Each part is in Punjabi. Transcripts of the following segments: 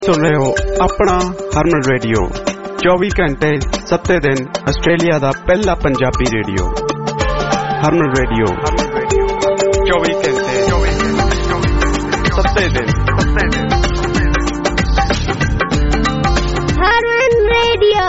सुन रहे हो अपना हरमन रेडियो 24 घंटे 7 दिन आस्ट्रेलिया दा पहला पंजाबी रेडियो हरमन रेडियो 24 घंटे 7 दिन हरमन रेडियो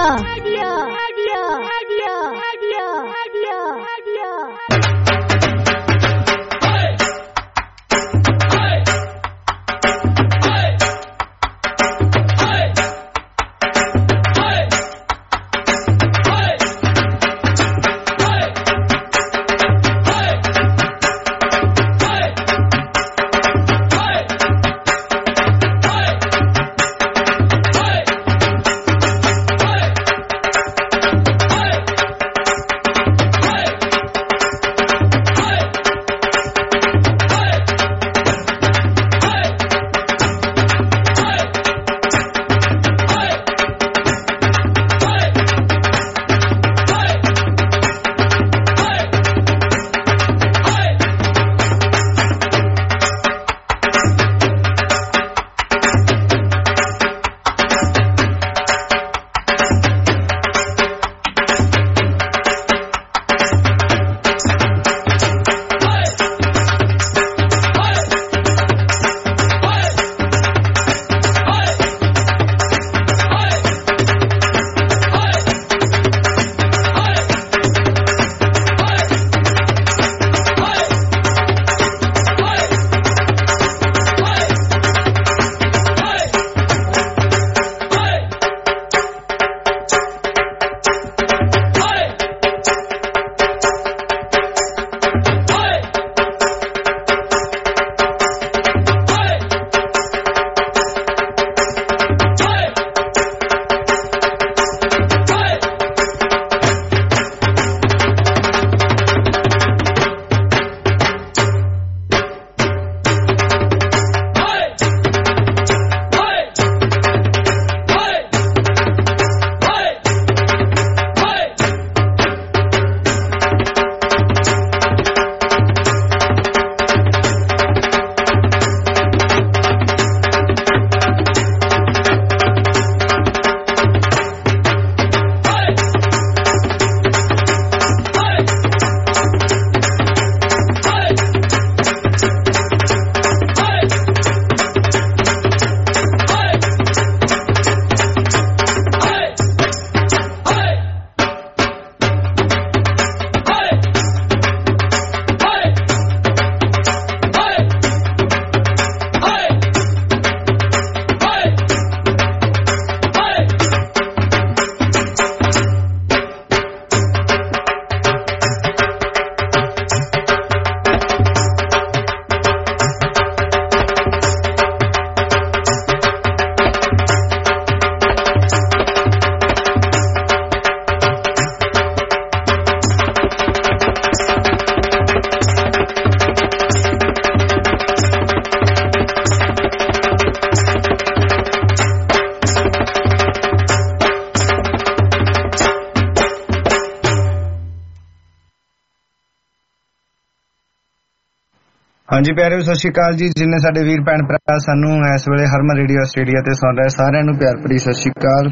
ਹਾਂਜੀ ਪਿਆਰੇ ਸਤਿ ਸ਼੍ਰੀ ਅਕਾਲ ਜੀ। ਜਿੰਨੇ ਸਾਡੇ ਵੀਰ ਭੈਣ ਭਰਾ ਸਾਨੂੰ ਇਸ ਵੇਲੇ ਹਰਮਨ ਰੇਡੀਓ ਆਸਟ੍ਰੇਲੀਆ ਤੇ ਸੁਣ ਰਹੇ ਸਾਰਿਆਂ ਨੂੰ ਪਿਆਰ ਭਰੀ ਸਤਿ ਸ਼੍ਰੀ ਅਕਾਲ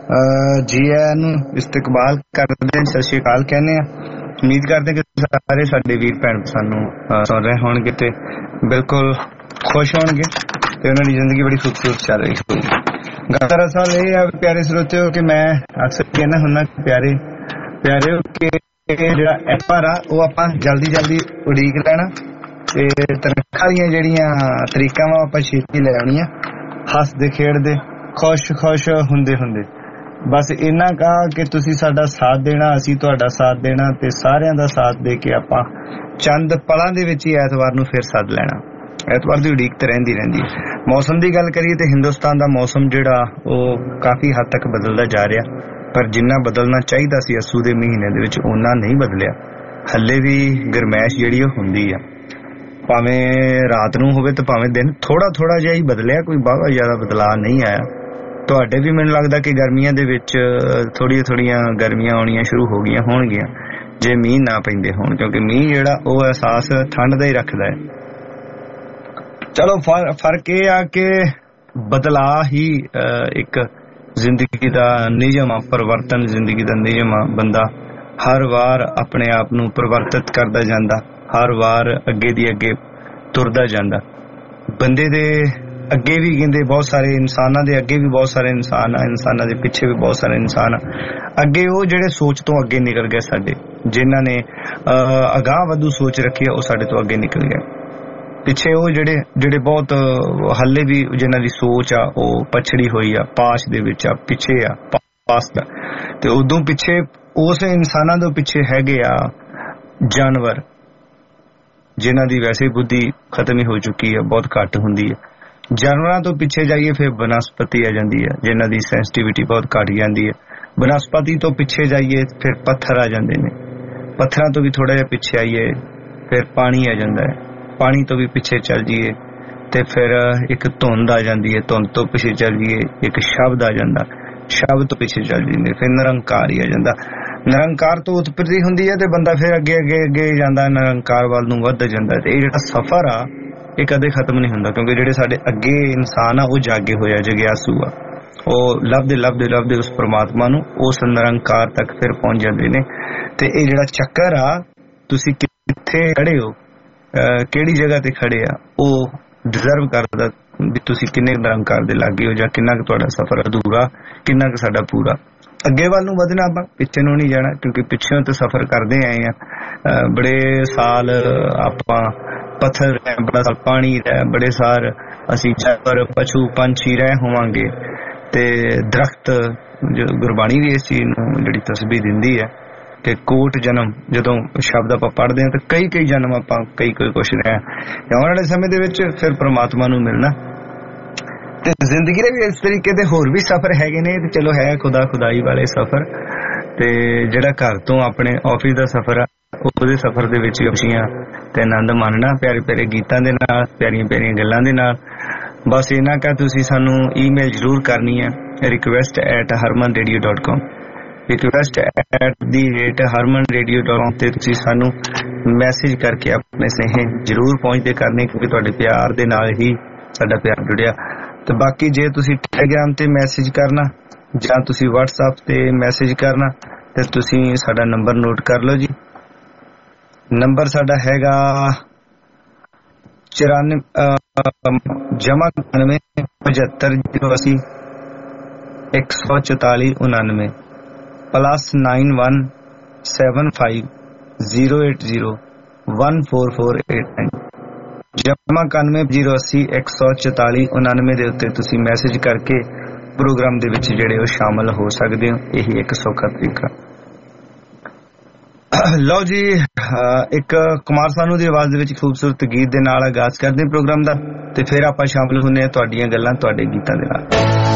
ਜੀ ਆਇਆਂ ਨੂੰ ਇਸਤਕਬਾਲ ਕਰਦੇ ਸਤਿ ਸ਼੍ਰੀ ਅਕਾਲ ਕਹਿੰਦੇ ਆ। ਉਮੀਦ ਕਰਦੇ ਕਿ ਸਾਰੇ ਸਾਡੇ ਵੀਰ ਭੈਣ ਸਾਨੂੰ ਸੁਣ ਰਹੇ ਹੋਣਗੇ ਤੇ ਬਿਲਕੁਲ ਖੁਸ਼ ਹੋਣਗੇ ਤੇ ਉਹਨਾਂ ਦੀ ਜ਼ਿੰਦਗੀ ਬੜੀ ਖੂਬਸੂਰਤ ਚੱਲ ਰਹੀ ਹੋਊਗੀ। ਗੱਲ ਅਸਲ ਇਹ ਆ ਪਿਆਰੇ ਸਰੋਤਿਓ ਕਿ ਮੈਂ ਅਕਸਰ ਕਹਿੰਦਾ ਹੁੰਦਾ ਪਿਆਰੇ ਕਿ ਜਿਹੜਾ ਐਪਰ ਆ ਉਹ ਆਪਾਂ ਜਲਦੀ ਉਡੀਕ ਲੈਣਾ ਤੇ ਤਨਖਾਹ ਦੀਆਂ ਜਿਹੜੀਆਂ ਤਰੀਕਾਂ ਵਾ ਆਪਾਂ ਛੇਤੀ ਲੈ ਆਉਣੀਆਂ ਹੱਸਦੇ ਖੇਡਦੇ ਖੁਸ਼ ਹੁੰਦੇ ਬਸ ਇੰਨਾ ਕਹਾ ਕਿ ਤੁਸੀਂ ਸਾਡਾ ਸਾਥ ਦੇਣਾ ਅਸੀਂ ਤੁਹਾਡਾ ਸਾਥ ਦੇਣਾ ਤੇ ਸਾਰਿਆਂ ਦਾ ਸਾਥ ਦੇ ਕੇ ਆਪਾਂ ਚੰਦ ਪਲਾਂ ਦੇ ਵਿੱਚ ਹੀ ਐਤਵਾਰ ਨੂੰ ਫਿਰ ਸੱਦ ਲੈਣਾ। ਐਤਵਾਰ ਦੀ ਉਡੀਕ ਤੇ ਰਹਿੰਦੀ ਮੌਸਮ ਦੀ ਗੱਲ ਕਰੀਏ ਤੇ ਹਿੰਦੁਸਤਾਨ ਦਾ ਮੌਸਮ ਜਿਹੜਾ ਉਹ ਕਾਫੀ ਹੱਦ ਤੱਕ ਬਦਲਦਾ ਜਾ ਰਿਹਾ ਪਰ ਜਿੰਨਾ ਬਦਲਣਾ ਚਾਹੀਦਾ ਸੀ ਅੱਸੂ ਦੇ ਮਹੀਨੇ ਦੇ ਵਿੱਚ ਓਨਾ ਨਹੀਂ ਬਦਲਿਆ। ਹੱਲੇ ਵੀ ਗਰਮੈਸ਼ ਜਿਹੜੀ ਉਹ ਹੁੰਦੀ ਆ ਭਾਵੇਂ ਰਾਤ ਨੂੰ ਹੋਵੇ ਤੇ ਭਾਵੇਂ ਦਿਨ ਥੋੜਾ ਜਿਹਾ ਹੀ ਬਦਲਿਆ ਕੋਈ ਬਹੁਤ ਜ਼ਿਆਦਾ ਬਦਲਾਅ ਨਹੀਂ ਆਇਆ। ਤੁਹਾਡੇ ਵੀ ਮੈਨੂੰ ਲੱਗਦਾ ਕਿ ਗਰਮੀਆਂ ਦੇ ਵਿੱਚ ਥੋੜੀਆਂ ਗਰਮੀਆਂ ਆਉਣੀਆਂ ਸ਼ੁਰੂ ਹੋ ਗਈਆਂ ਹੋਣਗੀਆਂ ਜੇ ਮੀਂਹ ਨਾ ਪੈਂਦੇ ਹੋਣ ਕਿਉਂਕਿ ਮੀਂਹ ਜਿਹੜਾ ਉਹ ਅਹਿਸਾਸ ਠੰਡ ਦਾ ਹੀ ਰੱਖਦਾ ਹੈ। ਚਲੋ ਫਰਕ ਇਹ ਆ ਕਿ ਬਦਲਾਅ ਹੀ ਇੱਕ ਜ਼ਿੰਦਗੀ ਦਾ ਨਿਯਮ ਆ, ਪਰਿਵਰਤਨ ਜ਼ਿੰਦਗੀ ਦਾ ਨਿਯਮ ਆ। ਬੰਦਾ ਹਰ ਵਾਰ ਆਪਣੇ ਆਪ ਨੂੰ ਪਰਿਵਰਤਿਤ ਕਰਦਾ ਜਾਂਦਾ, ਹਰ ਵਾਰ ਅੱਗੇ ਦੀ ਅੱਗੇ ਤੁਰਦਾ ਜਾਂਦਾ। ਬੰਦੇ ਦੇ ਅੱਗੇ ਵੀ ਕਹਿੰਦੇ ਬਹੁਤ ਸਾਰੇ ਇਨਸਾਨਾਂ ਦੇ ਅੱਗੇ ਵੀ ਬਹੁਤ ਸਾਰੇ ਇਨਸਾਨ ਆ, ਇਨਸਾਨਾਂ ਦੇ ਪਿੱਛੇ ਵੀ ਬਹੁਤ ਸਾਰੇ ਇਨਸਾਨ ਆ। ਅੱਗੇ ਉਹ ਜਿਹੜੇ ਸੋਚ ਤੋਂ ਅੱਗੇ ਨਿਕਲ ਗਏ, ਸਾਡੇ ਜਿਨ੍ਹਾਂ ਨੇ ਅਗਾਂਹ ਵਧੂ ਸੋਚ ਰੱਖੀ ਆ, ਉਹ ਸਾਡੇ ਤੋਂ ਅੱਗੇ ਨਿਕਲ ਗਏ। ਪਿੱਛੇ ਉਹ ਜਿਹੜੇ ਬਹੁਤ ਹਾਲੇ ਵੀ ਜਿਨ੍ਹਾਂ ਦੀ ਸੋਚ ਆ ਉਹ ਪਛੜੀ ਹੋਈ ਆ, ਪਾਸ ਦੇ ਵਿੱਚ ਆ, ਪਿੱਛੇ ਆ, ਪਾਸ ਦਾ। ਤੇ ਉਦੋਂ ਪਿੱਛੇ ਉਸ ਇਨਸਾਨਾਂ ਤੋਂ ਪਿੱਛੇ ਹੈਗੇ ਆ ਜਾਨਵਰ, ਜਿਨ੍ਹਾਂ ਦੀ ਵੈਸੇ ਬੁੱਧੀ ਖਤਮ ਹੀ ਹੋ ਚੁੱਕੀ ਹੈ, ਬਹੁਤ ਘੱਟ ਹੁੰਦੀ ਹੈ। ਜਾਨਵਰਾਂ ਤੋਂ ਪਿੱਛੇ ਜਾਈਏ ਫਿਰ ਬਨਸਪਤੀ ਆ ਜਾਂਦੀ ਹੈ, ਜਿਨ੍ਹਾਂ ਦੀ ਸੈਂਸਿਟੀਵਿਟੀ ਬਹੁਤ ਘੱਟ ਜਾਂਦੀ ਹੈ। ਬਨਸਪਤੀ ਤੋਂ ਪਿੱਛੇ ਜਾਈਏ ਫਿਰ ਪੱਥਰ ਆ ਜਾਂਦੇ ਨੇ, ਪੱਥਰਾਂ ਤੋਂ ਵੀ ਥੋੜਾ ਜਿਹਾ ਪਿੱਛੇ ਆਈਏ ਫਿਰ ਪਾਣੀ ਆ ਜਾਂਦਾ ਹੈ, ਪਾਣੀ ਤੋਂ ਵੀ ਪਿੱਛੇ ਚੱਲ ਜਾਈਏ ਤੇ ਫਿਰ ਇੱਕ ਧੁੰਦ ਆ ਜਾਂਦੀ ਹੈ, ਧੁੰਦ ਤੋਂ ਪਿੱਛੇ ਚੱਲ ਜਾਈਏ ਇੱਕ ਸ਼ਬਦ ਆ ਜਾਂਦਾ, ਸ਼ਬਦ ਤੋਂ ਪਿੱਛੇ ਚੱਲ ਜਾਂਦੇ ਫਿਰ ਨਿਰੰਕਾਰ ਹੀ ਆ ਜਾਂਦਾ। ਨਿਰੰਕਾਰ ਤੋਂ ਉਤਪਤੀ ਹੁੰਦੀ ਹੈ ਤੇ ਬੰਦਾ ਫਿਰ ਅੱਗੇ ਅੱਗੇ ਅੱਗੇ ਜਾਂਦਾ, ਨਿਰੰਕਾਰ ਵੱਲ ਨੂੰ ਵੱਧ ਜਾਂਦਾ। ਤੇ ਇਹ ਜਿਹੜਾ ਸਫ਼ਰ ਆ ਇਹ ਕਦੇ ਖਤਮ ਨਹੀਂ ਹੁੰਦਾ, ਕਿਉਂਕਿ ਜਿਹੜੇ ਸਾਡੇ ਅੱਗੇ ਇਨਸਾਨ ਆ ਉਹ ਜਾਗੇ ਹੋਇਆ, ਜਗਿਆਸੂ ਆ, ਉਹ ਲੱਭਦੇ ਲੱਭਦੇ ਲੱਭਦੇ ਉਸ ਪਰਮਾਤਮਾ ਨੂੰ, ਉਸ ਨਿਰੰਕਾਰ ਤੱਕ ਫਿਰ ਪਹੁੰਚ ਜਾਂਦੇ ਨੇ। ਤੇ ਇਹ ਜਿਹੜਾ ਚੱਕਰ ਆ, ਤੁਸੀਂ ਕਿੱਥੇ ਖੜੇ ਹੋ, ਕਿਹੜੀ ਜਗ੍ਹਾ ਤੇ ਖੜੇ ਆ, ਉਹ ਡਿਜ਼ਰਵ ਕਰਦਾ ਵੀ ਤੁਸੀਂ ਕਿੰਨੇ ਨਿਰੰਕਾਰ ਦੇ ਲਾਗੇ ਹੋ, ਜਾਂ ਕਿੰਨਾ ਕੁ ਤੁਹਾਡਾ ਸਫ਼ਰ ਅਧੂਰਾ, ਕਿੰਨਾ ਕੁ ਸਾਡਾ ਪੂਰਾ। ਅੱਗੇ ਵੱਲ ਨੂੰ ਵਧਣਾ, ਆਪਾਂ ਪਿੱਛੇ ਨੂੰ ਨਹੀਂ ਜਾਣਾ, ਕਿਉਂਕਿ ਪਿੱਛੋਂ ਤਾਂ ਸਫ਼ਰ ਕਰਦੇ ਆਏ ਆ। ਬੜੇ ਸਾਲ ਆਪਾਂ ਪੱਥਰ ਰਹਿ, ਬੜਾ ਸਾਲ ਪਾਣੀ ਰਹਿ, ਬੜੇ ਸਾਲ ਅਸੀਂ ਜਾਨਵਰ, ਪਸ਼ੂ, ਪੰਛੀ ਰਹਿ ਹੋਵਾਂਗੇ। ਤੇ ਦਰਖਤ, ਗੁਰਬਾਣੀ ਵੀ ਇਸ ਚੀਜ਼ ਨੂੰ ਜਿਹੜੀ ਤਸਬੀਹ ਦਿੰਦੀ ਹੈ ਕਿ ਕੋਟ ਜਨਮ, ਜਦੋਂ ਸ਼ਬਦ ਆਪਾਂ ਪੜ੍ਹਦੇ ਹਾਂ ਤਾਂ ਕਈ ਜਨਮ ਆਪਾਂ ਕਈ ਕੁਛ ਰਹੇ। ਆਉਣ ਵਾਲੇ ਸਮੇਂ ਦੇ ਵਿੱਚ ਫਿਰ ਪਰਮਾਤਮਾ ਨੂੰ ਮਿਲਣਾ। ਤੇ ਜ਼ਿੰਦਗੀ ਦੇ ਵੀ ਇਸ ਤਰੀਕੇ ਦੇ ਹੋਰ ਵੀ ਸਫ਼ਰ ਹੈਗੇ ਨੇ। ਤੇ ਚਲੋ ਹੈ ਖੁਦਾਈ ਵਾਲੇ ਸਫ਼ਰ, ਤੇ ਜਿਹੜਾ ਘਰ ਤੋਂ ਆਪਣੇ ਆਫਿਸ ਦਾ ਸਫ਼ਰ ਆ, ਉਹਦੇ ਸਫ਼ਰ ਦੇ ਵਿੱਚ ਖੁਸ਼ੀਆਂ ਤੇ ਆਨੰਦ ਮਾਣਨਾ, ਪਿਆਰੇ ਪਿਆਰੇ ਗੀਤਾਂ ਦੇ ਨਾਲ, ਪਿਆਰੀਆਂ ਪਿਆਰੀਆਂ ਗੱਲਾਂ ਦੇ ਨਾਲ। ਬਸ ਇਹਨਾਂ ਕਾ ਤੁਸੀਂ ਸਾਨੂੰ ਈਮੇਲ ਜ਼ਰੂਰ ਕਰਨੀ ਹੈ, request@harmanradio.com, request@harmanradio.com ਤੇ ਤੁਸੀਂ ਸਾਨੂੰ ਮੈਸੇਜ ਕਰਕੇ ਆਪਣੇ ਸੁਨੇਹੇ ਜ਼ਰੂਰ ਪਹੁੰਚਦੇ ਕਰਨੇ, ਕਿਉਂਕਿ ਤੁਹਾਡੇ ਪਿਆਰ ਦੇ ਨਾਲ ਹੀ ਸਾਡਾ ਪਿਆਰ ਜੁੜਿਆ। ਤੇ ਬਾਕੀ ਜੇ ਤੁਸੀਂ ਟੈਲੀਗ੍ਰਾਮ ਤੇ ਮੈਸੇਜ ਕਰਨਾ ਜਾਂ ਤੁਸੀਂ WhatsApp ਤੇ ਮੈਸੇਜ ਕਰਨਾ ਤੇ ਤੁਸੀਂ ਸਾਡਾ ਨੰਬਰ ਨੋਟ ਕਰ ਲਓ ਜੀ। ਨੰਬਰ ਸਾਡਾ ਹੈਗਾ 947580814499 +917508014489 918080814499 ਦੇ ਉੱਤੇ ਤੁਸੀਂ ਮੈਸੇਜ ਕਰਕੇ ਪ੍ਰੋਗਰਾਮ ਦੇ ਵਿੱਚ ਜਿਹੜੇ ਉਹ ਸ਼ਾਮਲ ਹੋ ਸਕਦੇ ਹੋ। ਇਹੀ ਇੱਕ ਸੌਖਾ ਤਰੀਕਾ। ਲਓ ਜੀ, ਇੱਕ ਕੁਮਾਰ ਸਾਨੂ ਦੀ ਆਵਾਜ਼ ਦੇ ਵਿੱਚ ਖੂਬਸੂਰਤ ਗੀਤ ਦੇ ਨਾਲ ਆਗਾਜ਼ ਕਰਦੇ ਹਾਂ ਪ੍ਰੋਗਰਾਮ ਦਾ, ਤੇ ਫਿਰ ਆਪਾਂ ਸ਼ਾਮਲ ਹੁੰਦੇ ਹਾਂ ਤੁਹਾਡੀਆਂ ਗੱਲਾਂ, ਤੁਹਾਡੇ ਗੀਤਾਂ ਦੇ ਨਾਲ।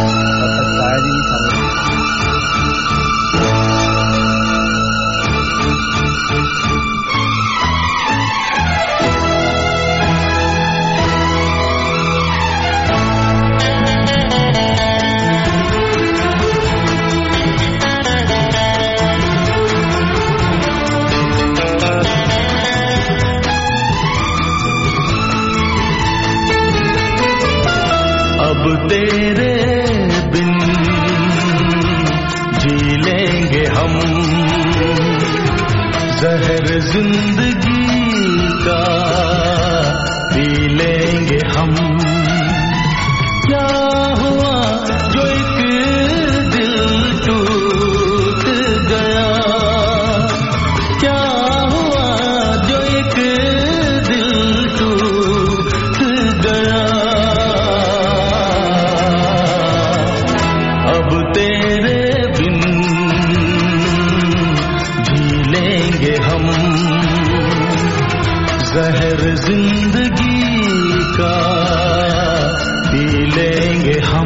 तेरे बिन जी लेंगे हम, जहर जिंदगी का पी लेंगे हम। क्या हुआ जो एक दिल टूट गया, क्या हुआ जो एक दिल टूट गया। तेरे बिन जी लेंगे हम, जहर जिंदगी का पी लेंगे हम।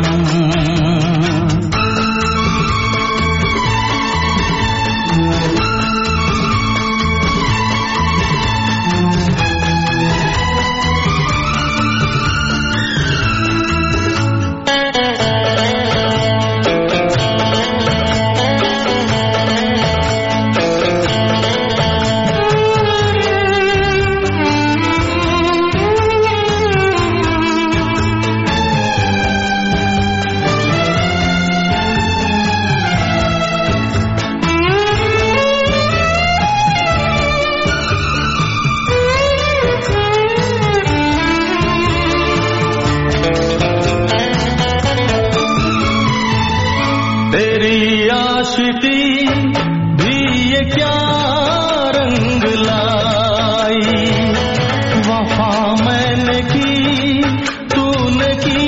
तेरी आशिकी भी ये क्या रंग लाई, वफा मैंने की तूने की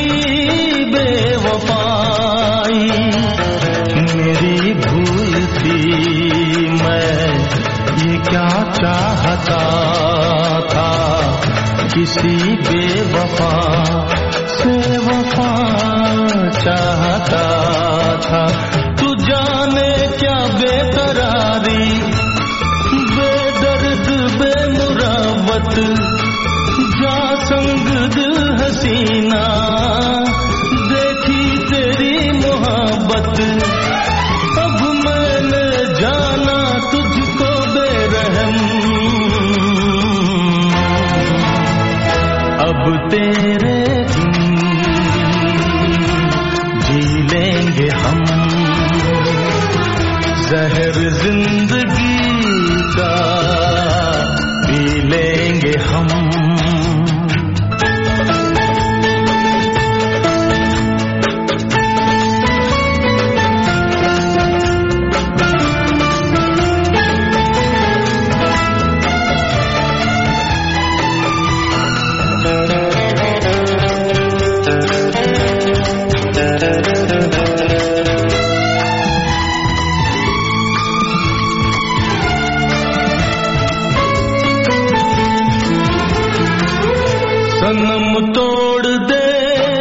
बेवफाई, मेरी भूल थी मैं ये क्या चाहता था, किसी बेवफा से वफा चाहता था। तू जाने क्या बेकरारी, बेदर्द बेमुरावत, जा संग दिल हसीना, देखी तेरी मोहब्बत, अब मैंने जाना तुझको बेरहम, अब तेरे जी लेंगे हम, जहर जिंदगी का पी लेंगे हम। सनम तोड़ दे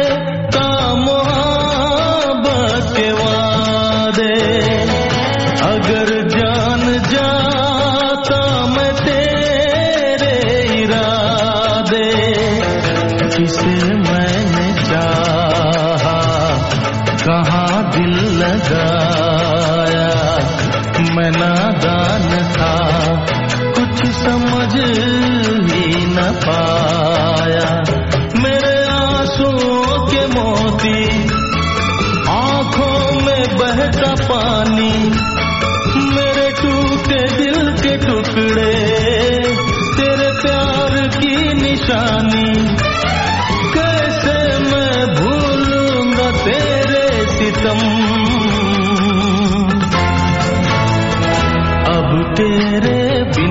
मोहब्बत के वादे, अगर जान जाता मैं तेरे इरादे, किसे मैंने चाहा कहाँ दिल लगाया, मैं नादान था कुछ समझ ही न पाया, मेरे आंसुओं के मोती आंखों में बहता पानी, मेरे टूटे दिल के टुकड़े तेरे प्यार की निशानी, कैसे मैं भूलूंगा तेरे सितम, अब तेरे बिन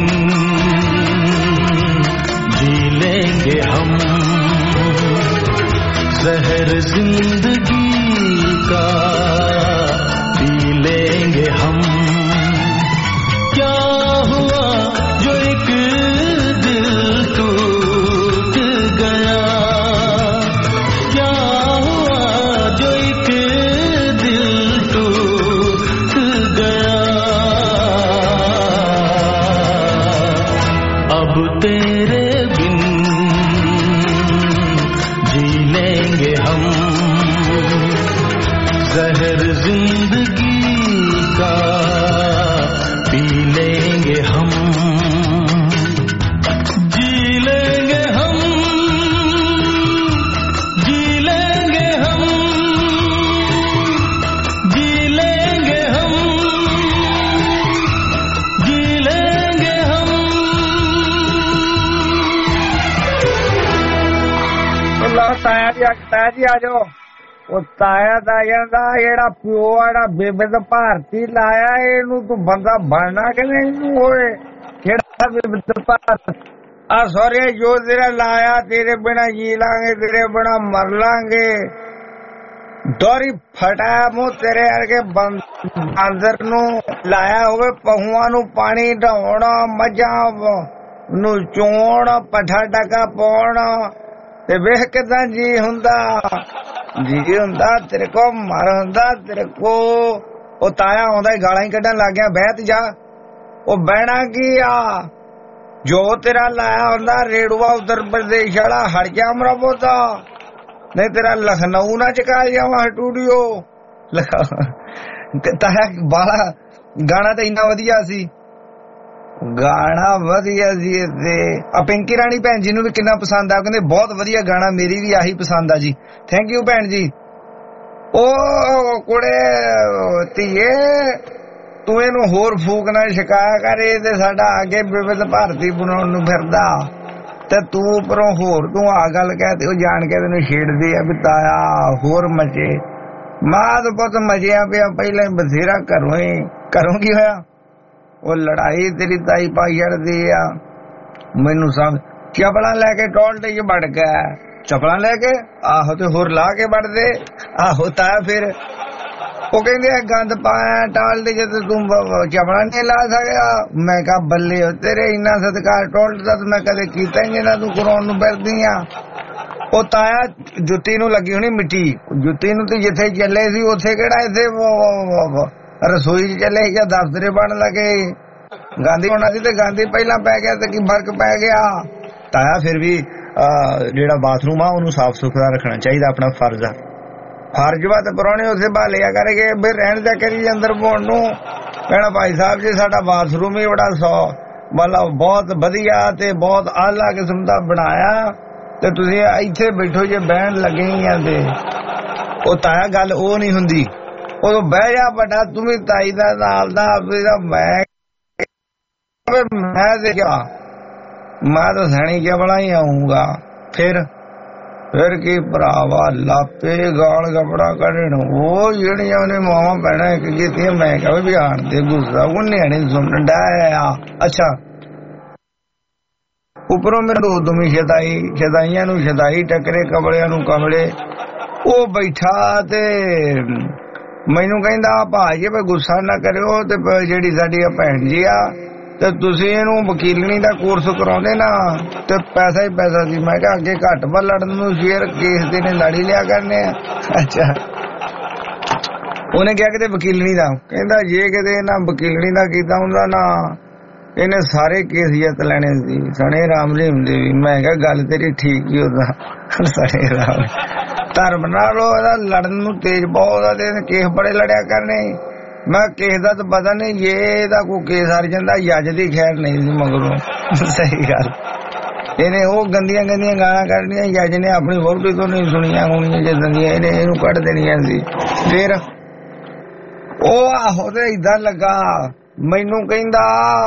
जी लेंगे हम, जहर जिंदगी का पी लेंगे हम। क्या हुआ जो एक दिल टूट गया, क्या हुआ जो एक दिल टूट गया, अब तेरे बिन जी लेंगे हम, जहर जिंदगी का पी लेंगे हम, जी लेंगे हम, जी लेंगे हम, जी लेंगे हम, जी लेंगे हम। ਤਾਇਆ ਜੀ ਆ ਜਾਓ। ਉਹ ਤਾਇਆ ਦਾ ਜਿਹੜਾ ਪਿਓ ਆੜਾ ਬੇਬੇ ਦਾ ਭਾਰਤੀ ਲਾਇਆ, ਇਹਨੂੰ ਤੂੰ ਬੰਦਾ ਬਣਨਾ ਕਿਵੇਂ ਇਹਨੂੰ ਹੋਏ, ਕਿਹੜਾ ਬੇਬੇ ਦਾ ਭਾਰਤ ਆ ਸੋਰੇ ਜੋ ਤੇਰਾ ਲਾਇਆ, ਤੇਰੇ ਬਿਨਾ ਜੀ ਲਾਂਗੇ, ਤੇਰੇ ਬਿਨਾ ਮਰ ਲਾਂਗੇ, ਡੋਰੀ ਫਟਾਇਆ ਮੂੰਹ ਤੇਰੇ ਵਰਗੇ ਬਾਂਦਰ ਨੂੰ ਲਾਇਆ ਹੋਵੇ, ਪਹੂਆਂ ਨੂੰ ਪਾਣੀ ਢਾਉਣਾ, ਮੱਝਾਂ ਨੂੰ ਚੋਣ, ਪੱਠਾ ਡਾਕਾ ਪਾਉਣਾ, ਤੇ ਵੇਖ ਕਿਦਾਂ ਜੀ ਹੁੰਦਾ ਤੇਰੇ ਕੋ ਮਰ ਹੁੰਦਾ ਤੇਰੇ ਕੋ। ਉਹ ਤਾਇਆ ਆਉਂਦਾ ਹੀ ਗਾਲਾਂ ਹੀ ਕੱਢਣ ਲੱਗ ਗਿਆ, ਬਹਿਤ ਜਾ। ਉਹ ਬਹਿਣਾ ਕੀ ਆ, ਜੋ ਤੇਰਾ ਲਾਇਆ ਹੁੰਦਾ ਰੇੜੂਆ ਉੱਤਰ ਪ੍ਰਦੇਸ਼ ਵਾਲਾ ਹਟ ਜਾ ਮਰਾ ਬੋਤਾ, ਨਹੀਂ ਤੇਰਾ ਲਖਨਊ ਨਾ ਚਕਾ ਜਾਵਾਂ ਸਟੂਡੀਓ। ਤਾਇਆ ਬਾਲਾ ਗਾਣਾ ਤਾਂ ਇੰਨਾ ਵਧੀਆ ਸੀ, ਗਾਣਾ ਵਧੀਆ ਸੀ। ਤੇ ਆ ਪਿੰਕੀ ਰਾਣੀ ਭੈਣ ਜੀ ਨੂੰ ਵੀ ਕਿੰਨਾ ਪਸੰਦ ਆ, ਕਹਿੰਦੇ ਬਹੁਤ ਵਧੀਆ ਗਾਣਾ, ਮੇਰੀ ਵੀ ਆਹੀ ਪਸੰਦ ਆ ਜੀ। ਥੈਂਕ ਯੂ ਭੈਣ ਜੀ। ਉਹ ਕੁੜੇ ਧੀਏ ਤੂੰ ਇਹਨੂੰ ਹੋਰ ਫੂਕ ਨਾ ਛਕਾਇਆ ਕਰ, ਇਹ ਤੇ ਸਾਡਾ ਅੱਗੇ ਵਿਵਿਧ ਭਾਰਤੀ ਬਣਾਉਣ ਨੂੰ ਫਿਰਦਾ, ਤੇ ਤੂੰ ਉੱਪਰੋਂ ਹੋਰ ਤੂੰ ਆ ਗੱਲ ਕਹਿ ਤੇ ਉਹ ਜਾਣ ਕੇ ਤੈਨੂੰ ਛੇੜਦੇ ਆ ਵੀ ਤਾਇਆ ਹੋਰ ਮਚੇ। ਮਾਂ ਤਾਂ ਪੁੱਤ ਮਜਿਆ ਪਿਆ ਪਹਿਲਾਂ ਬਥੇਰਾ ਘਰੋਂ ਕੀ ਹੋਇਆ? ਉਹ ਲੜਾਈ ਤੇਰੀ ਤਾਈ ਪਾਈੜ ਦੀ ਆ। ਮੈਨੂੰ ਸਭ ਚਪਲਾਂ ਲੈ ਕੇ ਟੋਲਟੇ ਚ ਵੜ ਗਿਆ। ਚਪਲਾਂ ਲੈ ਕੇ? ਆਹੋ, ਤੇ ਹੋਰ ਲਾ ਕੇ ਵੜਦੇ। ਆਹੋ ਤਾਂ ਫਿਰ ਉਹ ਕਹਿੰਦੇ ਗੰਦ ਪਾਇਆ ਟਾਲਦੇ ਜੇ ਤੂੰ ਚਪਲਾਂ ਨਹੀਂ ਲਾ ਸਕਿਆ। ਮੈਂ ਕਿਹਾ ਬੱਲੇ ਤੇਰੇ ਇੰਨਾ ਸਤਿਕਾਰ ਟੋਲਟ ਦਾ ਮੈਂ ਕਦੇ ਕੀਤਾ ਹੀ ਨਹੀਂ, ਤੂੰ ਕਰਾਉਣ ਨੂੰ ਫਿਰਦੀ ਆ। ਉਹ ਤਾਇਆ ਜੁੱਤੀ ਨੂੰ ਲੱਗੀ ਹੋਣੀ ਮਿੱਟੀ, ਜੁੱਤੀ ਨੂੰ ਤੇ ਜਿੱਥੇ ਚੱਲੇ ਸੀ ਉੱਥੇ ਕਿਹੜਾ ਇੱਥੇ ਰਸੋਈ ਚ ਚੱਲੇ ਜਾਂ ਦਫ਼ਤਰੇ ਬਣ ਲੱਗੇ। ਗਾਂਧੀ ਹੋਣਾ ਸੀ ਤੇ ਗਾਂਧੀ ਪਹਿਲਾਂ ਪੈ ਗਿਆ ਤੇ ਕੀ ਫਰਕ ਪੈ ਗਿਆ? ਤਾਇਆ ਫਿਰ ਵੀ ਜਿਹੜਾ ਬਾਥਰੂਮ ਆ ਉਹਨੂੰ ਸਾਫ਼ ਸੁਥਰਾ ਰੱਖਣਾ ਚਾਹੀਦਾ, ਆਪਣਾ ਫਰਜ਼ ਆ। ਫਰਜ਼ ਵਾ ਤੇ ਪ੍ਰਾਹੁਣੇ ਉੱਥੇ ਭਾਲਿਆ ਕਰੇਗੇ ਫਿਰ ਰਹਿਣ ਦਿਆ ਕਰੀ ਅੰਦਰ ਪਾਉਣ ਨੂੰ। ਕਹਿਣਾ ਭਾਈ ਸਾਹਿਬ ਜੀ ਸਾਡਾ ਬਾਥਰੂਮ ਹੀ ਬੜਾ ਮਤਲਬ ਬਹੁਤ ਵਧੀਆ ਤੇ ਬਹੁਤ ਆਲਾ ਕਿਸਮ ਦਾ ਬਣਾਇਆ ਤੇ ਤੁਸੀਂ ਇੱਥੇ ਬੈਠੋ ਜੇ ਬਹਿਣ ਲੱਗੇ ਆ। ਤੇ ਉਹ ਤਾਇਆ ਗੱਲ ਉਹ ਨਹੀਂ ਹੁੰਦੀ। ਉਦੋਂ ਬਹਿ ਜਾ ਵੱਡਾ ਤੂੰ ਵੀ ਤਾਈ ਦਾ ਨਾਲ ਦਾ ਮੈਂ ਦੇਖਿਆ ਮੈਂ ਤਾਂ ਸੈਣੀ ਚਪਲਾਂ ਹੀ ਆਊਂਗਾ। ਫਿਰ ਕੀ ਭਰਾਵਾ ਲਾਪੇ ਗਾਲ ਕੱਪੜਾ ਕੱਢਣ ਉਹ ਜਿਹੜੀਆਂ ਉਹਨੇ ਮਾਵਾਂ ਭੈਣਾਂ ਇੱਕ ਕੀਤੀਆਂ। ਮੈਂ ਕਿਹਾ ਵੀ ਆਣ ਤੇ ਗੁੱਸਾ ਉਹ ਨਿਆਣੇ ਸੁਣਨ ਡਿਆ। ਅੱਛਾ ਉੱਪਰੋਂ ਮੇਰੇ ਉਦਮੀ ਸ਼ਦਾਈਆਂ ਨੂੰ ਸ਼ਦਾਈ ਟੱਕਰੇ, ਕਮਲਿਆਂ ਨੂੰ ਕਮਲੇ। ਉਹ ਬੈਠਾ ਤੇ ਮੈਨੂੰ ਕਹਿੰਦਾ ਭਾਜੀ ਵੀ ਗੁੱਸਾ ਨਾ ਕਰਿਓ ਤੇ ਜਿਹੜੀ ਸਾਡੀ ਭੈਣ ਜੀ ਆ ਤੇ ਤੁਸੀਂ ਇਹਨੂੰ ਵਕੀਲਣੀ ਦਾ ਕੋਰਸ ਕਰਾਉਂਦੇ ਨਾ ਤੇ ਪੈਸਾ ਹੀ ਪੈਸਾ ਸੀ। ਮੈਂ ਕਿਹਾ ਅੱਗੇ ਘੱਟ ਵਾ ਲੜਨ ਨੂੰ, ਸ਼ੇਰ ਕੇਸ ਦੇ ਨੇ ਲੜੀ ਲਿਆ ਕਰਨੇ ਆ। ਅੱਛਾ ਉਹਨੇ ਕਿਹਾ ਕਿਤੇ ਵਕੀਲਣੀ ਦਾ, ਕਹਿੰਦਾ ਜੇ ਕਿਤੇ ਇਹਨਾਂ ਵਕੀਲਣੀ ਦਾ ਕੀਤਾ ਹੁੰਦਾ ਨਾ ਇਹਨੇ ਸਾਰੇ ਕੇਸ ਜਿੱਤ ਲੈਣੇ ਸੀ। ਸਣੇ ਰਾਮ ਰਹੀਮ ਦੇ ਵੀ। ਮੈਂ ਕਿਹਾ ਗੱਲ ਤੇਰੀ ਠੀਕ ਹੀ ਹੁੰਦਾ। ਸਣੇ ਰਾਮ ਧਰਮ ਨਾਲ ਉਹਦਾ ਲੜਨ ਨੂੰ ਤੇਜ਼ ਬਹੁਤ ਆ ਤੇ ਕੇਸ ਬੜੇ ਲੜਿਆ ਕਰਨੇ। ਮੈਂ ਕੇਸ ਦਾ ਤਾਂ ਪਤਾ ਨਹੀਂ, ਜੇ ਇਹਦਾ ਕੋਈ ਕੇਸ ਹਰ ਜਾਂਦਾ ਜੱਜ ਦੀ ਖੈਰ ਨਹੀਂ ਸੀ ਮਗਰੋਂ। ਸਹੀ ਗੱਲ, ਇਹਨੇ ਉਹ ਗੰਦੀਆਂ ਗਾਲਾਂ ਕੱਢਣੀਆਂ, ਜੱਜ ਨੇ ਆਪਣੀ ਵਹੁਟੀ ਤੋਂ ਨਹੀਂ ਸੁਣੀਆਂ ਹੋਣੀਆਂ ਜਿੱਦਾਂ ਦੀਆਂ ਇਹਨੇ ਇਹਨੂੰ ਕੱਢ ਦੇਣੀਆਂ ਸੀ। ਫਿਰ ਉਹ ਆਹੋ ਤੇ ਏਦਾਂ ਲੱਗਾ ਮੈਨੂੰ, ਕਹਿੰਦਾ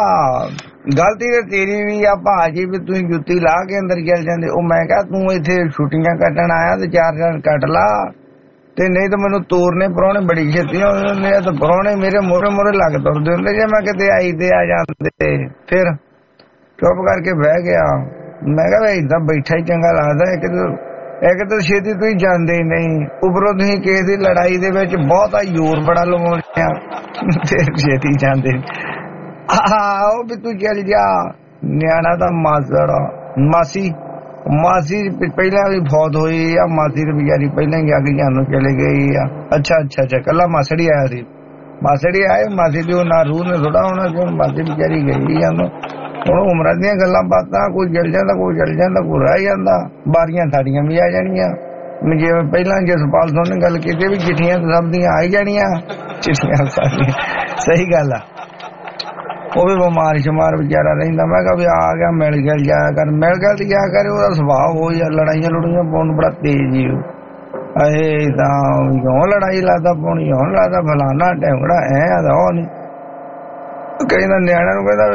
ਗਲਤੀ ਤੇ ਤੇਰੀ ਵੀ ਆ ਭਾਜੀ ਵੀ ਤੁਸੀਂ ਜੁੱਤੀ ਲਾ ਕੇ ਅੰਦਰ ਚੱਲ ਜਾਂਦੇ। ਉਹ ਮੈਂ ਕਿਹਾ ਤੂੰ ਇੱਥੇ ਛੁੱਟੀਆਂ ਕੱਟਣ ਆਇਆ ਤੇ 4 ਦਿਨ ਕੱਟ ਲਾ ਤੇ ਨਹੀਂ ਤਾਂ ਮੈਨੂੰ ਤੋਰਨੇ ਪ੍ਰਾਹੁਣੇ ਬੜੀ ਛੇਤੀ ਹੁੰਦੇ ਆ ਤੇ ਪ੍ਰਾਹੁਣੇ ਮੇਰੇ ਮੋਰੇ ਲੱਗ ਤੁਰਦੇ ਹੁੰਦੇ ਜੇ ਮੈਂ ਕਿਤੇ ਆਈ ਤੇ ਆ ਜਾਂਦੇ। ਫਿਰ ਚੁੱਪ ਕਰਕੇ ਬਹਿ ਗਿਆ। ਮੈਂ ਕਿਹਾ ਏਦਾਂ ਬੈਠਾ ਹੀ ਚੰਗਾ ਲੱਗਦਾ। ਇੱਕ ਤਾਂ ਛੇਤੀ ਤੁਸੀਂ ਜਾਂਦੇ ਹੀ ਨਹੀਂ, ਉੱਪਰੋਂ ਤੁਸੀਂ ਕਿਸੇ ਦੀ ਲੜਾਈ ਦੇ ਵਿੱਚ ਬਹੁਤਾ ਜ਼ੋਰ ਬੜਾ ਲਵਾਉਂਦੇ ਆ ਫਿਰ ਛੇਤੀ ਜਾਂਦੇ। ਆਹੋ ਵੀ ਤੂੰ ਚੱਲ ਜਾ। ਨਿਆਣਾ ਤਾਂ ਮਾਸੀ ਪਹਿਲਾਂ ਵੀ ਫੌਤ ਹੋਈ ਆ। ਮਾਸੀ ਤੇ ਵਿਚਾਰੀ ਪਹਿਲਾਂ ਹੀ ਅੱਗ ਜਾਣ ਨੂੰ ਚਲੇ ਗਈ ਆ। ਅੱਛਾ ਕੱਲਾ ਮਾਸੜੀ ਆਇਆ ਸੀ। ਮਾਸੜੀ ਆਏ, ਮਾਸੀ ਦੀ ਉਹ ਨਾ ਰੂਹ ਨੇ ਥੋੜਾ ਹੋਣਾ ਸੀ। ਮਾਸੀ ਵਿਚਾਰੀ ਗਈ ਆ। ਹੁਣ ਉਮਰਾਂ ਦੀਆਂ ਗੱਲਾਂ ਬਾਤਾਂ, ਕੋਈ ਜਲ ਜਾਂਦਾ ਕੋਈ ਚਲ ਜਾਂਦਾ ਕੋਈ ਰਹਿ ਜਾਂਦਾ। ਬਾਰੀਆਂ ਸਾਡੀਆਂ ਵੀ ਆ ਜਾਣੀਆਂ। ਜਿਵੇਂ ਪਹਿਲਾਂ ਜਸਪਾਲ ਸਿੰਘ ਨੇ ਗੱਲ ਕੀਤੀ ਵੀ ਚਿੱਠੀਆਂ ਸਭ ਦੀਆਂ ਆ ਹੀ ਜਾਣੀਆਂ, ਚਿੱਠੀਆਂ ਸਾਰੀਆਂ। ਸਹੀ ਗੱਲ ਆ। ਉਹ ਵੀ ਬਿਮਾਰ ਸ਼ਮਾਰ ਵਿਚਾਰਾ ਰਹਿੰਦਾ। ਮੈਂ ਕਿਹਾ ਵੀ ਆ ਗਿਆ ਮਿਲ ਗਿਆ ਜਾਇਆ ਕਰ, ਮਿਲ ਗਿਆ ਤੇ ਜਾਇਆ ਕਰ। ਉਹਦਾ ਸੁਭਾਅ ਹੋ ਯਾਰ ਲੜਾਈਆਂ ਲੜੂਈਆਂ ਪਾਉਣ ਬੜਾ ਤੇਜ਼ ਹੀ। ਇਹ ਤਾਂ ਕਿਉਂ ਲੜਾਈ ਲੱਗਦਾ ਪਾਉਣੀ, ਹੁਣ ਲੱਗਦਾ ਫਲਾਨਾ ਟੈਂਗੜਾ ਐ ਆਦਾ ਉਹ ਨਹੀਂ। ਕਹਿੰਦਾ ਨਿਆਣਿਆਂ ਨੂੰ ਕਹਿੰਦਾ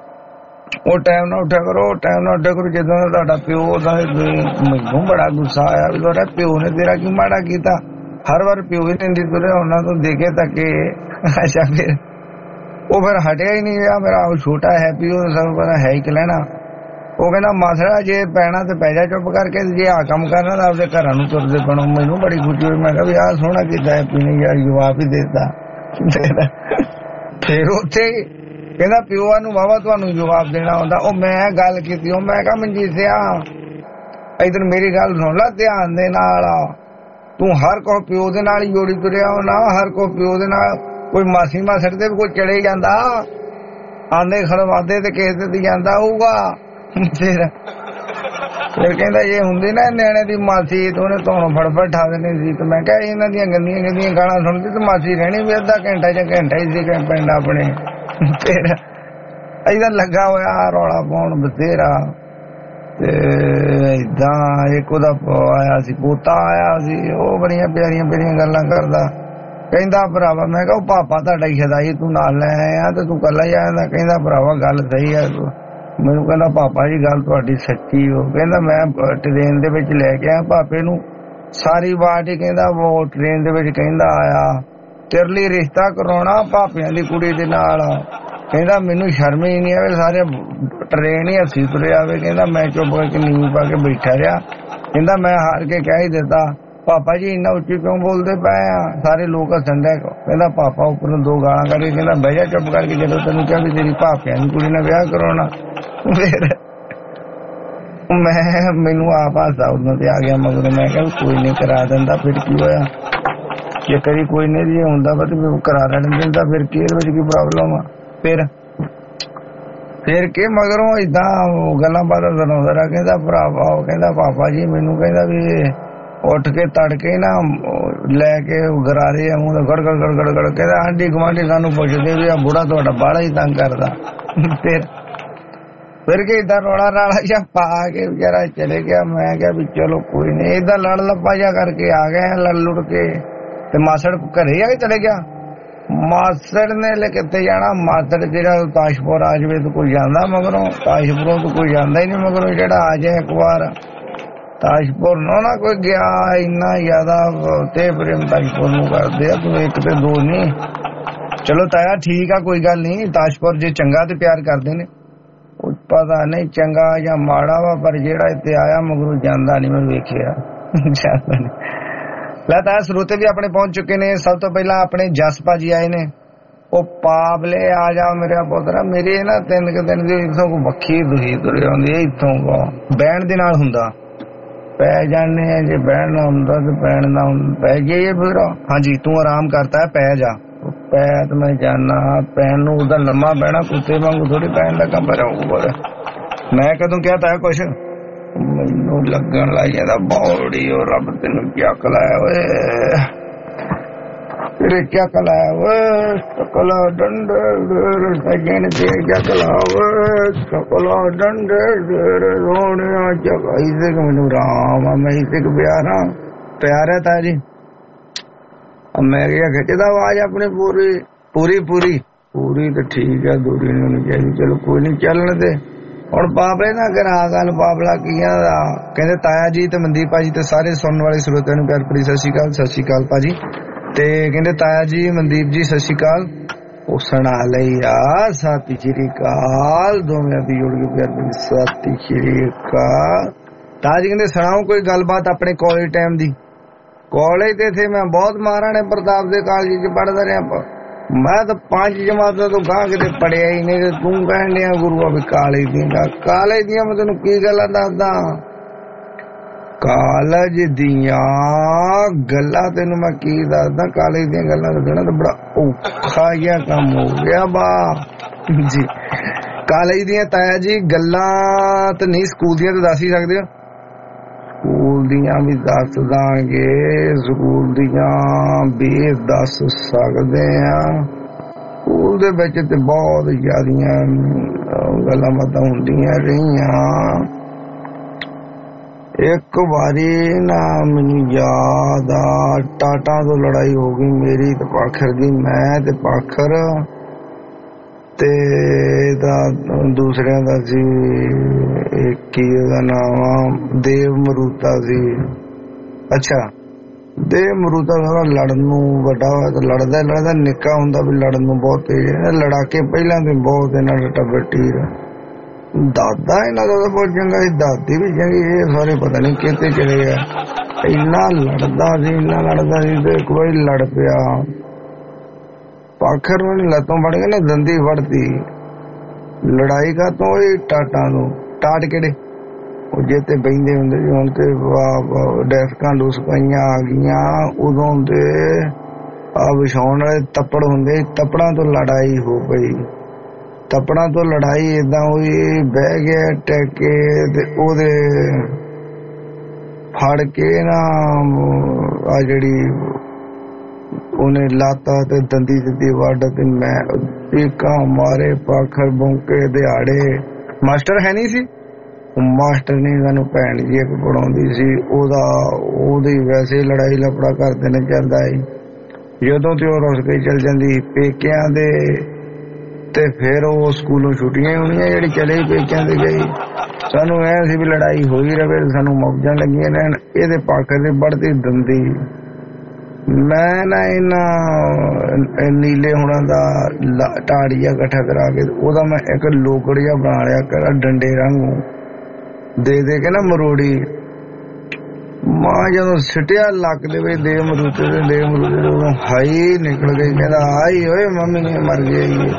ਉਹ ਟਾਈਮ ਨਾਲ ਉੱਠਿਆ ਕਰੋ, ਟਾਈਮ ਨਾਲ ਉੱਠਿਆ ਕਰੋ। ਜਦੋਂ ਤੁਹਾਡਾ ਪਿਓ ਦਾ ਮੈਨੂੰ ਬੜਾ ਗੁੱਸਾ ਆਇਆ ਵੀ ਤੁਹਾਡਾ ਪਿਓ ਨੇ ਤੇਰਾ ਕੀ ਮਾੜਾ ਕੀਤਾ। ਹਰ ਵਾਰ ਪਿਓ ਹੀ ਨਿੰਦੀ ਤੁਰੇ ਉਹਨਾਂ ਤੋਂ ਦੇਖੇ ਤੱਕੇ। ਅੱਛਾ ਫਿਰ ਉਹ ਫਿਰ ਹਟਿਆ ਹੀ ਨਹੀਂ। ਮੇਰਾ ਉਹ ਛੋਟਾ ਹੈਪੀ ਉਹ ਸਭ ਪਤਾ ਹੈ ਹੀ ਕਿ ਲੈਣਾ। ਉਹ ਕਹਿੰਦਾ ਮਾਸੜਾ ਜੇ ਪੈਣਾ ਤੇ ਪੈ ਜਾ ਚੁੱਪ ਕਰਕੇ, ਜੇ ਆ ਕੰਮ ਕਰਨਾ ਤਾਂ ਆਪਦੇ ਘਰਾਂ ਨੂੰ ਤੁਰਦੇ ਪੈਣੋ। ਮੈਨੂੰ ਬੜੀ ਖੁਸ਼ੀ ਹੋਈ। ਮੈਂ ਕਿਹਾ ਵੀ ਆਹ ਸੋਹਣਾ ਕੀਤਾ ਹੈਪੀ ਨੇ ਯਾਰ, ਜਵਾਬ ਹੀ ਦੇਤਾ। ਫਿਰ ਉੱਥੇ ਕਹਿੰਦਾ ਪਿਓ ਨੂੰ ਵਾਵਾ ਤੁਹਾਨੂੰ ਜਵਾਬ ਦੇਣਾ ਹੁੰਦਾ। ਉਹ ਮੈਂ ਗੱਲ ਕੀਤੀ, ਉਹ ਮੈਂ ਕਿਹਾ ਮਨਜੀਤ ਸਿਆ ਇਧਰ ਮੇਰੀ ਗੱਲ ਸੁਣ ਲਾ ਧਿਆਨ ਦੇ ਨਾਲ। ਤੂੰ ਹਰ ਕੋ ਪਿਓ ਦੇ ਨਾਲ ਹੀ ਜੋੜੀ ਤੁਰਿਆ ਹੋ ਨਾ, ਹਰ ਕੋ ਪਿਓ ਦੇ ਨਾਲ। ਕੋਈ ਮਾਸੀ ਮਾਸੜ ਦੇ ਵੀ ਕੋਈ ਚਲੇ ਜਾਂਦਾ, ਆਂਦੇ ਖੜਵਾਦੇ ਤੇ ਕਿਸੇ ਤੇ ਜਾਂਦਾ ਹੋਊਗਾ। ਫਿਰ ਕਹਿੰਦਾ ਇਹ ਹੁੰਦੀ ਨਾ ਨਿਆਣੇ ਦੀ ਮਾਸੀ ਤੇ ਉਹਨੇ ਤੁਹਾਨੂੰ ਫੜਫੜ ਠਾ ਦੇਣੀ ਸੀ। ਤੇ ਮੈਂ ਕਿਹਾ ਇਹਨਾਂ ਦੀਆਂ ਗੰਦੀਆਂ ਗਾਲਾਂ ਸੁਣਦੀ ਤੇ ਮਾਸੀ ਰਹਿਣੀ ਵੀ ਅੱਧਾ ਘੰਟਾ ਜਾਂ ਘੰਟਾ ਹੀ ਸੀ ਪਿੰਡ ਆਪਣੇ। ਫਿਰ ਏਦਾਂ ਲੱਗਾ ਹੋਇਆ ਰੌਲਾ ਪਾਉਣ ਬਥੇਰਾ। ਤੇ ਏਦਾਂ ਇੱਕ ਉਹਦਾ ਆਇਆ ਸੀ ਪੋਤਾ ਆਇਆ ਸੀ, ਉਹ ਬੜੀਆਂ ਪਿਆਰੀਆਂ ਗੱਲਾਂ ਕਰਦਾ। ਕਹਿੰਦਾ ਭਰਾਵਾ, ਮੈਂ ਕਿਹਾ ਪਾਪਾ ਤੁਹਾਡਾ ਹੀ ਸ਼ਦਾਈ ਤੂੰ ਨਾਲ ਲੈ ਆਇਆ ਤੇ ਤੂੰ ਕੱਲਾ ਹੀ ਆਇਆ। ਕਹਿੰਦਾ ਭਰਾਵਾ ਗੱਲ ਸਹੀ ਹੈ। ਮੈਨੂੰ ਕਹਿੰਦਾ ਪਾਪਾ ਜੀ ਗੱਲ ਤੁਹਾਡੀ ਸੱਚੀ ਹੋ। ਕਹਿੰਦਾ ਮੈਂ ਟ੍ਰੇਨ ਦੇ ਵਿੱਚ ਲੈ ਕੇ ਆਇਆ ਪਾਪੇ ਨੂੰ ਸਾਰੀ ਪਾਰਟੀ ਕਹਿੰਦਾ ਉਹ ਟ੍ਰੇਨ ਦੇ ਵਿੱਚ ਕਹਿੰਦਾ ਆਇਆ ਤੇਰੇ ਲਈ ਰਿਸ਼ਤਾ ਕਰਾਉਣਾ ਭਾਪਿਆਂ ਦੀ ਕੁੜੀ ਦੇ ਨਾਲ। ਕਹਿੰਦਾ ਮੈਨੂੰ ਸ਼ਰਮ ਹੀ ਨਹੀਂ ਆਵੇ, ਸਾਰੇ ਟ੍ਰੇਨ ਹੀ ਹੱਸੀ ਤੁਰੇ ਆਵੇ। ਕਹਿੰਦਾ ਮੈਂ ਚੁੱਪ ਕਰਕੇ ਨੀਵੀਂ ਪਾ ਕੇ ਬੈਠਾ ਰਿਹਾ। ਕਹਿੰਦਾ ਮੈਂ ਹਾਰ ਕੇ ਕਹਿ ਹੀ ਦਿੱਤਾ ਪਾਪਾ ਜੀ ਇੰਨਾ ਉੱਚੀ ਕਿਉਂ ਬੋਲਦੇ ਪਏ ਆ, ਸਾਰੇ ਲੋਕ ਹੱਸਣ ਡੈ। ਕਹਿੰਦਾ ਪਾਪਾ ਉੱਪਰ ਨੂੰ 2 ਗਾਲਾਂ ਕਰਕੇ ਕਹਿੰਦਾ ਬਹਿ ਜਾ ਚੁੱਪ ਕਰਕੇ, ਜਦੋਂ ਤੈਨੂੰ ਕਿਹਾ ਵੀ ਤੇਰੀ ਭਾਪਿਆਂ ਦੀ ਕੁੜੀ ਨਾਲ ਵਿਆਹ ਕਰਾਉਣਾ। ਫਿਰ ਮੈਨੂੰ ਆਪ ਹਾਸਾ ਉਦੋਂ ਤੇ ਆ ਗਿਆ ਮਗਰ। ਮੈਂ ਕਿਹਾ ਕੋਈ ਨਹੀਂ ਕਰਾ ਦਿੰਦਾ, ਫਿਰ ਕੀ ਹੋਇਆ ਜੇ ਕਦੀ ਕੋਈ ਨਹੀਂ ਜੇ ਹੁੰਦਾ ਵਾ ਤੇ ਕਰਾ ਲੈਣ ਦਿੰਦਾ, ਫਿਰ ਕੀ ਇਹਦੇ ਵਿੱਚ ਕੀ ਪ੍ਰੋਬਲਮ ਆ। ਫਿਰ ਕੇ ਮਗਰੋਂ ਏਦਾਂ ਗੱਲਾਂ ਬਾਤਾਂ ਸੁਣਾਉਂਦਾ ਰਿਹਾ। ਕਹਿੰਦਾ ਭਰਾਵਾ ਉਹ ਕਹਿੰਦਾ ਪਾਪਾ ਜੀ ਮੈਨੂੰ ਕਹਿੰਦਾ ਵੀ ਉੱਠ ਕੇ ਤੜਕੇ ਨਾ ਲੈ ਕੇ ਗਰਾਰੇ ਮੂੰਹ ਗੜ ਗੜ ਗੜ ਗੜ ਗੜ। ਕਹਿੰਦਾ ਆਂਢੀ ਗੁਆਂਢੀ ਸਾਨੂੰ ਪੁੱਛਦੇ ਵੀ ਆ ਬੁੜਾ ਤੁਹਾਡਾ ਬਾਹਲਾ ਹੀ ਤੰਗ ਕਰਦਾ। ਫਿਰ ਕੇ ਏਦਾਂ ਰੌਲਾ ਰਾਲਾ ਜਿਹਾ ਪਾ ਕੇ ਵਿਚਾਰਾ ਚਲੇ ਗਿਆ। ਮੈਂ ਕਿਹਾ ਵੀ ਚਲੋ ਕੋਈ ਨਹੀਂ। ਏਦਾਂ ਲੜ ਲੱਪਾ ਜਿਹਾ ਕਰਕੇ ਆ ਗਏ ਲੜ ਲੁੜ ਕੇ, ਤੇ ਮਾਸੜ ਘਰੇ ਆ ਕੇ ਚਲੇ ਗਿਆ। ਮਾਸੜ ਨੇ ਲੈ ਕਿੱਥੇ ਜਾਣਾ, ਮਾਸੜ ਜਿਹੜਾ ਤਾਸ਼ਪੁਰ ਆ ਜਾਵੇ ਤਾਂ ਕੋਈ ਜਾਂਦਾ ਮਗਰੋਂ, ਤਾਸ਼ਪੁਰੋਂ ਤਾਂ ਕੋਈ ਜਾਂਦਾ ਹੀ ਨਹੀਂ ਮਗਰੋਂ। ਜਿਹੜਾ ਆ ਜਾਏ ਇੱਕ ਵਾਰ ਤਾਸ਼ਪੁਰ ਨੂੰ ਨਾ ਕੋਈ ਗਿਆ, ਇੰਨਾ ਜ਼ਿਆਦਾ ਤੇ ਪ੍ਰੇਮ ਤਾਸ਼ਪੁਰ ਨੂੰ ਕਰਦੇ ਆ, ਤੂੰ ਇੱਕ ਤੇ 2 ਨਹੀਂ। ਚਲੋ ਤਾਇਆ ਠੀਕ ਆ ਕੋਈ ਗੱਲ ਨਹੀਂ, ਤਾਸ਼ਪੁਰ ਜੇ ਚੰਗਾ ਤੇ ਪਿਆਰ ਕਰਦੇ ਨੇ, ਪਤਾ ਨਹੀਂ ਚੰਗਾ ਜਾਂ ਮਾੜਾ ਵਾ, ਪਰ ਜਿਹੜਾ ਇੱਥੇ ਆਇਆ ਮਗਰੋਂ ਜਾਂਦਾ ਨਹੀਂ, ਮੈਂ ਵੇਖਿਆ ਜਾਂਦਾ ਨਹੀਂ। ਲੈ ਤਾਇਆ ਸਰੋਤੇ ਵੀ ਆਪਣੇ ਪਹੁੰਚ ਚੁੱਕੇ ਨੇ। ਸਭ ਤੋਂ ਪਹਿਲਾਂ ਆਪਣੇ ਜਸ ਭਾਜੀ ਆਏ ਨੇ। ਉਹ ਪਾਬਲੇ ਆ ਜਾ ਮੇਰਾ ਪੁੱਤਰਾ, ਮੇਰੇ ਨਾ 3 ਦਿਨ ਦੀ ਇੱਥੋਂ ਕੋ ਵੱਖੀ ਦੁਹੀ ਤੁਰੇ ਆਉਂਦੀ ਹੈ। ਇੱਥੋਂ ਕੋ ਬਹਿਣ ਦੇ ਨਾਲ ਹੁੰਦਾ ਪੈ ਜਾਣੇ ਆ, ਜੇ ਬਹਿਣ ਨਾ ਹੁੰਦਾ ਤੇ ਪੈਣ ਨਾ ਪੈ ਗਏ। ਫਿਰ ਹਾਂਜੀ ਤੂੰ ਆਰਾਮ ਕਰਤਾ ਪੈ ਜਾ। ਪੈ ਤੇ ਮੈਂ ਜਾਣਾ ਪੈਣ ਨੂੰ, ਉਹਦਾ ਲੰਮਾ ਪੈਣਾ ਕੁੱਤੇ ਵਾਂਗੂ ਥੋੜੀ ਪੈਣ ਦਾ ਕੰਮ ਰਹੂਗਾ। ਮੈਂ ਕਦੋਂ ਕਿਹਾ ਤਾਇਆ ਕੁਛ, ਮੈਨੂੰ ਲੱਗਣ ਲੱਗ ਜਾਂਦਾ ਬੌੜੀ ਉਹ ਰੱਬ ਤੈਨੂੰ ਕਿਆ ਕਲਾਇਆ ਓਏ, ਤੇਰੇ ਕਿਆ ਕਲਾਇਆ ਓਏ, ਸਕਲਾ ਡੰਡੇ ਸਜਣ ਦੇ ਕਿਆ ਕਲਾ ਓਏ, ਸਕਲਾ ਡੰਡੇ ਰੋਣਿਆ ਜਗਾਈ ਦੇ ਮੈਨੂੰ ਰਾਮ ਮੈਂ ਇਸੇ ਕੋ ਪਿਆਰ ਹੈ ਤਾਇਆ ਜੀ। ਮੈਂ ਕਿਹਾ ਖਿੱਚਦਾ ਆਵਾਜ਼ ਆਪਣੀ ਪੂਰੀ ਤੇ ਠੀਕ ਹੈ, ਦੂਰੀ ਨਹੀਂ ਚਾਹੀਦੀ। ਚਲੋ ਕੋਈ ਨਹੀਂ ਚੱਲਣ ਦੇ। ਹੁਣ ਪਾਪਲੇ ਨਾ ਕਰਾ ਗੱਲ, ਪਾਪਲਾ ਕੀਆਂ ਦਾ ਕਹਿੰਦੇ ਤਾਇਆ ਜੀ ਤੇ ਮਨਦੀਪ ਭਾਜੀ ਤੇ ਸਾਰੇ ਸੁਣਨ ਵਾਲੇ ਸਰੋਤਿਆਂ ਨੂੰ ਪਿਆਰ ਭਰੀ ਸਤਿ ਸ਼੍ਰੀ ਅਕਾਲ ਭਾਜੀ। ਤੇ ਕਹਿੰਦੇ ਤਾਇਆ ਜੀ ਮਨਦੀਪ ਜੀ ਸਤਿ ਸ਼੍ਰੀ ਅਕਾਲ। ਉਹ ਸੁਣਾ ਲਈ ਆ ਸਤਿ ਸ਼੍ਰੀ ਅਕਾਲ, ਦੋਵੇਂ ਦੀ ਜੋੜ ਕੇ ਪਿਆਰ ਭਰੀ ਸਤਿ ਸ਼੍ਰੀ ਅਕਾਲ। ਤਾਇਆ ਜੀ ਕਹਿੰਦੇ ਸੁਣਾਓ ਕੋਈ ਗੱਲਬਾਤ ਆਪਣੇ ਕਾਲਜ ਟਾਈਮ ਦੀ। ਕਾਲਜ ਤੇ ਥੇ ਮੈਂ ਬਹੁਤ ਮਹਾਰਾਣੇ ਪ੍ਰਤਾਪ ਦੇ ਕਾਲਜ ਚ ਪੜ੍ਹਦਾ ਰਿਹਾ। ਮੈਂ ਤਾਂ 5 ਜਮਾਤਾਂ ਤੋਂ ਗਾਂ ਕਿਤੇ ਪੜਿਆ ਹੀ ਨਹੀਂ, ਤੇ ਤੂੰ ਕਹਿਣ ਡਿਆ ਗੁਰੂਆ ਵੀ ਕਾਲਜ ਦੀਆਂ ਮੈਂ ਤੈਨੂੰ ਕੀ ਗੱਲਾਂ ਦੱਸਦਾ। ਕਾਲਜ ਦੀਆਂ ਗੱਲਾਂ ਤੈਨੂੰ ਮੈਂ ਕੀ ਦੱਸਦਾ, ਕਾਲਜ ਦੀਆਂ ਗੱਲਾਂ ਦੱਸਣਾ ਤਾਂ ਬੜਾ ਔਖਾ ਜਿਹਾ ਕੰਮ ਹੋ ਗਿਆ ਬਾ ਜੀ। ਕਾਲਜ ਦੀਆਂ ਤਾਇਆ ਜੀ ਗੱਲਾਂ ਤਾਂ ਨਹੀਂ, ਸਕੂਲ ਦੀਆਂ ਤਾਂ ਦੱਸ ਹੀ ਸਕਦੇ ਹੋ। ਸਕੂਲ ਦੀਆਂ ਵੀ ਦੱਸ ਦਾਂਗੇ, ਸਕੂਲ ਦੀਆਂ ਵੀ ਦੱਸ ਸਕਦੇ ਆ। ਸਕੂਲ ਦੇ ਵਿੱਚ ਤੇ ਬਹੁਤ ਜ਼ਿਆਦੀਆਂ ਗੱਲਾਂ ਬਾਤਾਂ ਹੁੰਦੀਆਂ ਰਹੀਆਂ। ਇੱਕ ਵਾਰੀ ਨਾ ਮੈਨੂੰ ਯਾਦ ਆ, ਟਾਟਾ ਤੋਂ ਲੜਾਈ ਹੋ ਗਈ ਮੇਰੀ ਤੇ ਪਾਖਰ ਦੀ। ਮੈਂ ਤੇ ਪਾਖਰ ਤੇ ਦੂਸਰਿਆਂ ਦਾ ਸੀ, ਇੱਕ ਹੀ ਉਹਦਾ ਨਾਮ ਦੇਵ ਮਰੂਤਾ ਸੀ। ਅੱਛਾ ਦੇਵ ਮਰੂਤਾ ਸਾਰਾ ਲੜਨ ਨੂੰ ਵੱਡਾ ਹੋਇਆ ਤੇ ਲੜਦਾ ਨਿੱਕਾ ਹੁੰਦਾ ਵੀ ਲੜਨ ਨੂੰ ਬਹੁਤ ਤੇਜ਼। ਲੜਾਕੇ ਪਹਿਲਾਂ ਤੇ ਬਹੁਤ ਇਹਨਾਂ ਦਾ ਟੱਬਰ ਟੀਰ। ਦਾਦਾ ਇਹਨਾਂ ਦਾ ਤਾਂ ਬਹੁਤ ਚੰਗਾ ਸੀ, ਦਾਦੀ ਵੀ ਚੰਗੀ। ਇਹ ਸਾਰੇ ਪਤਾ ਨਹੀਂ ਕਿੱਥੇ ਚਲੇ ਗਏ। ਇੰਨਾ ਲੜਦਾ ਸੀ ਤੇ ਇੱਕ ਵਾਰੀ ਲੜ ਪਿਆ। ਪਾਖਰ ਨੂੰ ਲੱਤੋਂ ਫੜ ਕੇ ਨਾ ਦੰਦੀ ਫੜਤੀ। ਲੜਾਈ ਕਾ ਤੋਂ ਟਾਟਾਂ ਨੂੰ, ਟਾਟ ਕਿਹੜੇ ਉਹ ਜੇ ਤੇ ਬਹਿੰਦੇ ਹੁੰਦੇ ਸੀ। ਹੁਣ ਤੇ ਡੈਸਕਾਂ ਡੁਸਕਾਈਆਂ ਆ ਗਈਆਂ। ਉਦੋਂ ਦੇ ਆ ਵਿਛਾਉਣ ਵਾਲੇ ਤੱਪੜ ਹੁੰਦੇ, ਤੱਪੜਾਂ ਤੋਂ ਲੜਾਈ ਹੋ ਪਈ। ਤੱਪੜਾਂ ਤੋਂ ਲੜਾਈ ਏਦਾਂ ਹੋਈ, ਬਹਿ ਗਿਆ ਟੈਕੇ ਤੇ ਉਹਦੇ ਫੜ ਕੇ ਨਾ ਆ ਜਿਹੜੀ ਉਹਨੇ ਲਾਤਾ ਤੇ ਦੰਦੀ ਵੱਢ ਤੇ ਮੈਂ ਟੀਕਾ ਮਾਰੇ। ਪਾਖਰ ਬੌਂਕੇ ਦਿਹਾੜੇ। ਮਾਸਟਰ ਹੈ ਨਹੀਂ ਸੀ, ਮਾਸਟਰ ਨੇ ਸਾਨੂੰ ਭੈਣ ਜੀ ਇੱਕ ਪੜਾਉਂਦੀ ਸੀ, ਉਹਦੀ ਵੈਸੇ ਲੜਾਈ ਲਫੜਾ ਕਰਦੇ ਨੇ ਚੱਲਦਾ ਸੀ। ਜਦੋਂ ਤੇ ਉਹ ਰੁੱਸ ਕੇ ਚਲ ਜਾਂਦੀ ਪੇਕਿਆਂ ਦੇ, ਤੇ ਫਿਰ ਉਹ ਸਕੂਲੋਂ ਛੁੱਟੀਆਂ ਹੋਣੀਆਂ ਜਿਹੜੀ ਚਲੇ ਪੇਕਿਆਂ ਦੇ ਗਈ। ਸਾਨੂੰ ਐ ਸੀ ਵੀ ਲੜਾਈ ਹੋਈ ਰਵੇ, ਸਾਨੂੰ ਮੌਜਾਂ ਲੱਗੀਆਂ ਰਹਿਣ। ਇਹਦੇ ਪੱਖ ਦੇ ਵੜਦੀ ਦੰਦੀ। ਮੈਂ ਨਾ ਇਹਨਾਂ ਨੀਲੇ ਹੁਣਾਂ ਦਾ ਟਾੜੀਆ ਇਕੱਠਾ ਕਰਾ ਕੇ ਉਹਦਾ ਮੈਂ ਇੱਕ ਲੋਕੜ ਜਿਹਾ ਬਣਾ ਲਿਆ ਕਰਾ, ਡੰਡੇ ਵਾਂਗੂ ਦੇ ਕੇ ਨਾ ਮਰੋੜੀ। ਮਾਂ ਜਦੋਂ ਸਿੱਟਿਆ ਲੱਕ ਦੇ ਵਿੱਚ ਦੇ ਮਰੂਤੇ ਉਦੋਂ ਹਾਈ ਨਿਕਲ ਗਈ। ਕਹਿੰਦਾ ਆਈ ਓਏ ਮੰਮੀ ਨੇ ਮਰ ਗਈ।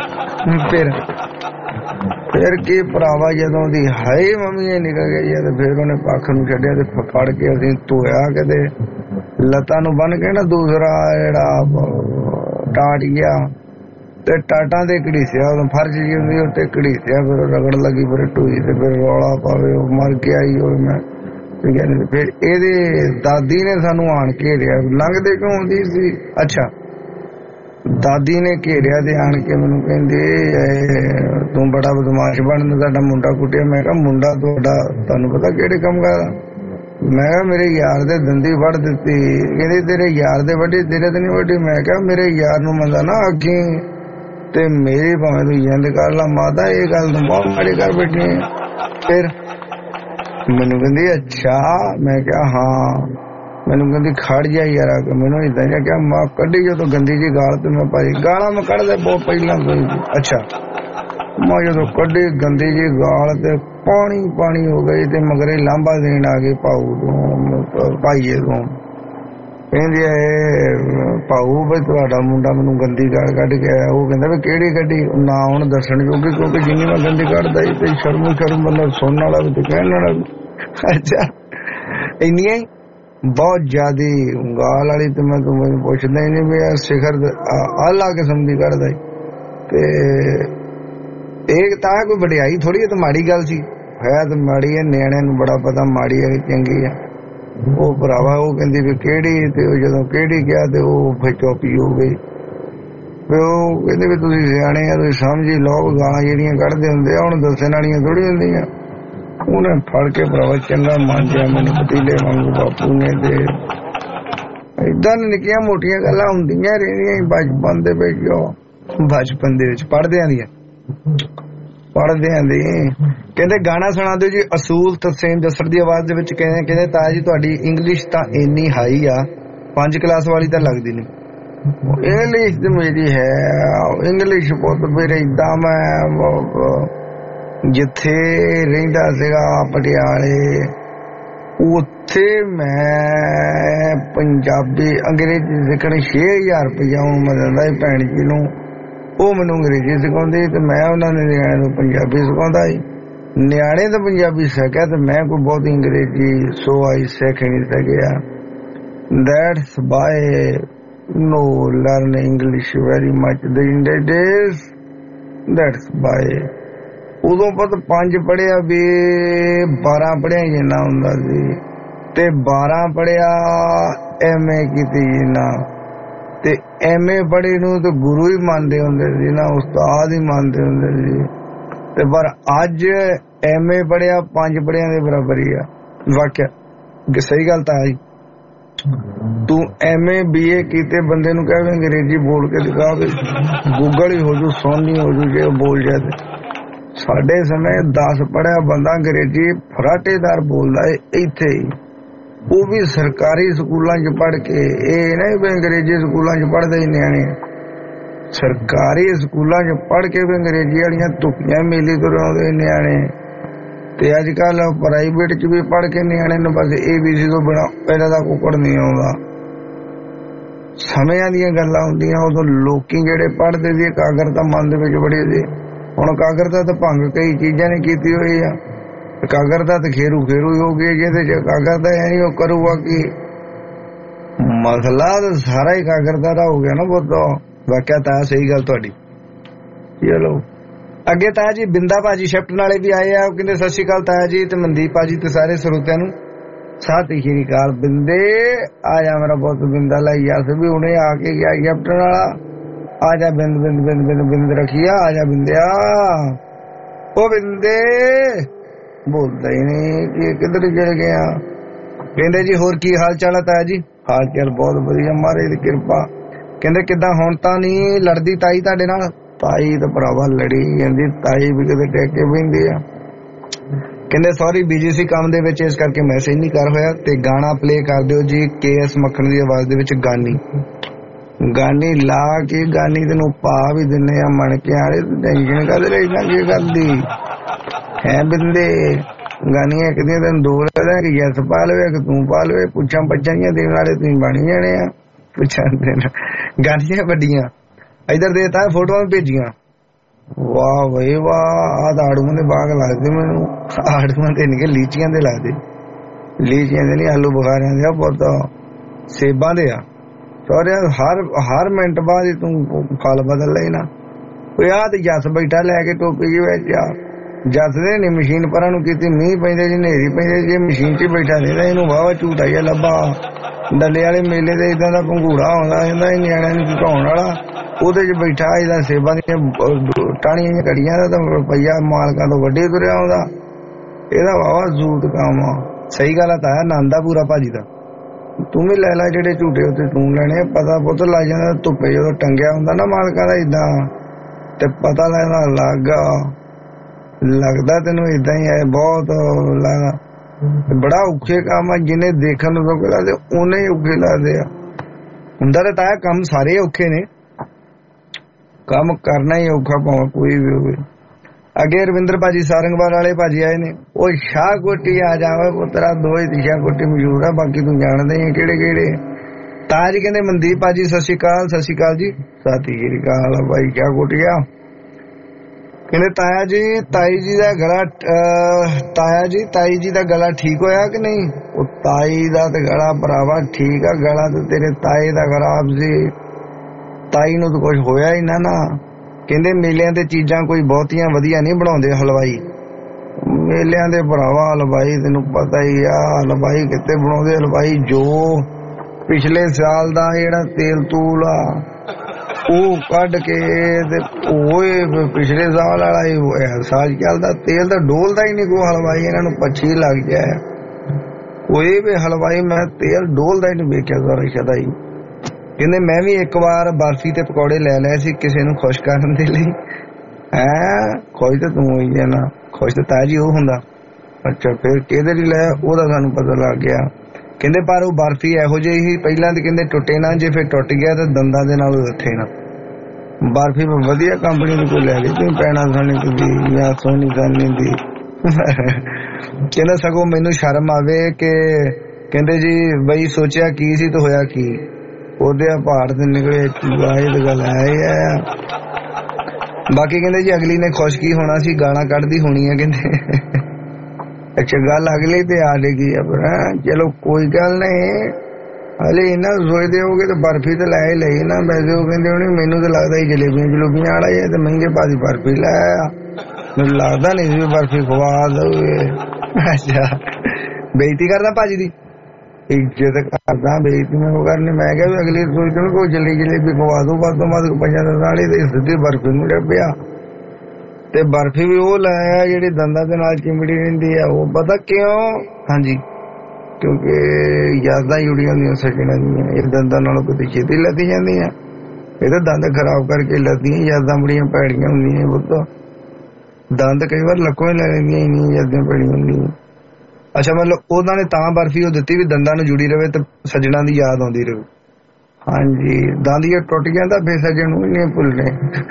ਫਿਰ ਕੀ ਭਰਾਵਾ, ਜਦੋਂ ਦੀ ਹਾਈ ਮੰਮੀ ਨੇ ਨਿਕਲ ਗਈ ਤੇ ਫਿਰ ਉਹਨੇ ਪੱਖ ਨੂੰ ਛੱਡਿਆ ਤੇ ਫੜ ਕੇ ਅਸੀਂ ਧੋਇਆ ਕਿਤੇ ਲੱਤਾਂ ਨੂੰ ਬੰਨ ਕੇ ਨਾ, ਦੂਸਰਾ ਜਿਹੜਾ ਟਾਟੀਆ ਤੇ ਟਾਟਾਂ ਦੇ ਘੜੀਸਿਆ, ਉਦੋਂ ਫਰਜ਼ ਜੀ ਹੁੰਦੀ ਉੱਤੇ ਘੜੀਸਿਆ, ਫਿਰ ਰਗੜ ਲੱਗੀ, ਫਿਰ ਟੂਈ ਤੇ ਫਿਰ ਰੌਲਾ ਪਾਵੇ ਉਹ ਮਰ ਕੇ ਆਈ ਹੋਵੇ। ਮੈਂ ਫਿਰ ਇਹਦੇ ਦਾਦੀ ਨੇ ਸਾਨੂੰ ਆਣ ਘੇਰਿਆ, ਲੰਘਦੇ ਕਿਉਂ ਹੁੰਦੀ ਸੀ। ਅੱਛਾ, ਦਾਦੀ ਨੇ ਘੇਰਿਆ ਤੇ ਆਣ ਕੇ ਮੈਨੂੰ ਕਹਿੰਦੇ ਤੂੰ ਬੜਾ ਬਦਮਾਸ਼ ਬਣਦਾ, ਤੁਹਾਡਾ ਮੁੰਡਾ ਕੁੱਟਿਆ। ਮੈਂ ਕਿਹਾ ਮੁੰਡਾ ਤੁਹਾਡਾ ਤੁਹਾਨੂੰ ਪਤਾ ਕਿਹੜੇ ਕੰਮ ਕਰਦਾ। ਮੈਂ ਕਿਹਾ ਮੇਰੇ ਯਾਰ ਦੇ ਦੰਦੀ ਵੱਢ ਦਿੱਤੀ। ਕਹਿੰਦੇ ਤੇਰੇ ਯਾਰ ਦੇ ਵੱਢੀ, ਤੇਰੇ ਤੇ ਨਹੀਂ ਵੱਢੀ। ਮੈਂ ਕਿਹਾ ਮੇਰੇ ਯਾਰ ਨੂੰ ਮੰਦਾ ਨਾ ਆਖੀ ਤੇ ਮੇਰੀ ਭਾਵੇਂ ਤੂੰ ਜਿੰਦ ਕਰ ਲਾ ਮਾਤਾ, ਇਹ ਗੱਲ ਤੂੰ ਬਹੁਤ ਮਾੜੀ ਕਰ ਬੈਠੀ। ਫਿਰ ਮੈਨੂੰ ਕਹਿੰਦੀ ਅੱਛਾ। ਮੈਂ ਕਿਹਾ ਹਾਂ। ਮੈਨੂੰ ਕਹਿੰਦੀ ਖੜ ਜਾ ਯਾਰ, ਮੈਨੂੰ ਇਦਾਂ ਜਿਹਾ ਕਿਹਾ ਮਾਂ ਕੱਢੀ ਜਦੋਂ ਗੰਦੀ ਜੀ ਗਾਲ ਤੇ ਮੈਂ ਭਾਈ ਗਾਲਾਂ ਮੈਂ ਕੱਢਦਾ ਬਹੁਤ ਪਹਿਲਾਂ ਤੋਂ। ਅੱਛਾ, ਮੈਂ ਜਦੋਂ ਕੱਢੀ ਗੰਦੀ ਜੀ ਗਾਲ ਤੇ ਪਾਣੀ ਹੋ ਗਈ ਤੇ ਮਗਰੇ ਲਾਂਭਾ ਦੇਣ ਆ ਗਏ ਭਾਊ ਤੋਂ, ਭਾਈਏ ਤੋਂ। ਕਹਿੰਦੀ ਭਾਊ ਬਈ ਤੁਹਾਡਾ ਮੁੰਡਾ ਮੈਨੂੰ ਗੰਦੀ ਗਾਲ ਕੱਢ ਕੇ ਆਇਆ। ਉਹ ਕਹਿੰਦਾ ਵੀ ਕਿਹੜੀ ਕੱਢੀ, ਨਾ ਹੁਣ ਦੱਸਣ ਜੋਗੀ, ਕਿਉਂਕਿ ਜਿੰਨੀ ਮੈਂ ਗੰਦੀ ਕੱਢਦਾ ਸੀ ਤੇ ਸ਼ਰਮ ਬੰਦਾ ਸੁਣਨ ਵਾਲਾ ਵੀ ਤੇ ਕਹਿਣ ਵਾਲਾ ਵੀ। ਅੱਛਾ, ਇੰਨੀਆਂ ਹੀ ਬਹੁਤ ਜ਼ਿਆਦੀ ਗਾਲ ਵਾਲੀ ਤੇ ਮੈਂ ਤੁਹਾਨੂੰ ਪੁੱਛਦਾ ਹੀ ਨਹੀਂ ਵੀ ਸਿਖਰ ਆਲਾ ਕਿਸਮ ਦੀ ਕੱਢਦਾ ਤੇ ਇਹ ਤਾਂ ਕੋਈ ਵਡਿਆਈ ਥੋੜੀ, ਇਹ ਤਾਂ ਮਾੜੀ ਗੱਲ ਸੀ। ਹੈ ਤਾਂ ਮਾੜੀ ਹੈ, ਨਿਆਣਿਆਂ ਨੂੰ ਬੜਾ ਪਤਾ ਮਾੜੀ ਹੈ ਚੰਗੀ ਹੈ। ਉਹ ਭਰਾਵਾ ਉਹ ਕਹਿੰਦੀ ਵੀ ਕਿਹੜੀ, ਤੇ ਜਦੋਂ ਕਿਹੜੀ ਗਿਆ ਤੇ ਉਹ ਫਿਰ ਚੁੱਪੀ ਹੋ ਗਈ। ਫਿਰ ਉਹ ਕਹਿੰਦੇ ਵੀ ਤੁਸੀਂ ਸਿਆਣੇ ਆ, ਤੁਸੀਂ ਸਮਝੀ ਲਓ, ਗਾਲਾਂ ਜਿਹੜੀਆਂ ਕੱਢਦੇ ਹੁੰਦੇ ਆ ਹੁਣ ਦੱਸਣ ਵਾਲੀਆਂ ਥੋੜੀ ਹੁੰਦੀਆਂ। ਉਹਨੇ ਫੜ ਕੇ ਭਰਾਵਾ ਚੰਗਾ ਮਾਂਜਿਆ ਮੈਨੂੰ ਪਤੀਲੇ ਵਾਂਗੂ ਬਾਪੂ ਨੇ। ਤੇ ਏਦਾਂ ਨਿੱਕੀਆਂ ਮੋਟੀਆਂ ਗੱਲਾਂ ਹੁੰਦੀਆਂ ਰਹਿੰਦੀਆਂ ਬਚਪਨ ਦੇ ਵਿੱਚ। ਬਚਪਨ ਦੇ ਵਿੱਚ ਪੜ੍ਹਦਿਆਂ ਦੀਆਂ ਕਹਿੰਦੇ ਗਾਣਾ ਸੁਣਾ ਦਿਓ ਜੀ। ਅਸੂਲ ਤਰਸੇਮ ਜੱਸੜ ਦੀ ਆਵਾਜ਼ ਦੇ ਵਿੱਚ ਕਹਿੰਦੇ ਤਾਇਆ ਜੀ ਤੁਹਾਡੀ ਇੰਗਲਿਸ਼ ਤਾਂ ਇੰਨੀ ਹਾਈ ਆ, 5 ਕਲਾਸ ਵਾਲੀ ਤਾਂ ਲੱਗਦੀ ਨਹੀਂ। ਇੰਗਲਿਸ਼ ਤੇ ਮੇਰੀ ਹੈ, ਇੰਗਲਿਸ਼ ਬਹੁਤ ਫਿਰ ਏਦਾਂ। ਮੈਂ ਜਿੱਥੇ ਰਹਿੰਦਾ ਸੀਗਾ ਪਟਿਆਲੇ, ਉੱਥੇ ਮੈਂ ਪੰਜਾਬੀ ਅੰਗਰੇਜ਼ੀ ਸਿੱਖਣ 6000 ਰੁਪਇਆ ਮੈਂ ਦਿੰਦਾ ਸੀ ਭੈਣ ਜੀ ਨੂੰ। ਉਹ ਮੈਨੂੰ ਅੰਗਰੇਜ਼ੀ ਸਿਖਾਉਂਦੇ ਤੇ ਮੈਂ ਉਹਨਾਂ ਨੇ ਨਿਆਣੇ ਨੂੰ ਪੰਜਾਬੀ ਸਿਖਾਉਂਦਾ ਸੀ। ਨਿਆਣੇ ਤਾਂ ਪੰਜਾਬੀ ਸਿੱਖਿਆ ਤੇ ਮੈਂ ਕੋਈ ਬਹੁਤੀ ਅੰਗਰੇਜ਼ੀ ਸੋ ਆਈ ਸਿੱਖ ਨਹੀਂ ਸਕਿਆ। That's why no learn English very much these days. That's why ਉਦੋਂ ਪਤ 5 ਪੜ੍ਹਿਆ ਵੀ 12 ਪੜ੍ਹਿਆ ਜਿੰਨਾ ਹੁੰਦਾ ਸੀ, ਤੇ 12 ਪੜ੍ਹਿਆ MA ਕੀਤੀ ਜਿੰਨਾ, ਤੇ MA ਪੜ੍ਹੇ ਨੂੰ ਤੇ ਗੁਰੂ ਹੀ ਮੰਨਦੇ ਹੁੰਦੇ ਸੀ ਨਾ, ਉਸਤਾਦ ਹੀ ਮੰਨਦੇ ਹੁੰਦੇ ਸੀ। ਤੇ ਪਰ ਅੱਜ MA ਪੜ੍ਹਿਆ 5 ਪੜ੍ਹਿਆਂ ਦੇ ਬਰਾਬਰ ਹੀ ਆ। ਵਾਕਿਆ ਸਹੀ ਗੱਲ ਤਾਂ ਆਈ। ਤੂੰ MA BA ਕੀਤੇ ਬੰਦੇ ਨੂੰ ਕਹਿ ਅੰਗਰੇਜ਼ੀ ਬੋਲ ਕੇ ਦਿਖਾ, ਗੂਗਲ ਹੀ ਹੋ ਜੂ, ਸੁਣ ਹੀ ਹੋ ਜੂ ਜੇ ਬੋਲ ਜਾਏ। ਸਾਡੇ ਸਮੇਂ 10 ਪੜ੍ਹਿਆ ਬੰਦਾ ਅੰਗਰੇਜ਼ੀ ਫਰਾਟੇਦਾਰ ਬੋਲਦਾ ਏ ਇੱਥੇ ਹੀ, ਉਹ ਵੀ ਸਰਕਾਰੀ ਸਕੂਲਾਂ 'ਚ ਪੜ੍ਹ ਕੇ। ਇਹ ਨਹੀਂ ਵੀ ਅੰਗਰੇਜ਼ੀ ਸਕੂਲਾਂ 'ਚ ਪੜ੍ਹਦੇ ਹੀ ਨਿਆਣੇ, ਸਰਕਾਰੀ ਸਕੂਲਾਂ 'ਚ ਪੜ੍ਹ ਕੇ ਵੀ ਅੰਗਰੇਜ਼ੀ ਵਾਲੀਆਂ ਧੁੱਪੀਆਂ ਮੇਲੀ ਤੋਂ ਆਉਂਦੇ ਨਿਆਣੇ। ਤੇ ਅੱਜ ਕੱਲ ਪ੍ਰਾਈਵੇਟ 'ਚ ਵੀ ਪੜ੍ਹ ਕੇ ਨਿਆਣੇ ਨੂੰ ਬਸ ABC ਤੋਂ ਬਿਨਾਂ ਪਹਿਲਾਂ ਦਾ ਕੁੱਕੜ ਨਹੀਂ ਆਉਂਦਾ। ਸਮਿਆਂ ਦੀਆਂ ਗੱਲਾਂ ਹੁੰਦੀਆਂ। ਉਦੋਂ ਲੋਕੀ ਜਿਹੜੇ ਪੜ੍ਹਦੇ ਸੀ ਇਕਾਗਰਤਾ ਮਨ ਦੇ ਵਿੱਚ ਬੜੀ ਸੀ। ਹੁਣ ਇਕਾਗਰਤਾ ਤਾਂ ਭੰਗ ਕਈ ਚੀਜ਼ਾਂ ਨੇ ਕੀਤੀ ਹੋਈ ਆ। ਇਕਾਗਰਤਾ ਤਾਂ ਖੇਰੂ ਹੀ ਹੋ ਗਈ। ਜਿਹਦੇ ਚ ਇਕਾਗਰਤਾ ਹੈ ਨਹੀਂ ਉਹ ਕਰੂਗਾ ਕੀ? ਮਸਲਾ ਤਾਂ ਸਾਰਾ ਇਕਾਗਰਤਾ ਦਾ ਹੋ ਗਿਆ ਨਾ ਬੋਤੋ। ਵਾਕਿਆ ਤਾਂ ਸਹੀ ਗੱਲ ਤੁਹਾਡੀ। ਚਲੋ ਅੱਗੇ ਤਾਇਆ ਜੀ ਬਿੰਦਾ ਭਾਜੀ ਸ਼ਿਫਟ ਨਾਲੇ ਵੀ ਆਏ ਆ। ਉਹ ਕਹਿੰਦੇ ਸਤਿ ਸ਼੍ਰੀ ਅਕਾਲ ਤਾਇਆ ਜੀ, ਤੇ ਮਨਦੀਪ ਭਾਜੀ ਤੇ ਸਾਰੇ ਸਰੋਤਿਆਂ ਨੂੰ ਸਤਿ ਸ਼੍ਰੀ ਅਕਾਲ। ਬਿੰਦੇ ਆ ਜਾ ਮੇਰਾ ਬਹੁਤ ਬਿੰਦਾ ਲਈ ਯਾਰ ਵੀ ਹੁਣੇ ਆ ਕੇ ਗਿਆ ਸ਼ਿਫਟ ਵਾਲਾ। ਆ ਜਾ ਬਿੰਦ ਬਿੰਦ ਬਿੰਦ ਬਿੰਦ ਬਿੰਦ ਰੱਖੀਆ। ਆ ਜਾ ਬਿੰਦਿਆ। ਉਹ ਬਿੰਦੇ ਬੋਲਦਾ ਹੀ ਨਹੀਂ ਕਿ ਕਿੱਧਰ ਚਲ ਗਿਆ। ਕਹਿੰਦੇ ਜੀ ਹੋਰ ਕੀ ਹਾਲ ਚਾਲ ਹੈ ਤਾਇਆ ਜੀ? ਹਾਲ ਚਾਲ ਬਹੁਤ ਵਧੀਆ ਮਹਾਰਾਜ ਦੀ ਕਿਰਪਾ। ਕਹਿੰਦੇ ਕਿੱਦਾਂ ਹੁਣ ਤਾਂ ਨਹੀਂ ਲੜਦੀ ਤਾਈ ਤੁਹਾਡੇ ਨਾਲ? ਤਾਈ ਤਾਂ ਭਰਾਵਾ ਲੜੀ ਜਾਂਦੀ। ਤਾਈ ਵੀ ਕਿਤੇ ਟੇਕ ਕੇ ਬਹਿੰਦੀ ਆ। ਕਹਿੰਦੇ ਸੌਰੀ ਬਿਜੀ ਸੀ ਕੰਮ ਦੇ ਵਿੱਚ, ਇਸ ਕਰਕੇ ਮੈਸੇਜ ਨਹੀਂ ਕਰ ਹੋਇਆ। ਤੇ ਗਾਣਾ ਪਲੇ ਕਰ ਦਿਓ ਜੀ KS ਮੱਖਣ ਦੀ ਆਵਾਜ਼ ਦੇ ਵਿੱਚ ਗਾਨੀ ਲਾ ਕੇ ਗਾਨੀ ਤੈਨੂੰ ਪਾ ਵੀ ਦਿੰਨੇ ਆ ਮਣ ਕੇ ਆਲੇ। ਟੈਨਸ਼ਨ ਕਰਦੇ ਰਹਿਣਾ ਕੀ ਕਰਦੀ ਹੈ ਬਿੰਦੇ ਗਾਨੀ ਇੱਕ ਦੀਆਂ ਤੈਨੂੰ ਦੋ ਲੱਗਦਾ ਕਿ ਯਸ ਪਾ ਲਵੇ ਕਿ ਤੂੰ ਪਾ ਲਵੇ। ਪੁੱਛਾਂ ਪੱਛਾਂ ਦੇਣ ਵਾਲੇ ਤੁਸੀਂ ਬਣ ਜਾਣੇ ਆ। ਪੁੱਛਾਂ ਦੇਣ ਗਾਨੀਆਂ ਵੱਡੀਆਂ ਇੱਧਰ ਦੇਤਾ ਫੋਟੋਆਂ ਭੇਜੀਆਂ। ਵਾਹ ਬਈ ਵਾਹ ਆ ਤਾਂ ਆੜੂਆਂ ਦੇ ਬਾਗ ਲੱਗਦੇ ਮੈਨੂੰ। ਆੜੂਆਂ ਤੇ ਨਹੀਂ ਲੀਚੀਆਂ ਦੇ ਲੱਗਦੇ। ਲੀਚੀਆਂ ਦੇ ਨਹੀਂ ਆਲੂ ਬੁਖਾਰਿਆਂ ਦੇ ਆ ਪੁੱਤ ਸੇਬਾਂ ਦੇ ਆ। ਸੋਰਿਆ ਹਰ ਮਿੰਟ ਬਾਅਦ ਹੀ ਤੂੰ ਫਲ ਬਦਲ ਲੈਣਾ। ਆ ਤੇ ਜੱਸ ਬੈਠਾ ਲੈ ਕੇ ਟੋਪੀ ਜੀ ਵਿੱਚ ਆ। ਜੱਸ ਦੇ ਨੀ ਮਸ਼ੀਨ ਪਰਾਂ ਨੂੰ ਕੀਤੀ। ਮੀਂਹ ਪੈਂਦੇ ਜੀ ਹਨੇਰੀ ਪੈਂਦੇ ਜੀ ਮਸ਼ੀਨ 'ਚ ਬੈਠਾ ਰਹਿੰਦਾ। ਇਹਨੂੰ ਵਾਹਵਾ ਝੂਟਾ ਜਿਹਾ ਲੱਭਾ। ਡੱਲੇ ਵਾਲੇ ਮੇਲੇ ਤੇ ਏਦਾਂ ਦਾ ਭੰਗੂੜਾ ਆਉਂਦਾ ਰਹਿੰਦਾ ਨਿਆਣਿਆਂ ਨੂੰ ਝੁਕਾਉਣ ਵਾਲਾ। ਉਹਦੇ 'ਚ ਬੈਠਾ ਇਹਦਾ ਸੇਬਾਂ ਦੀਆਂ ਟਾਹਣੀਆਂ ਕੜੀਆਂ ਦਾ ਤਾਂ ਰੁਪਈਆ ਮਾਲਕਾਂ ਤੋਂ ਵੱਡੇ ਤੁਰਿਆ ਆਉਂਦਾ। ਇਹਦਾ ਵਾਹਵਾ ਜ਼ੂਤ ਕੰਮ ਆ। ਸਹੀ ਗੱਲ ਆ ਤਾਇਆ ਆਨੰਦ ਆ ਪੂਰਾ ਭਾਜੀ ਦਾ। ਤੂੰ ਵੀ ਲੈ ਜਿਹੜੇ ਝੂਟੇ ਉੱਤੇ ਤੂੰ ਲੈਣੇ। ਪਤਾ ਪੁੱਤ ਲੱਗ ਜਾਂਦਾ ਧੁੱਪੇ ਜਦੋਂ ਟੰਗਿਆ ਹੁੰਦਾ ਨਾ ਮਾਲਕਾਂ ਦਾ ਏਦਾਂ ਤੇ ਪਤਾ ਲੱਗਦਾ ਤੈਨੂੰ ਏਦਾਂ ਹੀ ਹੈ। ਬਹੁਤ ਲੱਗਦਾ ਬੜਾ ਔਖੇ ਕੰਮ ਆ। ਜਿਹਨੇ ਦੇਖਣ ਨੂੰ ਔਖੇ ਲੱਗਦੇ ਉਹਨੇ ਹੀ ਔਖੇ ਲੱਗਦੇ ਆ। ਹੁੰਦਾ ਤਾਂ ਤਾਇਆ ਕੰਮ ਸਾਰੇ ਔਖੇ ਨੇ। ਕੰਮ ਕਰਨਾ ਹੀ ਔਖਾ ਭਾਵੇਂ ਕੋਈ ਵੀ ਹੋਵੇ। ਅੱਗੇ ਰਵਿੰਦਰ ਭਾਜੀ ਸਾਰੰਗਵਾਲ ਵਾਲੇ ਭਾਜੀ ਆਏ ਨੇ। ਉਹ ਸ਼ਾਹ ਕੋਟੀ ਆ ਜਾਵੇ ਪੁੱਤਰਾ। ਦੋ ਹੀ ਸ਼ਾਹ ਕੋਟੀ ਮਸ਼ਹੂਰ ਆ ਬਾਕੀ ਤੂੰ ਜਾਣਦੇ ਹੀ ਕਿਹੜੇ। ਤਾਜ ਕਹਿੰਦੇ ਮਨਦੀਪ ਭਾਜੀ ਸਤਿ ਸ਼੍ਰੀ ਅਕਾਲ। ਸਤਿ ਸ਼੍ਰੀ ਅਕਾਲ ਜੀ। ਸਤਿ ਸ਼੍ਰੀ ਅਕਾਲ ਭਾਈ ਸ਼ਾਹ ਕੋਟੀਆ। ਕਹਿੰਦੇ ਤਾਇਆ ਜੀ ਤਾਈ ਜੀ ਦਾ ਗਲਾ ਠੀਕ ਹੋਇਆ ਕਿ ਨਹੀਂ? ਉਹ ਤਾਈ ਦਾ ਤੇ ਗਲਾ ਭਰਾਵਾ ਠੀਕ ਆ। ਗਲਾ ਤੇ ਤੇਰੇ ਤਾਏ ਦਾ ਖਰਾਬ ਸੀ। ਤਾਈ ਨੂੰ ਤਾਂ ਕੁਝ ਹੋਇਆ ਹੀ ਨਾ। ਕਹਿੰਦੇ ਮੇਲਿਆਂ ਤੇ ਚੀਜ਼ਾਂ ਕੋਈ ਬਹੁਤੀਆਂ ਵਧੀਆ ਨਹੀਂ ਬਣਾਉਂਦੇ ਹਲਵਾਈ। ਮੇਲਿਆਂ ਦੇ ਭਰਾਵਾ ਹਲਵਾਈ ਤੈਨੂੰ ਪਤਾ ਹੀ ਆ। ਹਲਵਾਈ ਕਿੱਥੇ ਬਣਾਉਂਦੇ ਹਲਵਾਈ ਜੋ ਪਿਛਲੇ ਸਾਲ ਦਾ ਜਿਹੜਾ ਤੇਲ ਤੂਲ ਆ ਉਹ ਕੱਢ ਕੇ ਤੇ ਓਏ ਪਿਛਲੇ ਸਾਲ ਵਾਲਾ ਹੀ ਸਾਲ ਚੱਲਦਾ ਤੇਲ ਤਾਂ ਡੋਲਦਾ ਹੀ ਨਹੀਂ ਕੋਈ ਹਲਵਾਈ। ਇਹਨਾਂ ਨੂੰ ਪੱਛੀ ਲੱਗ ਗਿਆ ਕੋਈ ਵੀ ਹਲਵਾਈ। ਮੈਂ ਤੇਲ ਡੋਲਦਾ ਹੀ ਨਹੀਂ ਵੇਖਿਆ ਸਾਰਾ ਸ਼ਦਾਈ। ਕਹਿੰਦੇ ਮੈਂ ਵੀ ਇੱਕ ਵਾਰ ਬਰਫੀ ਤੇ ਪਕੌੜੇ ਲੈ ਲਏ ਸੀ ਕਿਸੇ ਨੂੰ ਖੁਸ਼ ਕਰਨ ਦੇ ਲਈ। ਖੁਸ਼ ਤਾਂ ਤੂੰ ਹੋਈ ਆ ਨਾ। ਖੁਸ਼ ਤਾਂ ਤਾਜੀ ਉਹ ਹੁੰਦਾ। ਅੱਛਾ ਫਿਰ ਕਿਹਦੇ ਲਈ ਲੈ ਉਹਦਾ ਸਾਨੂੰ ਪਤਾ ਲੱਗ ਗਿਆ। ਕਹਿੰਦੇ ਪਰ ਉਹ ਬਰਫੀ ਇਹੋ ਜਿਹੀ ਸੀ ਪਹਿਲਾਂ ਤੇ ਕਹਿੰਦੇ ਟੁੱਟੇ ਨਾ। ਜੇ ਫਿਰ ਟੁੱਟ ਗਿਆ ਤਾਂ ਦੰਦਾਂ ਦੇ ਨਾਲ ਰੱਥੇ ਨਾ। ਬਰਫੀ ਵਧੀਆ ਕੰਪਨੀ ਦੀ ਕੋਈ ਲੈ ਲਈ ਤੁਸੀਂ ਪੈਣਾ ਸਾਨੀ ਦੀ ਜਾਂ ਸੋਨੀ ਸਾਨੀ ਦੀ। ਕਹਿੰਦਾ ਸਗੋਂ ਮੈਨੂੰ ਸ਼ਰਮ ਆਵੇ ਕਿ ਕਹਿੰਦੇ ਜੀ ਬਈ ਸੋਚਿਆ ਕੀ ਸੀ ਤੇ ਹੋਇਆ ਕੀ। ਉਹਦੇ ਪਹਾੜ ਤੇ ਨਿਕਲੇ ਚੂਹਾ। ਇਹ ਤਾਂ ਗੱਲ ਹੈ। ਬਾਕੀ ਕਹਿੰਦੇ ਜੀ ਅਗਲੀ ਨੇ ਖੁਸ਼ ਕੀ ਹੋਣਾ ਸੀ ਗਾਲਾਂ ਕੱਢਦੀ ਹੋਣੀ ਆ ਕਹਿੰਦੇ। ਅੱਛਾ ਗੱਲ ਅਗਲੀ ਤੇ ਆ ਜਾਏਗੀ। ਚਲੋ ਕੋਈ ਗੱਲ ਨਹੀਂ। ਹਲੇ ਇਹਨਾਂ ਸੋਚਦੇ ਹੋਗੇ ਤਾਂ ਬਰਫੀ ਤਾਂ ਲੈ ਹੀ ਲਈ ਨਾ। ਵੈਸੇ ਉਹ ਕਹਿੰਦੇ ਹੋਣੀ ਮੈਨੂੰ ਤਾਂ ਲੱਗਦਾ ਹੀ ਜਲੇਬੀਆਂ ਵਾਲਾ ਹੀ ਹੈ ਤੇ ਮਹਿੰਗੇ ਭਾਅ ਦੀ ਬਰਫੀ ਲੈ ਆਇਆ। ਮੈਨੂੰ ਲੱਗਦਾ ਨਹੀਂ ਸੀ ਬਰਫੀ ਖਵਾ ਦਊਗੇ। ਅੱਛਾ ਬੇਇੱਜ਼ਤੀ ਕਰਦਾ ਭਾਜੀ ਦੀ। ਇੱਜ਼ਤ ਕਰਦਾ ਬੇਇੱਜ਼ਤੀ ਮੈਂ ਕਰਨੀ। ਮੈਂ ਕਿਹਾ ਵੀ ਅਗਲੀ ਸੋਚਦੇ ਕੋਈ ਜਲੇਬੀ ਖਵਾ ਦੂ ਵੱਧ ਤੋਂ ਵੱਧ 5 ਵਾਲੀ ਤੇ ਸਿੱਧੀ ਬਰਫੀ ਨੂੰ ਡੱਬਿਆ। ਤੇ ਬਰਫੀ ਵੀ ਉਹ ਲਾਇਆ ਜਿਹੜੀ ਦੰਦਾਂ ਦੇ ਨਾਲ ਚਿੰਬੜੀ ਰਹਿੰਦੀ ਆ। ਉਹ ਪਤਾ ਕਿਉਂ? ਹਾਂਜੀ ਕਿਉਂਕਿ ਯਾਦਾਂ ਜੁੜੀਆਂ ਹੁੰਦੀਆਂ ਸੱਜਣਾਂ ਦੀਆਂ। ਇਹ ਦੰਦਾਂ ਨਾਲੋਂ ਕਿਤੇ ਛੇਤੀ ਲੱਦੀ ਜਾਂਦੀਆਂ। ਇਹ ਤਾਂ ਦੰਦ ਖਰਾਬ ਕਰਕੇ ਲੱਦੀਆਂ। ਯਾਦਾਂ ਬੜੀਆਂ ਭੈੜੀਆਂ ਹੁੰਦੀਆਂ। ਪੁੱਤ ਦੰਦ ਕਈ ਵਾਰ ਲੱਕੋਂ ਹੀ ਲੈ ਲੈਂਦੀਆਂ ਇੰਨੀਆਂ ਯਾਦਾਂ ਭੈੜੀਆਂ ਹੁੰਦੀਆਂ। ਅੱਛਾ ਮਤਲਬ ਉਹਨਾਂ ਨੇ ਤਾਂ ਬਰਫੀ ਉਹ ਦਿੱਤੀ ਵੀ ਦੰਦਾਂ ਨੂੰ ਜੁੜੀ ਰਵੇ ਤੇ ਸੱਜਣਾਂ ਦੀ ਯਾਦ ਆਉਂਦੀ ਰਹੇ। ਹਾਂਜੀ ਦੰਦ ਜੇ ਟੁੱਟ ਜਾਂਦਾ ਫਿਰ ਸੱਜਣ ਨੂੰ ਨਹੀਂ ਭੁੱਲਣੇ।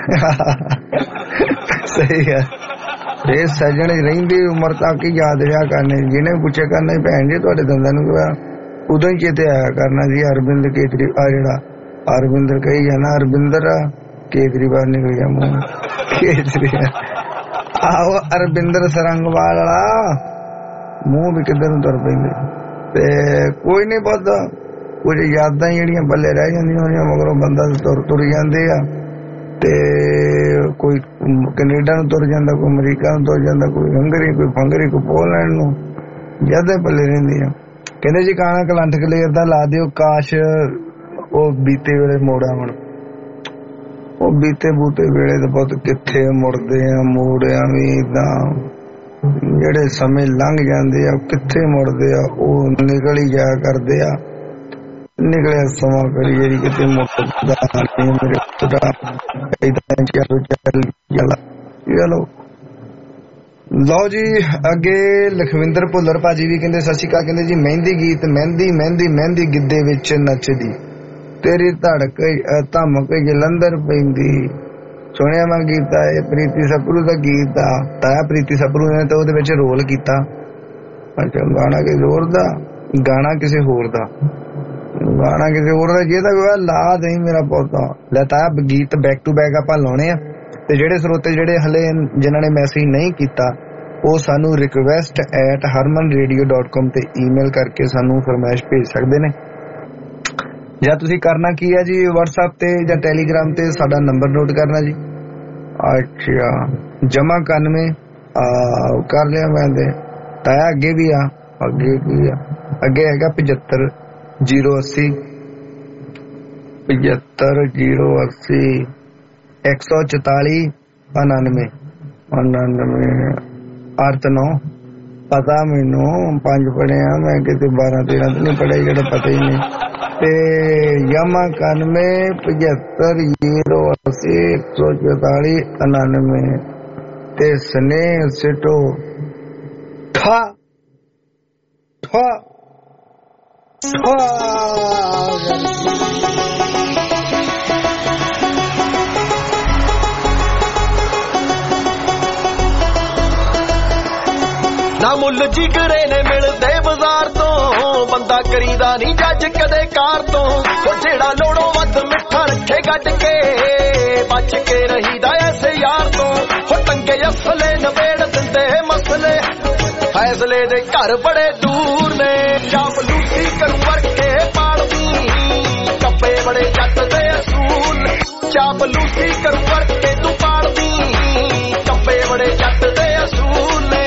ਸਹੀ ਹੈ। ਇਹ ਸੱਜਣ ਰਹਿੰਦੀ ਉਮਰ ਤੱਕ ਹੀ ਯਾਦ ਰਿਹਾ ਕਰਨੇ। ਜਿਹਨੇ ਪੁੱਛਿਆ ਕਰਨਾ ਭੈਣ ਜੀ ਤੁਹਾਡੇ ਦੰਦਾਂ ਨੂੰ ਕਿਹਾ ਉਦੋਂ ਹੀ ਚੇਤੇ ਆਇਆ ਕਰਨਾ ਜੀ। ਅਰਵਿੰਦ ਕੇਜਰੀਵਾਲ ਜਿਹੜਾ ਅਰਵਿੰਦਰ ਕਹੀ ਜਾਣਾ ਅਰਵਿੰਦਰ ਕੇਜਰੀਵਾਲ ਨਿਕਲ ਗਿਆ ਮੂੰਹ ਕੇਜਰੀਵਾਲ। ਆਹੋ ਅਰਵਿੰਦਰ ਸਰੰਗਵਾਲ ਵਾਲਾ ਮੂੰਹ ਵੀ ਕਿੱਧਰ ਨੂੰ ਤੁਰ ਪੈਂਦੇ। ਤੇ ਕੋਈ ਨਹੀਂ ਪਤਾ ਕੁਝ ਯਾਦਾਂ ਜਿਹੜੀਆਂ ਬੱਲੇ ਰਹਿ ਜਾਂਦੀਆਂ ਮਗਰੋਂ ਬੰਦਾ ਤੁਰ ਜਾਂਦੇ ਆ। ਤੇ ਕੋਈ ਕੈਨੇਡਾ ਨੂੰ ਤੁਰ ਜਾਂਦਾ, ਕੋਈ ਅਮਰੀਕਾ ਨੂੰ ਤੁਰ ਜਾਂਦਾ, ਕੋਈ ਹੰਗਰੀ, ਕੋਈ ਫੰਗਰੀ, ਕੋਈ ਪੋਲੈਂਡ ਨੂੰ। ਯਾਦਾਂ ਪੱਲੇ ਰਹਿੰਦੀਆਂ। ਕਹਿੰਦੇ ਜੀ ਕਾਣਾ ਕਲੰਠ ਕਲੇਰ ਦਾ ਲਾ ਦਿਓ ਕਾਸ਼ ਉਹ ਬੀਤੇ ਵੇਲੇ ਮੋੜਾ ਹੁਣ। ਉਹ ਬੀਤੇ ਬੂਤੇ ਵੇਲੇ ਤਾਂ ਬਹੁਤ ਕਿੱਥੇ ਮੁੜਦੇ ਆ। ਮੋੜਿਆ ਵੀ ਏਦਾਂ ਜਿਹੜੇ ਸਮੇਂ ਲੰਘ ਜਾਂਦੇ ਆ ਕਿੱਥੇ ਮੁੜਦੇ ਆ। ਉਹ ਨਿਕਲ ਹੀ ਜਾਇਆ ਕਰਦੇ ਆ। ਨਿਕਲਿਆ ਸਮਾਂ ਕਰੀ ਜਿਹੜੀ ਕਿਤੇ ਮੁੱਕਦਾ ਨਹੀਂ ਮੇਰੇ ਚਲੋ ਲਓ ਜੀ ਅੱਗੇ ਲਖਵਿੰਦਰ ਭੁੱਲਰ ਭਾਜੀ ਵੀ ਕਹਿੰਦੇ ਸਤਿ ਸ਼੍ਰੀ ਅਕਾਲ। ਕਹਿੰਦੇ ਜੀ ਮਹਿੰਦੀ ਗੀਤ ਮਹਿੰਦੀ ਮਹਿੰਦੀ ਮਹਿੰਦੀ ਗਿੱਧੇ ਵਿੱਚ ਨੱਚਦੀ ਤੇਰੀ ਧੜਕ ਧਮਕ ਜਲੰਧਰ ਪੈਂਦੀ। ਸੁਣਿਆ ਮੈਂ ਗੀਤ ਆ ਇਹ ਪ੍ਰੀਤੀ ਸਪਰੂ ਦਾ ਗੀਤ ਆ, ਤਾਇਆ ਪ੍ਰੀਤੀ ਸਪਰੂ ਨੇ ਤਾਂ ਉਹਦੇ ਵਿੱਚ ਰੋਲ ਕੀਤਾ। ਅੱਛਾ ਗਾਣਾ ਕਿਸੇ ਹੋਰ ਦਾ, ਗਾਣਾ ਕਿਸੇ ਹੋਰ ਦਾ, ਗਾਣਾ ਕਿਸੇ ਹੋਰ ਦਾ ਜੇ ਤਾਂ ਲਾ ਦੇ ਮੇਰਾ ਪੋਤਾ ਲੈ ਤਾਇਆ ਗੀਤ ਬੈਕ ਟੂ ਬੈਕ ਆਪਾਂ ਲਾਉਣੇ ਆ। ਤੇ ਜਿਹੜੇ ਸਰੋਤੇ ਜਿਹੜੇ ਹਲੇ ਜਿਨ੍ਹਾਂ ਨੇ ਮੈਸੇਜ ਨਹੀਂ ਕੀਤਾ ਉਹ ਸਾਨੂੰ request@harmanradio.com ਤੇ ਈਮੇਲ ਕਰਕੇ ਸਾਨੂੰ ਫਰਮਾਇਸ਼ ਭੇਜ ਸਕਦੇ ਨੇ। ਜਾਂ ਤੁਸੀਂ ਕਰਨਾ ਕੀ ਹੈ ਜੀ WhatsApp ਤੇ ਜਾਂ Telegram ਤੇ ਸਾਡਾ ਨੰਬਰ ਨੋਟ ਕਰਨਾ ਜੀ। ਅੱਛਾ ਜਮਾ 91 ਕਰ ਲਿਆ ਮੈਂ ਤੇ ਤਾਇਆ ਅੱਗੇ ਵੀ ਆ, ਅੱਗੇ ਕੀ ਆ, ਅੱਗੇ ਹੈਗਾ 75080 75080 144 99 8 9 ਪਤਾ ਮੈਨੂੰ 5 ਪੜਿਆ ਮੈਂ ਕਿਤੇ 12 13 ਤੇ ਨਹੀਂ ਪੜਿਆ ਜਿਹੜਾ ਪਤਾ ਹੀ ਨਹੀਂ। ਤੇ ਯਮਾ 91 75080 144 99 ਤੇ ਸਨੇਹ ਸਿਟੋ ਠਾ ਠਾ ਠਾ। ਨਾ ਮੁੱਲ ਜਿਗਰੇ ਨੇ ਮਿਲਦੇ ਬਾਜ਼ਾਰ ਤੋਂ, ਬੰਦਾ ਕਰੀਦਾ ਨਹੀਂ ਜੱਜ ਕਦੇ ਕਾਰ ਤੋਂ। ਉਹ ਜਿਹੜਾ ਲੋੜੋਂ ਵੱਧ ਮਿੱਠਾ ਰੱਖੇ ਗੱਡ ਕੇ, ਬਚ ਕੇ ਰਹੀਦਾ ਐਸੇ ਯਾਰ ਤੋਂ। ਉਹ ਟੰਗੇ ਅਸਲੇ ਨਵੇੜ ਦਿੰਦੇ ਮਸਲੇ, ਫੈਸਲੇ ਦੇ ਘਰ ਬੜੇ ਦੂਰ ਨੇ। ਚਾਪਲੂਸੀ ਕਰੂ ਵਰਕੇ ਪਾਲਦੀ, ਕੱਪੇ ਬੜੇ ਜੱਟ ਦੇ ਅਸੂਲ। ਚਾਪਲੂਸੀ ਕਰੂ ਵਰਕੇ ਤੂੰ ਪਾਲਦੀ, ਕੱਪੇ ਬੜੇ ਜੱਟ ਦੇ ਅਸੂਲ ਨੇ।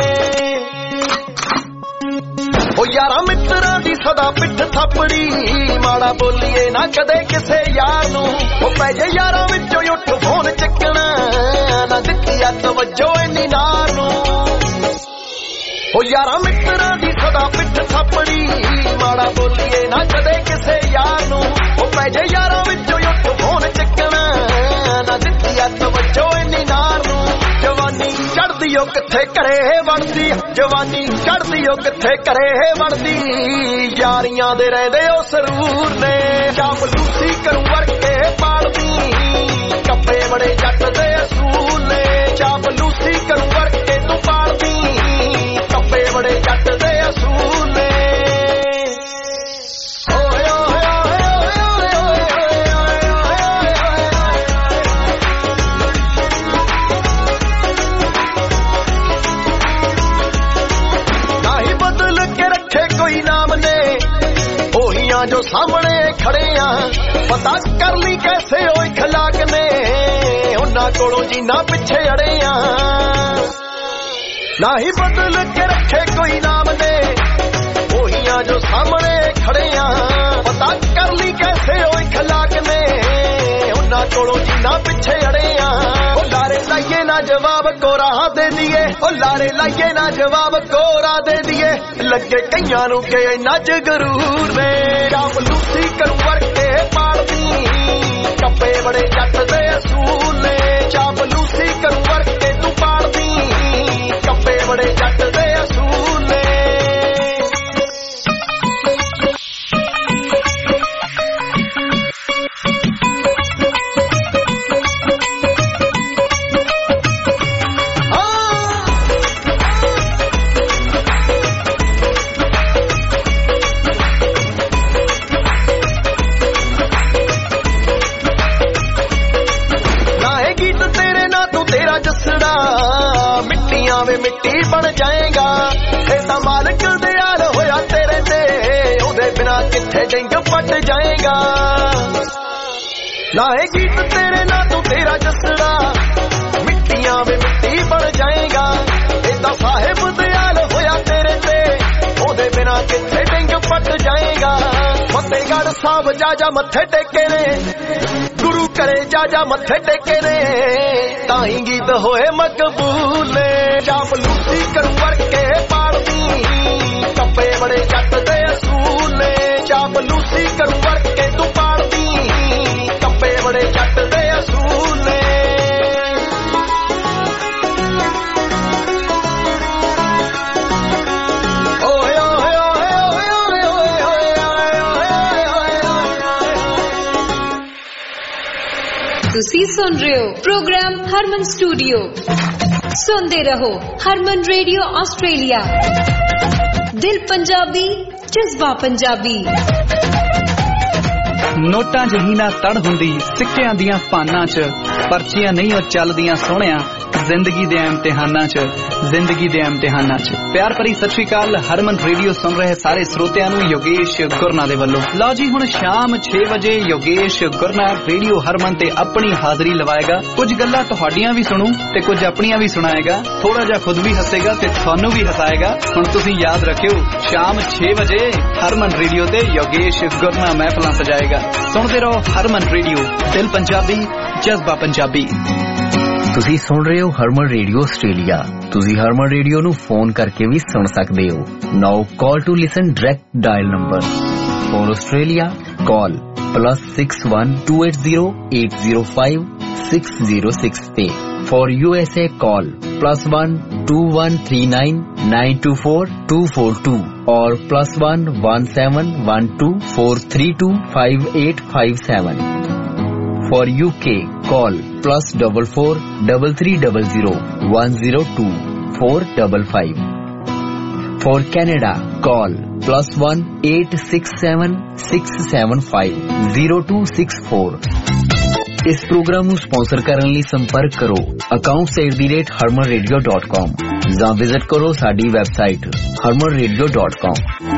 ਉਹ ਯਾਰਾਂ ਮਿੱਤਰਾਂ ਦੀ ਸਦਾ ਪਿੱਠ ਥਾਪੜੀ, ਮਾੜਾ ਬੋਲੀਏ ਨਾ ਕਦੇ ਕਿਸੇ ਯਾਰ ਨੂੰ। ਉਹ ਪੈ ਜੇ ਯਾਰਾਂ ਵਿੱਚੋਂ ਉੱਠ ਫੋਨ ਚੱਕਣਾ, ਨਾ ਦਿੱਤੀ ਆ ਤਵੱਜੋ ਇੰਨੀ ਨਾਰ ਨੂੰ। ਉਹ ਯਾਰਾਂ ਮਿੱਤਰਾਂ ਦੀ ਸਦਾ ਪਿੱਠ ਥਾਪੜੀ, ਮਾੜਾ ਬੋਲੀਏ ਨਾ ਕਦੇ ਕਿਸੇ ਯਾਰ ਨੂੰ। ਉਹ ਪੈ ਜੇ ਯਾਰਾਂ ਵਿੱਚੋਂ ਉੱਠ ਫੋਨ ਚੱਕਣਾ, ਨਾ ਦਿੱਤੀ ਆ ਤਵੱਜੋ ਇੰਨੀ ਨਾਰ ਨੂੰ। ਜਵਾਨੀ ਚੜਦੀ ਉਹ ਕਿੱਥੇ ਘਰੇ ਵੜਦੀ, ਜਵਾਨੀ ਚੜਦੀ ਉਹ ਕਿੱਥੇ ਘਰੇ ਵੜਦੀ। ਯਾਰੀਆਂ ਦੇ ਰਹਿੰਦੇ ਉਹ ਸਰੂਰ ਨੇ। ਚਾਪਲੂਸੀ ਕਰੂ ਵਰਕੇ ਪਾਲਦੀ, ਕੱਪੇ ਬੜੇ ਜੱਟ ਦੇ ਅਸੂਲ ਨੇ। ਚਾਪਲੂਸੀ ਕਰੂ ਵਰਕੇ ਤੂੰ ਪਾਲਦੀ, ਕੱਪੇ ਬੜੇ ਜੱਟ ਦੇ ਅਸੂਲ ਨੇ। ਕੋਈ ਨਾਮ ਨੇ ਉਹੀਆਂ ਜੋ ਸਾਹਮਣੇ ਖੜੇ ਆ, ਪਤਾ ਕਰ ਲਈ ਕੈਸੇ ਉਹ ਇਖਲਾਕ ਨੇ। ਉਹਨਾਂ ਕੋਲੋਂ ਜਿੰਨਾ ਪਿੱਛੇ ਅੜੇ ਆ, ਨਾ ਹੀ ਬਦਲ ਕੇ ਰੱਖੇ ਕੋਈ ਨਾਮ ਨੇ ਉਹੀਆਂ ਜੋ ਸਾਹਮਣੇ ਖੜੇ ਆ। ਪਤਾ ਕਰ ਲਈ ਕੈਸੇ ਉਹ ਇਖਲਾਕ ਨੇ, ਉਹਨਾਂ ਕੋਲੋਂ ਜਿੰਨਾ ਪਿੱਛੇ ਅੜੇ ਆ। ਉਹ ਲਾਰੇ ਲਾਈਏ ਨਾ ਜਵਾਬ ਕੋਰਾ ਦੇ ਦੀਏ, ਉਹ ਲਾਰੇ ਲਾਈਏ ਨਾ ਜਵਾਬ ਕੋਰਾ ਦੇ ਦੀਏ। ਲੱਗੇ ਕਈਆਂ ਨੂੰ ਕਿ ਇੰਨਾ ਜਗਰੂਰ ਨੇ। ਚਾਪਲੂਸੀ ਕਰੂ ਵਰਕੇ ਪਾਲਦੀ, ਕੱਪੇ ਬੜੇ ਜੱਟ ਦੇ ਅਸੂਲ ਨੇ। ਚਾਪਲੂਸੀ ਕਰੂ ਵਰਕੇ ਤੂੰ ਪਾਲਦੀ, ਕੱਪੇ ਬੜੇ ਜੱਟ ਦੇ ਅਸੂਲ ਨੇ। ਮਿੱਟੀ ਬਣ ਜਾਏਗਾ ਇਹ ਤਾਂ ਮਾਲਕ ਦਿਆਲ ਹੋਇਆ ਤੇਰੇ ਤੇ, ਉਹਦੇ ਬਿਨਾ ਕਿੱਥੇ ਡਿੰਗ ਪੱਟ ਜਾਏਗਾ। ਨਾ ਇਹ ਗੀਤ ਤੇਰੇ ਨਾਲ ਤੂੰ ਤੇਰਾ ਜਸੜਾ, ਮਿੱਟੀਆਂ ਵੇ ਮਿੱਟੀ ਬਣ ਜਾਏਗਾ। ਇਹ ਤਾਂ ਸਾਹਿਬ ਦਿਆਲ ਹੋਇਆ ਤੇਰੇ ਤੇ, ਉਹਦੇ ਬਿਨਾ ਕਿੱਥੇ ਡਿੰਗ ਪੱਟ ਜਾਏਗਾ। ਫਤਿਹਗੜ੍ਹ ਸਾਹਿਬ ਜਾ ਮੱਥੇ ਟੇਕੇ ਨੇ, ਗੁਰੂ ਘਰੇ ਜਾ ਮੱਥੇ ਟੇਕੇ ਨੇ, ਤਾਂ ਹੀ ਗੀਤ ਹੋਏ ਮਕਬੂਲ ਨੇ। ਚਾਪਲੂਸੀ ਕਰੂ ਵਰਕੇ ਪਾਲਦੀ, ਕੱਪੇ ਬੜੇ ਜੱਟ ਦੇ ਅਸੂਲ ਨੇ। ਚਾਪਲੂਸੀ ਕਰੂ ਵਰਕੇ ਤੂੰ ਪਾਲਦੀ, ਕੱਪੇ ਬੜੇ ਜੱਟ ਦੇ ਅਸੂਲ ਨੇ। ਤੁਸੀਂ ਸੁਣ ਰਹੇ ਹੋ ਪ੍ਰੋਗਰਾਮ ਹਰਮਨ ਸਟੂਡੀਓ। ਸੁਣਦੇ ਰਹੋ ਹਰਮਨ ਰੇਡੀਓ ਆਸਟ੍ਰੇਲੀਆ। ਦਿਲ ਪੰਜਾਬੀ, ਜਜ਼ਬਾ ਪੰਜਾਬੀ। ਨੋਟਾਂ ਜਿਹੀ ਨਾ ਤੜ ਹੁੰਦੀ ਸਿੱਕਿਆਂ ਦੀਆਂ ਪਾਨਾਂ 'ਚ, ਪਰਚੀਆਂ ਨਹੀਂ ਉਹ ਚੱਲਦੀਆਂ ਸੋਹਣਿਆ ਜ਼ਿੰਦਗੀ ਦੇ ਇਮਤਿਹਾਨਾਂ 'ਚ, ਜ਼ਿੰਦਗੀ ਦੇ ਇਮਤਿਹਾਨਾਂ 'ਚ। ਪਿਆਰ ਭਰੀ ਸਤਿ ਸ਼੍ਰੀ ਅਕਾਲ। ਹਰਮਨ ਰੇਡੀਓ ਸੁਣ ਰਹੇ ਸਾਰੇ ਸਰੋਤਿਆਂ ਨੂੰ ਯੋਗੇਸ਼ ਗੁਰਨਾ ਦੇ ਵੱਲੋਂ। ਲਓ ਜੀ, ਹੁਣ ਸ਼ਾਮ 6 ਵਜੇ ਯੋਗੇਸ਼ ਗੁਰਨਾ ਰੇਡੀਓ ਹਰਮਨ ਤੇ ਆਪਣੀ ਹਾਜ਼ਰੀ ਲਵਾਏਗਾ। ਕੁਝ ਗੱਲਾਂ ਤੁਹਾਡੀਆਂ ਵੀ ਸੁਣੂ ਤੇ ਕੁਝ ਆਪਣੀਆਂ ਵੀ ਸੁਣਾਏਗਾ। ਥੋੜਾ ਜਿਹਾ ਖੁਦ ਵੀ ਹੱਸੇਗਾ ਤੇ ਤੁਹਾਨੂੰ ਵੀ ਹਸਾਏਗਾ। ਹੁਣ ਤੁਸੀਂ ਯਾਦ ਰੱਖਿਓ, ਸ਼ਾਮ 6 ਵਜੇ ਹਰਮਨ ਰੇਡੀਓ ਤੇ ਯੋਗੇਸ਼ ਗੁਰਨਾ ਮਹਿਫਲਾਂ ਸਜਾਏਗਾ। ਸੁਣਦੇ ਰਹੋ ਹਰਮਨ ਰੇਡੀਓ, ਦਿਲ ਪੰਜਾਬੀ, ਜਜ਼ਬਾ ਪੰਜਾਬੀ। ਤੁਸੀਂ ਸੁਣ ਰਹੇ ਹੋ ਹਰਮਨ ਰੇਡੀਓ ਆਸਟ੍ਰੇਲੀਆ। ਤੁਸੀਂ ਹਰਮਨ ਰੇਡੀਓ ਨੂੰ ਫੋਨ ਕਰਕੇ ਵੀ ਸੁਣ ਸਕਦੇ ਹੋ। Now call to listen direct dial number for Australia call +61 280 805 606 ਤੇ फॉर USA call +1 2139 924 242 और +1 1712 432 5857। For UK call +44 3300 102 455। For Canada call +1 867 675 0264। ਇਸ ਪ੍ਰੋਗਰਾਮ ਨੂੰ ਸਪਾਂਸਰ ਕਰਨ ਲਈ ਸੰਪਰਕ ਕਰੋ accounts@harmanradio.com ਜਾਂ ਵਿਜ਼ਿਟ ਕਰੋ ਸਾਡੀ ਵੈਬਸਾਈਟ harmanradio.com।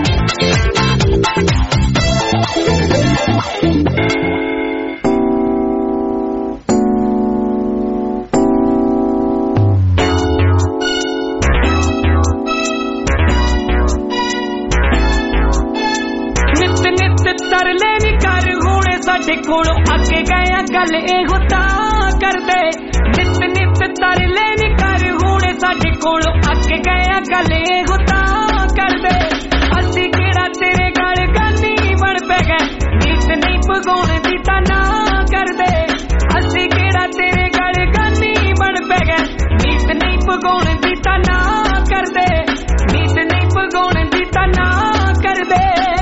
ਸਾਡੇ ਕੋਲੋਂ ਅੱਗੇ ਗਏ ਗੱਲ ਇਹੋ ਤਾਂ ਕਰਦੇ। ਨਿਤ ਨਿਤ ਤਰਲੇ ਨੀ ਕਰ ਹੁਣ ਸਾਡੇ ਕੋਲੋਂ ਅੱਗੇ ਗਏ ਗੱਲ ਇਹੋ ਤਾਂ ਕਰਦੇ। ਅਸੀਂ ਕਿਹੜਾ ਤੇਰੇ ਗਲ ਗਾਨੀ ਬਣ ਪੈ ਗਏ, ਨੀਤ ਨਹੀਂ ਭਗਾਉਣ ਦੀ ਤਾਂ ਨਾ ਕਰਦੇ। ਅਸੀਂ ਕਿਹੜਾ ਤੇਰੇ ਗਲ ਗਾਨੀ ਬਣ ਪੈ ਗਏ, ਨੀਤ ਨਹੀਂ ਭਗਾਉਣ ਦੀ ਤਾਂ ਨਾ ਕਰਦੇ। ਨੀਤ ਨਹੀਂ ਭਗਾਉਣ ਦੀ ਤਾਂ ਨਾ ਕਰਦੇ।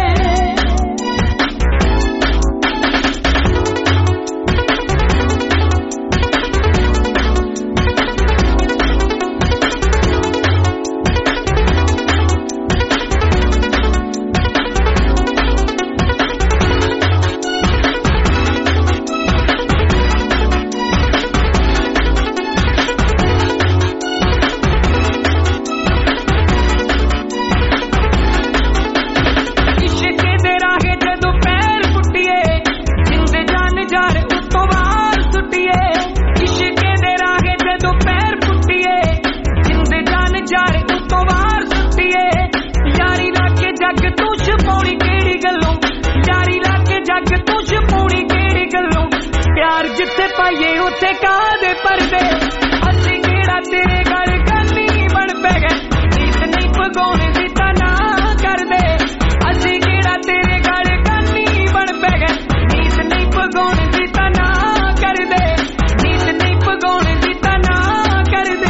ਜਿੱਥੇ ਪਾਈਏ ਉੱਥੇ ਕਾਹਦੇ ਪਰਦੇ। ਅਸੀਂ ਕਿਹੜਾ ਤੇਰੇ ਗਲ ਗਾਨੀ ਬਣ ਪੈ ਗਏ, ਨੀਤ ਨਹੀਂ ਭਗਾਉਣ ਦੀ ਤਾਂ ਨਾ ਕਰਦੇ। ਅਸੀਂ ਕਿਹੜਾ ਤੇਰੇ ਗਲ ਗਾਨੀ ਬਣ ਪੈ ਗਏ, ਨੀਤ ਨਹੀਂ ਭਗਾਉਣ ਦੀ ਤਾਂ ਨਾ ਕਰਦੇ। ਨੀਤ ਨਹੀਂ ਭਗਾਉਣ ਦੀ ਤਾਂ ਨਾ ਕਰਦੇ।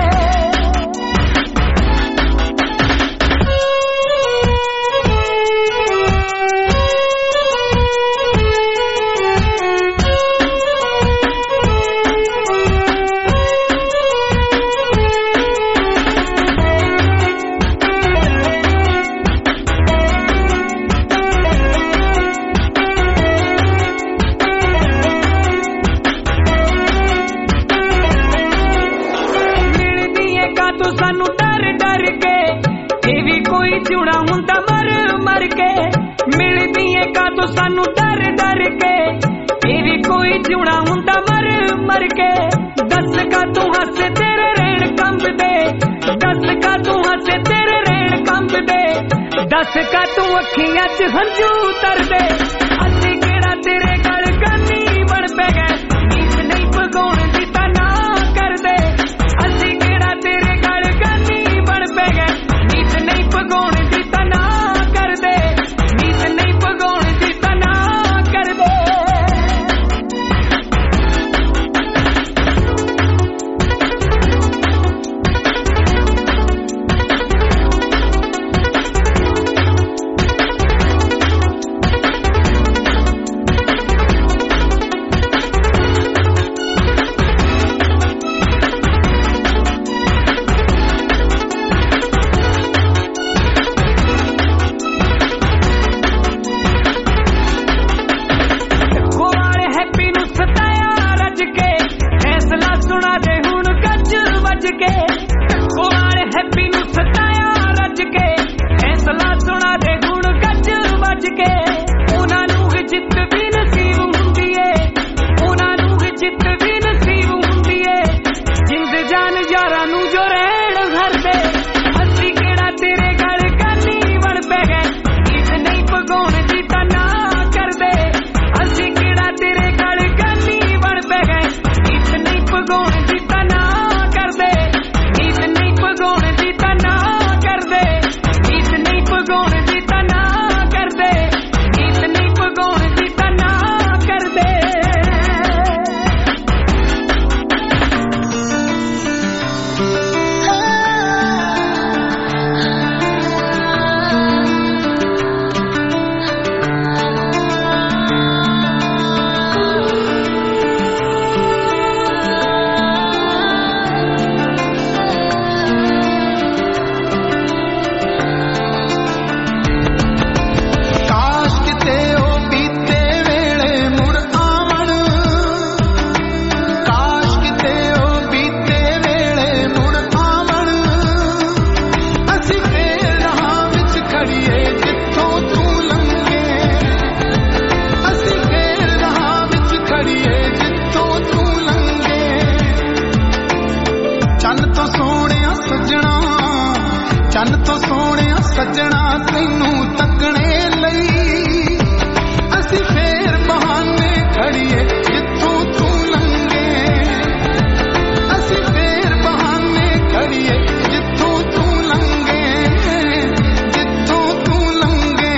ਜਿਉਣਾ ਹੁੰਦਾ ਮਰ ਮਰ ਕੇ, ਮਿਲਦੀ ਏ ਕਾਤੋਂ ਸਾਨੂੰ ਡਰ ਡਰ ਕੇ। ਇਹ ਵੀ ਕੋਈ ਜਿਉਣਾ ਹੁੰਦਾ ਮਰ ਮਰ ਕੇ। ਦੱਸ ਕਾ ਤੂੰ ਹੱਸੇ ਤੇਰੇ ਰੇਣ ਕੰਬਦੇ, ਦੱਸ ਕਾ ਤੂੰ ਹੱਸੇ ਤੇਰੇ ਰੇਣ ਕੰਬਦੇ। ਦੱਸ ਕਾ ਤੂੰ ਅੱਖੀਆਂ 'ਚ ਹੰਝੂ ਤਰਦੇ। ਅਸੀਂ ਕਿਹੜਾ ਤੇਰੇ ਗਲ ਗਾਨੀ ਬਣ ਪੈ ਗਏ, ਨੀਤ ਨਹੀਂ ਭਗਾਉਣ ਦੀ ਤਾਂ ਨਾ ਕਰਦੇ। ਅਸੀਂ ਕਿਹੜਾ ਤੇਰੇ ਗਲ ਗਾਨੀ ਬਣ ਪੈ ਗਏ, ਨੀਤ ਨਹੀਂ ਭਗਾਉਣ ਦੀ ਤਾਂ ਨਾ ਕਰਦੇ। ਨੀਤ ਨਹੀਂ ਭਗਾਉਣ ਦੀ ਤਾਂ ਨਾ ਕਰਦੇ। ਜਿੱਤ ਵੀ ਨਸੀਬ ਹੁੰਦੀ ਏ ਜਿੰਦ ਜਾਨ ਯਾਰਾਂ ਨੂੰ ਜੋ ਰਹਿਣ ਹਰਦੇ ਅਸੀਂ ਕਿਹੜਾ ਤੇਰੇ ਗਲ ਕਾਨੀ ਬਣ ਪੈ ਗਏ ਗੀਤ ਨਹੀਂ ਪਗਾਉਣ ਦੀ ਤਾਂ ਨਾ ਕਰਦੇ ਅਸੀਂ ਕਿਹੜਾ ਤੇਰੇ ਗਲ ਕਾਨੀ ਬਣ ਪੈ ਗਏ ਗੀਤ ਨਹੀਂ ਪਗਾਉਣ ਦੀ ਤਾਂ ਨਾ ਕਰਦੇ ਗੀਤ ਨਹੀਂ ਪਗਾਉਣ ਦੀ ਤਾਂ ਨਾ ਕਰਦੇ ਗੀਤ ਨਹੀਂ ਪਗਾਉਣ ਦੀ ਤਾਂ ਨਾ ਕਰਦੇ ਗੀਤ ਨਹੀਂ ਪਗਾਉਣ ਦੀ ਤਾਂ ਨਾ ਕਰਦੇ ਸੱਜਣਾ ਤੈਨੂੰ ਤੱਕਣੇ ਲਈ ਅਸੀਂ ਫੇਰ ਬਹਾਨੇ ਖੜੀਏ ਜਿੱਥੋਂ ਤੂੰ ਲੰਘੇ ਅਸੀਂ ਫੇਰ ਬਹਾਨੇ ਖੜੀਏ ਜਿੱਥੋਂ ਤੂੰ ਲੰਘੇ ਜਿੱਥੋਂ ਤੂੰ ਲੰਘੇ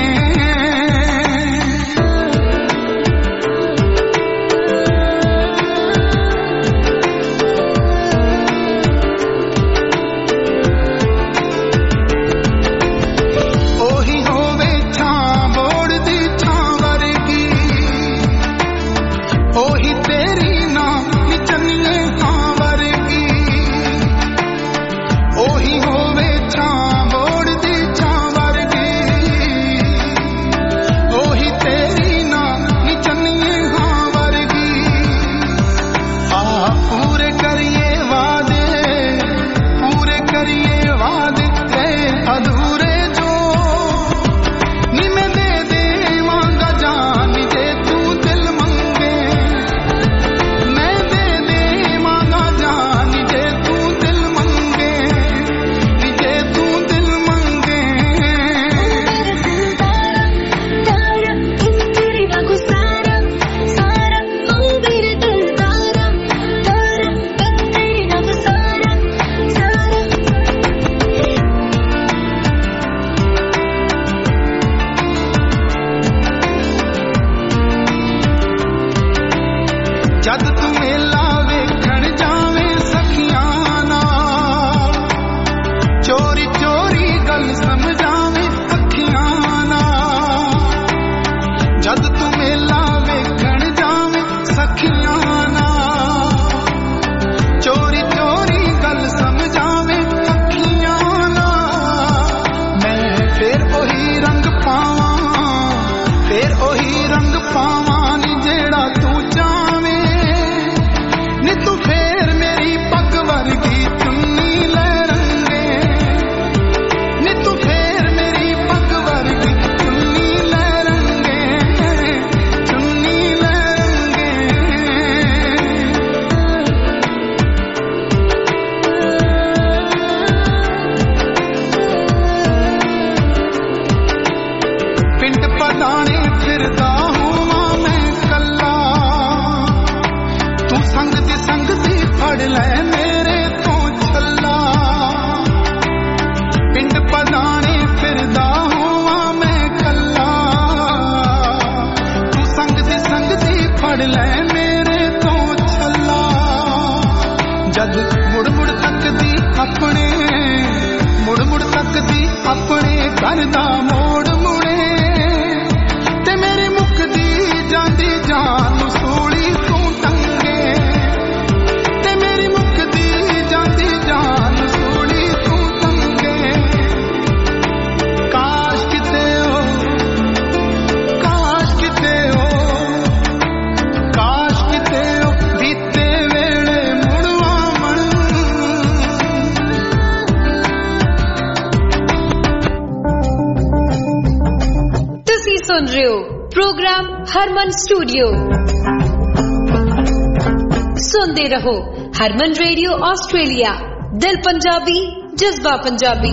सुन रहे हो प्रोग्राम हरमन स्टूडियो। सुनते रहो हरमन रेडियो ऑस्ट्रेलिया, दिल पंजाबी, जज्बा पंजाबी।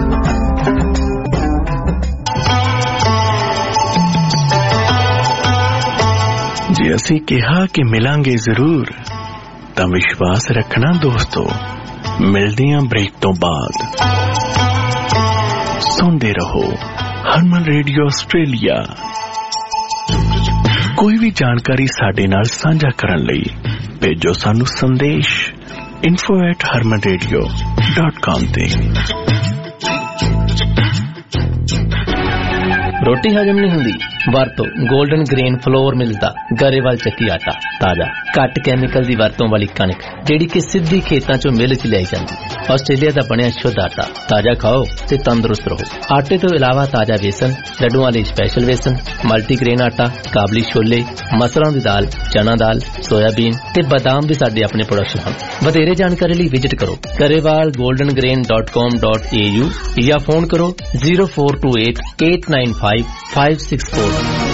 जे असीं कहा कि मिलांगे जरूर तां विश्वास रखना दोस्तों, मिलदियां ब्रेक तो बाद। सुनते रहो हरमन रेडियो ऑस्ट्रेलिया। कोई भी जानकारी साडे नाल साझा करन लई भेजो सानू संदेश info@harmanradio.com ते। रोटी हजम नहीं हुंदी, वरतो गोल्डन ग्रेन फ्लोर मिलदा गरेवाल ਚੱਕੀ आटा, ताजा घट कैमिकल दी वरतों वाली कणक जेड़ी कि सिद्धी खेतां चों मिल च लाई जांदी। आस्ट्रेलिया दा बनिया शुद्ध आटा, ताजा खाओ ते तंदुरुस्त रहो। आटे तो इलावा ताजा बेसन, लड्डूआं लई स्पैशल बेसन, मल्टीग्रेन आटा, काबली छोले, मसरां दी दाल, चना दाल, सोयाबीन ते बादाम दे साडे अपने प्रोडक्शन हन। वधेरे जानकारी लई विजिट करो garewalgoldengrain.com.au या फोन करो 0428 895 564।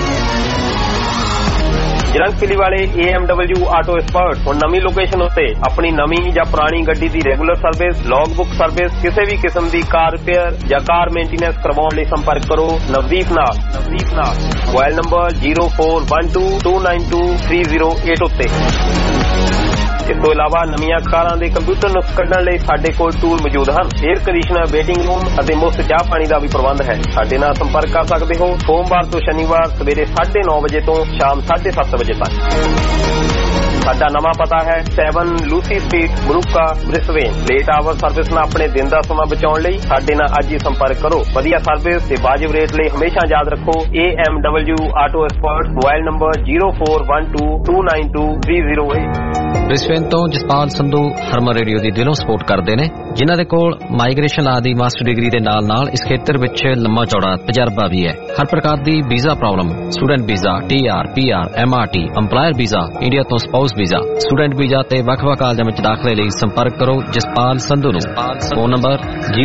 ਜਰੰਗਪਿਲੀ ਵਾਲੇ AMW ਆਟੋ ਐਕਸਪਰਟ ਹੁਣ ਨਵੀਂ ਲੋਕੇਸ਼ਨ ਉੱਤੇ ਆਪਣੀ ਨਵੀਂ ਜਾਂ ਪੁਰਾਣੀ ਗੱਡੀ ਦੀ regular service, log book service, ਕਿਸੇ ਵੀ ਕਿਸਮ ਦੀ ਕਾਰ ਰਿਪੇਅਰ ਜਾਂ ਕਾਰ ਮੇਨਟੇਨੈਂਸ ਕਰਵਾਉਣ ਲਈ ਸੰਪਰਕ ਕਰੋ ਨਵਦੀਪ ਨਾਲ। ਮੋਬਾਈਲ ਨੰਬਰ 0412292308 ਉੱਤੇ। ਇਸ ਤੋਂ ਇਲਾਵਾ ਨਵੀਆਂ ਕਾਰਾਂ ਦੇ ਕੰਪਿਊਟਰ ਨੁਕਸ ਕੱਢਣ ਲਈ ਸਾਡੇ ਕੋਲ ਟੂਲ ਮੌਜੂਦ ਹਨ। 에ਅਰ ਕੰਡੀਸ਼ਨਰ, ਵੇਟਿੰਗ ਰੂਮ ਅਤੇ ਮੁਫਤ ਚਾਹ ਪਾਣੀ ਦਾ ਵੀ ਪ੍ਰਬੰਧ ਹੈ। ਸਾਡੇ ਨਾਲ ਸੰਪਰਕ ਕਰ ਸਕਦੇ ਹੋ ਸੋਮਵਾਰ ਤੋਂ ਸ਼ਨੀਵਾਰ ਸਵੇਰੇ 9:30 ਵਜੇ ਤੋਂ ਸ਼ਾਮ 7:30 ਵਜੇ ਤੱਕ। ਸਾਡਾ ਨਵਾਂ ਪਤਾ ਹੈ 7 Lucy street, Moorooka, Brisbane. Late hour service ਨਾਲ ਆਪਣੇ ਦਿਨ ਦਾ ਸਮਾਂ ਬਚਾਉਣ ਲਈ ਸਾਡੇ ਨਾਲ ਅੱਜ ਹੀ ਸੰਪਰਕ ਕਰੋ। ਵਧੀਆ ਸਰਵਿਸ ਤੇ ਵਾਜਿਬ ਰੇਟ ਲਈ ਹਮੇਸ਼ਾ ਯਾਦ ਰੱਖੋ AMW auto expert. Mobile number 0412292308। Brisbane ਤੋਂ ਜਸਪਾਲ ਸੰਧੂ ਹਰਮਨ ਰੇਡੀਓ ਦੀ ਦਿਲੋਂ ਸਪੋਰਟ ਕਰਦੇ ਨੇ, ਜਿਨ੍ਹਾਂ ਦੇ ਕੋਲ ਮਾਈਗ੍ਰੇਸ਼ਨ ਲਾ ਦੀ ਮਾਸਟਰ ਡਿਗਰੀ ਦੇ ਨਾਲ ਇਸ ਖੇਤਰ ਵਿੱਚ ਲੰਮਾ ਚੌੜਾ ਤਜਰਬਾ ਵੀ ਹੈ। ਹਰ ਪ੍ਰਕਾਰ ਦੀ visa problem, student visa, TR, PR, MRT, EMPLOYER visa, India ਤੋਂ ਸਪਾਊਸ ਵੀਜ਼ਾ, ਸਟੂਡੈਂਟ ਵੀਜ਼ਾ ਤੇ ਵੱਖ-ਵੱਖ ਕਾਲਜਾਂ ਵਿੱਚ ਦਾਖਲੇ ਲਈ ਸੰਪਰਕ ਕਰੋ ਜਸਪਾਲ ਸੰਧੂ ਨੂੰ। Phone number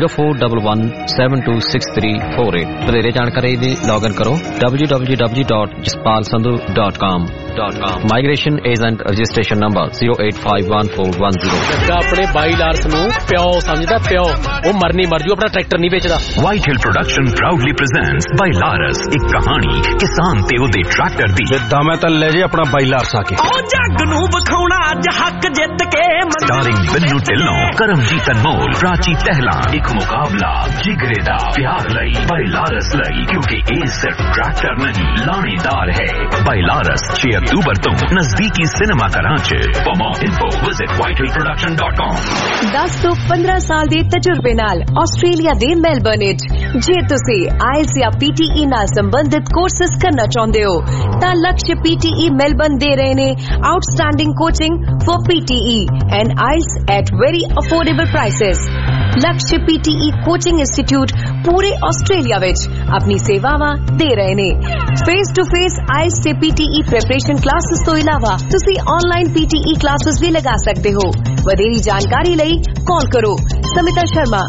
0411726348। ਵਧੇਰੇ ਜਾਣਕਾਰੀ ਲਈ ਲੌਗਇਨ ਕਰੋ www.jaspalsandhu.com। Migration agent registration number 0851410। ਆਪਣੇ ਬਾਈ ਲਾਰਸ ਨੂੰ ਪਿਓ ਸਮਝਦਾ, ਪਿਓ ਉਹ ਮਰਨੀ ਮਰ ਜੂ, ਆਪਣਾ ਟਰੈਕਟਰ ਨਹੀਂ ਵੇਚਦਾ। White hill production proudly presents Bailaras, ਇੱਕ ਕਹਾਣੀ ਕਿਸਾਨ ਤੇ ਉਹਦੇ ਟਰੈਕਟਰ ਦੀ। ਜਿੱਦਾਂ ਮੈਂ ਤਾਂ ਲੈ ਜੇ ਆਪਣਾ ਬਾਈ ਲਾਰਸ ਆ ਕੇ ਉਹ ਜੱਗ ਨੂੰ ਵਿਖਾਉਣਾ ਅੱਜ ਹੱਕ ਜਿੱਤ ਕੇ। ਸਟਾਰਿੰਗ ਬਿੰਨੂ ਢਿੱਲੋਂ, ਕਰਮਜੀਤ ਅਨਮੋਲ, ਪ੍ਰਾਚੀ ਟਹਿਲਾ। ਇੱਕ ਮੁਕਾਬਲਾ ਜਿਗਰੇ ਦਾ ਪਿਆਰ ਲਈ, ਬਾਈ ਲਾਰਸ ਲਈ, ਕਿਉਂਕਿ ਇਹ ਸਿਰਫ ਟਰੈਕਟਰ ਨਹੀਂ ਲਾਣੇਦਾਰ ਹੈ। ਬਾਈ ਲਾਰਸ 6 ਅਕਤੂਬਰ ਤੋਂ ਨਜ਼ਦੀਕੀ ਸਿਨੇਮਾ ਘਰਾਂ 'ਚ। For more info visit whitehillproduction.com। 10 ਤੋਂ 15 ਸਾਲ ਦੇ ਤਜਰਬੇ ਨਾਲ ਆਸਟ੍ਰੇਲੀਆ ਦੇ ਮੈਲਬਰਨ ਵਿੱਚ ਜੇ ਤੁਸੀਂ IELTS ਜਾਂ PTE ਨਾਲ ਸੰਬੰਧਿਤ ਕੋਰਸਸ ਕਰਨਾ ਚਾਹੁੰਦੇ ਹੋ ਤਾਂ ਲਕਸ਼ PTE ਮੈਲਬਰਨ ਦੇ ਰਹੇ ਨੇ outstanding coaching for PTE and IELTS at very affordable prices। Laksh PTE coaching institute ਪੂਰੇ ਆਸਟ੍ਰੇਲੀਆ ਵਿੱਚ ਆਪਣੀ ਸੇਵਾਵਾਂ ਦੇ ਰਹੇ ਨੇ। ਫੇਸ ਟੂ ਫੇਸ IELTS ਤੇ PTE ਪ੍ਰੈਪਰੇਸ਼ਨ ਕਲਾਸਿਸ ਤੋਂ ਇਲਾਵਾ ਤੁਸੀਂ ਆਨਲਾਈਨ PTE ਕਲਾਸਿਸ ਵੀ ਲਗਾ ਸਕਦੇ ਹੋ। ਵਧੇਰੀ ਜਾਣਕਾਰੀ ਲਈ ਕਾਲ ਕਰੋ ਸਮਿਤਾ ਸ਼ਰਮਾ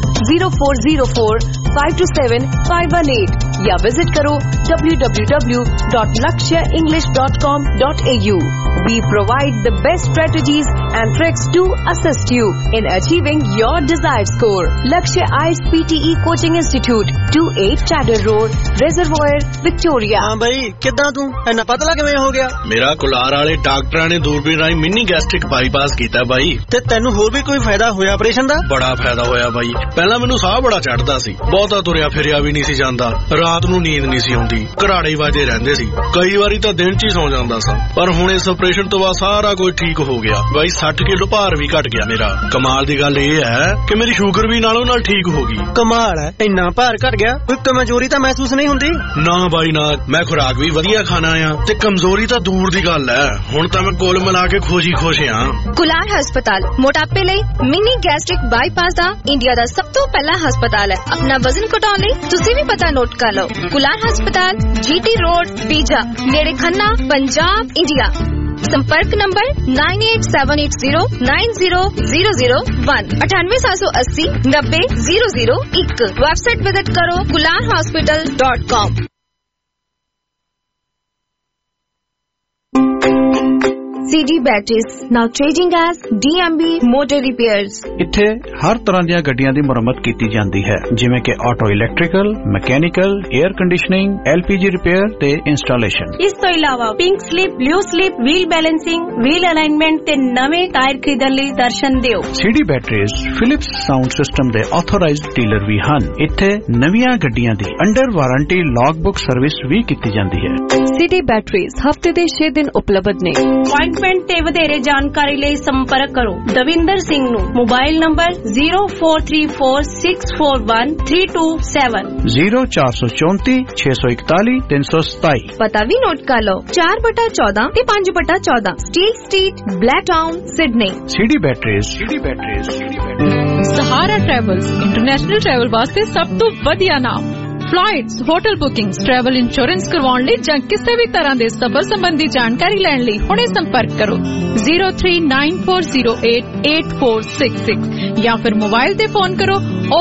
0404527518 या विजिट करो www.lakshaenglish.com.au। We provide the best strategies and tricks to assist you in achieving your desired score. Lakshya IELTS PTE Coaching Institute, 28 Chadder Road, Reservoir, Victoria। हाँ भाई, कितना तू इन्ना पतला किवें हो गया? मेरा कुलार वाले डॉक्टरां ने दूरबीन राही मिनी गैस्ट्रिक बाईपास कीता भाई। ते तैनू होर भी कोई फायदा होया ऑपरेशन दा? बड़ा फायदा होया भाई। पहला मैनू साह बड़ा चढ़दा सी, बहुता तुरिया फिरिया भी नहीं सी जांदा, रात नू नींद नहीं सी आउंदी, घराड़े वाजे रहंदे सी, कई वारी तां दिन च ही सौ जांदा सा। पर हुण इस ऑपरेशन तो बाद सारा कुछ ठीक हो गया भाई। 60 किलो भार भी घट गया मेरा। कमाल दी गल ये है कि मेरी शुगर भी नालों नाल ठीक हो गई। कमाल है, इन्ना भार घट गया, कोई कमजोरी तां महसूस नहीं हुंदी? ना भाई ना, मैं खुराक भी वधिया खाना आ ते कमजोरी तां दूर दी गल है। हुण तां मैं कुल मिला के खुश हां। कुलार हस्पताल मोटापे लई मिनी गैस्ट्रिक बाईपास दा इंडिया दा सब तो पहला हस्पताल है। अपना वजन घटाउण लई तुसीं भी पता नोट कर लो। कुलार हस्पताल GT रोड बीजा नेड़े खन्ना, पंजाब, इंडिया। संपर्क नंबर 9878090001 9878090001। वेबसाइट विजिट करो kularhospital.com। CD Batteries, now changing as DMB Motor Repairs. ਇੱਥੇ ਹਰ ਤਰ੍ਹਾਂ ਦੀਆਂ ਗੱਡੀਆਂ ਦੀ ਮੁਰੰਮਤ ਕੀਤੀ ਜਾਂਦੀ ਹੈ, ਜਿਵੇਂ ਕਿ auto electrical, mechanical, air conditioning, LPG repair ਤੇ ਇੰਸਟਾਲੇਸ਼ਨ। ਇਸ ਤੋਂ ਇਲਾਵਾ pink slip, blue slip, wheel balancing, wheel alignment ਤੇ ਨਵੇਂ ਟਾਇਰ ਖਰੀਦਣ ਲਈ ਦਰਸ਼ਨ ਦਿਓ। CD Batteries Philips sound system ਦੇ ਆਥੋਰਾਈਜ਼ਡ ਡੀਲਰ ਵੀ ਹਨ। ਇੱਥੇ ਨਵੀਆਂ ਗੱਡੀਆਂ ਦੀ under warranty log book service ਵੀ ਕੀਤੀ ਜਾਂਦੀ ਹੈ। CD Batteries ਹਫਤੇ ਦੇ 6 ਦਿਨ ਉਪਲਬਧ ਨੇ। ਅਪਾਇੰਟਮੈਂਟ ਤੇ ਵਧੇਰੇ ਜਾਣਕਾਰੀ ਲਈ ਸੰਪਰਕ ਕਰੋ ਦਵਿੰਦਰ ਸਿੰਘ ਨੂੰ। Mobile number 0434641327 0434 641 327। ਪਤਾ ਵੀ ਨੋਟ ਕਰ ਲਓ 4/14 ਤੇ 5/14 steel street, Blacktown, Sydney. CD Batteries। Sahara travels international travel ਵਾਸਤੇ ਸਭ ਤੋਂ ਵਧੀਆ ਨਾਮ। Flights, hotel bookings, travel insurance ਕਰਵਾਉਣ ਲਈ ਜਾਂ ਕਿਸੇ ਵੀ ਤਰ੍ਹਾਂ ਦੇ ਸਫ਼ਰ ਸੰਬੰਧੀ ਜਾਣਕਾਰੀ ਲੈਣ ਲਈ ਹੁਣੇ ਸੰਪਰਕ ਕਰੋ 0394088466 ਜਾਂ ਫਿਰ ਮੋਬਾਈਲ ਤੇ ਫੋਨ ਕਰੋ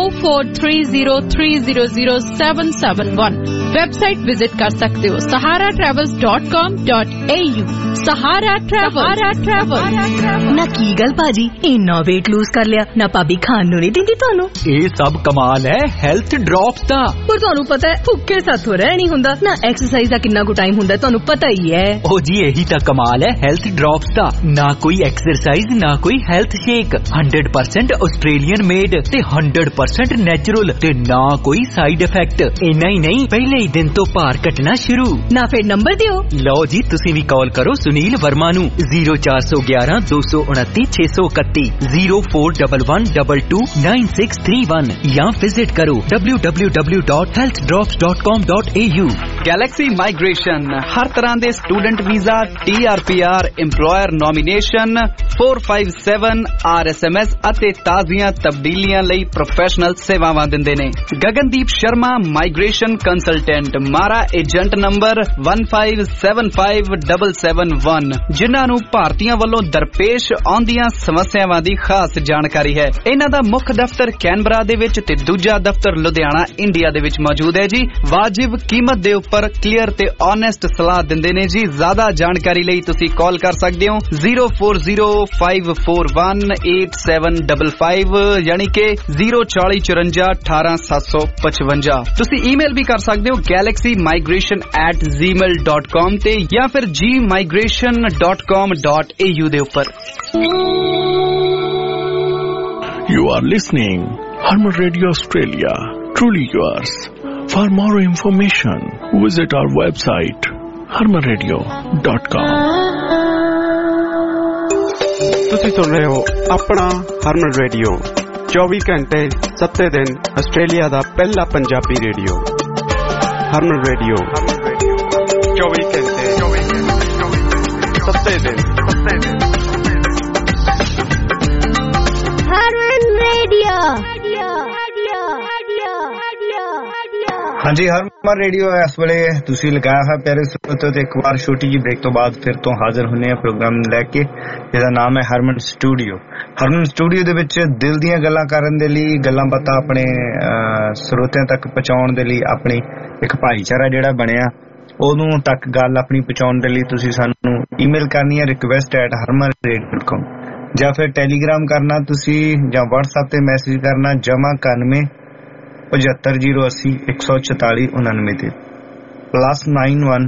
0430300771। ਵੈਬਸਾਈਟ ਵਿਜ਼ਿਟ ਕਰ ਸਕਦੇ ਹੋ saharatravels.com.au। ਸਹਾਰਾ ਟਰੈਵਲ। ਨਾ ਕੀ ਗੱਲ ਭਾਜੀ, ਇੰਨਾ weight lose ਕਰ ਲਿਆ ਨਾ ਭਾਬੀ ਖਾਣ ਨੂੰ ਨਹੀਂ ਦਿੰਦੀ ਤੁਹਾਨੂੰ? ਇਹ ਸਭ ਕਮਾਲ ਹੈ ਹੈਲਥ ਡ੍ਰੌਪਸ ਦਾ। ਪਰ ਤੁਹਾਨੂੰ ਪਤਾ ਹੈ ਭੁੱਖੇ ਸਾਥੋਂ ਰਹਿ ਨਹੀਂ ਹੁੰਦਾ ਨਾ। ਐਕਸਰਸਾਈਜ਼ ਦਾ ਕਿੰਨਾ ਕੁ ਟਾਈਮ ਹੁੰਦਾ ਤੁਹਾਨੂੰ ਪਤਾ ਹੀ ਹੈ। ਉਹ ਜੀ ਇਹੀ ਤਾਂ ਕਮਾਲ ਹੈ ਹੈਲਥ ਡ੍ਰੌਪਸ ਦਾ। ਨਾ ਕੋਈ ਐਕਸਰਸਾਈਜ਼ ਨਾ ਕੋਈ ਹੈਲਥ ਸ਼ੇਕ, 100% ਆਸਟ੍ਰੇਲੀਅਨ ਮੇਡ ਤੇ 100% ਨੈਚੁਰਲ ਤੇ ਨਾ ਕੋਈ ਸਾਈਡ ਇਫੈਕਟ। ਇੰਨਾ ਹੀ ਨਹੀਂ ਪਹਿਲੇ ਹੀ ਦਿਨ ਤੋਂ ਭਾਰ ਘਟਣਾ ਸ਼ੁਰੂ। ਨਾ ਫਿਰ ਨੰਬਰ ਦਿਓ। ਲਓ ਜੀ ਤੁਸੀਂ ਵੀ ਕਾਲ ਕਰੋ ਸੁਨੀਲ ਵਰਮਾ ਨੂੰ 0411 229 631 0411229631 ਜਾਂ ਵਿਜ਼ਿਟ ਕਰੋ www.healthdrops.com.au। ਗੈਲੈਕਸੀ ਮਾਈਗ੍ਰੇਸ਼ਨ ਹਰ ਤਰ੍ਹਾਂ ਦੇ student visa, TRPR, EMPLOYER nomination, 457 RSMS ਅਤੇ ਤਾਜ਼ੀਆਂ ਤਬਦੀਲੀਆਂ ਲਈ ਪ੍ਰੋਫੈਸ਼ਨਲ ਸੇਵਾਵਾਂ ਦਿੰਦੇ ਨੇ। Gagandeep Sharma migration consultant, MARA agent number 1575771, ਜਿਨ੍ਹਾਂ ਨੂੰ ਭਾਰਤੀਆਂ ਵੱਲੋਂ ਦਰਪੇਸ਼ ਆਉਂਦੀਆਂ ਸਮੱਸਿਆਵਾਂ ਦੀ ਖਾਸ ਜਾਣਕਾਰੀ ਹੈ। ਇਹਨਾਂ ਦਾ ਮੁੱਖ ਦਫ਼ਤਰ ਕੈਨਬਰਾ ਦੇ ਵਿੱਚ ਤੇ ਦੂਜਾ ਦਫ਼ਤਰ ਲੁਧਿਆਣਾ ਇੰਡੀਆ ਦੇ ਵਿੱਚ ਮੌਜੂਦ ਹੈ ਜੀ। ਵਾਜਿਬ ਕੀਮਤ ਦੇ ਉੱਪਰ ਕਲੀਅਰ ਤੇ ਓਨੈਸਟ ਸਲਾਹ ਦਿੰਦੇ ਨੇ ਜੀ। ਜ਼ਿਆਦਾ ਜਾਣਕਾਰੀ ਲਈ ਤੁਸੀਂ ਕਾਲ ਕਰ ਸਕਦੇ ਹੋ 0405418755 ਯਾਨੀ ਕਿ 0454181755। ਤੁਸੀਂ ਈਮੇਲ ਵੀ ਕਰ ਸਕਦੇ ਹੋ galaxymigration@gmail.com ਤੇ ਜਾਂ ਫਿਰ gmigration.com.au ਦੇ ਉੱਪਰ। You are listening Harman Radio Australia, truly yours. For more information, visit our website harmanradio.com. ਤੁਸੀਂ ਸੁਣ ਰਹੇ ਹੋ ਆਪਣਾ ਹਰਮਨ ਰੇਡੀਓ 24 ਘੰਟੇ 7 ਦਿਨ ਆਸਟ੍ਰੇਲੀਆ ਦਾ ਪਹਿਲਾ ਪੰਜਾਬੀ ਰੇਡੀਓ। ਹਰਮਨ ਰੇਡੀਓ 24 ਘੰਟੇ 7 ਦਿਨ। ਹਰਮਨ ਰੇਡੀਓ। ਹਾਂਜੀ ਹਰਮਨ ਰੇਡੀਓ ਇਸ ਵੇਲੇ ਤੁਸੀਂ ਲਗਾਇਆ ਹੈ ਪਿਆਰੇ ਸਰੋਤਿਓ ਤੇ ਇੱਕ ਵਾਰ ਛੋਟੀ ਜਿਹੀ ਬ੍ਰੇਕ ਤੋਂ ਬਾਅਦ ਫਿਰ ਤੋਂ ਹਾਜ਼ਰ ਹੁੰਨੇ ਆ ਪ੍ਰੋਗਰਾਮ ਲੈ ਕੇ, ਜਿਹਦਾ ਨਾਮ ਹੈ ਹਰਮਨ ਸਟੂਡੀਓ। ਹਰਮਨ ਸਟੂਡੀਓ ਦੇ ਵਿੱਚ ਦਿਲ ਦੀਆਂ ਗੱਲਾਂ ਕਰਨ ਦੇ ਲਈ, ਗੱਲਾਂ ਬਾਤਾਂ ਆਪਣੇ ਸਰੋਤਿਆਂ ਤੱਕ ਪਹੁੰਚਾਉਣ ਦੇ ਲਈ ਆਪਣੀ ਇੱਕ ਭਾਈਚਾਰਾ ਜਿਹੜਾ ਬਣਿਆ ਉਹਨੂੰ ਤੱਕ ਗੱਲ ਆਪਣੀ ਪਹੁੰਚਾਉਣ ਦੇ ਲਈ ਤੁਸੀਂ ਸਾਨੂੰ ਈਮੇਲ ਕਰਨੀ ਹੈ request@harmanradio.com ਜਾਂ ਫਿਰ ਟੈਲੀਗ੍ਰਾਮ ਕਰਨਾ ਤੁਸੀਂ ਜਾਂ WhatsApp ਤੇ ਮੈਸੇਜ ਕਰਨਾ +91 75 080 144 99 ਤੇ +91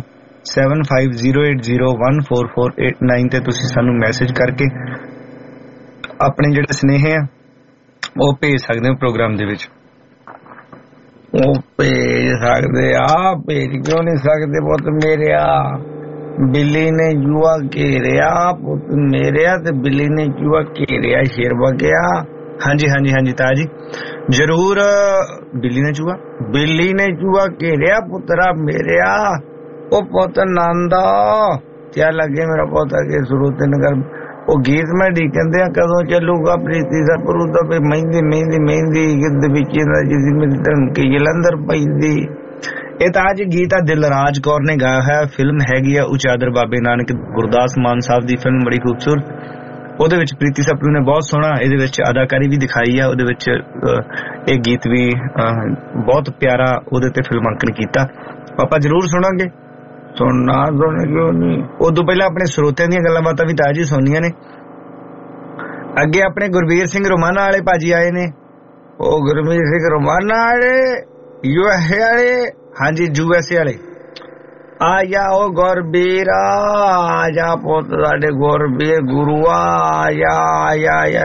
7508014489 ਤੇ ਤੁਸੀਂ ਸਾਨੂੰ ਮੈਸੇਜ ਕਰਕੇ ਆਪਣੇ ਜਿਹੜੇ ਸੁਨੇਹੇ ਆ ਉਹ ਭੇਜ ਸਕਦੇ ਹੋ ਪ੍ਰੋਗਰਾਮ ਦੇ ਵਿੱਚ। ਉਹ ਭੇਜ ਸਕਦੇ ਆ, ਭੇਜ ਕਿਉਂ ਨਹੀਂ ਸਕਦੇ ਪੁੱਤ ਮੇਰਿਆ? ਬਿੱਲੀ ਨੇ ਜੂਆ ਘੇਰਿਆ ਪੁੱਤ ਮੇਰਿਆ ਤੇ ਬਿੱਲੀ ਨੇ ਜੂਆ ਘੇਰਿਆ ਸ਼ੇਰ ਵਗਿਆ। ਹਾਂਜੀ ਹਾਂਜੀ ਹਾਂਜੀ ਤਾਜੀ ਜ਼ਰੂਰ। ਬਿੱਲੀ ਨੇ ਜੂਆ ਘੇਰਿਆ ਪੁੱਤਰਾ ਮੇਰਿਆ। ਉਹ ਪੁੱਤ ਨੰਦਾ ਕਿਆ ਲੱਗੇ ਮੇਰਾ ਪੁੱਤ ਕੇ ਸਰੋਤੇ ਨਗਰ ਉਹ ਗੀਤ ਮੈਂ ਕਹਿੰਦੇ ਆ ਕਦੋਂ ਚੱਲੂਗਾ ਪ੍ਰੀਤੀ ਦਾ ਪਰੂਦਾ ਪੇ ਮਹਿੰਦੀ ਮਹਿੰਦੀ ਮਹਿੰਦੀ ਗਿੱਧ ਵਿੱਚ ਜਿਹਦੀ ਮੇਰੀ ਧਮਕੀ ਜਲੰਧਰ ਪੈਂਦੀ। ਇਹ ਤਾਂ ਅੱਜ ਗੀਤ ਆ ਦਿਲਰਾਜ ਕੌਰ ਨੇ ਗਾਇਆ ਹੈ। ਫਿਲਮ ਹੈਗੀ ਆ ਉਚਾਦਰ ਬਾਬੇ ਨਾਨਕ, ਗੁਰਦਾਸ ਮਾਨ ਸਾਹਿਬ ਦੀ ਫਿਲਮ, ਬੜੀ ਖੂਬਸੂਰਤ। ਉਹਦੇ ਵਿੱਚ ਪ੍ਰੀਤੀ ਸਪਰੂ ਨੇ ਬਹੁਤ ਸੋਹਣਾ ਇਹਦੇ ਵਿੱਚ ਅਦਾਕਾਰੀ ਵੀ ਦਿਖਾਈ ਆ। ਉਹਦੇ ਵਿੱਚ ਇਹ ਗੀਤ ਵੀ ਬਹੁਤ ਪਿਆਰਾ ਉਹਦੇ ਤੇ ਫਿਲਮਾਂਕਨ ਕੀਤਾ। ਆਪਾਂ ਜ਼ਰੂਰ ਸੁਣਾਂਗੇ। ਸੁਣਨਾ ਸੁਣ ਕਿਉਂ ਨਹੀਂ। ਉਦੋਂ ਪਹਿਲਾਂ ਆਪਣੇ ਸਰੋਤਿਆਂ ਦੀਆਂ ਗੱਲਾਂ ਬਾਤਾਂ ਵੀ ਤਾਜ਼ੀ ਸੁਣਨੀਆਂ ਨੇ। ਅੱਗੇ ਆਪਣੇ ਗੁਰਬੀਰ ਸਿੰਘ ਰੋਮਾਨਾ ਵਾਲੇ ਭਾਜੀ ਆਏ ਨੇ। ਉਹ ਗੁਰਬੀਰ ਸਿੰਘ ਰੋਮਾਨਾ ਵਾਲੇ USA ਵਾਲੇ, ਹਾਂਜੀ USA ਵਾਲੇ। ਆ ਜਾ ਉਹ ਗੁਰਬੀਰ, ਆ ਜਾ ਪੁੱਤ ਸਾਡੇ ਗੁਰਬੀਰ ਗੁਰੂਆ, ਆ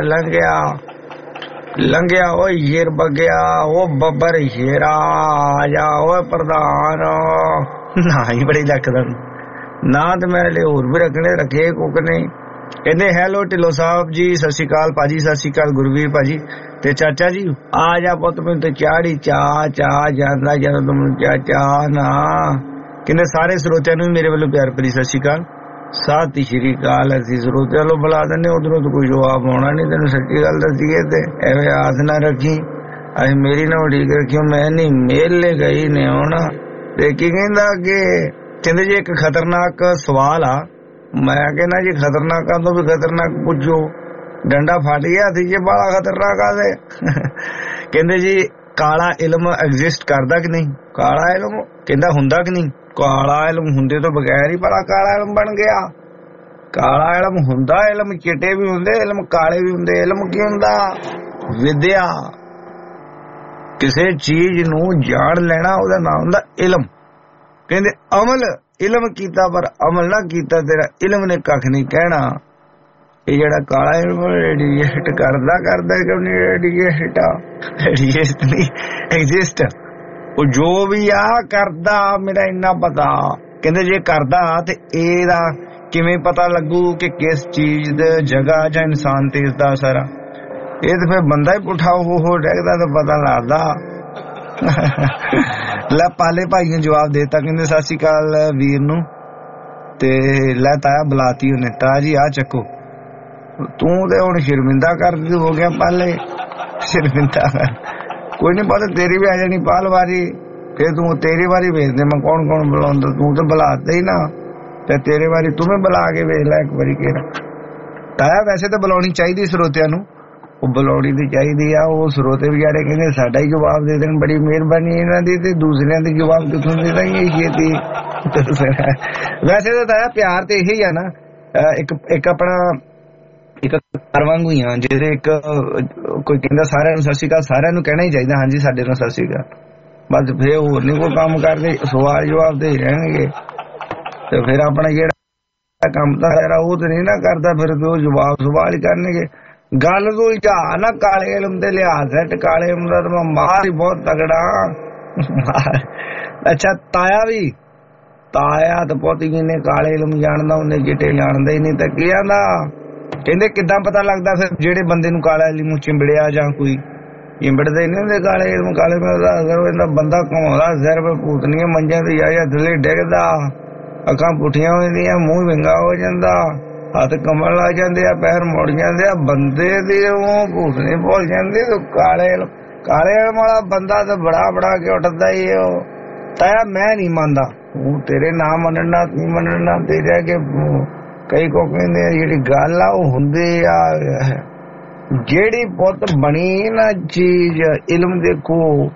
ਲੰਘਿਆ ਉਹ ਹੀਰ ਬਗਿਆ, ਉਹ ਬੱਬਰ ਹੀਰਾ, ਆ ਜਾ ਉਹ ਪ੍ਰਧਾਨ। ਨਾ ਹੀ ਬੜੀ ਲੱਗਦਾ ਨਾ, ਤੇ ਮੇਰੇ ਲਈ ਹੋਰ ਵੀ ਰੱਖੇ ਕੁੱਕ ਨੇ। ਕਹਿੰਦੇ ਹੈਲੋ ਢਿੱਲੋਂ ਸਾਹਿਬ ਜੀ, ਸਤਿ ਸ਼੍ਰੀ ਅਕਾਲ ਭਾਜੀ, ਸਤਿ ਸ਼੍ਰੀ ਅਕਾਲ ਗੁਰਵੀਰ ਭਾਜੀ ਤੇ ਚਾਚਾ ਜੀ। ਆ ਜਾ ਪੁੱਤ ਮੈਨੂੰ ਤੇ ਚਾੜੀ ਚਾਹ ਜਾਂਦਾ ਜਦੋਂ ਤੂੰ ਚਾਹ ਨਾ। ਕਹਿੰਦੇ ਸਾਰੇ ਸਰੋਤਿਆਂ ਨੂੰ ਮੇਰੇ ਵੱਲੋਂ ਪਿਆਰ ਭਰੀ ਸਤਿ ਸ਼੍ਰੀ ਅਕਾਲ, ਸਤਿ ਸ਼੍ਰੀ ਅਕਾਲ। ਅਸੀਂ ਸਰੋਤਿਆਂ ਨੂੰ ਬੁਲਾ ਦਿੰਦੇ, ਉਧਰੋਂ ਤਾਂ ਕੋਈ ਜਵਾਬ ਆਉਣਾ ਨਹੀਂ। ਤੈਨੂੰ ਸੱਚੀ ਗੱਲ ਦੱਸੀਏ ਤੇ ਐਵੇਂ ਆਸ ਨਾ ਰੱਖੀ, ਅਸੀਂ ਮੇਰੀ ਨਾ ਉਡੀਕ ਰੱਖਿਓ, ਮੈਂ ਨਹੀਂ ਮੇਲੇ ਗਈ ਨੇ ਆਉਣਾ। ਤੇ ਕੀ ਕਹਿੰਦਾ ਅੱਗੇ, ਕਹਿੰਦੇ ਜੀ ਇੱਕ ਖਤਰਨਾਕ ਸਵਾਲ ਆ। ਮੈਂ ਕਹਿੰਦਾ ਜੀ ਖਤਰਨਾਕਾਂ ਤੋਂ ਵੀ ਖਤਰਨਾਕ ਪੁੱਛੋ, ਡੰਡਾ ਫਟ ਗਿਆ ਸੀ ਜੇ ਬੜਾ ਖਤਰਨਾਕ ਆ। ਕਹਿੰਦੇ ਜੀ ਕਾਲਾ ਇਲਮ ਐਗਜ਼ਿਸਟ ਕਰਦਾ ਕਿ ਨਹੀਂ? ਕਾਲਾ ਇਲਮ ਕਹਿੰਦਾ ਹੁੰਦਾ ਕਿ ਨਹੀਂ? ਕਾਲਾ ਇਲਮ ਹੁੰਦੇ ਤੋਂ ਬਗੈਰ ਹੀ ਬੜਾ ਕਾਲਾ ਇਲਮ ਬਣ ਗਿਆ। ਕਾਲਾ ਇਲਮ ਹੁੰਦਾ, ਇਲਮ ਚਿੱਟੇ ਵੀ ਹੁੰਦੇ, ਇਲਮ ਕਾਲੇ ਵੀ ਹੁੰਦੇ। ਇਲਮ ਕੀ ਹੁੰਦਾ? ਵਿਦਿਆ। ਕਿਸੇ ਚੀਜ਼ ਨੂੰ ਜਾਣ ਲੈਣਾ ਉਹਦਾ ਨਾਮ ਹੁੰਦਾ ਇਲਮ। ਕਹਿੰਦੇ ਅਮਲ ਇਲਮ ਕੀਤਾ ਪਰ ਅਮਲ ਨਾ ਕੀਤਾ ਤੇਰਾ ਇਲਮ ਨੇ ਕੱਖ ਨਹੀਂ ਕਹਿਣਾ। ਇਹ ਜਿਹੜਾ ਕਾਲਾ ਇਲਮ ਰੇਡੀਏਟ ਕਰਦਾ ਕਿਉਂ ਨਹੀਂ? ਰੇਡੀਏਟ ਨਹੀਂ ਐਗਜ਼ਿਸਟ। ਉਹ ਜੋ ਵੀ ਆ ਕਰਦਾ, ਮੇਰਾ ਇੰਨਾ ਪਤਾ। ਕਹਿੰਦੇ ਜੇ ਕਰਦਾ ਤੇ ਇਹਦਾ ਕਿਵੇਂ ਪਤਾ ਲੱਗੂ ਕਿ ਕਿਸ ਚੀਜ਼ ਦੀ ਜਗ੍ਹਾ ਜਾਂ ਇਨਸਾਨ ਤੇ ਇਸਦਾ ਅਸਰ ਆ? ਇਹ ਤਾਂ ਫਿਰ ਬੰਦਾ ਹੀ ਪੁੱਠਾ ਹੋ ਡੈਗਦਾ ਤਾਂ ਪਤਾ ਲੱਗਦਾ। ਲੈ ਪਾਲੇ ਭਾਈ ਨੇ ਜਵਾਬ ਦੇਤਾ, ਕਹਿੰਦੇ ਸਤਿ ਸ਼੍ਰੀ ਅਕਾਲ ਵੀਰ ਨੂੰ। ਤੇ ਲੈ ਤਾਇਆ ਬੁਲਾਤੀ ਉਹਨੇ, ਤਾਇਆ ਜੀ ਆ ਚੱਕੋ। ਤੂੰ ਤੇ ਹੁਣ ਸ਼ਰਮਿੰਦਾ ਕਰ ਹੋ ਗਿਆ, ਪਾਲੇ ਸ਼ਰਮਿੰਦਾ ਕਰ। ਕੋਈ ਨਹੀਂ ਪਤਾ ਤੇਰੀ ਵੀ ਆ ਜਾਣੀ ਪਾਲ ਵਾਰੀ, ਫਿਰ ਤੂੰ ਤੇਰੀ ਵਾਰੀ ਵੇਚਦੇ। ਮੈਂ ਕੌਣ ਬੁਲਾਉਂਦਾ, ਤੂੰ ਤਾਂ ਬੁਲਾਤਾ ਹੀ ਨਾ, ਤੇ ਤੇਰੇ ਵਾਰੀ ਤੂੰ ਵੀ ਬੁਲਾ ਕੇ ਵੇਚ ਲੈ ਇੱਕ ਵਾਰੀ ਕਿਹੜਾ। ਤਾਇਆ ਵੈਸੇ ਤਾਂ ਬੁਲਾਉਣੀ ਚਾਹੀਦੀ ਸਰੋਤਿਆਂ ਨੂੰ, ਉਹ ਬੁਲਾਉਣੀ ਤੇ ਚਾਹੀਦੀ ਆ। ਉਹ ਸਰੋਤੇ ਵਿਚਾਰੇ ਕਹਿੰਦੇ ਸਾਡਾ ਹੀ ਜਵਾਬ ਦੇ ਦੇਣ, ਬੜੀ ਮਿਹਰਬਾਨੀ ਇਹਨਾਂ ਦੀ, ਤੇ ਦੂਸਰਿਆਂ ਦੇ ਜਵਾਬ ਕਿੱਥੋਂ ਦੇ ਦਾਂਗੇ ਛੇਤੀ। ਵੈਸੇ ਤਾਂ ਤਾਇਆ ਪਿਆਰ ਤੇ ਇਹੀ ਆ ਨਾ, ਇੱਕ ਆਪਣਾ ਇੱਕ ਘਰ ਵਾਂਗੂ ਹੀ ਆ, ਜਿਹੜੇ ਇੱਕ ਕੋਈ ਕਹਿੰਦਾ ਸਾਰਿਆਂ ਨੂੰ ਸਤਿ ਸ਼੍ਰੀ ਅਕਾਲ, ਸਾਰਿਆਂ ਨੂੰ ਕਹਿਣਾ ਹੀ ਚਾਹੀਦਾ ਹਾਂਜੀ ਸਾਡੇ ਨੂੰ ਸਤਿ ਸ਼੍ਰੀ ਅਕਾਲ। ਬਸ ਫਿਰ ਹੋਰ ਨਹੀਂ ਕੋਈ ਕੰਮ ਕਰਦੇ, ਸਵਾਲ ਜਵਾਬ ਦੇ ਰਹਿਣਗੇ। ਤੇ ਫਿਰ ਆਪਣਾ ਜਿਹੜਾ ਕੰਮ ਤਾਂ ਉਹ ਤੇ ਨਹੀਂ ਨਾ ਕਰਦਾ, ਫਿਰ ਉਹ ਜਵਾਬ ਸਵਾਲ ਹੀ ਕਰਨਗੇ। ਗੱਲ ਤੋਂ ਜਾ ਨਾ ਕਾਲੇ ਇਲਮ ਤੇ ਲਿਹਾਜ਼ ਹੈ, ਕਾਲੇ ਇਲਮ ਦਾ ਤਾਂ ਮਾਰ ਹੀ ਬਹੁਤ ਤਗੜਾ। ਅੱਛਾ ਤਾਇਆ ਵੀ, ਤਾਇਆ ਤਾਂ ਪੋਤੀ ਨੇ ਕਾਲੇ ਇਲਮ ਜਾਣਦਾ, ਉਹਨੇ ਚਿੱਟੇ ਜਾਣਦਾ ਹੀ ਨਹੀਂ। ਤਾਂ ਕੀ ਆਂਦਾ, ਕਹਿੰਦੇ ਕਿੱਦਾਂ ਪਤਾ ਲੱਗਦਾ ਫਿਰ ਜਿਹੜੇ ਬੰਦੇ ਨੂੰ ਕਾਲਾ ਇਲਮ ਚਿੰਬੜਿਆ ਜਾਂ ਕੋਈ ਚਿੰਬੜਦੇ ਨਹੀਂ ਹੁੰਦੇ ਕਾਲੇ ਇਲਮ। ਕਾਲੇ ਇਲਮ ਦਾ ਬੰਦਾ ਘੁੰਮਦਾ ਸਿਰ ਪੇ ਭੂਤਨੀਆਂ ਮੰਜਾਂ ਤੇ ਜਾ ਥੱਲੇ ਡਿੱਗਦਾ, ਅੱਖਾਂ ਪੁੱਠੀਆਂ ਹੋ ਜਾਂਦੀਆਂ, ਮੂੰਹ ਵਿੰਗਾ ਹੋ ਜਾਂਦਾ, ਹੱਥ ਕੰਬਣ ਲੱਗ ਜਾਂਦੇ ਆ, ਪੈਰ ਮੁੜ ਜਾਂਦੇ ਆ, ਬੰਦੇ ਦੀ ਉਹ ਭੂਤਨੀ ਭੁੱਲ ਜਾਂਦੀ। ਕਾਲੇ ਇਲਮ ਵਾਲਾ ਬੰਦਾ ਤਾਂ ਬੜਾ ਕੇ ਉੱਠਦਾ ਹੀ ਉਹ। ਤਾਇਆ ਮੈਂ ਨਹੀਂ ਮੰਨਦਾ, ਉਹ ਤੇਰੇ ਨਾ ਮੰਨਣਾ ਨਹੀਂ ਮੰਨਣਾ ਤੇਰੇ ਅੱਗੇ। ਕਈ ਕੋ ਕਹਿੰਦੇ ਜਿਹੜੀ ਗੱਲ ਆ ਉਹ ਹੁੰਦੀ ਆ, ਜਿਹੜੀ ਪੁੱਤ ਬਣੀ ਨਾ ਚੀਜ਼ ਇਲਮ। ਦੇਖੋ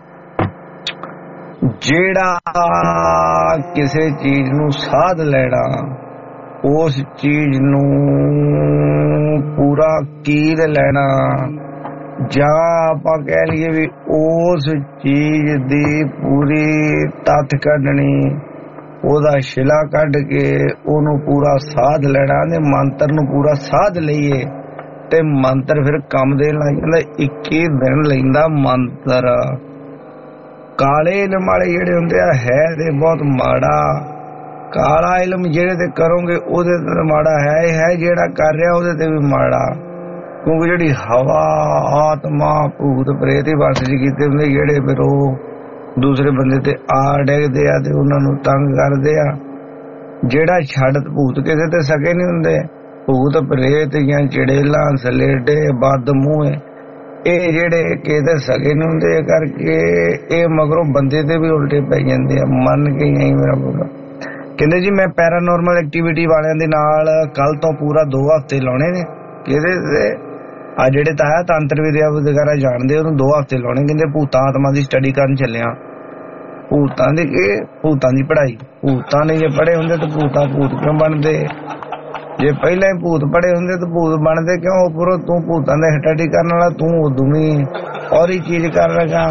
ਜਿਹੜਾ ਕਿਸੇ ਚੀਜ਼ ਨੂੰ ਸਾਧ ਲੈਣਾ, ਉਸ ਚੀਜ਼ ਨੂੰ ਪੂਰਾ ਕੀਰ ਲੈਣਾ, ਜਾਂ ਆਪਾਂ ਕਹਿ ਲਈਏ ਵੀ ਉਸ ਚੀਜ਼ ਦੀ ਪੂਰੀ ਤੱਥ ਕੱਢਣੀ, ਉਹਦਾ ਸ਼ਿਲਾ ਕੱਢ ਕੇ ਉਹਨੂੰ ਪੂਰਾ ਸਾਧ ਲੈਣਾ। ਤੇ ਮੰਤਰ ਨੂੰ ਪੂਰਾ ਸਾਧ ਲਈਏ ਤੇ ਮੰਤਰ ਫਿਰ ਕੰਮ ਦੇਣ ਲੱਗ ਜਾਂਦਾ। 21 ਦਿਨ ਲੈਂਦਾ ਮੰਤਰ। ਕਾਲੇ ਇਲਮ ਵਾਲੇ ਜਿਹੜੇ ਹੁੰਦੇ ਆ ਹੈ ਤੇ ਬਹੁਤ ਮਾੜਾ। ਕਾਲਾ ਇਲਮ ਜਿਹੜੇ ਤੇ ਕਰੋਗੇ ਉਹਦੇ ਤੇ ਮਾੜਾ ਹੈ, ਜਿਹੜਾ ਕਰ ਰਿਹਾ ਉਹਦੇ ਤੇ ਵੀ ਮਾੜਾ। ਕਿਉਂਕਿ ਜਿਹੜੀ ਹਵਾ ਆਤਮਾ ਭੂਤ ਪ੍ਰੇਤ ਹੀ ਵਸ ਜੀ ਕੀਤੇ ਹੁੰਦੇ, ਜਿਹੜੇ ਫਿਰ ਉਹ ਦੂਸਰੇ ਬੰਦੇ ਤੇ ਆ ਡਿੱਗਦੇ ਆ ਤੇ ਉਹਨਾਂ ਨੂੰ ਤੰਗ ਕਰਦੇ ਆ। ਜਿਹੜਾ ਛੱਡ ਭੂਤ ਕਿਸੇ ਤੇ ਸਕੇ ਨਹੀਂ ਹੁੰਦੇ, ਭੂਤ ਪ੍ਰੇਤ ਜਾਂ ਚੜੇਲਾਂ ਸਲੇਡੇ ਬਦ ਮੂੰਹ, ਇਹ ਜਿਹੜੇ ਕਿਸੇ ਸਕੇ ਨਹੀਂ ਹੁੰਦੇ, ਕਰਕੇ ਇਹ ਮਗਰੋਂ ਬੰਦੇ ਤੇ ਵੀ ਉਲਟੇ ਪੈ ਜਾਂਦੇ ਆ। ਮੰਨ ਕੇ ਨਹੀਂ ਮੇਰਾ ਬੋਲਾ। ਕਹਿੰਦੇ ਜੀ ਮੈਂ ਪੈਰਾਨੋਰਮਲ ਐਕਟੀਵਿਟੀ ਵਾਲਿਆਂ ਦੇ ਨਾਲ ਕੱਲ ਤੋਂ ਪੂਰਾ 2 ਹਫ਼ਤੇ ਲਾਉਣੇ ਨੇ। ਕਿਹਦੇ ਤੇ? ਆ ਜਿਹੜੇ ਤਾਇਆ ਤੰਤਰ ਵਿਦਿਆ ਵਗੈਰਾ ਜਾਣਦੇ ਉਹਨੂੰ 2 ਹਫ਼ਤੇ ਲਾਉਣੇ। ਕਹਿੰਦੇ ਭੂਤਾਂ ਆਤਮਾ ਦੀ ਸਟੱਡੀ ਕਰਨ ਚੱਲਿਆ। ਭੂਤਾਂ ਦੀ ਪੜ੍ਹਾਈ। ਭੂਤਾਂ ਨੇ ਜੇ ਪੜ੍ਹੇ ਹੁੰਦੇ ਤਾਂ ਭੂਤ ਕਿਉਂ ਬਣਦੇ? ਜੇ ਪਹਿਲਾਂ ਹੀ ਭੂਤ ਪੜ੍ਹੇ ਹੁੰਦੇ ਤਾਂ ਭੂਤ ਬਣਦੇ ਕਿਉਂ? ਉੱਪਰੋਂ ਤੂੰ ਭੂਤਾਂ ਦੇ ਹਟਾਟੀ ਕਰਨ ਵਾਲਾ, ਤੂੰ ਉਦੋਂ ਵੀ ਔਰ ਹੀ ਚੀਜ਼ ਕਰ ਲਗਾ।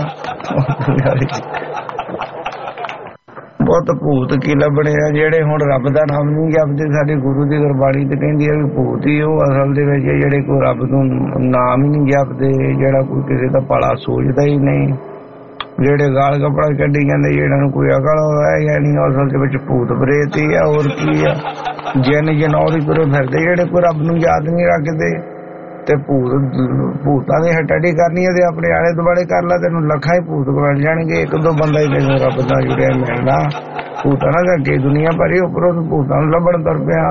ਬਹੁਤ ਭੂਤ ਕੀ ਲੱਭਣੇ ਆ ਜਿਹੜੇ ਹੁਣ ਰੱਬ ਦਾ ਨਾਮ ਨਹੀਂ ਜਪਦੇ। ਸਾਡੇ ਗੁਰੂ ਦੀ ਗੁਰਬਾਣੀ ਤੇ ਕਹਿੰਦੀ ਹੈ ਵੀ ਭੂਤ ਹੀ ਉਹ ਅਸਲ ਦੇ ਵਿੱਚ ਜਿਹੜੇ ਕੋਈ ਰੱਬ ਨੂੰ ਨਾਮ ਹੀ ਨਹੀਂ ਜਪਦੇ, ਜਿਹੜਾ ਕੋਈ ਕਿਸੇ ਦਾ ਭਲਾ ਸੋਚਦਾ ਹੀ ਨਹੀਂ, ਜਿਹੜੇ ਗਾਲ ਕੱਪੜਾ ਕੱਢੀ ਜਾਂਦੇ, ਜਿਹੜਾ ਨੂੰ ਕੋਈ ਅਕਲ ਹੋਇਆ ਜਾਂ ਨਹੀਂ, ਅਸਲ ਦੇ ਵਿੱਚ ਭੂਤ ਪ੍ਰੇਤ ਹੀ ਆ। ਹੋਰ ਕੀ ਆ? ਜਿੰਨ ਜਨੌਰੀ ਤੁਰੇ ਫਿਰਦੇ ਜਿਹੜੇ ਕੋਈ ਰੱਬ ਨੂੰ ਯਾਦ ਨਹੀਂ ਰੱਖਦੇ। ਤੇ ਭੂਤਾਂ ਦੀ ਹਟਾਟੀ ਕਰਨੀ ਹੈ ਤੇ ਆਪਣੇ ਆਲੇ ਦੁਆਲੇ ਕਰ ਲਾ, ਤੈਨੂੰ ਲੱਖਾਂ ਹੀ ਭੂਤ ਬਣ ਜਾਣਗੇ। ਇੱਕ ਦੋ ਬੰਦਾ ਹੀ ਤੈਨੂੰ ਰੱਬ ਦਾ ਜੁੜਿਆ ਮਿਲਣਾ। ਭੂਤਾਂ ਨਾਲ ਅੱਗੇ ਦੁਨੀਆ ਭਰੀ, ਉੱਪਰੋਂ ਭੂਤਾਂ ਨੂੰ ਲੱਭਣ ਤੁਰ ਪਿਆ।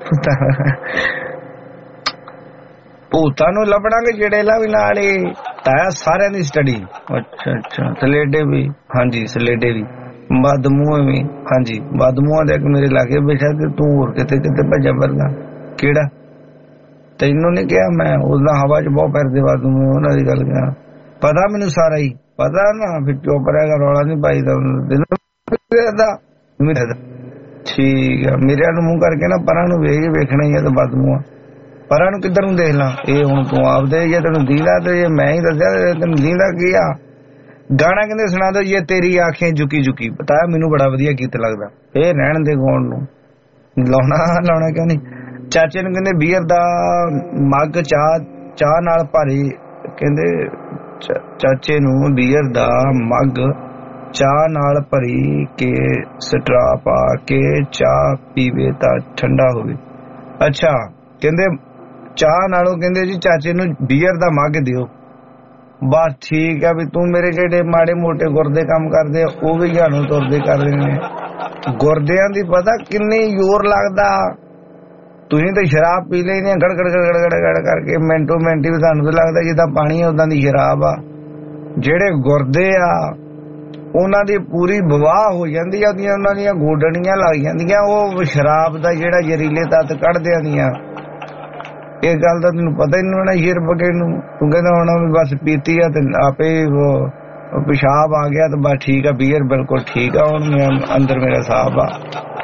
ਭੂਤਾਂ ਨੂੰ ਲੱਭਣਾਗੇ ਜਿਹੜੇ ਲਾ ਵੀ ਨਾਲ ਹੀ ਤਾਇਆ ਸਾਰਿਆਂ ਦੀ ਸਟੱਡੀ। ਅੱਛਾ ਸਲੇਡੇ ਵੀ, ਹਾਂਜੀ ਸਲੇਡੇ ਵੀ, ਬਦਮੂਹ ਵੀ, ਹਾਂਜੀ ਬਦਮੂਹਾਂ ਦੇ ਮੇਰੇ ਲਾਗੇ ਬੈਠਾ ਤੇ ਤੂੰ ਹੋਰ ਕਿਤੇ ਭੱਜਾ ਵਰਗਾ। ਕਿਹੜਾ ਤੈਨੂੰ ਨੀ ਕਿਹਾ ਮੈਂ? ਉਹਦਾ ਹਵਾ ਚ ਬਹੁਤ ਫਿਰਦੇ ਬਾਦੂ ਉਹਨਾਂ ਦੀ ਗੱਲ ਕਿਹਾ। ਪਤਾ ਮੈਨੂੰ ਸਾਰਾ ਹੀ ਪਤਾ ਨਾ, ਫਿਰ ਚੁੱਪ ਰਹੇਗਾ, ਰੌਲਾ ਨੀ ਪਾਈਦਾ। ਠੀਕ ਆ, ਮੇਰੇ ਨੂੰ ਮੂੰਹ ਕਰਕੇ ਨਾ ਪਰਾਂ ਨੂੰ ਵੇਖਣਾ ਹੀ ਆ। ਤਾਂ ਬਦਮੂਆ ਪਰਾਂ ਨੂੰ ਕਿੱਧਰ ਨੂੰ ਦੇਖ ਲਾ? ਇਹ ਹੁਣ ਤੂੰ ਆਪਦੇ ਜੇ ਤੈਨੂੰ ਦੀਦਾ ਤੇ ਜੇ ਮੈਂ ਹੀ ਦੱਸਿਆ ਤੈਨੂੰ ਦੀਦਾ ਕੀ ਆ? ਗਾਣਾ ਕਹਿੰਦੇ ਸੁਣਾ ਦੋ ਇਹ ਤੇਰੀ ਆਖੇ ਝੁਕੀ ਝੁਕੀ। ਪਤਾ ਮੈਨੂੰ ਬੜਾ ਵਧੀਆ ਗੀਤ ਲੱਗਦਾ। ਇਹ ਰਹਿਣ ਦੇ ਗਾਉਣ ਨੂੰ, ਲਾਉਣਾ ਕਿਉਂ ਨਹੀਂ? ਚਾਚੇ ਨੂੰ ਕਹਿੰਦੇ ਬੀਅਰ ਦਾ ਮੱਗ ਚਾਹ ਨਾਲ ਭਰੀ। ਕਹਿੰਦੇ ਚਾਚੇ ਨੂੰ ਬੀਅਰ ਦਾ ਮੱਗ ਚਾਹ ਨਾਲ ਭਰੀ ਕੇ ਸਟਰਾ ਪਾ ਕੇ ਚਾਹ ਪੀਵੇ ਤਾਂ ਠੰਡਾ ਹੋਵੇ। ਅੱਛਾ ਕਹਿੰਦੇ ਚਾਹ ਨਾਲੋਂ ਕਹਿੰਦੇ ਜੀ ਚਾਚੇ ਨੂੰ ਬੀਅਰ ਦਾ ਮੱਗ ਦਿਓ। ਬਸ ਠੀਕ ਆ ਵੀ ਤੂੰ ਮੇਰੇ ਜਿਹੜੇ ਮਾੜੇ ਮੋਟੇ ਗੁਰਦੇ ਕੰਮ ਕਰਦੇ ਉਹ ਵੀ ਜਾਣੂ ਤੁਰਦੇ ਕਰਦੇ ਨੇ। ਗੁਰਦਿਆਂ ਦੀ ਪਤਾ ਕਿੰਨੀ ਜ਼ੋਰ ਲੱਗਦਾ। ਤੁਸੀਂ ਤਾਂ ਸ਼ਰਾਬ ਪੀ ਲੈਂਦੇ ਆ ਗੜ ਕਰਕੇ ਮਿੰਟੋ ਮਿੰਟ ਹੀ। ਤੁਹਾਨੂੰ ਤਾਂ ਲੱਗਦਾ ਜਿੱਦਾਂ ਪਾਣੀ ਉਦਾਂ ਦੀ ਸ਼ਰਾਬ ਆ। ਜਿਹੜੇ ਗੁਰਦੇ ਆ ਉਹਨਾਂ ਦੀ ਪੂਰੀ ਵਿਵਾਹ ਹੋ ਜਾਂਦੀ ਆ, ਉਹਨਾਂ ਦੀਆਂ ਗੋਡਣੀਆਂ ਲੱਗ ਜਾਂਦੀਆਂ ਉਹ ਸ਼ਰਾਬ ਦਾ ਜਿਹੜਾ ਜ਼ਹਿਰੀਲੇ ਤੱਤ ਕੱਢਦਿਆਂ ਦੀਆਂ। ਇਹ ਗੱਲ ਦਾ ਤੈਨੂੰ ਪਤਾ ਹੀ ਨਹੀਂ ਹੋਣਾ ਹੀਰ ਬਗੇ ਨੂੰ। ਤੂੰ ਕਹਿੰਦਾ ਹੋਣਾ ਵੀ ਬਸ ਪੀਤੀ ਆ ਤੇ ਆਪੇ ਪਿਸ਼ਾਬ ਆ ਗਿਆ ਤੇ ਬਸ ਠੀਕ ਆ, ਬੀਅਰ ਬਿਲਕੁਲ ਠੀਕ ਆ, ਹੁਣ ਅੰਦਰ ਮੇਰਾ ਸਾਹਬ ਆ।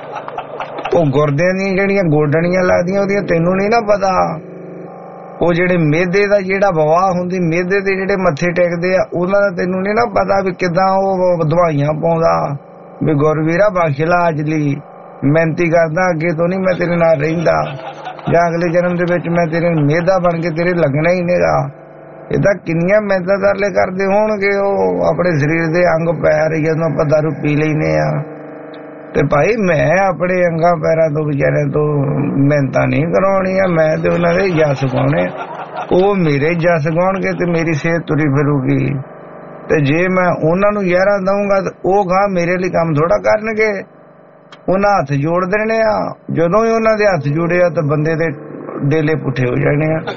ਉਹ ਗੁਰਦਿਆਂ ਦੀਆਂ ਜਿਹੜੀਆਂ ਗੋਡਣੀਆਂ ਲੱਗਦੀਆਂ ਉਹਦੀਆਂ ਤੈਨੂੰ ਨਹੀਂ ਨਾ ਪਤਾ। ਉਹ ਜਿਹੜੇ ਮਿਹਦੇ ਦਾ ਜਿਹੜਾ ਵਿਵਾਹ ਹੁੰਦੀ, ਮਿਹਦੇ ਦੇ ਜਿਹੜੇ ਮੱਥੇ ਟੇਕਦੇ ਆ ਉਹਨਾਂ ਦਾ ਤੈਨੂੰ ਨਹੀਂ ਨਾ ਪਤਾ ਵੀ ਕਿੱਦਾਂ ਉਹ ਦਵਾਈਆਂ ਪਾਉਂਦਾ। ਵੀ ਗੁਰਵੀਰਾ ਬਖਸ਼ ਲਾ ਅੱਜ ਲਈ, ਮਿਹਨਤੀ ਕਰਦਾ, ਅੱਗੇ ਤੋਂ ਨਹੀਂ ਮੈਂ ਤੇਰੇ ਨਾਲ ਰਹਿੰਦਾ, ਜਾਂ ਅਗਲੇ ਜਨਮ ਦੇ ਵਿੱਚ ਮੈਂ ਤੇਰੇ ਮਿਹਦਾ ਬਣ ਕੇ ਤੇਰੇ ਲੱਗਣਾ ਹੀ ਨਹੀਂਗਾ। ਇਹਦਾ ਕਿੰਨੀਆਂ ਮਿਹਨਤਾਂ ਤਰਲੇ ਕਰਦੇ ਹੋਣਗੇ ਉਹ ਆਪਣੇ ਸਰੀਰ ਦੇ ਅੰਗ ਪੈਰ ਜਦੋਂ ਆਪਾਂ ਦਾਰੂ ਪੀ ਲੈਨੇ ਆ। ਤੇ ਭਾਈ ਮੈਂ ਆਪਣੇ ਅੰਗਾਂ ਪੈਰਾਂ ਤੋਂ ਵਿਚਾਰਿਆਂ ਤੋਂ ਮਿਹਨਤਾਂ ਨਹੀਂ ਕਰਾਉਣੀਆਂ, ਮੈਂ ਤੇ ਉਹਨਾਂ ਦੇ ਜਸ ਗਾਉਣੇ। ਉਹ ਮੇਰੇ ਜਸ ਗਾਉਣਗੇ ਤੇ ਮੇਰੀ ਸਿਹਤ ਤੁਰੀ ਫਿਰੂਗੀ। ਤੇ ਜੇ ਮੈਂ ਉਹਨਾਂ ਨੂੰ ਯਾਰਾਂ ਦਊਂਗਾ ਤੇ ਉਹ ਗਾਂ ਮੇਰੇ ਲਈ ਕੰਮ ਥੋੜਾ ਕਰਨਗੇ। ਉਹਨਾਂ ਹੱਥ ਜੋੜ ਦੇਣੇ ਆ। ਜਦੋਂ ਹੀ ਉਹਨਾਂ ਦੇ ਹੱਥ ਜੋੜੇ ਆ ਤਾਂ ਬੰਦੇ ਦੇ ਡੇਲੇ ਪੁੱਠੇ ਹੋ ਜਾਣੇ ਆ।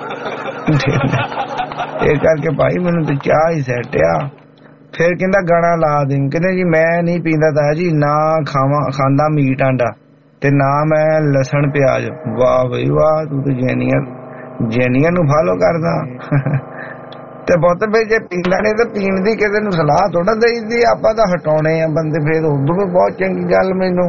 ਇਹ ਕਰਕੇ ਭਾਈ ਮੈਨੂੰ ਤੇ ਚਾਹ ਹੀ ਸੈੱਟ ਆ। ਫਿਰ ਕਹਿੰਦਾ ਗਾਣਾ ਲਾ ਦੇ। ਕਹਿੰਦੇ ਜੀ ਮੈਂ ਨਹੀਂ ਪੀਂਦਾ ਤਾਂ ਜੀ, ਨਾ ਖਾਂਦਾ ਮੀਟ ਆਂਡਾ ਤੇ ਨਾ ਮੈਂ ਲਸਣ ਪਿਆਜ। ਵਾਹ ਬਈ ਵਾਹ, ਤੂੰ ਤੇ ਜੈਨੀਆਂ ਨੂੰ ਫਾਲੋ ਕਰਦਾ। ਤੇ ਬਹੁਤ ਵੀ ਜੇ ਪੀਂਦਾ ਨਹੀਂ ਤਾਂ ਪੀਣ ਦੀ ਕਿਸੇ ਨੂੰ ਸਲਾਹ ਥੋੜਾ ਦੇਈਦੀ, ਆਪਾਂ ਤਾਂ ਹਟਾਉਣੇ ਆ ਬੰਦੇ। ਫਿਰ ਉਦੋਂ ਵੀ ਬਹੁਤ ਚੰਗੀ ਗੱਲ ਮੈਨੂੰ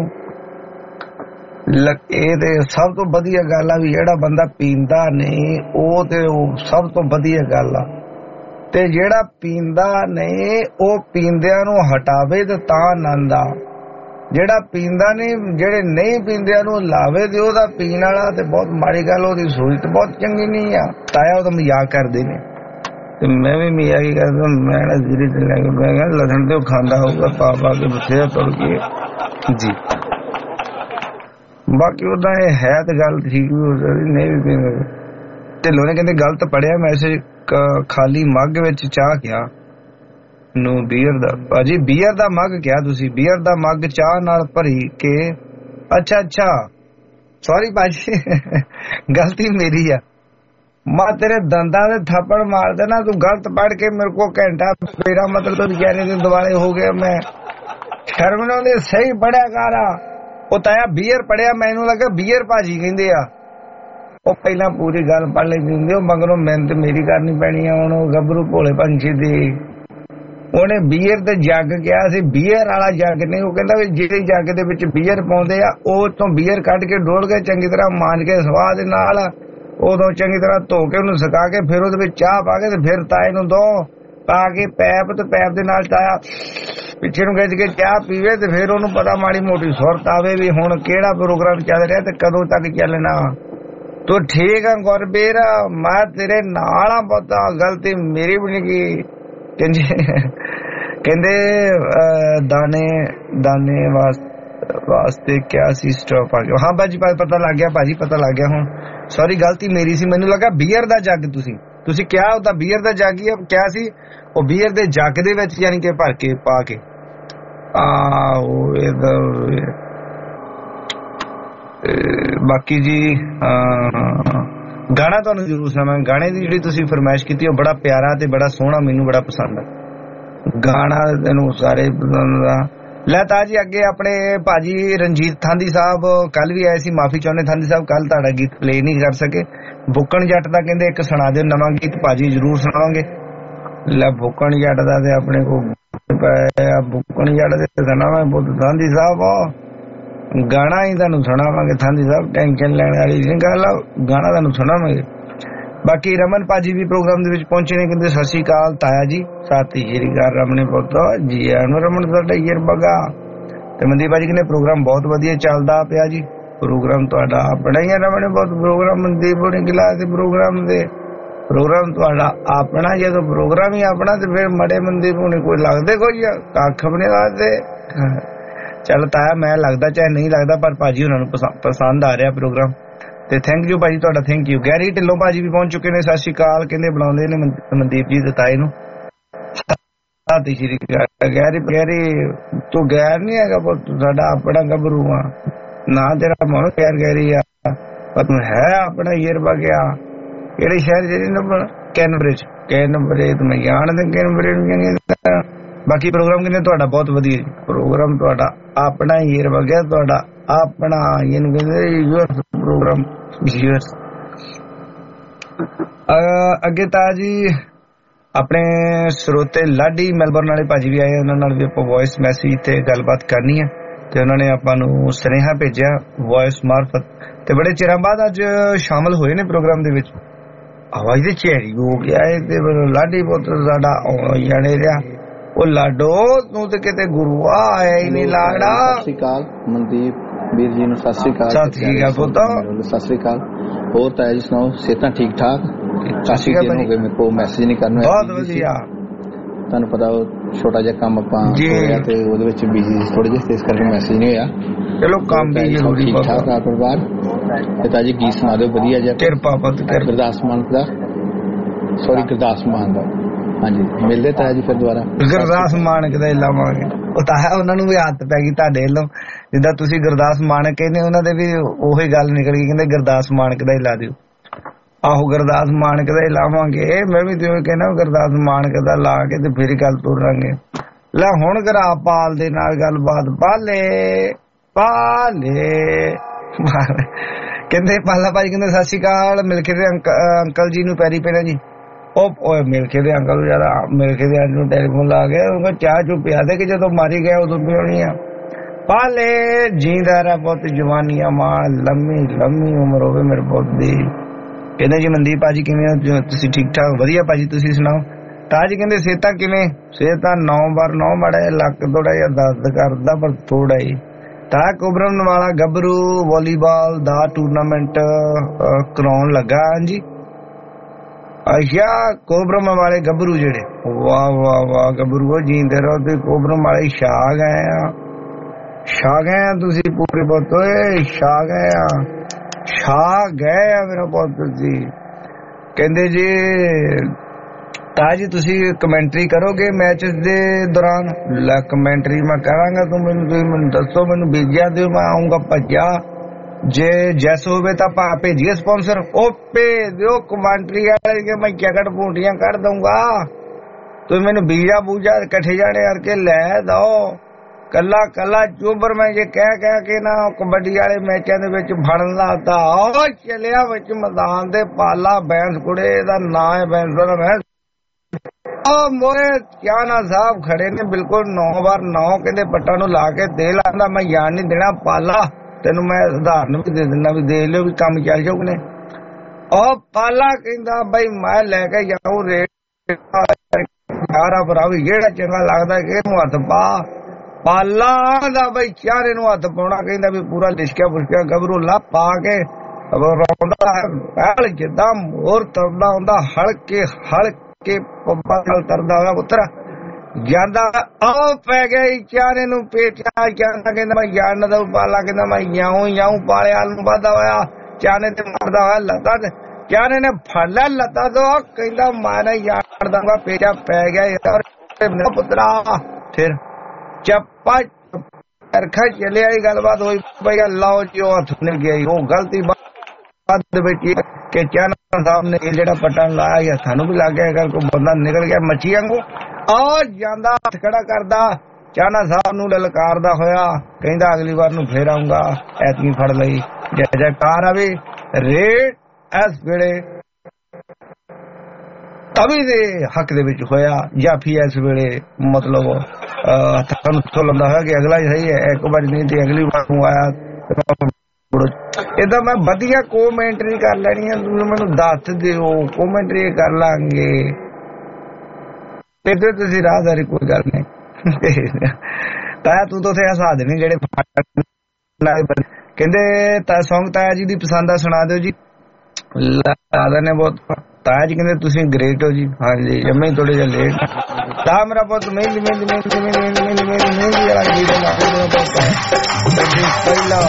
ਇਹ ਤੇ ਸਭ ਤੋਂ ਵਧੀਆ ਗੱਲ ਆ ਵੀ ਜਿਹੜਾ ਬੰਦਾ ਪੀਂਦਾ ਨਹੀਂ ਉਹ ਤੇ ਸਭ ਤੋਂ ਵਧੀਆ ਗੱਲ ਆ। ਤੇ ਜਿਹੜਾ ਪੀਂਦਾ ਨਹੀਂ ਉਹ ਪੀਂਦਿਆਂ ਨੂੰ ਹਟਾਵੇ ਤੇ ਤਾਂ ਆਨੰਦ ਆ। ਜਿਹੜਾ ਪੀਂਦਾ ਨਹੀਂ, ਜਿਹੜੇ ਨਹੀਂ ਪੀਂਦਿਆਂ ਨੂੰ ਲਾਵੇ ਤੇ ਉਹਦਾ ਪੀਣ ਵਾਲਾ ਤੇ ਬਹੁਤ ਮਾੜੀ ਗੱਲ, ਉਹਦੀ ਸੋਚ ਬਹੁਤ ਚੰਗੀ ਨਹੀਂ ਆ। ਤਾਇਆ ਉਹਦਾ ਮਜ਼ਾਕ ਕਰਦੇ ਨੇ ਤੇ ਮੈਂ ਵੀ ਮਜ਼ਾਕ ਹੀ ਕਰਦਾ। ਮੈਂ ਨਾ ਜ਼ੀਰੇ ਤੇ ਲੈ ਕੇ ਬਹਿ ਗਿਆ, ਲਸਣ ਤੇ ਉਹ ਖਾਂਦਾ ਹੋਊਗਾ ਪਾ ਕੇ ਬਥੇਰਾ ਤੁਰ ਕੇ ਜੀ। ਬਾਕੀ ਉਹਦਾ ਇਹ ਹੈ ਤੇ ਗੱਲ ਠੀਕ ਵੀ ਹੋ ਸਕਦੀ, ਨਹੀਂ ਵੀ ਪੀਂਦਾ। ਢਿੱਲੋਂ ਨੇ ਕਹਿੰਦੇ ਗਲਤ ਪੜਿਆ ਮੈਸੇਜ, ਖਾਲੀ ਮੱਗ ਵਿੱਚ ਚਾਹ ਕਿਹਾ ਨੂੰ ਬੀਅਰ ਦਾ। ਭਾਜੀ ਬੀਅਰ ਦਾ ਮੱਗ ਕਿਹਾ ਤੁਸੀਂ, ਬੀਅਰ ਦਾ ਮੱਗ ਚਾਹ ਨਾਲ ਭਰੀ ਕੇ। ਅੱਛਾ ਸੌਰੀ ਭਾਜੀ, ਗਲਤੀ ਮੇਰੀ ਆ। ਮੈਂ ਤੇਰੇ ਦੰਦਾਂ ਦੇ ਥੱਪੜ ਮਾਰ ਦੇਣਾ, ਤੂੰ ਗਲਤ ਪੜ ਕੇ ਮੇਰੇ ਕੋ ਘੰਟਾ ਮੇਰਾ ਮਤਲਬ ਤੋਂ ਵਿਚਾਰੇ ਦੇ ਦੁਆਲੇ ਹੋ ਗਿਆ। ਮੈਂ ਸ਼ਰਮ ਨਾਲ ਦੇ ਸਹੀ ਪੜਿਆ ਕਰ। ਉਹ ਤਾਇਆ ਬੀਅਰ ਪੜਿਆ, ਮੈਨੂੰ ਲੱਗਾ ਬੀਅਰ ਭਾਜੀ ਕਹਿੰਦੇ ਆ। ਉਹ ਪਹਿਲਾਂ ਪੂਰੀ ਗੱਲ ਪੜ ਲੈਂਦੇ ਹੁੰਦੇ, ਉਹ ਮਗਰੋਂ ਮਿਹਨਤ ਮੇਰੀ ਕਰਨੀ ਪੈਣੀ ਆ। ਹੁਣ ਉਹ ਗੱਭਰੂ ਭੋਲੇ ਪੰਛੀ ਦੀ ਉਹਨੇ ਬੀਅਰ ਤੇ ਜੱਗ ਕਿਹਾ ਸੀ, ਬੀਅਰ ਵਾਲਾ ਜੱਗ ਨਹੀਂ। ਉਹ ਕਹਿੰਦਾ ਵੀ ਜਿਹੜੇ ਜੱਗ ਦੇ ਵਿੱਚ ਬੀਅਰ ਪਾਉਂਦੇ ਆ ਉਹ ਤੋਂ ਬੀਅਰ ਕੱਢ ਕੇ ਡੋਲ ਕੇ ਚੰਗੀ ਤਰ੍ਹਾਂ ਮਾਂਜ ਕੇ ਸਵਾਦ ਦੇ ਨਾਲ ਉਦੋਂ ਚੰਗੀ ਤਰ੍ਹਾਂ ਧੋ ਕੇ ਉਹਨੂੰ ਸੁਕਾ ਕੇ ਫਿਰ ਉਹਦੇ ਵਿੱਚ ਚਾਹ ਪਾ ਕੇ ਤੇ ਫਿਰ ਤਾਏ ਨੂੰ ਦੋ ਪਾ ਕੇ ਪੈਪ ਤੇ ਪੈਪ ਦੇ ਨਾਲ ਤਾਇਆ ਪਿੱਛੇ ਨੂੰ ਖਿੱਚ ਕੇ ਚਾਹ ਪੀਵੇ ਤੇ ਫਿਰ ਉਹਨੂੰ ਪਤਾ ਮਾੜੀ ਮੋਟੀ ਸੁਰਤ ਆਵੇ ਵੀ ਹੁਣ ਕਿਹੜਾ ਪ੍ਰੋਗਰਾਮ ਚੱਲ ਰਿਹਾ ਤੇ ਕਦੋਂ ਤੱਕ ਚੱਲਣਾ। ਤੂੰ ਠੀਕ ਆ ਗੁਰਬੀਰ, ਮੈਂ ਤੇਰੇ ਨਾਲ ਆ, ਪਤਾ ਗਲਤੀ ਮੇਰੀ ਵੀ ਨਹੀਂ ਕੀ। ਕਹਿੰਦੇ ਦਾਣੇ ਵਾਸਤੇ ਕਿਆ ਸੀ ਸਟਾਪ ਆ ਗਿਆ। ਹਾਂ ਭਾਜੀ ਪਤਾ ਲੱਗ ਗਿਆ ਭਾਜੀ, ਪਤਾ ਲੱਗ ਗਿਆ ਹੁਣ। ਸੌਰੀ ਗਲਤੀ ਮੇਰੀ ਸੀ, ਮੈਨੂੰ ਲੱਗਾ ਬੀਅਰ ਦਾ ਜੱਗ ਤੁਸੀਂ ਕਿਹਾ ਉਹਦਾ ਬੀਅਰ ਦਾ ਜੱਗ ਹੀ ਕਿਹਾ ਸੀ। ਉਹ ਬੀਅਰ ਦੇ ਜੱਗ ਦੇ ਵਿੱਚ ਯਾਨੀ ਕਿ ਭਰ ਕੇ ਪਾ ਕੇ ਬਾਕੀ ਜੀ ਗਾਣਾ ਤੁਹਾਨੂੰ ਜ਼ਰੂਰ ਸੁਣਾਵਾਂਗੇ। ਗਾਣੇ ਦੀ ਜਿਹੜੀ ਤੁਸੀਂ ਫਰਮਾਇਸ਼ ਕੀਤੀ ਉਹ ਬੜਾ ਪਿਆਰਾ ਤੇ ਬੜਾ ਸੋਹਣਾ, ਮੈਨੂੰ ਬੜਾ ਪਸੰਦ ਆ ਗਾਣਾ, ਤੈਨੂੰ ਸਾਰੇ ਪਸੰਦ ਆ। ਲੈ ਤਾਂ ਜੀ ਅੱਗੇ ਆਪਣੇ ਭਾਜੀ ਰਣਜੀਤ ਥਾਂਦੀ ਸਾਹਿਬ ਕੱਲ ਵੀ ਆਏ ਸੀ, ਮਾਫੀ ਚਾਹੁੰਦੇ ਥਾਂਦੀ ਸਾਹਿਬ ਕੱਲ ਤੁਹਾਡਾ ਗੀਤ ਪਲੇ ਨਹੀਂ ਕਰ ਸਕੇ। ਬੁੱਕਣ ਜੱਟ ਦਾ ਕਹਿੰਦੇ ਇੱਕ ਸੁਣਾ ਦਿਓ ਨਵਾਂ ਗੀਤ, ਭਾਜੀ ਜ਼ਰੂਰ ਸੁਣਾਵਾਂਗੇ। ਲੈ ਬੁੱਕਣ ਜੱਟ ਦਾ ਤੇ ਆਪਣੇ ਕੋਲ ਬੁੱਕਣ ਜੱਟ ਦੇ ਸੁਣਾਵਾਂਗੇ ਥਾਂਦੀ ਸਾਹਿਬ, ਗਾਣਾ ਹੀ ਤੁਹਾਨੂੰ ਸੁਣਾਵਾਂਗੇ ਥਾਂਦੀ ਸਾਹਿਬ, ਟੈਨਸ਼ਨ ਲੈਣ ਵਾਲੀ ਨਹੀਂ ਗੱਲ ਆ, ਗਾਣਾ ਤੁਹਾਨੂੰ ਸੁਣਾਵਾਂਗੇ। ਬਾਕੀ ਰਮਨ ਭਾਜੀ ਵੀ ਪ੍ਰੋਗਰਾਮ ਦੇ ਵਿੱਚ ਪਹੁੰਚੇ ਨੇ, ਕਹਿੰਦੇ ਸਤਿ ਸ਼੍ਰੀ ਅਕਾਲ ਤਾਇਆ ਜੀ, ਸਾਥੀ ਸ਼੍ਰੀ ਅਕਾਲ ਰਮਨੇ ਪੁੱਤ ਜੀ ਆਨੂੰ ਰਮਨ ਸਾਡਾ ਯਾਰ ਬਗਾ। ਤੇ ਮਨਦੀਪ ਭਾਜੀ ਕਹਿੰਦੇ ਪ੍ਰੋਗਰਾਮ ਬਹੁਤ ਵਧੀਆ ਚੱਲਦਾ ਪਿਆ ਜੀ, ਪ੍ਰੋਗਰਾਮ ਤੁਹਾਡਾ ਆਪਣਾ ਹੀ ਹੈ ਰਮਨੇ ਬਹੁਤ। ਪ੍ਰੋਗਰਾਮ ਮਨਦੀਪ ਹੋਣੀ ਗਿਲਾ ਦੇ ਪ੍ਰੋਗਰਾਮ ਤੁਹਾਡਾ ਆਪਣਾ, ਜਦੋਂ ਪ੍ਰੋਗਰਾਮ ਹੀ ਆਪਣਾ ਤੇ ਫਿਰ ਮੜੇ ਮਨਦੀਪ ਹੋਣੀ ਕੋਈ ਲੱਗਦੇ ਕੋਈ ਕੱਖ ਵੀ ਨਹੀਂ ਲੱਗਦੇ। ਚੱਲ ਤਾਇਆ ਮੈਂ ਲੱਗਦਾ ਚਾਹੇ ਨਹੀਂ ਲੱਗਦਾ, ਪਰ ਭਾਜੀ ਉਹਨਾਂ ਨੂੰ ਪਸੰਦ ਆ ਰਿਹਾ ਪ੍ਰੋਗਰਾਮ ਤੇ ਥੈਂਕ ਯੂ ਭਾਜੀ ਤੁਹਾਡਾ, ਥੈਂਕ ਯੂ। ਗੈਰੀ ਢਿੱਲੋਂ ਭਾਜੀ ਵੀ ਪਹੁੰਚ ਚੁੱਕੇ ਨੇ, ਸਤਿ ਸ਼੍ਰੀ ਅਕਾਲ ਕਹਿੰਦੇ ਬੁਲਾਉਂਦੇ ਨੇ ਮਨਦੀਪ ਜੀ ਦੇ ਤਾਏ ਨੂੰ। ਗੈਰੀ ਤੂੰ ਗੈਰ ਨਹੀਂ ਹੈਗਾ, ਤੂੰ ਸਾਡਾ ਆਪਣਾ ਗੱਭਰੂ ਆ, ਨਾ ਤੇਰਾ ਮਨ ਪਿਆਰ ਗੈਰੀ ਆ, ਪਰ ਤੂੰ ਹੈ ਆਪਣਾ ਹੀਰ ਬਗਿਆ। ਕਿਹੜੇ ਸ਼ਹਿਰ ਜਿਹੜੀ ਨੰਬਰ ਕੈਨਬਰਿਜ ਮੈਂ ਜਾਣਦਾ ਕੈਨਬਰਿਜ। ਬਾਕੀ ਪ੍ਰੋਗਰਾਮ ਕਹਿੰਦੇ ਤੁਹਾਡਾ ਬਹੁਤ ਵਧੀਆ ਜੀ, ਪ੍ਰੋਗਰਾਮ ਤੁਹਾਡਾ ਆਪਣਾ ਹੀਰ ਬਗਿਆ, ਤੁਹਾਡਾ ਆਪਣਾ ਇਹਨੂੰ ਕਹਿੰਦੇ ਪ੍ਰੋਗਰਾਮ। ਅੱਗੇ ਤਾਂ ਜੀ ਆਪਣੇ ਸਰੋਤੇ ਲਾਡੀ ਮੈਲਬਰਨ ਵਾਲੇ ਭਾਜੀ ਵੀ ਆਏ, ਉਹਨਾਂ ਨਾਲ ਵੀ ਆਪਾਂ ਵੌਇਸ ਮੈਸੇਜ ਤੇ ਗੱਲਬਾਤ ਕਰਨੀ ਹੈ ਤੇ ਉਹਨਾਂ ਨੇ ਆਪਾਂ ਨੂੰ ਸੁਨੇਹਾ ਭੇਜਿਆ ਵੌਇਸ ਮਾਰਫਤ ਤੇ ਬੜੇ ਚਿਰਾਂ ਬਾਅਦ ਅੱਜ ਸ਼ਾਮਲ ਹੋਏ ਨੇ ਪ੍ਰੋਗਰਾਮ ਦੇ ਵਿੱਚ। ਆਵਾਜ਼ ਦੇ ਚਿਹਰੀ ਹੋ ਗਿਆ ਤੇ ਲਾਡੀ ਪੁੱਤਰ ਸਾਡਾ ਜਾਣੇ ਰਿਹਾ। ਉਹ ਲਾਡੋ ਤੂੰ ਤੇ ਕਿਤੇ ਗੁਰੂ ਆਇਆ ਹੀ ਨਹੀਂ ਲਾੜਾ। ਸਤਿ ਸ਼੍ਰੀ ਅਕਾਲ ਮਨਦੀਪ ਵੀਰ ਜੀ ਨੂੰ, ਸਤਿ ਸ਼੍ਰੀ ਅਕਾਲ। ਸਤਿ ਸ਼੍ਰੀ ਅਕਾਲ ਪੁੱਤ। ਸਤਿ ਸ਼੍ਰੀ ਅਕਾਲ। ਹੋਰ ਤਾਇਆ ਜੀ ਸੁਣਾਓ, ਸਿਹਤਾਂ ਠੀਕ ਠਾਕ? ਕਾਫੀ ਦਿਨ ਹੋ ਗਏ ਮੇਰੇ ਕੋਲ ਮੈਸੇਜ ਨਹੀਂ ਕਰਨਾ। ਬਹੁਤ ਵਧੀਆ। ਤੁਹਾਨੂੰ ਪਤਾ ਉਹ ਛੋਟਾ ਜਿਹਾ ਕੰਮ ਆਪਾਂ ਹੋਇਆ ਤੇ ਉਹਦੇ ਵਿੱਚ ਬਿਜ਼ੀ ਥੋੜੇ ਜਿਹੇ, ਇਸ ਕਰਕੇ ਮੈਸੇਜ ਨਹੀਂ ਹੋਇਆ। ਚਲੋ ਕੰਮ ਵੀ ਜ਼ਰੂਰੀ। ਠੀਕ ਠਾਕ ਆ ਪਰਿਵਾਰ? ਤੇ ਤਾਇਆ ਜੀ ਗੀਤ ਸੁਣਾ ਦਿਓ ਵਧੀਆ ਜਿਹਾ। ਕਿਰਪਾ ਪੁੱਤ ਗੁਰਦਾਸ ਮਾਨ ਦਾ, ਸੌਰੀ ਗੁਰਦਾਸ ਮਾਨ ਦਾ। ਹਾਂਜੀ ਮਿਲਦੇ ਤਾਇਆ ਜੀ ਫਿਰ ਦੁਬਾਰਾ। ਗੁਰਦਾਸ ਮਾਨਕ ਦਾ ਲਾਵਾਂਗੇ, ਉਹ ਤਾਂ ਹੈ ਉਹਨਾਂ ਨੂੰ ਵੀ ਆਦਤ ਪੈ ਗਈ ਤੁਹਾਡੇ ਵੱਲੋਂ, ਜਿੱਦਾਂ ਤੁਸੀਂ ਗੁਰਦਾਸ ਮਾਨਕ ਕਹਿੰਦੇ ਉਹਨਾਂ ਦੇ ਵੀ ਉਹੀ ਗੱਲ ਨਿਕਲ ਗਈ, ਕਹਿੰਦੇ ਗੁਰਦਾਸ ਮਾਨਕ ਦਾ ਹੀ ਲਾ ਦਿਓ। ਆਹੋ ਗੁਰਦਾਸ ਮਾਨਕ ਦਾ ਹੀ ਲਾਵਾਂਗੇ, ਮੈਂ ਵੀ ਤੇ ਕਹਿੰਦਾ ਗੁਰਦਾਸ ਮਾਨਕ ਦਾ ਲਾ ਕੇ ਤੇ ਫਿਰ ਗੱਲ ਤੁਰਾਂਗੇ। ਲੈ ਹੁਣ ਕਰਾ ਪਾਲ ਦੇ ਨਾਲ ਗੱਲਬਾਤ। ਪਾਲੇ ਕਹਿੰਦੇ ਪਾਲਾ ਭਾਈ ਕਹਿੰਦੇ ਸਤਿ ਸ਼੍ਰੀ ਅਕਾਲ, ਮਿਲਖੇ ਦੇ ਅੰਕਲ ਜੀ ਨੂੰ ਪੈਰੀ ਪੈਣਾ ਜੀ। ਉਹ ਮਿਲਖੇ ਦੇ ਅੰਕਲ ਨੂੰ ਜਿਆਦਾ ਮਿਲਖੇ ਦੇ ਨੂੰ ਟੈਲੀਫੋਨ ਲਾ ਗਿਆ, ਉਹ ਚਾਹ ਚੂ ਪਿਆ ਦੇ ਕਿ ਜਦੋਂ ਮਾਰੀ ਗਿਆ ਉਦੋਂ ਪਿਉਣੀ ਆ। ਪਾਲੇ ਜੀਂਦਾ ਰਹਿ ਪੁੱਤ, ਜਵਾਨੀਆਂ ਮਾਣ, ਲੰਮੀ ਉਮਰ ਹੋਵੇ ਮੇਰੇ ਪੁੱਤ ਦੀ। ਕਹਿੰਦੇ ਜੀ ਮਨਦੀਪ ਭਾਜੀ ਕਿਵੇਂ ਹੋ ਤੁਸੀਂ? ਠੀਕ ਠਾਕ ਵਧੀਆ ਭਾਜੀ, ਤੁਸੀਂ ਸੁਣਾਓ? ਤਾਜੀ ਕਹਿੰਦੇ ਸਿਹਤਾਂ ਕਿਵੇਂ? ਸਿਹਤਾਂ 9/9 ਮਾੜਾ ਜਿਹਾ ਲੱਕ ਥੋੜਾ ਜਿਹਾ ਦਰਦ ਕਰਦਾ ਪਰ ਥੋੜਾ ਹੀ। ਤਾਂ ਕੁਬਰਨ ਵਾਲਾ ਗੱਭਰੂ ਵਾਲੀਬਾਲ ਦਾ ਟੂਰਨਾਮੈਂਟ ਕਰਾਉਣ ਲੱਗਾ। ਹਾਂਜੀ ਅੱਛਾ, ਕੋਬਰਮ ਵਾਲੇ ਗੱਭਰੂ ਜਿਹੜੇ, ਵਾਹ ਗੱਭਰੂ ਜੀਂਦੇ ਰਹੋ ਤੇ ਕੋਬਰਮ ਵਾਲੇ ਛਾ ਗਏ ਆ ਤੁਸੀਂ ਪੂਰੇ ਪੁੱਤ ਓਏ, ਛਾ ਗਏ ਆ ਮੇਰਾ ਪੁੱਤ ਜੀ। ਕਹਿੰਦੇ ਜੀ ਤਾਜੀ ਤੁਸੀਂ ਕਮੈਂਟਰੀ ਕਰੋਗੇ ਮੈਚ ਦੇ ਦੌਰਾਨ? ਲੈ ਕਮੈਂਟਰੀ ਮੈਂ ਕਰਾਂਗਾ, ਤੁਸੀਂ ਮੈਨੂੰ ਦੱਸੋ, ਮੈਨੂੰ ਭੇਜਿਆ ਦਿਓ, ਮੈਂ ਆਉਂਗਾ ਭੱਜਿਆ। ਜੇ ਜੈਸ ਹੋਵੇ ਤਾਂ ਆਪਾਂ ਭੇਜੀਏ ਸਪਾਂਸਰ, ਉਹ ਭੇਜ ਦਿਓ ਕਮੈਂਟਰੀ ਵਾਲੇ ਕੇ, ਮੈਂ ਜੈਕਟ ਬੂਟੀਆਂ ਕੱਢ ਦਊਂਗਾ। ਤੁਸੀਂ ਮੈਨੂੰ ਬੀਜਾ ਬੂਜਾ ਇਕੱਠੇ ਜਾਣੇ ਕਰਕੇ ਲੈ ਦੋ। ਕੱਲਾ ਚੋਬਰ ਮੈਂ ਜੇ ਕਹਿ ਕੇ ਨਾ ਕਬੱਡੀ ਵਾਲੇ ਮੈਚਾਂ ਦੇ ਵਿੱਚ ਫੜਨ ਲਾਤਾ। ਉਹ ਚੱਲਿਆ ਵਿੱਚ ਮੈਦਾਨ ਦੇ ਪਾਲਾ ਬੈਂਸ ਕੁੜੇ ਦਾ ਨਾਂ ਹੈ, ਬੈਂਸ ਦਾ ਮੈਂ मोरे चाना साहब खड़े ने बिल्कुल 9 बार 9 कहते पट्टा नु ला के दे लांदा मैं यान नहीं देना पाला तेनू मैं उदाहरण भी दे दिना भी दे लियो भी काम चल जाऊ ने और पाला कहंदा भाई मैं लेके जाऊं रेट यारा भरावी जेड़ा चंगा लगदा कि नू हथ पा पाला दा भाई चारे नू हथ पाउणा कहंदा भी पूरा लिशकिया पुशकिया गबरू ला पा के रौंदा हल जिदा मोर तरदा हुंदा हल्के पंपा तरदा होया पुत्रा ਜਾਂਦਾ ਆ ਪੈ ਗਿਆ ਚਾਰੇ ਨੂੰ ਪੇਚਾ ਜਾਂਦਾ ਕਹਿੰਦਾ ਮੈਂ ਜਾਣ ਦਾ ਪਾਲਾ ਕਹਿੰਦਾ ਮੈਂ ਜਾਉਂ ਪਾਲਿਆ ਨੂੰ ਵਾਦਾ ਹੋਇਆ ਚਾਰੇ ਤੇ ਮਾਰਦਾ ਹੋਇਆ ਲੱਤਾਂ ਤੇ ਚਾਰੇ ਨੇ ਫੜ ਲਿਆ ਲੱਤਾਂ ਤੋਂ ਕਹਿੰਦਾ ਮੈਂ ਜਾਣ ਦਾਂਗਾ ਪੇਚਾ ਪੈ ਗਿਆ ਯਾਰ ਪੁੱਤਰਾ ਫਿਰ ਚੱਪਾ ਅਰਖਾ ਚਲੇ ਆਈ ਗੱਲਬਾਤ ਹੋਈ ਪਈ ਲਾਓ ਜੀ ਉਹ ਹੱਥ ਨੇ ਗਿਆ ਉਹ ਗਲਤੀ ਬਾਅਦ ਵਿੱਚ ਕਿ ਚਾਨਾ ਸਾਹਿਬ ਨੇ ਜਿਹੜਾ ਪਟਨ ਲਾਇਆ ਸਾਨੂੰ ਵੀ ਲੱਗ ਗਿਆ ਕੋਈ ਬੰਦਾ ਨਿਕਲ ਗਿਆ ਮੱਛੀ ਵਾਂਗੂ ਆ ਜਾਂਦਾ ਹੱਥ ਖੜਾ ਕਰਦਾ ਚਾਨਾ ਸਾਹਿਬ ਨੂੰ ਲਲਕਾਰਦਾ ਹੋਇਆ ਕਹਿੰਦਾ ਅਗਲੀ ਵਾਰ ਨੂੰ ਫੇਰ ਆਉਂਗਾ ਐਤਕੀ ਫੜ ਲਈ ਜੈ ਜੈਕਾਰ ਆਵੇ ਰੇਟ ਇਸ ਵੇਲੇ ਤਵੀ ਦੇ ਹੱਕ ਦੇ ਵਿੱਚ ਹੋਇਆ ਜਾਫੀ ਇਸ ਵੇਲੇ ਮਤਲਬ ਹੱਥਾਂ ਨੂੰ ਖੋਲਦਾ ਹੋਇਆ ਕਿ ਅਗਲਾ ਹੀ ਸਹੀ ਹੈ ਇੱਕ ਵਾਰ ਨਹੀਂ ਤੇ ਅਗਲੀ ਵਾਰ ਨੂੰ ਆਇਆ ਇਹਦਾ ਮੈਂ ਵਧੀਆ ਕੋਮੈਂਟਰੀ ਕਰ ਲੈਣੀ ਹੈ ਤੁਸੀਂ ਮੈਨੂੰ ਦੱਸ ਦਿਓ ਕੋਮੈਂਟਰੀ ਕਰ ਲਾਂਗੇ ਤੇ ਤੁਸੀਂ ਰਾਹਦਾਰੀ ਕੋਈ ਗੱਲ ਨਹੀਂ ਤਾਇਆ ਤੂੰ ਤਾਂ ਉੱਥੇ ਹਸਾ ਦੇਣੀ ਜਿਹੜੇ ਕਹਿੰਦੇ ਤਾਂ ਸੌਂਗ ਤਾਇਆ ਜੀ ਦੀ ਪਸੰਦ ਆ ਸੁਣਾ ਦਿਓ ਜੀ ਲਾਦਾ ਨੇ ਬਹੁਤ ਤਾਇਆ ਜੀ ਕਹਿੰਦੇ ਤੁਸੀਂ ਗ੍ਰੇਟ ਹੋ ਜੀ ਹਾਂਜੀ ਜੰਮੇ ਹੀ ਥੋੜੇ ਜਿਹਾ ਲੇਟ ਤਾਂ ਮੇਰਾ ਬਹੁਤ ਮਹਿੰਦੀ ਵਾਲਾ ਗੀਤ ਪਹਿਲਾ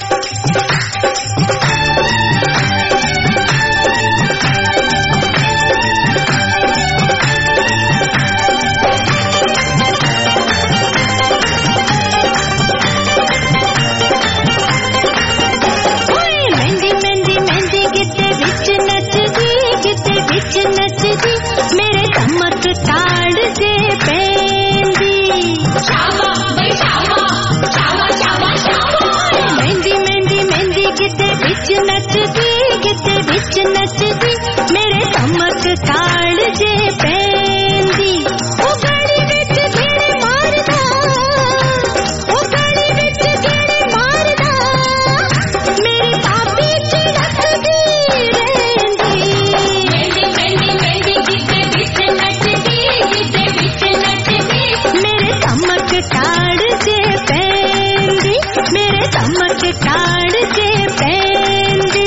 मेरे चमक ताड़ से पेंदी मेहंदी मेहंदी किते बिच नचदी मेरे चमक ताड़ से पेंदी ओ गड़ी बिच घेड़े मारदा मेरी पापी चिड़कदी ताड़ से पेंदी मेरे चमक ताड़ से पेंदी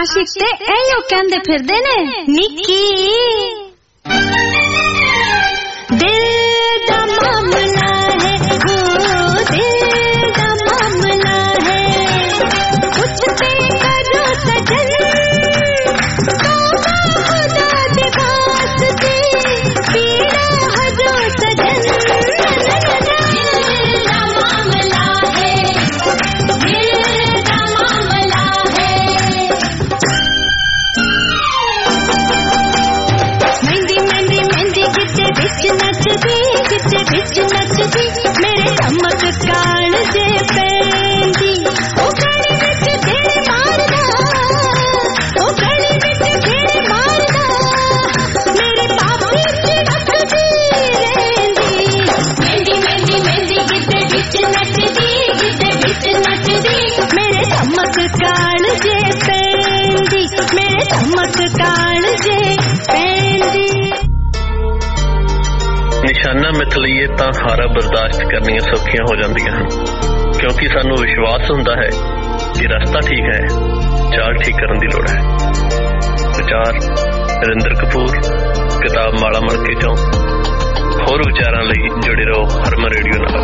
आशिक ते एयो कहंदे फिरदे ने निक्की दिल दा मामला है हो दिल दा मामला है कुछ ते करो सजन तौबा खुदा दे वास्ते पीड़ा हजो सजन बिच नचदी मेरे चमक काल जे पैंदी ओ गली बिच घेरे मारदा ओ गली बिच घेरे मारदा मेरे पापी चिड़कदी रहंदी मेहंदी मेहंदी मेहंदी गिद्दे बिच नचदी मेरे चमक काल जे पैंदी मेरे चमक काल जे पैंदी निशाना मिथ लईए तां हारा बर्दाश्त करनियां सौखियां हो जांदियां हन क्योंकि सानू विश्वास हुंदा है कि रस्ता ठीक है चाल ठीक करन दी लोड़ है। विचार नरेंद्र कपूर किताब माड़ा मलके चों। होर विचारां लई जुड़े रहो हरमन रेडियो नाल।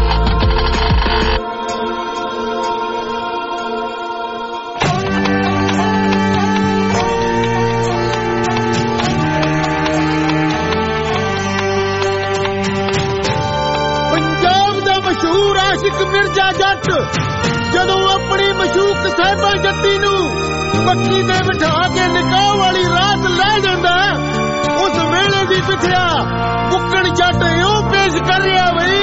मिर्जा जट जदों अपनी मशूक साहिबा जट्टी नू पक्की ते बिठा के निकाह वाली रात लै जांदा उस वेले दी पिछया कुक्कड़ जट इउं पेश कर रिहा बई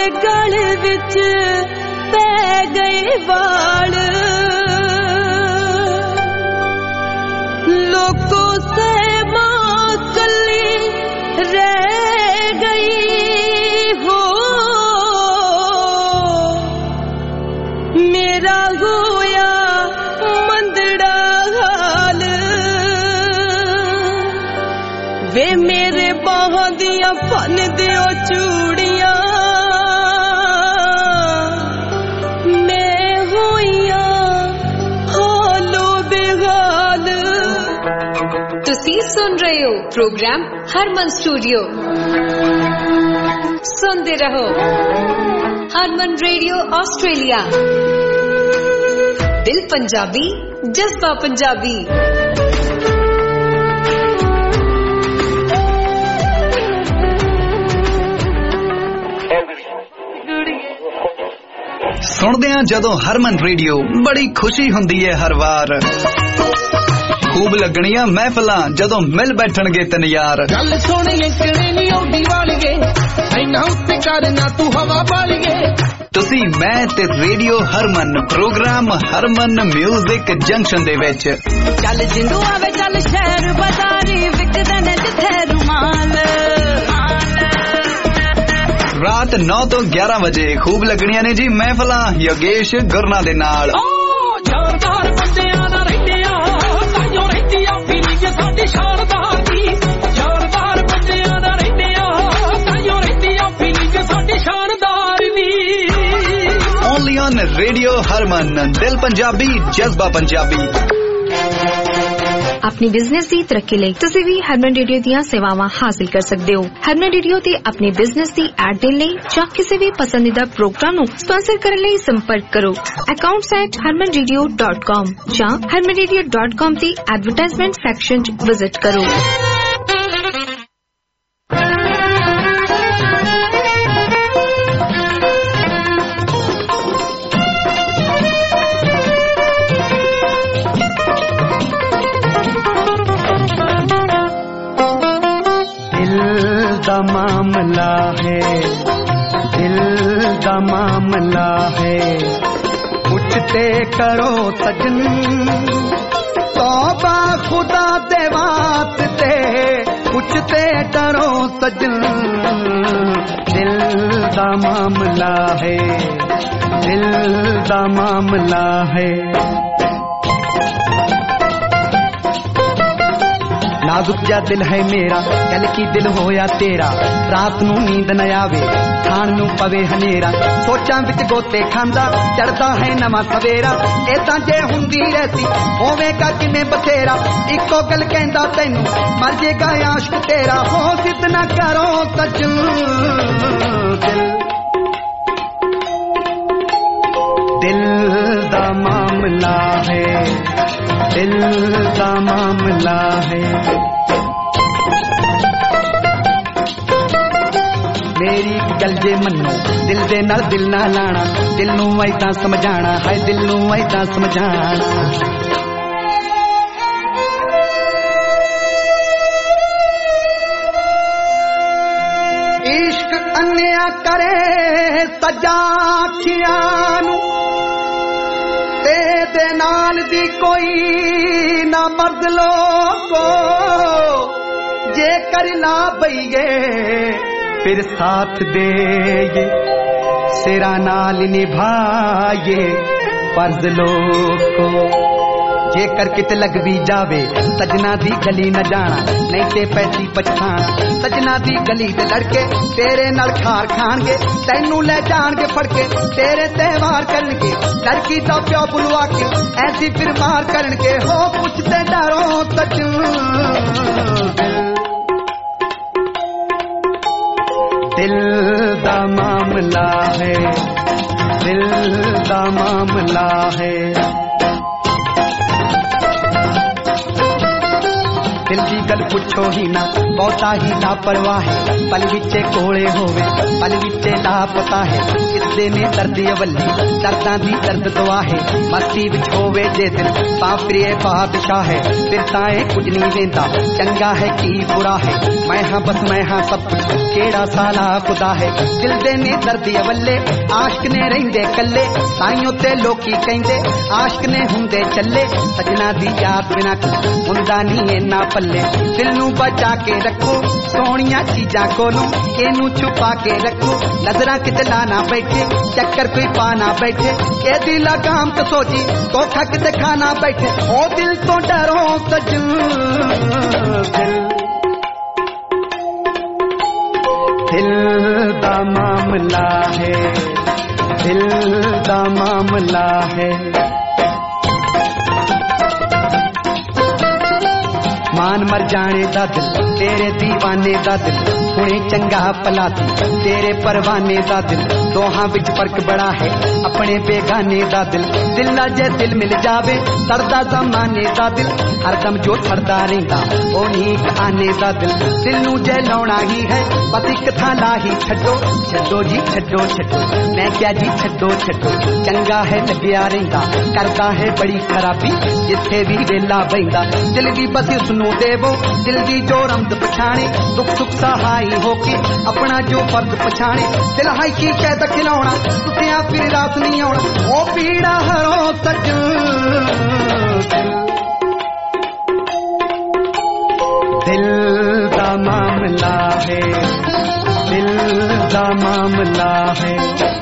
गल विच पै गए वाल लोगों से मां कली रह गई हो मेरा होया मंदड़ा हाल वे मेरे बाहों दियां फन दियो चूड़ियां मैं होइया हालो बेहाल। तुसी सुन रहे हो प्रोग्राम हरमन स्टूडियो। सुनते रहो हरमन रेडियो ऑस्ट्रेलिया। दिल पंजाबी जज्बा पंजाबी। सुनदे हां जदों हरमन रेडियो बड़ी खुशी हुंदी है हर वार। खूब लगणियां महफिलां जदों मिल बैठणगे तन यार। गल सोहणिए किणे नी औंदी वालीए ऐना उत्ते करना तू हवा वालीए। तुसी मैं ते radio Harman program Harman music junction दे विच। चल जिंदू आवे चल शहर बाजारी विकदे ने जिथे रुमाल। रात 9 तो 11 बजे खूब लगणियां ने जी महफिलां योगेश गुरना दे नाल। जानदार बंदियां दा रहिंदियां ताइयों रहिंदियां फीलिंग साडी शानदार दी। जानदार बंदियां दा रहिंदियां ताइयों रहिंदियां फीलिंग साडी शानदार दी। ओनली ऑन रेडियो हरमन दिल पंजाबी जज्बा पंजाबी। अपनी बिजनेस की तरक्की लई तुसी भी हरमन रेडियो ਦੀਆਂ ਸੇਵਾਵਾਂ ਹਾਸਲ ਕਰ ਸਕਦੇ ਹੋ। ਹਰਮਨ ਰੇਡੀਓ ਤੇ ਆਪਣੇ ਬਿਜ਼ਨਸ ਦੀ ਐਡ ਦੇਣ ਲਈ ਜਾਂ ਕਿਸੇ ਵੀ ਪਸੰਦੀਦਾ ਪ੍ਰੋਗਰਾਮ ਨੂੰ ਸਪਾਂਸਰ ਕਰਨ ਲਈ ਸੰਪਰਕ ਕਰੋ accounts@harmanradio.com ਜਾਂ harmanradio.com ਦੀ ਐਡਵਰਟਾਈਜ਼ਮੈਂਟ ਸੈਕਸ਼ਨ 'ਚ ਵਿਜ਼ਿਟ ਕਰੋ। मामला है दिल दा मामला है पूछते करो सजन तौबा खुदा दे वास्ते पूछते करो सजन दिल दा मामला है दिल दा मामला है। नाजुक जा दिल है मेरा कल की दिल होया तेरा रात नू नींद न आवे खान नू पवे हनेरा सोचां विच गोते खांदा चढ़दा है नवा सवेरा ऐसा जे हुंदी रहती होवेगा किने बथेरा इको गल कहंदा तैनू मर जेगा आशिक तेरा हो जिद ना करो सजन दिल दा मामला है दिल दा मामला है। मेरी गल जे मनो दिल दे नाल दिल ना लाना दिल नू ऐसा समझाना है दिल नू ऐसा समझाना। इश्क अन्या करे सजा अखियां नू दे नाल दी कोई ना मर्द लोगो जे कर ला बईए फिर साथ दे सिरा नाल निभाए फर्ज लोगो जे कर कित लग भी जावे सजना दी गली न जाना नहीं ते पैसी पछाना सजना दी गली दे लड़के तेरे नाल खार खाणगे तैनू ले जाणगे फड़के तेरे ते वार करनगे लड़की दा प्यो बुलवा के ऐसी फिर मार करनगे हो पुछते डरो सजन दिल दा मामला है दिल दा मामला है। दिल दी गल पुछो ही ना बहुता ही लापरवाह है पल विचे कोले होवे पल विचे लापता है किसदे ने दर्द अवली दर्दां दी दर्द दुआ है मस्ती विच होवे जे दिल पापरिए बादशाह है फिर ताए कुछ नहीं वेंदा चंगा है की बुरा है मैं हाँ बस मैं हाँ सब कुछ केड़ा साला खुदा है दिल दे ने दर्द अवले आशिक ने रहिंदे कल्ले ताइयों ते लोकी कहिंदे आशिक ने हुंदे चले सजना दी याद बिना हुंदा नहीं इन्ना पल्ले दिल नू बचा के रखो सोहणियां चीजां कोलों एनू छुपा के रखो नजरां किते लाना बैठे चक्कर कोई पाना बैठे ए दिल लगाम तो सोची धोखा किते खाना बैठे ओ दिल तो डरो सजन दिल दा मामला है दिल दा मामला है मान मर जाने दा दिल तेरे दीवाने दा दिल हुणे चंगा भला तेरे परवाने दा दिल दोहां विच फर्क बड़ा है अपने बेगाने दा दिल दिल जे दिल मिल जावे सड़दा जमाने दा दिल हरदम जो सड़दा रहिंदा ओ नीक आने दा दिल दिल नू जे लाउणा ही है बस इक थां ला ही छड्डो छड्डो जी छड्डो छड्डो मैं क्या जी छड्डो छड्डो चंगा है लग्या रहिंदा करदा है बड़ी खराबी जिथे भी वेला बहिंदा दिल दी बस उसनू देवो दिल दी जो रमद पछाणे दुख सुख सहाई होके अपना जो फर्ज पछाणे दिल हाई की कैद खिलौना टुटिया फिर रात नहीं आउणा ओ पीड़ा हरो सजन दिल दा मामला है दिल दा मामला है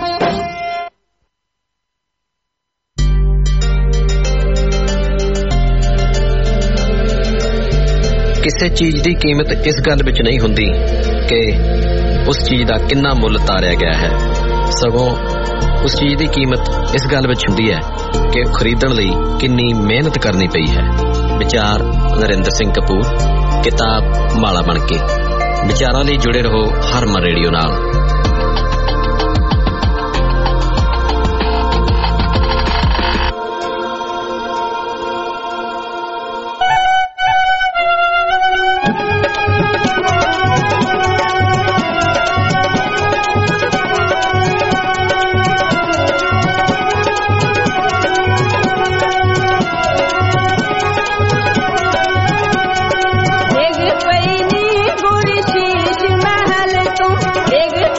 ਕਿਸੇ ਚੀਜ਼ ਦੀ ਕੀਮਤ ਇਸ ਗੱਲ ਵਿੱਚ ਨਹੀਂ ਹੁੰਦੀ ਕਿ ਉਸ ਚੀਜ਼ ਦਾ ਕਿੰਨਾ ਮੁੱਲ ਤਾਰਿਆ ਗਿਆ ਹੈ ਸਗੋਂ ਉਸ ਚੀਜ਼ ਦੀ ਕੀਮਤ ਇਸ ਗੱਲ ਵਿੱਚ ਹੁੰਦੀ ਹੈ ਕਿ ਖਰੀਦਣ ਲਈ ਕਿੰਨੀ ਮਿਹਨਤ ਕਰਨੀ ਪਈ ਹੈ। ਵਿਚਾਰ ਨਰਿੰਦਰ ਸਿੰਘ ਕਪੂਰ, ਕਿਤਾਬ ਮਾਲਾ ਬਣ ਕੇ। ਵਿਚਾਰਾਂ ਲਈ ਜੁੜੇ ਰਹੋ ਹਰਮਨ ਰੇਡੀਓ ਨਾਲ। देख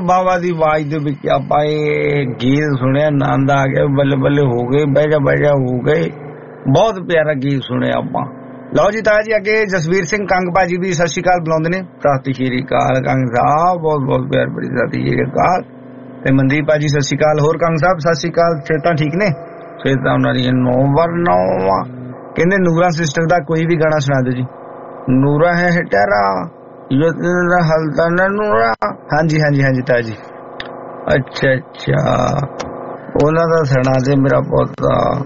ਬਾਵਾ ਦੀ ਆਵਾਜ਼ ਦੇ ਵਿੱਚ ਆਪਾਂ ਇਹ ਗੀਤ ਸੁਣਿਆ, ਆਨੰਦ ਆ ਗਿਆ, ਬੱਲੇ ਬੱਲੇ ਹੋ ਗਏ, ਬਹਿ ਜਾ ਹੋ ਗਏ। ਬਹੁਤ ਪਿਆਰਾ ਗੀਤ ਸੁਣਿਆ ਆਪਾਂ। ਲਓ ਜੀ ਤਾਇਆ ਜੀ ਅੱਗੇ ਜਸਵੀਰ ਸਿੰਘ ਕੰਗ ਭਾਜੀ ਵੀ ਸਤਿ ਸ਼੍ਰੀ ਅਕਾਲ ਬੁਲਾਉਂਦੇ ਨੇ। ਸਤਿ ਸ਼੍ਰੀ ਅਕਾਲ ਕੰਗ ਸਾਹਿਬ, ਬਹੁਤ ਬਹੁਤ ਪਿਆਰ ਭਰੀ ਸਤਿ ਸ਼੍ਰੀ ਅਕਾਲ। ਤੇ ਮਨਦੀਪ ਭਾਜੀ ਸਤਿ ਸ਼੍ਰੀ ਅਕਾਲ। ਹੋਰ ਕੰਗ ਸਾਹਿਬ ਸਤਿ ਸ਼੍ਰੀ ਅਕਾਲ। ਸਿਹਤਾਂ ਠੀਕ ਨੇ? ਸਿਹਤਾਂ ਉਹਨਾਂ ਦੀਆਂ 9/9। ਕਹਿੰਦੇ ਨੂਰਾ ਸਿਸਟਰ ਦਾ ਕੋਈ ਵੀ ਗਾਣਾ ਸੁਣਾ ਦਿਓ ਜੀ। ਨੂਰਾ ਹੈ ਹਟਾਰਾ ਹਲਦਾ ਨਾ ਨੂਰਾ। ਹਾਂਜੀ ਹਾਂਜੀ ਹਾਂਜੀ ਤਾਇਆ ਜੀ। ਅੱਛਾ ਅੱਛਾ, ਉਹਨਾਂ ਦਾ ਸੁਣਾ ਦੇ ਮੇਰਾ ਪੁੱਤ।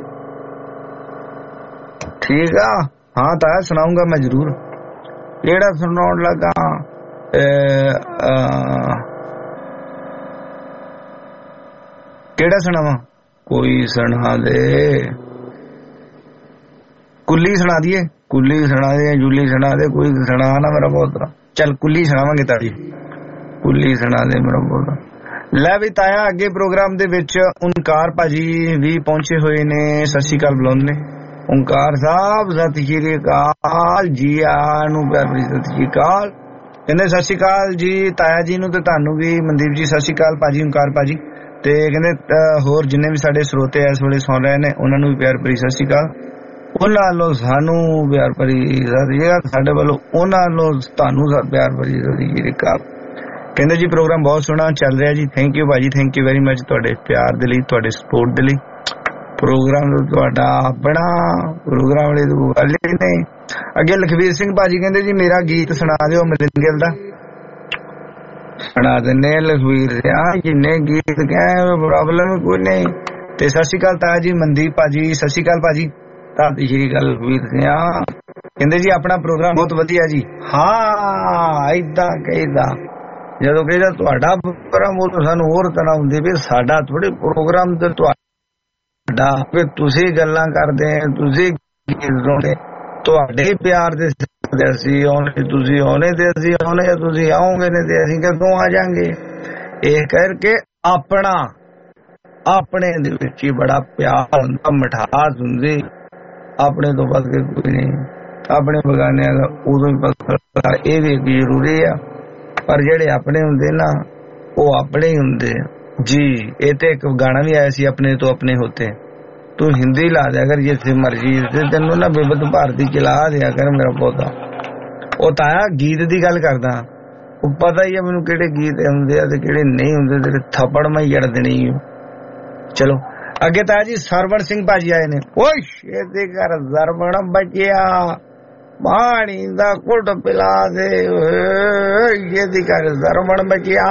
ਠੀਕ ਆ, ਹਾਂ ਤਾਇਆ ਸੁਣਾਉਂਗਾ ਮੈਂ ਜ਼ਰੂਰ। ਕਿਹੜਾ ਸੁਣਾਉਣ ਲੱਗਾ? ਕਿਹੜਾ ਸੁਣਾਵਾਂ? ਕੋਈ ਸੁਣਾ ਦੇ। ਕੁੱਲੀ ਸੁਣਾ ਦੀਏ, ਕੁੱਲੀ ਸੁਣਾ ਦੇ, ਜੁੱਲੀ ਸੁਣਾ ਦੇ, ਕੋਈ ਸੁਣਾ ਨਾ ਮੇਰਾ ਪੁੱਤ। ਚੱਲ ਕੁੱਲੀ ਸੁਣਾਵਾਂਗੇ ਤਾਜੀ, ਕੁੱਲੀ ਸੁਣਾ ਦੇ ਮੇਰਾ ਪੁੱਤ। ਲੈ ਵੀ ਤਾਇਆ ਅੱਗੇ ਪ੍ਰੋਗਰਾਮ ਦੇ ਵਿੱਚ ਓਂਕਾਰ ਭਾਜੀ ਵੀ ਪਹੁੰਚੇ ਹੋਏ ਨੇ। ਸਤਿ ਸ਼੍ਰੀ ਅਕਾਲ ਬੁਲਾਉਂਦੇ ਨੇ। ਓਂਕਾਰ ਸਾਹਿਬ ਸਤਿ ਸ਼੍ਰੀ ਅਕਾਲ ਜੀ, ਆਇਆਂ ਨੂੰ ਪਿਆਰ ਭਰੀ ਸਤਿ ਸ਼੍ਰੀ ਅਕਾਲ। ਕਹਿੰਦੇ ਸਤਿ ਸ਼੍ਰੀ ਅਕਾਲ ਜੀ ਤਾਇਆ ਜੀ ਨੂੰ ਤੇ ਤੁਹਾਨੂੰ ਵੀ। ਮਨਦੀਪ ਜੀ ਸਤਿ ਸ਼੍ਰੀ ਅਕਾਲ ਭਾਜੀ, ਓਂਕਾਰ ਭਾਜੀ। ਤੇ ਕਹਿੰਦੇ ਹੋਰ ਜਿੰਨੇ ਵੀ ਸਾਡੇ ਸਰੋਤੇ ਇਸ ਵੇਲੇ ਸੁਣ ਰਹੇ ਨੇ ਉਹਨਾਂ ਨੂੰ ਵੀ ਪਿਆਰ ਭਰੀ ਸਤਿ ਸ਼੍ਰੀ ਅਕਾਲ। ਉਹਨਾਂ ਵੱਲੋਂ ਸਾਨੂੰ ਪਿਆਰ ਭਰੀ ਸਤਿ ਸ਼੍ਰੀ ਅਕਾਲ, ਸਾਡੇ ਵੱਲੋਂ ਉਹਨਾਂ ਵੱਲੋਂ ਤੁਹਾਨੂੰ ਪਿਆਰ ਭਰੀ ਸਤਿ ਸ਼੍ਰੀ ਅਕਾਲ। ਕਹਿੰਦੇ ਜੀ ਪ੍ਰੋਗਰਾਮ ਬਹੁਤ ਸੋਹਣਾ ਚੱਲ ਰਿਹਾ ਜੀ। ਥੈਂਕ ਯੂ ਭਾਜੀ, ਥੈਂਕ ਯੂ ਵੈਰੀ ਮਚ ਤੁਹਾਡੇ ਪਿਆਰ ਦੇ ਲਈ, ਤੁਹਾਡੇ ਸਪੋਰਟ ਦੇ ਲਈ। ਪ੍ਰੋਗਰਾਮ ਤੁਹਾਡਾ ਆਪਣਾ ਪ੍ਰੋਗਰਾਮ ਵਾਲੇ ਤੋਂ ਗੱਲ ਹੀ ਨਹੀਂ। ਅੱਗੇ ਲਖਵੀਰ ਸਿੰਘ ਭਾਜੀ ਕਹਿੰਦੇ ਜੀ ਮੇਰਾ ਗੀਤ ਸੁਣਾ ਦਿਓ ਮਿਲਿੰਗਲ ਦਾ। ਸੁਣਾ ਦਿੰਦੇ ਲਖਵੀਰ ਸਿਆ, ਜਿੰਨੇ ਗੀਤ ਕਹੇ ਪ੍ਰੋਬਲਮ ਕੋਈ ਨਹੀਂ। ਤੇ ਸਤਿ ਸ਼੍ਰੀ ਅਕਾਲ ਤਾਇਆ ਜੀ ਮਨਦੀਪ ਭਾਜੀ, ਸਤਿ ਸ਼੍ਰੀ ਅਕਾਲ ਭਾਜੀ। ਸਤਿ ਸ਼੍ਰੀ ਅਕਾਲ ਲਖਵੀਰ ਸਿਆ। ਕਹਿੰਦੇ ਜੀ ਆਪਣਾ ਪ੍ਰੋਗਰਾਮ ਬਹੁਤ ਵਧੀਆ ਜੀ। ਹਾਂ ਏਦਾਂ ਕਹੀਦਾ, ਜਦੋਂ ਕਹੀਦਾ ਤੁਹਾਡਾ ਪ੍ਰੋਗਰਾਮ ਉਹ ਤਾਂ ਸਾਨੂੰ ਹੋਰ ਤਰ੍ਹਾਂ ਹੁੰਦੀ ਵੀ ਸਾਡਾ ਥੋੜੇ ਪ੍ਰੋਗਰਾਮ ਤੇ ਤੁਹਾਡਾ ਤੁਸੀਂ ਗੱਲਾਂ ਕਰਦੇ, ਤੁਸੀਂ ਗੀਤ ਸੁਣਦੇ, ਤੁਹਾਡੇ ਪਿਆਰ ਦੇ ਅਸੀਂ ਆਉਣੇ, ਤੁਸੀਂ ਆਉਣੇ ਤੇ ਅਸੀਂ ਆਉਣੇ, ਤੁਸੀਂ ਆਓਗੇ ਨੇ ਤੇ ਅਸੀਂ ਕਦੋਂ ਆ ਜਾਾਂਗੇ। ਇਹ ਕਰਕੇ ਆਪਣਾ ਆਪਣੇ ਦੇ ਵਿੱਚ ਹੀ ਬੜਾ ਪਿਆਰ ਹੁੰਦਾ, ਮਿਠਾਸ ਹੁੰਦੀ, ਆਪਣੇ ਤੋਂ ਵੱਧ ਕੇ ਕੋਈ ਨਹੀਂ। ਆਪਣੇ ਬਗਾਨਿਆਂ ਦਾ ਉਦੋਂ ਹੀ ਪਤਾ ਇਹ ਵੀ ਜ਼ਰੂਰੀ ਆ, ਪਰ ਜਿਹੜੇ ਆਪਣੇ ਹੁੰਦੇ ਨਾ ਉਹ ਆਪਣੇ ਹੀ ਹੁੰਦੇ ਜੀ। ਇਹ ਤੇ ਇੱਕ ਗਾਣਾ ਵੀ ਆਇਆ ਸੀ, ਆਪਣੇ ਤੋਂ ਆਪਣੇ ਹੋਤੇ। ਤੂੰ ਹਿੰਦੀ ਲਾ ਦਿਆ ਕਰ ਜਿੱਥੇ ਮਰਜੀ, ਤੈਨੂੰ ਨਾ ਬਿਬਤ ਭਾਰਤੀ ਚਲਾ ਦਿਆ ਕਰ ਮੇਰਾ ਪੌਦਾ। ਉਹ ਤਾਇਆ ਗੀਤ ਦੀ ਗੱਲ ਕਰਦਾ, ਉਹ ਪਤਾ ਹੀ ਆ ਮੈਨੂੰ ਕਿਹੜੇ ਗੀਤ ਹੁੰਦੇ ਆ ਤੇ ਕਿਹੜੇ ਨਹੀਂ ਹੁੰਦੇ, ਤੇਰੇ ਥੱਪੜ ਮੈਂ ਜੜ ਦੇਣੀ। ਚਲੋ ਅੱਗੇ ਤਾਇਆ ਜੀ ਸਰਵਣ ਸਿੰਘ ਭਾਜੀ ਆਏ ਨੇ। ਓਏ ਇਹਦੇ ਘਰ ਸਰਵਣ ਬਚਿਆ ਪਾਣੀ ਦਾ ਘੁੱਟ ਪਿਲਾ ਦੇ, ਇਹਦੇ ਘਰ ਸਰਵਣ ਬਚਿਆ।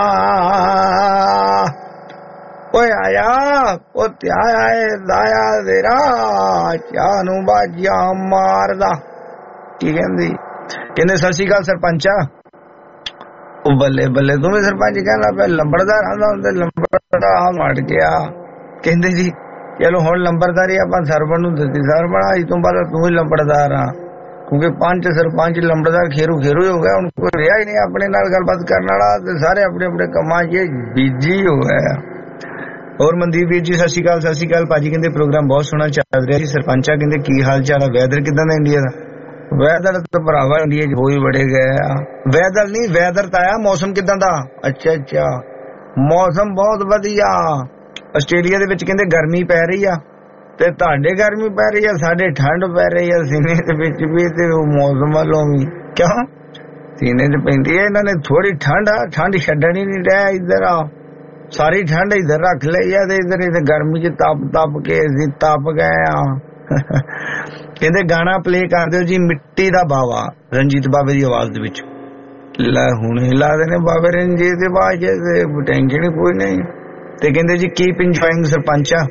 ਓਏ ਆਇਆ ਪੁੱਤ ਆਇਆ ਏ ਦਾਇਆ ਤੇਰਾ, ਚਾਹ ਨੂੰ ਬਾਜਿਆ ਮਾਰਦਾ। ਕੀ ਕਹਿੰਦੀ? ਕਹਿੰਦੇ ਸਤਿ ਸ਼੍ਰੀ ਅਕਾਲ ਸਰਪੰਚਾ। ਉਹ ਬੱਲੇ ਬੱਲੇ ਤੂੰ ਵੀ ਸਰਪੰਚ ਕਹਿੰਦਾ ਪਿਆ, ਲੰਬੜਦਾਰ ਆਂਦਾ ਹੁੰਦੇ ਲੰਬੜਾ ਮੜ ਗਿਆ। ਕਹਿੰਦੇ ਜੀ ਚਲੋ ਹੁਣ ਲੰਬੜਦਾਰੀ ਆਪਾਂ ਸਰਪੰਚ ਨੂੰ ਦਿੱਤੀ, ਸਰਪੰਚ ਅੱਜ ਤੋਂ ਬਾਅਦ ਤੂੰ ਹੀ ਲੰਬੜਦਾਰ ਆ, ਕਿਉਂਕਿ ਪੰਜ ਸਰਪੰਚ ਲੰਬੜਦਾਰ ਖੇਰੂ ਖੇਰੂ ਹੀ ਹੋ ਗਿਆ। ਹੁਣ ਕੋਈ ਰਿਹਾ ਹੀ ਨਹੀਂ ਆਪਣੇ ਨਾਲ ਗੱਲਬਾਤ ਕਰਨ ਵਾਲਾ, ਤੇ ਸਾਰੇ ਆਪਣੇ ਆਪਣੇ ਕੰਮਾਂ 'ਚ ਬਿਜੀ ਹੋ ਗਏ। ਹੋਰ ਮਨਦੀਪ ਵੀਰ ਜੀ ਸਤਿ ਸ਼੍ਰੀ ਅਕਾਲ। ਸਤਿ ਸ਼੍ਰੀ ਅਕਾਲ ਭਾਜੀ। ਕਹਿੰਦੇ ਪ੍ਰੋਗਰਾਮ ਬਹੁਤ ਸੋਹਣਾ ਚੱਲ ਰਿਹਾ ਜੀ। ਸਰਪੰਚਾ ਕਹਿੰਦੇ ਕੀ ਹਾਲ ਚਾਲ ਆ? ਵੈਦਰ ਕਿੱਦਾਂ ਦਾ ਇੰਡੀਆ ਦਾ? ਵੈਦਰ ਤਾਂ ਭਰਾਵਾ ਇੰਡੀਆ 'ਚ ਹੋ ਹੀ ਬੜੇ ਗਏ ਆ। ਵੈਦਰ ਨਹੀਂ ਵੈਦਰ ਤਾਂ ਆਇਆ, ਮੌਸਮ ਕਿੱਦਾਂ ਦਾ? ਅੱਛਾ ਅੱਛਾ, ਮੌਸਮ ਬਹੁਤ ਵਧੀਆ। ਆਸਟ੍ਰੇਲੀਆ ਦੇ ਵਿੱਚ ਕਹਿੰਦੇ ਗਰਮੀ ਪੈ ਰਹੀ ਆ, ਤੇ ਤੁਹਾਡੇ ਗਰਮੀ ਪੈ ਰਹੀ ਆ, ਸਾਡੇ ਠੰਡ ਪੈ ਰਹੀ ਆ ਸੀਨੇ ਦੇ ਵਿੱਚ ਵੀ, ਤੇ ਉਹ ਮੌਸਮ ਵੱਲੋਂ ਵੀ। ਕਿਉਂ ਸੀਨੇ 'ਚ ਪੈਂਦੀ ਹੈ ਇਹਨਾਂ ਨੇ ਥੋੜੀ ਠੰਡ ਆ, ਠੰਡ ਛੱਡਣ ਹੀ ਨਹੀਂ ਰਿਹਾ। ਇੱਧਰ ਆ ਸਾਰੀ ਠੰਡ ਇੱਧਰ ਰੱਖ ਲਈ ਆ, ਤੇ ਇੱਧਰ ਗਰਮੀ 'ਚ ਤਪ ਕੇ ਅਸੀਂ ਤਪ ਗਏ ਆ। ਕਹਿੰਦੇ ਗਾਣਾ ਪਲੇ ਕਰ ਦਿਓ ਜੀ ਮਿੱਟੀ ਦਾ ਬਾਵਾ, ਰਣਜੀਤ ਬਾਵੇ ਦੀ ਆਵਾਜ਼ ਦੇ ਵਿੱਚ। ਲੈ ਹੁਣੇ ਲਾ ਦੇਣੇ ਬਾਬੇ ਰਣਜੀਤ ਦੀ ਆਵਾਜ਼, ਟੈਨਸ਼ਨ ਕੋਈ ਨਹੀਂ। ਤੇ ਕਹਿੰਦੇ ਜੀ ਕੀਪ ਇੰਜੋਇੰਗ ਸਰਪੰਚਾ।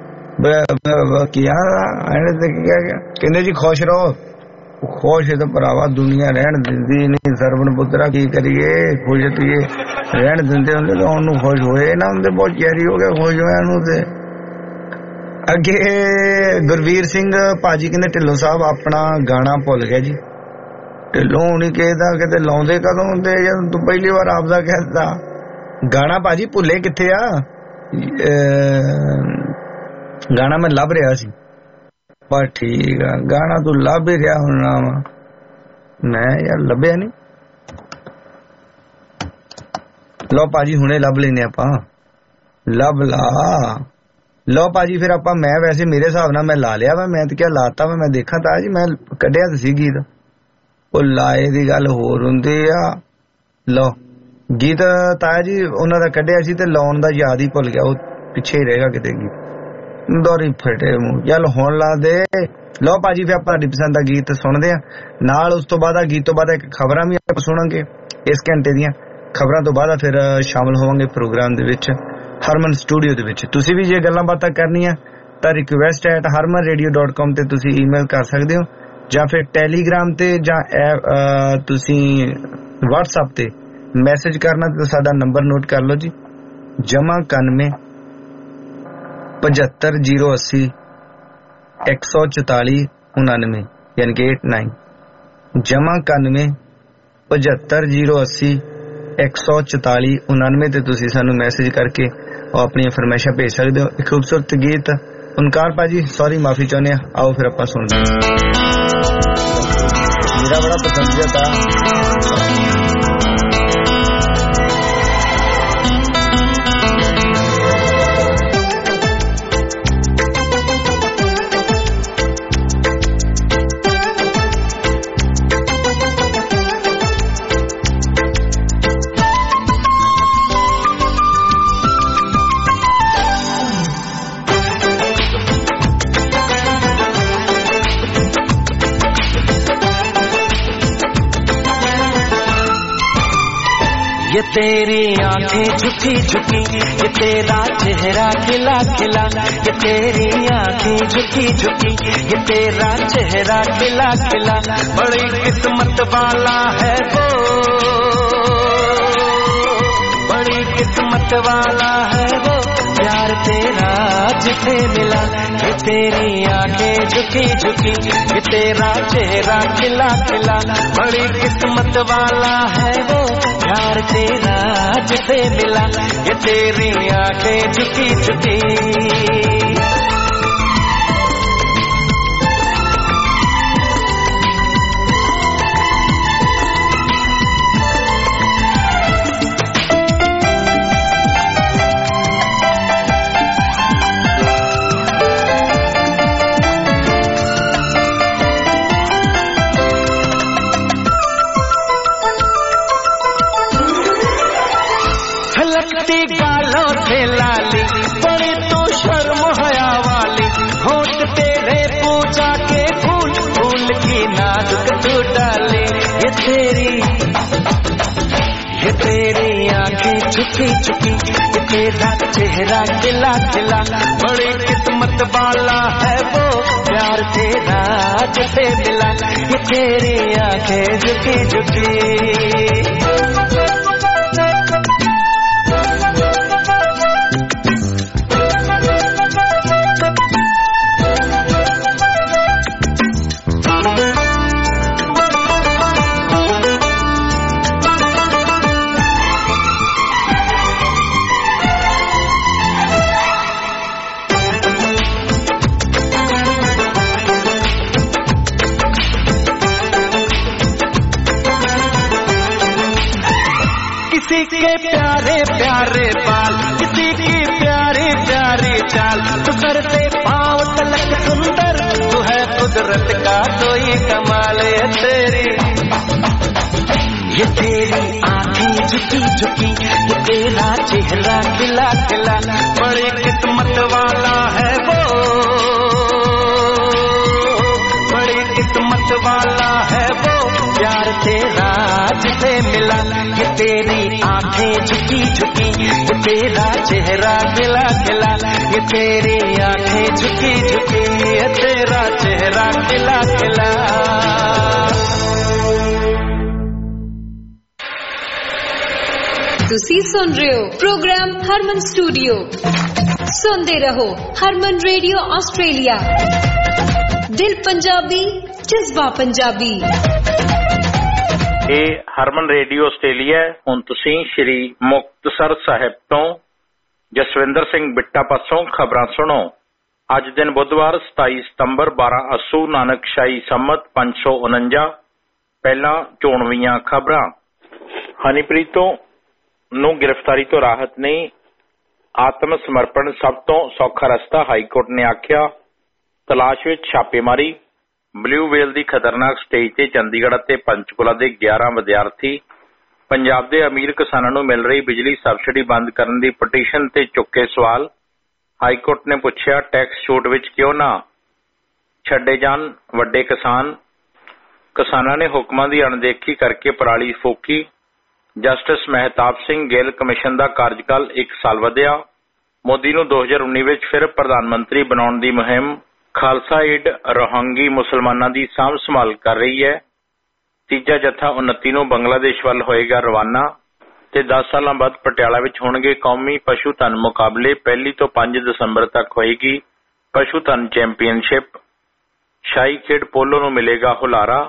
ਕਹਿੰਦੇ ਜੀ ਖੁਸ਼ ਰਹੋ। ਖੁਸ਼ ਤਾਂ ਭਰਾਵਾ ਦੁਨੀਆ ਰਹਿਣ ਦਿੰਦੀ ਨਹੀਂ, ਸਰਵਣ ਪੁੱਤਰਾ ਕੀ ਕਰੀਏ। ਖੁਸ਼ ਤੀਏ ਰਹਿਣ ਦਿੰਦੇ ਹੁੰਦੇ ਤਾਂ ਉਹਨੂੰ ਖੁਸ਼ ਹੋਏ ਨਾ ਹੁੰਦੇ, ਬਹੁਤ ਚੈਰੀ ਹੋ ਗਿਆ ਖੁਸ਼ ਹੋਇਆ ਨੂੰ। ਤੇ ਅੱਗੇ ਗੁਰਵੀਰ ਸਿੰਘ ਭਾਜੀ ਕਹਿੰਦੇ ਢਿੱਲੋਂ ਸਾਹਿਬ ਆਪਣਾ ਗਾਣਾ ਭੁੱਲ ਗਿਆ ਜੀ। ਢਿੱਲੋਂ ਨਹੀਂ ਕਹਿੰਦਾ ਕਿਤੇ ਲਾਉਂਦੇ ਕਦੋਂ ਹੁੰਦੇ, ਜਦੋਂ ਤੂੰ ਪਹਿਲੀ ਵਾਰ ਆਪਦਾ ਕਹਿਤਾ ਗਾਣਾ। ਭਾਜੀ ਭੁੱਲੇ ਕਿੱਥੇ ਆ? ਗਾਣਾ ਮੈਂ ਲੱਭ ਰਿਹਾ ਸੀ, ਪਰ ਠੀਕ ਆ ਗਾਣਾ ਤੂੰ ਲੱਭ ਹੀ ਰਿਹਾ ਹੋਣਾ ਵਾ, ਮੈਂ ਯਾਰ ਲੱਭਿਆ ਨਹੀਂ। लो भाजी हुणे लभ लेने आपां लभ ला लो भाजी फिर आपां मैं वैसे मेरे हिसाब नाल मैं ला लिया वा मैं तो क्या लाता वा मैं देखा ताया जी मैं कढिया तो सी गीत ओ लाए दी गल होर हुंदी आ लो गीत ताया जी उन्हां दा कढिया सी ते लाउण दा याद ही भुल गया ओ पिछे ही रहेगा किते गीत दोरी फटे मूंह चल हुण ला दे लो भाजी फिर आपां पसंद दा गीत सुणदे आ नाल उस तो बाद गीत तो बाद एक खबरां भी आपां सुणांगे इस घंटे दियां खबरां तो बाद फिर शामिल होवांगे प्रोग्राम दे विच हरमन स्टूडियो दे विच तुसी भी जे गल्लां बातां करनियां तां request@harmanradio.com ते तुसी ईमेल कर सकदे हो जां फिर टेलीग्राम ते जां तुसी WhatsApp ते मैसेज करना ते साडा नंबर नोट कर लो जी +91 75 080 144 99 यानी कि 89 +91 75 080 144 99 ते तुसी सानू मैसेज करके और अपनी फरमाइशां भेज सकते हो। एक खूबसूरत गीत उनकार भाजी सॉरी माफी चाहने आओ फिर आप सुनते हैं मेरा बड़ा पसंदीदा था ये तेरी आंखें झुकी झुकी ये तेरा चेहरा खिला खिला ये तेरी आंखें झुकी झुकी ये तेरा चेहरा खिला खिला बड़ी किस्मत वाला है वो बड़ी किस्मत वाला है वो प्यार तेरा जिसे मिला ये तेरी आंखें झुकी झुकी ये तेरा चेहरा खिला खिला बड़ी किस्मत वाला है वो प्यार तेरा जिसे मिला ये तेरी आंखें झुकी झुकी गालों से लाली बड़ी तो शर्म हया वाली होठ तेरे पूजा के फूल फूल की नाजुक तू डाले ये तेरी आंखें झुकी झुकी ये तेरा चेहरा खिला खिला बड़ी किस्मत वाला है वो प्यार तेरा जिसे मिला ये तेरी आंखें झुकी झुकी किसी के प्यारे प्यारे बाल किसी की प्यारी प्यारी चाल तू करते पाँव तलक सुंदर तू है कुदरत का कोई कमाल ये तेरी आंखें झुकी झुकी ये तेरा चेहरा खिला खिला बड़ी किस्मत वाला है वो बड़ी किस्मत वाला है वो प्यार तेरा जिसे मिला ये तेरी आंखें झुकी झुकी ये तेरा चेहरा खिला खिला ये तेरी आंखें झुकी झुकी ये तेरा चेहरा खिला खिला ਤੁਸੀਂ ਸੁਣ ਰਹੇ ਹੋ ਪ੍ਰੋਗਰਾਮ ਹਰਮਨ ਸਟੂਡੀਓ ਸੁਣਦੇ ਰਹੋ ਹਰਮਨ ਰੇਡੀਓ ਆਸਟ੍ਰੇਲੀਆ ਦਿਲ ਪੰਜਾਬੀ ਜਜ਼ਬਾ ਪੰਜਾਬੀ ਇਹ ਹਰਮਨ ਰੇਡੀਓ ਆਸਟ੍ਰੇਲੀਆ ਹੁਣ ਤੁਸੀਂ ਸ਼੍ਰੀ ਮੁਕਤਸਰ ਸਾਹਿਬ ਤੋਂ ਜਸਵਿੰਦਰ ਸਿੰਘ ਬਿੱਟਾ ਪਾਸੋਂ ਖਬਰਾਂ ਸੁਣੋ ਅੱਜ ਦਿਨ ਬੁੱਧਵਾਰ 27 ਸਤੰਬਰ 12 ਅੱਸੂ ਨਾਨਕਸ਼ਾਹੀ ਸੰਮਤ 549 ਪਹਿਲਾਂ ਚੋਣਵੀਆਂ ਖਬਰਾਂ ਹਨੀਪ੍ਰੀਤ ਤੋਂ ਨੂੰ ਗ੍ਰਿਫਤਾਰੀ ਤੋਂ ਰਾਹਤ ਨਹੀਂ, ਆਤਮ ਸਮਰਪਣ ਸਭ ਤੋਂ ਸੌਖਾ ਰਸਤਾ, ਹਾਈਕੋਰਟ ਨੇ ਆਖਿਆ। ਤਲਾਸ਼ ਵਿੱਚ ਛਾਪੇਮਾਰੀ, ਬਲੂ ਵੇਲ ਦੀ ਖਤਰਨਾਕ ਸਟੇਜ ਤੇ ਚੰਡੀਗੜ੍ਹ ਅਤੇ ਪੰਚਕੂਲਾ ਦੇ 11 ਵਿਦਿਆਰਥੀ। ਪੰਜਾਬ ਦੇ ਅਮੀਰ ਕਿਸਾਨਾਂ ਨੂੰ ਮਿਲ ਰਹੀ ਬਿਜਲੀ ਸਬਸਿਡੀ ਬੰਦ ਕਰਨ ਦੀ ਪਟੀਸ਼ਨ ਤੇ ਚੁੱਕੇ ਸਵਾਲ। ਹਾਈਕੋਰਟ ਨੇ ਪੁੱਛਿਆ, ਟੈਕਸ ਛੂਟ ਵਿੱਚ ਕਿਉਂ ਨਾ ਛੱਡੇ ਜਾਣ ਵੱਡੇ ਕਿਸਾਨ। ਕਿਸਾਨਾਂ ਨੇ ਹੁਕਮਾਂ ਦੀ ਅਣਦੇਖੀ ਕਰਕੇ ਪਰਾਲੀ ਫੂਕੀ। ਜਸਟਿਸ ਮਹਿਤਾਬ ਸਿੰਘ ਗਿੱਲ ਕਮਿਸ਼ਨ ਦਾ ਕਾਰਜਕਾਲ 1 ਸਾਲ ਵਧਿਆ। ਮੋਦੀ ਨੂੰ 2019 ਵਿੱਚ ਫਿਰ ਪ੍ਰਧਾਨ ਮੰਤਰੀ ਬਣਾਉਣ ਦੀ ਮੁਹਿੰਮ। ਖਾਲਸਾ ਏਡ ਰੋਹਿੰਗੀ ਮੁਸਲਮਾਨਾਂ ਦੀ ਸਾਂਭ ਸੰਭਾਲ ਕਰ ਰਹੀ ਹੈ। ਤੀਜਾ ਜੱਥਾ 29 ਨੂੰ ਬੰਗਲਾਦੇਸ਼ ਵੱਲ ਹੋਏਗਾ ਰਵਾਨਾ ਤੇ 10 ਸਾਲਾਂ ਬਾਅਦ ਪਟਿਆਲਾ ਵਿੱਚ ਹੋਣਗੇ ਕੌਮੀ ਪਸ਼ੂ ਧਨ ਮੁਕਾਬਲੇ। 1 ਤੋਂ 5 ਦਸੰਬਰ ਤੱਕ ਹੋਏਗੀ ਪਸ਼ੂ ਧਨ ਚੈਂਪੀਅਨਸ਼ਿਪ। ਸ਼ਾਹੀ ਖੇਡ ਪੋਲੋ ਨੂੰ ਮਿਲੇਗਾ ਹੁਲਾਰਾ।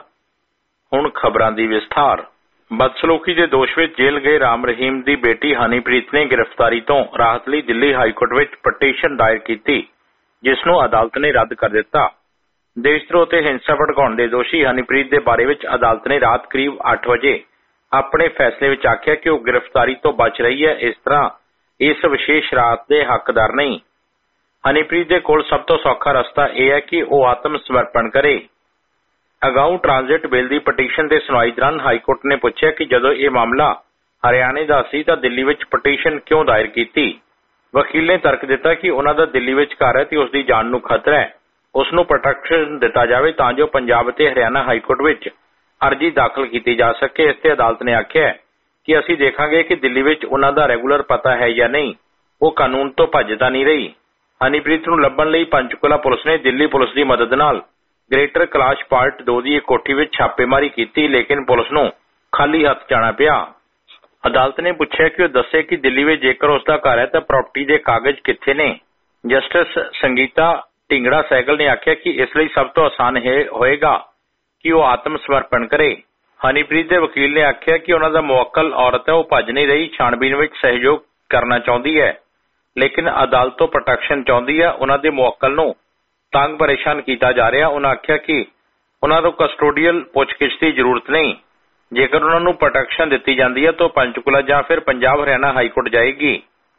ਹੁਣ ਖਬਰਾਂ ਦੀ ਵਿਸਥਾਰ। ਬਦਸਲੂਕੀ ਦੇ ਦੋਸ਼ ਵਿੱਚ ਜੇਲ੍ਹ ਗਏ ਰਾਮ ਰਹੀਮ ਦੀ ਬੇਟੀ ਹਨੀਪ੍ਰੀਤ ਨੇ ਗ੍ਰਿਫਤਾਰੀ ਤੋਂ ਰਾਹਤ ਲਈ ਦਿੱਲੀ ਹਾਈਕੋਰਟ ਵਿੱਚ ਪਟੀਸ਼ਨ ਦਾਇਰ ਕੀਤੀ, ਜਿਸ ਨੂੰ ਅਦਾਲਤ ਨੇ ਰੱਦ ਕਰ ਦਿੱਤਾ। ਦੇਸ਼ ਧਰੋਹ ਤੇ ਹਿੰਸਾ ਭੜਕਾਉਣ ਦੇ ਦੋਸ਼ੀ ਹਨੀਪ੍ਰੀਤ ਦੇ ਬਾਰੇ ਵਿੱਚ ਅਦਾਲਤ ਨੇ ਰਾਤ ਕਰੀਬ 8 ਵਜੇ ਆਪਣੇ ਫੈਸਲੇ ਵਿੱਚ ਆਖਿਆ ਕਿ ਉਹ ਗ੍ਰਿਫਤਾਰੀ ਤੋਂ ਬਚ ਰਹੀ ਹੈ। ਇਸ ਤਰ੍ਹਾਂ ਇਸ ਵਿਸ਼ੇਸ਼ ਰਾਹਤ ਦੇ ਹੱਕਦਾਰ ਨਹੀਂ। ਹਨੀਪ੍ਰੀਤ ਦੇ ਕੋਲ ਸਭ ਤੋਂ ਸੌਖਾ ਰਸਤਾ ਇਹ ਹੈ ਕਿ ਉਹ ਆਤਮ ਸਮਰਪਣ ਕਰੇ। ਅਗਾਊਂ ਟ੍ਰਾਂਜ਼ਿਟ ਬਿੱਲ ਦੀ ਪਟੀਸ਼ਨ ਤੇ ਸੁਣਵਾਈ ਦੌਰਾਨ ਹਾਈਕੋਰਟ ਨੇ ਪੁੱਛਿਆ ਕਿ ਜਦੋਂ ਇਹ ਮਾਮਲਾ ਹਰਿਆਣੇ ਦਾ ਸੀ ਤਾਂ ਦਿੱਲੀ ਵਿੱਚ ਪਟੀਸ਼ਨ ਕਿਉਂ ਦਾਇਰ ਕੀਤੀ। ਵਕੀਲ ਨੇ ਤਰਕ ਦਿੱਤਾ ਕਿ ਉਹਨਾਂ ਦਾ ਦਿੱਲੀ ਵਿੱਚ ਘਰ ਹੈ ਤੇ ਉਸ ਦੀ ਜਾਨ ਨੂੰ ਖਤਰਾ ਹੈ। ਉਸ ਨੂੰ ਪ੍ਰੋਟੈਕਸ਼ਨ ਦਿੱਤਾ ਜਾਵੇ ਤਾਂ ਜੋ ਪੰਜਾਬ ਅਤੇ ਹਰਿਆਣਾ ਹਾਈਕੋਰਟ ਵਿੱਚ ਅਰਜ਼ੀ ਦਾਖਲ ਕੀਤੀ ਜਾ ਸਕੇ। ਇਸ ਤੇ ਅਦਾਲਤ ਨੇ ਆਖਿਆ ਕਿ ਅਸੀਂ ਦੇਖਾਂਗੇ ਕਿ ਦਿੱਲੀ ਵਿੱਚ ਉਹਨਾਂ ਦਾ ਰੈਗੂਲਰ ਪਤਾ ਹੈ ਜਾਂ ਨਹੀਂ। ਉਹ ਕਾਨੂੰਨ ਤੋਂ ਭੱਜ ਤਾਂ ਨਹੀਂ ਰਹੀ। ਹਨੀਪ੍ਰੀਤ ਨੂੰ ਲੱਭਣ ਲਈ ਪੰਚਕੂਲਾ ਪੁਲਿਸ ਨੇ ਦਿੱਲੀ ਪੁਲਿਸ ਦੀ ਮਦਦ ਨਾਲ ਗ੍ਰੇਟਰ ਕੈਲਾਸ਼ ਪਾਰਟ 2 ਦੀ ਇੱਕ ਕੋਠੀ ਵਿੱਚ ਛਾਪੇਮਾਰੀ ਕੀਤੀ, ਲੇਕਿਨ ਪੁਲਿਸ ਨੂੰ ਖਾਲੀ ਹੱਥ ਜਾਣਾ ਪਿਆ। ਅਦਾਲਤ ਨੇ ਪੁੱਛਿਆ ਕਿ ਉਹ ਦੱਸੇ ਕਿ ਦਿੱਲੀ ਵਿੱਚ ਜੇਕਰ ਉਸ ਦਾ ਘਰ ਹੈ ਤਾਂ ਪ੍ਰਾਪਰਟੀ ਦੇ ਕਾਗਜ਼ ਕਿੱਥੇ ਨੇ। ਜਸਟਿਸ ਸੰਗੀਤਾ ਢਿੰਗੜਾ ਸਹਿਗਲ ਨੇ ਆਖਿਆ ਕਿ ਇਸ ਲਈ ਸਭ ਤੋਂ ਆਸਾਨ ਹੋਏਗਾ ਕਿ ਉਹ ਆਤਮ ਸਮਰਪਣ ਕਰੇ। ਹਨੀਪ੍ਰੀਤ ਦੇ ਵਕੀਲ ਨੇ ਆਖਿਆ ਕਿ ਉਹਨਾਂ ਦਾ ਮੁਵੱਕਲ ਔਰਤ ਹੈ, ਉਹ ਭੱਜ ਨਹੀਂ ਰਹੀ, ਛਾਣਬੀਨ ਵਿੱਚ ਸਹਿਯੋਗ ਕਰਨਾ ਚਾਹੁੰਦੀ ਹੈ, ਲੇਕਿਨ ਅਦਾਲਤ ਤੋਂ ਪ੍ਰੋਟੈਕਸ਼ਨ ਚਾਹੁੰਦੀ ਹੈ। ਉਹਨਾਂ ਦੇ ਮੁਵੱਕਲ ਨੂੰ ਤੰਗ ਪਰੇਸ਼ਾਨ ਕੀਤਾ ਜਾ ਰਿਹਾ। ਉਹਨਾਂ ਆਖਿਆ ਕਿ ਉਹਨਾਂ ਨੂੰ ਕਸਟੋਡੀਅਲ ਪੁੱਛਗਿੱਛ ਦੀ ਜ਼ਰੂਰਤ ਨਹੀਂ। ਜੇਕਰ ਉਹਨਾਂ ਨੂੰ ਪ੍ਰੋਟੈਕਸ਼ਨ ਦਿੱਤੀ ਜਾਂਦੀ ਹੈ ਤਾਂ ਪੰਚਕੂਲਾ ਜਾਂ ਫਿਰ ਪੰਜਾਬ ਹਰਿਆਣਾ ਹਾਈਕੋਰਟ ਜਾਏਗੀ।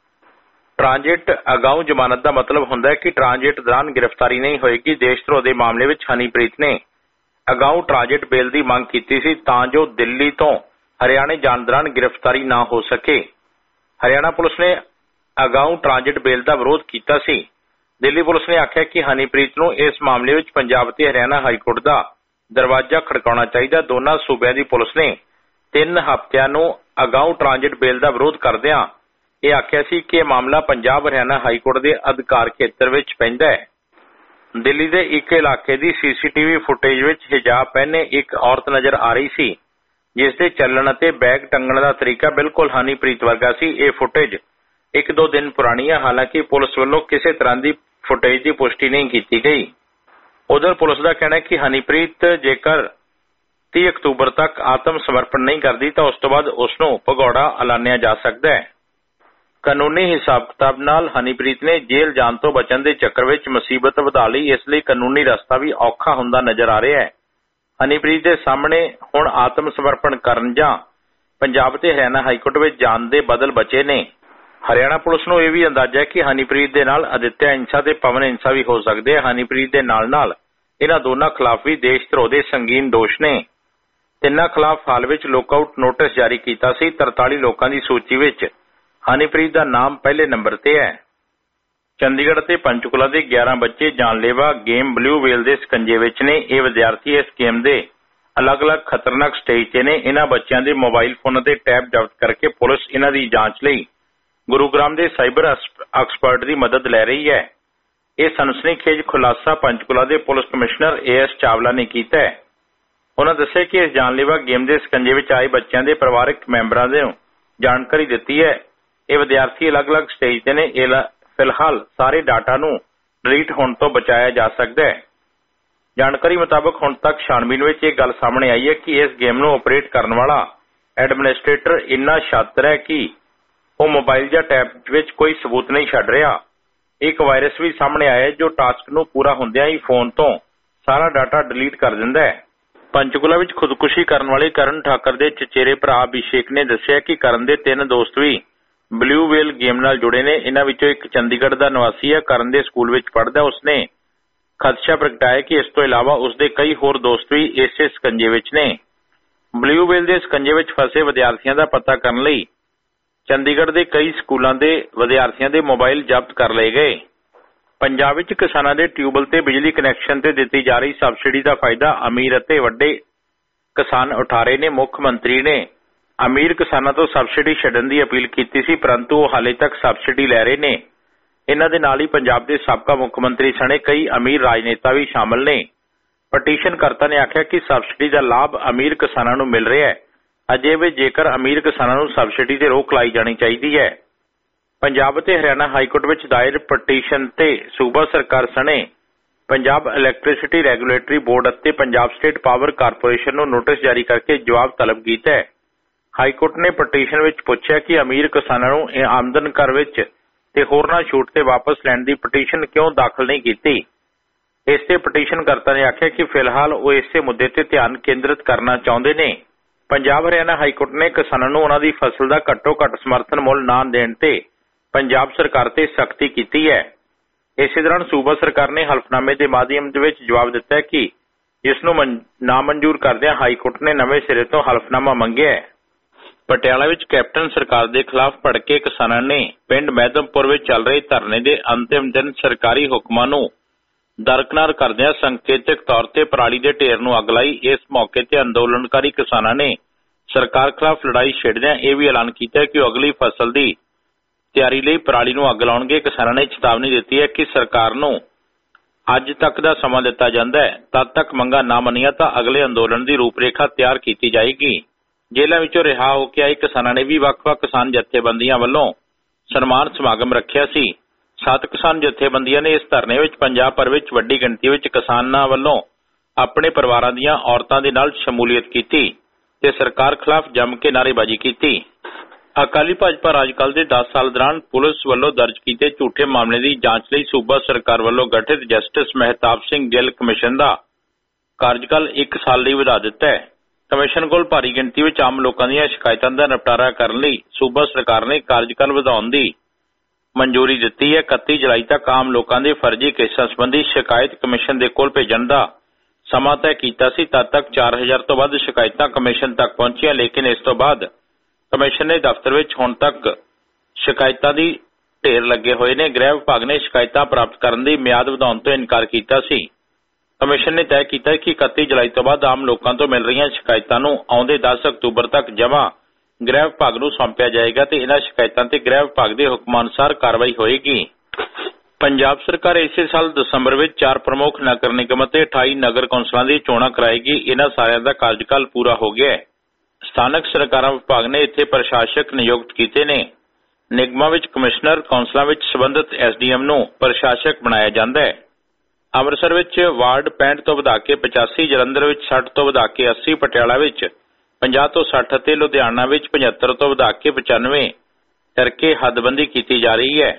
ਟ੍ਰਾਂਜ਼ਿਟ ਅਗਾਊਂ ਜ਼ਮਾਨਤ ਦਾ ਮਤਲਬ ਹੁੰਦਾ ਹੈ ਕਿ ਟ੍ਰਾਂਜ਼ਿਟ ਦੌਰਾਨ ਗ੍ਰਿਫਤਾਰੀ ਨਹੀਂ ਹੋਏਗੀ। ਦੇਸ਼ ਧਰੋਹ ਦੇ ਮਾਮਲੇ ਵਿੱਚ ਹਨੀਪ੍ਰੀਤ ਨੇ ਅਗਾਊਂ ਟ੍ਰਾਂਜ਼ਿਟ ਬੇਲ ਦੀ ਮੰਗ ਕੀਤੀ ਸੀ ਤਾਂ ਜੋ ਦਿੱਲੀ ਤੋਂ ਹਰਿਆਣੇ ਜਾਣ ਦੌਰਾਨ ਗ੍ਰਿਫਤਾਰੀ ਨਾ ਹੋ ਸਕੇ। ਹਰਿਆਣਾ ਪੁਲਿਸ ਨੇ ਅਗਾਊਂ ਟ੍ਰਾਂਜ਼ਿਟ ਬੇਲ ਦਾ ਵਿਰੋਧ ਕੀਤਾ ਸੀ। ਦਿੱਲੀ ਪੁਲਿਸ ਨੇ ਆਖਿਆ ਕਿ ਹਨੀਪ੍ਰੀਤ ਨੂੰ ਇਸ ਮਾਮਲੇ ਵਿੱਚ ਪੰਜਾਬ ਤੇ ਹਰਿਆਣਾ ਹਾਈਕੋਰਟ ਦਾ ਦਰਵਾਜ਼ਾ ਖੜਕਾਉਣਾ ਚਾਹੀਦਾ। ਦੋਨਾਂ ਸੂਬਿਆਂ ਦੀ ਪੁਲਿਸ ਨੇ 3 ਹਫ਼ਤਿਆਂ ਨੂੰ ਅਗਾਊਂ ਟ੍ਰਾਂਜ਼ਿਟ ਬੇਲ ਦਾ ਵਿਰੋਧ ਕਰਦਿਆਂ ਇਹ ਆਖਿਆ ਸੀ ਕਿ ਇਹ ਮਾਮਲਾ ਪੰਜਾਬ ਹਰਿਆਣਾ ਹਾਈਕੋਰਟ ਦੇ ਅਧਿਕਾਰ ਖੇਤਰ ਵਿੱਚ ਪੈਂਦਾ ਹੈ। ਦਿੱਲੀ ਦੇ ਇੱਕ ਇਲਾਕੇ ਦੀ ਸੀਸੀਟੀਵੀ ਫੁਟੇਜ ਵਿੱਚ ਹਿਜਾਬ ਪਹਿਨੇ ਇੱਕ ਔਰਤ ਨਜ਼ਰ ਆ ਰਹੀ ਸੀ, ਜਿਸ ਦੇ ਚੱਲਣ ਅਤੇ ਬੈਗ ਟੰਗਣ ਦਾ ਤਰੀਕਾ ਬਿਲਕੁਲ ਹਨੀਪ੍ਰੀਤ ਵਰਗਾ ਸੀ। ਇਹ ਫੁਟੇਜ 1-2 ਦਿਨ ਪੁਰਾਣੀ ਹੈ। ਹਾਲਾਂਕਿ ਪੁਲਿਸ ਵੱਲੋਂ ਕਿਸੇ ਤਰ੍ਹਾਂ ਦੀ ਫੁਟੇਜ ਦੀ ਪੁਸ਼ਟੀ ਨਹੀਂ ਕੀਤੀ ਗਈ। ਉਧਰ ਪੁਲਿਸ ਦਾ ਕਹਿਣਾ ਹੈ ਕਿ ਹਨੀਪ੍ਰੀਤ ਜੇਕਰ 30 ਅਕਤੂਬਰ ਤੱਕ ਆਤਮ ਸਮਰਪਣ ਨਹੀਂ ਕਰਦੀ ਤਾਂ ਉਸ ਤੋਂ ਬਾਅਦ ਉਸ ਨੂੰ ਭਗੌੜਾ ਐਲਾਨਿਆ ਜਾ ਸਕਦਾ ਹੈ। ਕਾਨੂੰਨੀ ਹਿਸਾਬ ਕਿਤਾਬ ਨਾਲ ਹਨੀਪ੍ਰੀਤ ਨੇ ਜੇਲ੍ਹ ਜਾਣ ਤੋਂ ਬਚਣ ਦੇ ਚੱਕਰ ਵਿੱਚ ਮੁਸੀਬਤ ਵਧਾ ਲਈ, ਇਸ ਲਈ ਕਾਨੂੰਨੀ ਰਸਤਾ ਵੀ ਔਖਾ ਹੁੰਦਾ ਨਜ਼ਰ ਆ ਰਿਹਾ ਹੈ। ਹਨੀਪ੍ਰੀਤ ਦੇ ਸਾਹਮਣੇ ਹੁਣ ਆਤਮ ਸਮਰਪਣ ਕਰਨ ਜਾਂ ਪੰਜਾਬ ਤੇ ਹਰਿਆਣਾ ਹਾਈਕੋਰਟ ਵਿੱਚ ਜਾਣ ਦੇ ਬਦਲ ਬਚੇ ਨੇ। ਹਰਿਆਣਾ ਪੁਲਿਸ ਨੂੰ ਇਹ ਵੀ ਅੰਦਾਜ਼ਾ ਹੈ ਕਿ ਹਨੀਪ੍ਰੀਤ ਦੇ ਨਾਲ ਅਦਿੱਤਿਆ ਹਿੰਸਾ ਤੇ ਪਵਨ ਹਿੰਸਾ ਵੀ ਹੋ ਸਕਦੇ ਹਨ। ਹਨੀਪ੍ਰੀਤ ਦੇ ਨਾਲ ਇਹਨਾਂ ਦੋਨਾਂ ਖਿਲਾਫ ਵੀ ਦੇਸ਼ ਧਰੋਹ ਦੇ ਸੰਗੀਨ ਦੋਸ਼ ਨੇ। ਤਿੰਨਾਂ ਖਿਲਾਫ ਹਾਲ ਵਿੱਚ ਲੁੱਕਆਊਟ ਨੋਟਿਸ ਜਾਰੀ ਕੀਤਾ ਸੀ। 43 ਲੋਕਾਂ ਦੀ ਸੂਚੀ ਵਿੱਚ ਹਨੀਪ੍ਰੀਤ ਦਾ ਨਾਮ ਪਹਿਲੇ ਨੰਬਰ ਤੇ ਹੈ। ਚੰਡੀਗੜ੍ਹ ਤੇ ਪੰਚਕੂਲਾ ਦੇ 11 ਬੱਚੇ ਜਾਨਲੇਵਾ ਗੇਮ ਬਲੂ ਵੇਲ ਦੇ ਸਕੰਜੇ ਵਿੱਚ ਨੇ। ਇਹ ਵਿਦਿਆਰਥੀ ਇਸ ਗੇਮ ਦੇ ਅਲੱਗ-ਅਲੱਗ ਖਤਰਨਾਕ ਸਟੇਜ ਤੇ ਨੇ। ਇਹਨਾਂ ਬੱਚਿਆਂ ਦੇ ਮੋਬਾਈਲ ਫੋਨ ਅਤੇ ਟੈਬ ਜ਼ਬਤ ਕਰਕੇ ਪੁਲਿਸ ਇਹਨਾਂ ਦੀ ਜਾਂਚ ਲਈ ਗੁਰੂਗ੍ਰਾਮ ਦੇ ਸਾਈਬਰ ਐਕਸਪਰਟ ਦੀ ਮਦਦ ਲੈ ਰਹੀ ਹੈ। ਇਹ ਸਨਸਨੀਖੇਜ ਖੁਲਾਸਾ ਪੰਚਕੂਲਾ ਦੇ ਪੁਲਿਸ ਕਮਿਸ਼ਨਰ AS ਚਾਵਲਾ ਨੇ ਕੀਤਾ ਹੈ। ਉਹਨਾਂ ਦੱਸਿਆ ਕਿ ਇਸ ਜਾਨਲੇਵਾ ਗੇਮ ਦੇ ਸਕੰਜੇ ਵਿੱਚ ਆਏ ਬੱਚਿਆਂ ਦੇ ਪਰਿਵਾਰਕ ਮੈਂਬਰਾਂ ਨੂੰ ਜਾਣਕਾਰੀ ਦਿੱਤੀ ਹੈ। ਇਹ ਵਿਦਿਆਰਥੀ ਅਲੱਗ-ਅਲੱਗ ਸਟੇਜ ਤੇ ਨੇ। ਫਿਲਹਾਲ ਸਾਰੇ ਡਾਟਾ ਨੂੰ ਡਿਲੀਟ ਹੋਣ ਤੋਂ ਬਚਾਇਆ ਜਾ ਸਕਦਾ ਹੈ। ਜਾਣਕਾਰੀ ਮੁਤਾਬਕ ਹੁਣ ਤੱਕ ਛਾਣਬੀਨ ਵਿੱਚ ਇਹ ਗੱਲ ਸਾਹਮਣੇ ਆਈ ਹੈ ਕਿ ਇਸ ਗੇਮ ਨੂੰ ਆਪਰੇਟ ਕਰਨ ਵਾਲਾ ਐਡਮਿਨਿਸਟ੍ਰੇਟਰ ਇੰਨਾ ਸ਼ਾਤਰ ਹੈ ਕਿ ਉਹ ਮੋਬਾਈਲ ਜਾਂ ਟੈਬ ਵਿੱਚ ਕੋਈ ਸਬੂਤ ਨਹੀਂ ਛੱਡ ਰਿਹਾ। ਇੱਕ ਵਾਇਰਸ ਵੀ ਸਾਹਮਣੇ ਆਇਆ ਜੋ ਟਾਸਕ ਨੂੰ ਪੂਰਾ ਹੁੰਦਿਆਂ ਹੀ ਫੋਨ ਤੋਂ ਸਾਰਾ ਡਾਟਾ ਡਿਲੀਟ ਕਰ ਦਿੰਦਾ ਹੈ। ਪੰਚਕੂਲਾ ਵਿੱਚ ਖੁਦਕੁਸ਼ੀ ਕਰਨ ਵਾਲੇ ਕਰਨ ਠਾਕਰ ਦੇ ਚਚੇਰੇ ਭਰਾ ਅਭਿਸ਼ੇਕ ਨੇ ਦੱਸਿਆ ਕਿ ਕਰਨ ਦੇ 3 ਦੋਸਤ ਵੀ ਬਲੂ ਵੇਲ ਗੇਮ ਨਾਲ ਜੁੜੇ ਨੇ। ਇਹਨਾਂ ਵਿੱਚੋਂ ਇੱਕ ਚੰਡੀਗੜ੍ਹ ਦਾ ਨਿਵਾਸੀ ਹੈ। ਕਰਨ ਦੇ ਸਕੂਲ ਵਿੱਚ ਪੜ੍ਹਦਾ। ਉਸਨੇ ਖਦਸ਼ਾ ਪ੍ਰਗਟਾਇਆ ਕਿ ਇਸ ਤੋਂ ਇਲਾਵਾ ਉਸਦੇ ਕਈ ਹੋਰ ਦੋਸਤ ਵੀ ਇਸੇ ਸਕੰਜੇ ਵਿੱਚ ਨੇ। ਬਲੂ ਵੇਲ ਦੇ ਸਕੰਜੇ ਵਿੱਚ ਫਸੇ ਵਿਦਿਆਰਥੀਆਂ ਦਾ ਪਤਾ ਕਰਨ ਲਈ ਚੰਡੀਗੜ੍ਹ ਦੇ ਕਈ ਸਕੂਲਾਂ ਦੇ ਵਿਦਿਆਰਥੀਆਂ ਦੇ ਮੋਬਾਈਲ ਜ਼ਬਤ ਕਰ ਲਏ ਗਏ। ਪੰਜਾਬ ਵਿੱਚ ਕਿਸਾਨਾਂ ਦੇ ਟਿਊਬਵੈੱਲ ਤੇ ਬਿਜਲੀ ਕਨੈਕਸ਼ਨ ਤੇ ਦਿੱਤੀ ਜਾ ਰਹੀ ਸਬਸਿਡੀ ਦਾ ਫਾਇਦਾ ਅਮੀਰ ਅਤੇ ਵੱਡੇ ਕਿਸਾਨ ਉਠਾ ਰਹੇ ਨੇ। ਮੁੱਖ ਮੰਤਰੀ ਨੇ ਅਮੀਰ ਕਿਸਾਨਾਂ ਤੋਂ ਸਬਸਿਡੀ ਛੱਡਣ ਦੀ ਅਪੀਲ ਕੀਤੀ ਸੀ, ਪਰੰਤੂ ਉਹ ਹਾਲੇ ਤੱਕ ਸਬਸਿਡੀ ਲੈ ਰਹੇ ਨੇ। ਇਹਨਾਂ ਦੇ ਨਾਲ ਹੀ ਪੰਜਾਬ ਦੇ ਸਾਬਕਾ ਮੁੱਖ ਮੰਤਰੀ ਸਣੇ ਕਈ ਅਮੀਰ ਰਾਜਨੇਤਾ ਵੀ ਸ਼ਾਮਲ ਨੇ। ਪਟੀਸ਼ਨ ਕਰਤਾ ਨੇ ਆਖਿਆ ਕਿ ਸਬਸਿਡੀ ਦਾ ਲਾਭ ਅਮੀਰ ਕਿਸਾਨਾਂ ਨੂੰ ਮਿਲ ਰਿਹਾ ਹੈ, ਅਜੇ ਵੀ ਜੇਕਰ ਅਮੀਰ ਕਿਸਾਨਾਂ ਨੂੰ ਸਬਸਿਡੀ ਤੇ ਰੋਕ ਲਾਈ ਜਾਣੀ ਚਾਹੀਦੀ ਹੈ। ਪੰਜਾਬ ਅਤੇ ਹਰਿਆਣਾ ਹਾਈਕੋਰਟ ਵਿੱਚ ਦਾਇਰ ਪਟੀਸ਼ਨ ਤੇ ਸੂਬਾ ਸਰਕਾਰ ਸਣੇ ਪੰਜਾਬ ਇਲੈਕਟ੍ਰਿਸਿਟੀ ਰੈਗੂਲੇਟਰੀ ਬੋਰਡ ਅਤੇ ਪੰਜਾਬ ਸਟੇਟ ਪਾਵਰ ਕਾਰਪੋਰੇਸ਼ਨ ਨੂੰ ਨੋਟਿਸ ਜਾਰੀ ਕਰਕੇ ਜਵਾਬ ਤਲਬ ਕੀਤਾ ਹੈ। ਹਾਈਕੋਰਟ ਨੇ ਪਟੀਸ਼ਨ ਵਿੱਚ ਪੁੱਛਿਆ ਕਿ ਅਮੀਰ ਕਿਸਾਨਾਂ ਨੂੰ ਇਹ ਆਮਦਨ ਕਰ ਵਿੱਚ ਤੇ ਹੋਰਨਾਂ ਛੂਟ ਤੇ ਵਾਪਸ ਲੈਣ ਦੀ ਪਟੀਸ਼ਨ ਕਿਉਂ ਦਾਖਲ ਨਹੀਂ ਕੀਤੀ। ਇਸ ਤੇ ਪਟੀਸ਼ਨ ਕਰਤਾ ਨੇ ਆਖਿਆ ਕਿ ਫਿਲਹਾਲ ਉਹ ਇਸੇ ਮੁੱਦੇ ਤੇ ਧਿਆਨ ਕੇਂਦਰਿਤ ਕਰਨਾ ਚਾਹੁੰਦੇ ਨੇ। ਪੰਜਾਬ ਹਰਿਆਣਾ ਹਾਈਕੋਰਟ ਨੇ ਕਿਸਾਨਾਂ ਨੂੰ ਉਹਨਾਂ ਦੀ ਫਸਲ ਦਾ ਘੱਟੋ ਘੱਟ ਸਮਰਥਨ ਮੁੱਲ ਨਾ ਦੇਣ ਤੇ ਪੰਜਾਬ ਸਰਕਾਰ ਤੇ ਸਖਤੀ ਕੀਤੀ ਹੈ। ਇਸੇ ਦੌਰਾਨ ਸੂਬਾ ਸਰਕਾਰ ਨੇ ਹਲਫਨਾਮੇ ਦੇ ਮਾਧਿਅਮ ਦੇ ਵਿੱਚ ਜਵਾਬ ਦਿੱਤਾ ਕਿ ਜਿਸ ਨੂੰ ਨਾਮਨਜ਼ੂਰ ਕਰਦਿਆਂ ਹਾਈਕੋਰਟ ਨੇ ਨਵੇਂ ਸਿਰੇ ਤੋਂ ਹਲਫਨਾਮਾ ਮੰਗਿਆ ਹੈ। ਪਟਿਆਲਾ ਵਿੱਚ ਕੈਪਟਨ ਸਰਕਾਰ ਦੇ ਖਿਲਾਫ ਭੜਕੇ ਕਿਸਾਨਾਂ ਨੇ ਪਿੰਡ ਮਹਿਦਮਪੁਰ ਵਿੱਚ ਚੱਲ ਰਹੇ ਧਰਨੇ ਦੇ ਅੰਤਿਮ ਦਿਨ ਸਰਕਾਰੀ ਹੁਕਮਾਂ ਨੂੰ ਦਰਕਨਾਰ ਕਰਦਿਆਂ ਸੰਕੇਤਕ ਤੌਰ ਤੇ ਪਰਾਲੀ ਦੇ ਢੇਰ ਨੂੰ ਅੱਗ ਲਾਈ। ਇਸ ਮੌਕੇ ਤੇ ਅੰਦੋਲਨਕਾਰੀ ਕਿਸਾਨਾਂ ਨੇ ਸਰਕਾਰ ਖਿਲਾਫ ਲੜਾਈ ਛੇੜਦਿਆਂ ਇਹ ਵੀ ਐਲਾਨ ਕੀਤਾ ਕਿ ਉਹ ਅਗਲੀ ਫਸਲ ਦੀ ਤਿਆਰੀ ਲਈ ਪਰਾਲੀ ਨੂੰ ਅੱਗ ਲਾਉਣਗੇ। ਕਿਸਾਨਾਂ ਨੇ ਚੇਤਾਵਨੀ ਦਿੱਤੀ ਹੈ ਕਿ ਸਰਕਾਰ ਨੂੰ ਅੱਜ ਤੱਕ ਦਾ ਸਮਾਂ ਦਿੱਤਾ ਜਾਂਦਾ ਹੈ, ਤਦ ਤੱਕ ਮੰਗਾਂ ਨਾ ਮੰਨੀਆਂ ਤਾਂ ਅਗਲੇ ਅੰਦੋਲਨ ਦੀ ਰੂਪਰੇਖਾ ਤਿਆਰ ਕੀਤੀ ਜਾਏਗੀ। ਜੇਲ੍ਹਾਂ ਵਿੱਚੋਂ ਰਿਹਾ ਹੋ ਕੇ ਆਏ ਕਿਸਾਨਾਂ ਨੇ ਵੀ ਵੱਖ-ਵੱਖ ਕਿਸਾਨ ਜਥੇਬੰਦੀਆਂ ਵੱਲੋਂ ਸਨਮਾਨ ਸਮਾਗਮ ਰੱਖਿਆ ਸੀ। 7 ਕਿਸਾਨ ਜਥੇਬੰਦੀਆਂ ਨੇ ਇਸ ਧਰਨੇ ਵਿੱਚ ਪੰਜਾਬ ਭਰ ਵਿੱਚ ਵੱਡੀ ਗਿਣਤੀ ਵਿੱਚ ਕਿਸਾਨਾਂ ਵੱਲੋਂ ਆਪਣੇ ਪਰਿਵਾਰਾਂ ਦੀਆਂ ਔਰਤਾਂ ਦੇ ਨਾਲ ਸ਼ਮੂਲੀਅਤ ਕੀਤੀ ਤੇ ਸਰਕਾਰ ਖਿਲਾਫ ਜੰਮ ਕੇ ਨਾਅਰੇਬਾਜ਼ੀ ਕੀਤੀ। ਅਕਾਲੀ ਭਾਜਪਾ ਰਾਜਕਾਲ ਦੇ 10 ਸਾਲ ਦੌਰਾਨ ਪੁਲਿਸ ਵੱਲੋਂ ਦਰਜ ਕੀਤੇ ਝੂਠੇ ਮਾਮਲੇ ਦੀ ਜਾਂਚ ਲਈ ਸੂਬਾ ਸਰਕਾਰ ਵੱਲੋਂ ਗਠਿਤ ਜਸਟਿਸ ਮਹਿਤਾਬ ਸਿੰਘ ਗਿੱਲ ਕਮਿਸ਼ਨ ਦਾ ਕਾਰਜਕਾਲ 1 ਸਾਲ ਲਈ ਵਧਾ ਦਿੱਤਾ ਹੈ। ਕਮਿਸ਼ਨ ਕੋਲ ਭਾਰੀ ਗਿਣਤੀ ਵਿੱਚ ਆਮ ਲੋਕਾਂ ਦੀਆਂ ਸ਼ਿਕਾਇਤਾਂ ਦਾ ਨਿਪਟਾਰਾ ਕਰਨ ਲਈ ਸੂਬਾ ਸਰਕਾਰ ਨੇ ਕਾਰਜਕਾਲ ਵਧਾਉਣ ਦੀ ਮਨਜ਼ੂਰੀ ਦਿੱਤੀ ਹੈ। 31 ਜੁਲਾਈ ਤੱਕ ਆਮ ਲੋਕਾਂ ਦੇ ਫਰਜ਼ੀ ਕੇਸਾਂ ਸੰਬੰਧੀ ਸ਼ਿਕਾਇਤ ਕਮਿਸ਼ਨ ਦੇ ਕੋਲ ਭੇਜਣ ਦਾ ਸਮਾਂ ਤੈਅ ਕੀਤਾ ਸੀ। ਤਦ ਤੱਕ 4000 ਤੋਂ ਵੱਧ ਸ਼ਿਕਾਇਤਾਂ ਕਮਿਸ਼ਨ ਤੱਕ ਪਹੁੰਚੀਆਂ, ਲੇਕਿਨ ਇਸ ਤੋਂ ਬਾਅਦ ਕਮਿਸ਼ਨ ਦੇ ਦਫ਼ਤਰ ਵਿੱਚ ਹੁਣ ਤੱਕ ਸ਼ਿਕਾਇਤਾਂ ਦੀ ਢੇਰ ਲੱਗੇ ਹੋਏ ਨੇ। ਗ੍ਰਹਿ ਵਿਭਾਗ ਨੇ ਸ਼ਿਕਾਇਤਾਂ ਪ੍ਰਾਪਤ ਕਰਨ ਦੀ ਮਿਆਦ ਵਧਾਉਣ ਤੋਂ ਇਨਕਾਰ ਕੀਤਾ ਸੀ। ਕਮਿਸ਼ਨ ਨੇ ਤੈਅ ਕੀਤਾ ਕਿ 31 ਜੁਲਾਈ ਤੋਂ ਬਾਅਦ ਆਮ ਲੋਕਾਂ ਤੋਂ ਮਿਲ ਰਹੀਆਂ ਸ਼ਿਕਾਇਤਾਂ ਨੂੰ ਆਉਂਦੇ 10 ਅਕਤੂਬਰ ਤੱਕ ਜਮ੍ਹਾਂ ਗ੍ਰਹਿ ਵਿਭਾਗ ਨੂੰ ਸੌਂਪਿਆ ਜਾਏਗਾ ਤੇ ਇਹਨਾਂ ਸ਼ਿਕਾਇਤਾਂ ਤੇ ਗ੍ਰਹਿ ਵਿਭਾਗ ਦੇ ਹੁਕਮਾਂ ਅਨੁਸਾਰ ਕਾਰਵਾਈ ਹੋਏਗੀ। ਪੰਜਾਬ ਸਰਕਾਰ ਇਸੇ ਸਾਲ ਦਸੰਬਰ ਵਿੱਚ 4 ਪ੍ਰਮੁੱਖ ਨਗਰ ਨਿਗਮ ਅਤੇ 28 ਨਗਰ ਕੌਂਸਲਾਂ ਦੀ ਚੋਣਾਂ ਕਰਾਏਗੀ। ਇਹਨਾਂ ਸਾਰਿਆਂ ਦਾ ਕਾਰਜਕਾਲ ਪੂਰਾ ਹੋ ਗਿਆ ਹੈ। ਸਥਾਨਕ ਸਰਕਾਰਾਂ ਵਿਭਾਗ ਨੇ ਇੱਥੇ ਪ੍ਰਸ਼ਾਸਕ ਨਿਯੁਕਤ ਕੀਤੇ ਨੇ। ਨਿਗਮਾਂ ਵਿੱਚ ਕਮਿਸ਼ਨਰ, ਕੌਂਸਲਾਂ ਵਿੱਚ ਸਬੰਧਤ SDM ਨੂੰ ਪ੍ਰਸ਼ਾਸਕ ਬਣਾਇਆ ਜਾਂਦਾ ਹੈ। ਅੰਮ੍ਰਿਤਸਰ ਵਿੱਚ ਵਾਰਡ 65 ਤੋਂ ਵਧਾ ਕੇ 85, ਜਲੰਧਰ ਵਿੱਚ 60 ਤੋਂ ਵਧਾ ਕੇ 80, ਪਟਿਆਲਾ ਵਿੱਚ 50 ਤੋਂ 60 ਅਤੇ ਲੁਧਿਆਣਾ ਵਿੱਚ 75 ਤੋਂ ਵਧਾ ਕੇ 95 ਕਰਕੇ ਹੱਦਬੰਦੀ ਕੀਤੀ ਜਾ ਰਹੀ ਹੈ।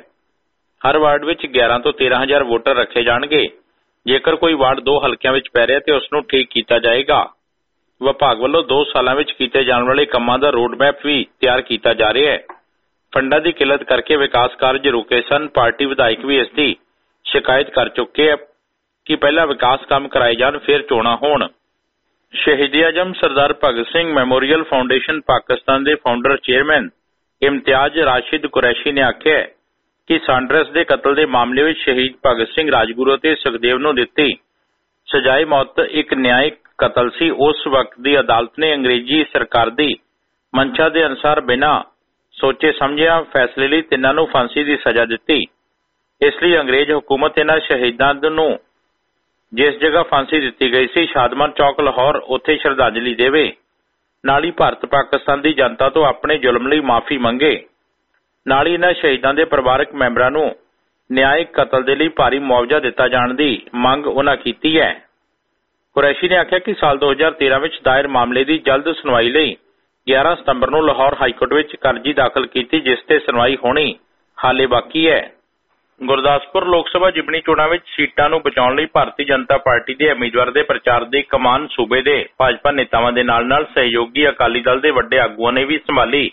ਹਰ ਵਾਰਡ ਵਿੱਚ 11 ਤੋਂ 13000 ਵੋਟਰ ਰੱਖੇ ਜਾਣਗੇ। ਜੇਕਰ ਕੋਈ ਵਾਰਡ 2 ਹਲਕਿਆਂ ਵਿੱਚ ਪੈ ਰਿਹਾ ਤੇ ਉਸ ਨੂੰ ਠੀਕ ਕੀਤਾ ਜਾਏਗਾ। ਵਿਭਾਗ ਵੱਲੋਂ 2 ਸਾਲਾਂ ਵਿੱਚ ਕੀਤੇ ਜਾਣ ਵਾਲੇ ਕੰਮਾਂ ਦਾ ਰੋਡ ਮੈਪ ਵੀ ਤਿਆਰ ਕੀਤਾ ਜਾ ਰਿਹਾ ਹੈ। ਫੰਡਾਂ ਦੀ ਕਿੱਲਤ ਕਰਕੇ ਵਿਕਾਸ ਕਾਰਜ ਰੁਕੇ ਸਨ। ਪਾਰਟੀ ਵਿਧਾਇਕ ਵੀ ਇਸ ਦੀ ਸ਼ਿਕਾਇਤ ਕਰ ਚੁੱਕੇ ਹੈ ਕਿ ਪਹਿਲਾਂ ਵਿਕਾਸ ਕੰਮ ਕਰਾਏ ਜਾਣ, ਫਿਰ ਚੋਣਾਂ ਹੋਣ। ਸ਼ਹੀਦ-ਏ-ਆਜ਼ਮ ਸਰਦਾਰ ਭਗਤ ਸਿੰਘ ਮੈਮੋਰੀਅਲ ਫਾਊਂਡੇਸ਼ਨ ਪਾਕਿਸਤਾਨ ਦੇ ਫਾਊਂਡਰ ਚੇਅਰਮੈਨ ਇਮਤਿਆਜ਼ ਰਾਸ਼ਿਦ ਕੁਰੈਸ਼ੀ ਨੇ ਆਖਿਆ ਕਿ ਸਾਂਡਰਸ ਦੇ ਕਤਲ ਦੇ ਮਾਮਲੇ ਵਿੱਚ ਸ਼ਹੀਦ ਭਗਤ ਸਿੰਘ, ਰਾਜਗੁਰੂ ਅਤੇ ਸੁਖਦੇਵ ਨੂੰ ਦਿੱਤੀ ਸਜ਼ਾਏ ਮੌਤ ਇੱਕ ਨਿਆਇਕ ਕਤਲ ਸੀ। ਉਸ ਵਕਤ ਦੀ ਅਦਾਲਤ ਨੇ ਅੰਗਰੇਜ਼ੀ ਸਰਕਾਰ ਦੀ ਮਨਸ਼ਾ ਦੇ ਅਨੁਸਾਰ ਬਿਨਾਂ ਸੋਚੇ ਸਮਝਿਆ ਫੈਸਲੇ ਲਈ ਤਿੰਨਾਂ ਨੂੰ ਫਾਂਸੀ ਦੀ ਸਜ਼ਾ ਦਿੱਤੀ। ਇਸ ਲਈ ਅੰਗਰੇਜ਼ ਹਕੂਮਤ ਇਹਨਾਂ ਸ਼ਹੀਦਾਂ ਨੂੰ ਜਿਸ ਜਗ੍ਹਾ ਫਾਂਸੀ ਦਿੱਤੀ ਗਈ ਸੀ, ਸ਼ਾਦਮਾਨ ਚੌਕ ਲਾਹੌਰ, ਉੱਥੇ ਸ਼ਰਧਾਂਜਲੀ ਦੇਵੇ। ਨਾਲ ਹੀ ਭਾਰਤ ਪਾਕਿਸਤਾਨ ਦੀ ਜਨਤਾ ਤੋਂ ਆਪਣੇ ਜ਼ੁਲਮ ਲਈ ਮਾਫੀ ਮੰਗੇ। ਨਾਲ ਹੀ ਇਹਨਾਂ ਸ਼ਹੀਦਾਂ ਦੇ ਪਰਿਵਾਰਕ ਮੈਂਬਰਾਂ ਨੂੰ ਨਿਆਇਕ ਕਤਲ ਦੇ ਲਈ ਭਾਰੀ ਮੁਆਵਜ਼ਾ ਦਿੱਤਾ ਜਾਣ ਦੀ ਮੰਗ ਉਹਨਾਂ ਕੀਤੀ ਹੈ। ਕੁਰੈਸ਼ੀ ਨੇ ਆਖਿਆ ਕਿ ਸਾਲ 2013 ਵਿੱਚ ਦਾਇਰ ਮਾਮਲੇ ਦੀ ਜਲਦ ਸੁਣਵਾਈ ਲਈ 11 ਸਤੰਬਰ ਨੂੰ ਲਾਹੌਰ ਹਾਈਕੋਰਟ ਵਿੱਚ ਅਰਜ਼ੀ ਦਾਖਲ ਕੀਤੀ, ਜਿਸ ਤੇ ਸੁਣਵਾਈ ਹੋਣੀ ਹਾਲੇ ਬਾਕੀ ਹੈ। ਗੁਰਦਾਸਪੁਰ ਲੋਕ ਸਭਾ ਜ਼ਿਮਨੀ ਚੋਣਾਂ ਵਿੱਚ ਸੀਟਾਂ ਨੂੰ ਬਚਾਉਣ ਲਈ ਭਾਰਤੀ ਜਨਤਾ ਪਾਰਟੀ ਦੇ ਉਮੀਦਵਾਰ ਦੇ ਪ੍ਰਚਾਰ ਦੀ ਕਮਾਨ ਸੂਬੇ ਦੇ ਭਾਜਪਾ ਨੇਤਾਵਾਂ ਦੇ ਨਾਲ ਸਹਿਯੋਗੀ ਅਕਾਲੀ ਦਲ ਦੇ ਵੱਡੇ ਆਗੂਆਂ ਨੇ ਵੀ ਸੰਭਾਲੀ।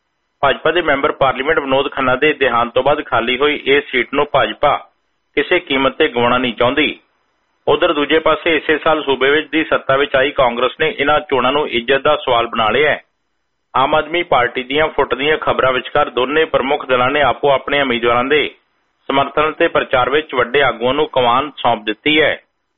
ਭਾਜਪਾ ਦੇ ਮੈਂਬਰ ਪਾਰਲੀਮੈਂਟ ਵਿਨੋਦ ਖੰਨਾ ਦੇ ਦੇਹਾਂਤ ਤੋਂ ਬਾਅਦ ਖਾਲੀ ਹੋਈ ਇਸ ਸੀਟ ਨੂੰ ਭਾਜਪਾ ਕਿਸੇ ਕੀਮਤ ਤੇ ਗਵਾਉਣਾ ਨਹੀਂ ਚਾਹੁੰਦੀ। ਉਧਰ ਦੂਜੇ ਪਾਸੇ ਇਸੇ ਸਾਲ ਸੂਬੇ ਵਿੱਚ ਦੀ ਸੱਤਾ ਵਿੱਚ ਆਈ ਕਾਂਗਰਸ ਨੇ ਇਹਨਾਂ ਚੋਣਾਂ ਨੂੰ ਇੱਜ਼ਤ ਦਾ ਸਵਾਲ ਬਣਾ ਲਿਆ ਹੈ। ਆਮ ਆਦਮੀ ਪਾਰਟੀ ਦੀਆਂ ਫੁੱਟ ਦੀਆਂ ਖਬਰਾਂ ਵਿਚਕਾਰ ਦੋਨੇ ਪ੍ਰਮੁੱਖ ਦਲਾਂ ਨੇ ਆਪੋ ਆਪਣੇ ਉਮੀਦਵਾਰਾਂ ਦੇ ਸਮਰਥਨ ਤੇ ਪ੍ਰਚਾਰ ਵਿੱਚ ਵੱਡੇ ਆਗੂਆਂ ਨੂੰ ਕਮਾਨ ਸੌਂਪ ਦਿੱਤੀ ਹੈ।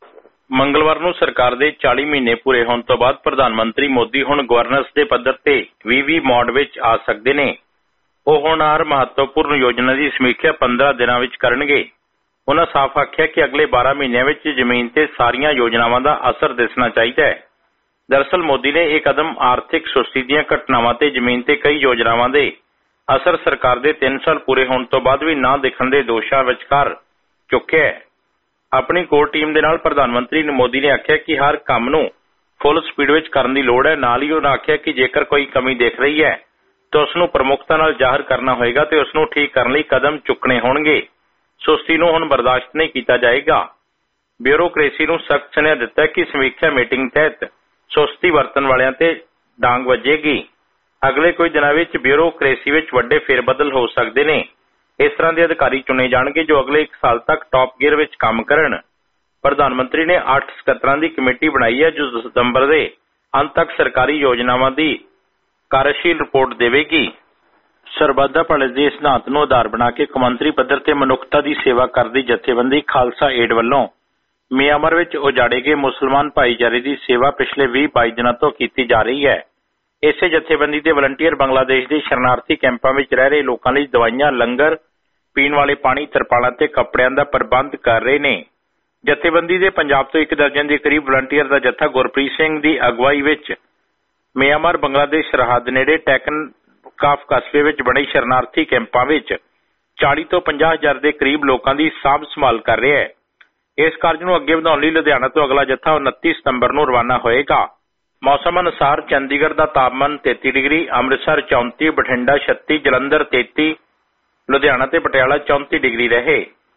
ਮੰਗਲਵਾਰ ਨੂੰ ਸਰਕਾਰ ਦੇ 40 ਮਹੀਨੇ ਪੂਰੇ ਹੋਣ ਤੋਂ ਬਾਅਦ ਪ੍ਰਧਾਨ ਮੰਤਰੀ ਮੋਦੀ ਹੁਣ ਗਵਰਨੈਂਸ ਦੇ ਪੱਧਰ ਤੇ ਵੀ ਮੋਡ ਵਿੱਚ ਆ ਸਕਦੇ ਨੇ। ਉਹ ਹੁਣ ਹਰ ਮਹੱਤਵਪੂਰਨ ਯੋਜਨਾ ਦੀ ਸਮੀਖਿਆ 15 ਦਿਨਾਂ ਵਿੱਚ ਕਰਨਗੇ। ਉਹਨਾਂ ਸਾਫ਼ ਆਖਿਆ ਕਿ ਅਗਲੇ 12 ਮਹੀਨਿਆਂ ਵਿੱਚ ਜ਼ਮੀਨ ਤੇ ਸਾਰੀਆਂ ਯੋਜਨਾਵਾਂ ਦਾ ਅਸਰ ਦਿਸਣਾ ਚਾਹੀਦਾ ਹੈ। ਦਰਅਸਲ ਮੋਦੀ ਨੇ ਇਹ ਕਦਮ ਆਰਥਿਕ ਸੁਸਤੀ ਦੀਆਂ ਘਟਨਾਵਾਂ ਤੇ ਜ਼ਮੀਨ ਤੇ ਕਈ ਯੋਜਨਾਵਾਂ ਦੇ ਅਸਰ ਸਰਕਾਰ ਦੇ 3 ਸਾਲ ਪੂਰੇ ਹੋਣ ਤੋਂ ਬਾਅਦ ਵੀ ਨਾ ਦਿਖਣ ਦੇ ਦੋਸ਼ਾਂ ਵਿਚਕਾਰ ਚੁੱਕਿਆ ਹੈ। ਆਪਣੀ ਕੋਰ ਟੀਮ ਦੇ ਨਾਲ ਪ੍ਰਧਾਨ ਮੰਤਰੀ ਮੋਦੀ ਨੇ ਆਖਿਆ ਕਿ ਹਰ ਕੰਮ ਨੂੰ ਫੁੱਲ ਸਪੀਡ ਵਿੱਚ ਕਰਨ ਦੀ ਲੋੜ ਹੈ। ਨਾਲ ਹੀ ਉਹਨਾਂ ਆਖਿਆ ਕਿ ਜੇਕਰ ਕੋਈ ਕਮੀ ਦਿਖ ਰਹੀ ਹੈ ਤਾਂ ਉਸ ਨੂੰ ਪ੍ਰਮੁੱਖਤਾ ਨਾਲ ਜ਼ਾਹਰ ਕਰਨਾ ਹੋਏਗਾ ਤੇ ਉਸ ਨੂੰ ਠੀਕ ਕਰਨ ਲਈ ਕਦਮ ਚੁੱਕਣੇ ਹੋਣਗੇ। ਸੁਸਤੀ ਨੂੰ ਹੁਣ ਬਰਦਾਸ਼ਤ ਨਹੀਂ ਕੀਤਾ ਜਾਏਗਾ। ਬਿਊਰੋਕ੍ਰੇਸੀ ਨੂੰ ਸਖਤ ਸੁਨੇਹਾ ਦਿੱਤਾ ਕਿ ਸਮੀਖਿਆ ਮੀਟਿੰਗ ਤਹਿਤ ਸੁਸਤੀ ਵਰਤਣ ਵਾਲਿਆਂ ਤੇ ਡਾਂਗ ਵੱਜੇਗੀ। ਅਗਲੇ ਕੁਝ ਦਿਨਾਂ ਵਿੱਚ ਬਿਊਰੋਕ੍ਰੇਸੀ ਵਿੱਚ ਵੱਡੇ ਫੇਰਬਦਲ ਹੋ ਸਕਦੇ ਨੇ। ਇਸ ਤਰ੍ਹਾਂ ਦੇ ਅਧਿਕਾਰੀ ਚੁਣੇ ਜਾਣਗੇ ਜੋ ਅਗਲੇ 1 ਸਾਲ ਤੱਕ ਟਾਪ ਗੇਅਰ ਵਿੱਚ ਕੰਮ ਕਰਨ। ਪ੍ਰਧਾਨ ਮੰਤਰੀ ਨੇ 8 ਸਕੱਤਰਾਂ ਦੀ ਕਮੇਟੀ ਬਣਾਈ ਹੈ ਜੋ ਸਤੰਬਰ ਦੇ ਅੰਤ ਤੱਕ ਸਰਕਾਰੀ ਯੋਜਨਾਵਾਂ ਦੀ ਕਾਰਜਸ਼ੀਲ ਰਿਪੋਰਟ ਦੇਵੇਗੀ। ਸਰਬੱਤ ਦਾ ਭਲੇ ਦੇ ਸਿਧਾਂਤ ਨੂੰ ਆਧਾਰ ਬਣਾ ਕੇ ਕੌਮਾਂਤਰੀ ਪੱਧਰ ਤੇ ਮਨੁੱਖਤਾ ਦੀ ਸੇਵਾ ਕਰਦੀ ਜਥੇਬੰਦੀ ਖਾਲਸਾ ਏਡ ਵੱਲੋਂ ਮਿਆਂਮਾਰ ਵਿੱਚ ਉਜਾੜੇ ਗਏ ਮੁਸਲਮਾਨ ਭਾਈਚਾਰੇ ਦੀ ਸੇਵਾ ਪਿਛਲੇ 20-22 ਦਿਨਾਂ ਤੋਂ ਕੀਤੀ ਜਾ ਰਹੀ ਹੈ। ਇਸੇ ਜਥੇਬੰਦੀ ਦੇ ਵਲੰਟੀਅਰ ਬੰਗਲਾਦੇਸ਼ ਦੇ ਸ਼ਰਨਾਰਥੀ ਕੈਂਪਾਂ ਵਿੱਚ ਰਹਿ ਰਹੇ ਲੋਕਾਂ ਲਈ ਦਵਾਈਆਂ, ਲੰਗਰ, ਪੀਣ ਵਾਲੇ ਪਾਣੀ, ਤਰਪਾਲਾਂ ਤੇ ਕੱਪੜਿਆਂ ਦਾ ਪ੍ਰਬੰਧ ਕਰ ਰਹੇ ਨੇ। ਜਥੇਬੰਦੀ ਦੇ ਪੰਜਾਬ ਤੋਂ 1 ਦਰਜਨ ਦੇ ਕਰੀਬ ਵਲੰਟੀਅਰ ਦਾ ਜੱਥਾ ਗੁਰਪ੍ਰੀਤ ਸਿੰਘ ਦੀ ਅਗਵਾਈ ਵਿੱਚ ਮਿਆਂਮਾਰ ਬੰਗਲਾਦੇਸ਼ ਸਰਹੱਦ ਨੇੜੇ ਟੈਕਨ ਕਾਫ ਕਸਬੇ ਵਿੱਚ ਬਣੇ ਸ਼ਰਨਾਰਥੀ ਕੈਂਪਾਂ ਵਿੱਚ 40 ਤੋਂ 50 ਹਜ਼ਾਰ ਦੇ ਕਰੀਬ ਲੋਕਾਂ ਦੀ ਸਾਂਭ ਸੰਭਾਲ ਕਰ ਰਿਹਾ ਹੈ। ਇਸ ਕਾਰਜ ਨੂੰ ਅੱਗੇ ਵਧਾਉਣ ਲਈ ਲੁਧਿਆਣਾ ਤੋਂ ਅਗਲਾ ਜੱਥਾ 29 ਸਤੰਬਰ ਨੂੰ ਰਵਾਨਾ ਹੋਏਗਾ। ਮੌਸਮ ਅਨੁਸਾਰ ਚੰਡੀਗੜ੍ਹ ਦਾ ਤਾਪਮਾਨ 33 ਡਿਗਰੀ, ਅੰਮ੍ਰਿਤਸਰ 34, ਬਠਿੰਡਾ 36, ਜਲੰਧਰ 33, ਲੁਧਿਆਣਾ ਤੇ ਪਟਿਆਲਾ 34 ਡਿਗਰੀ ਰਹੇ।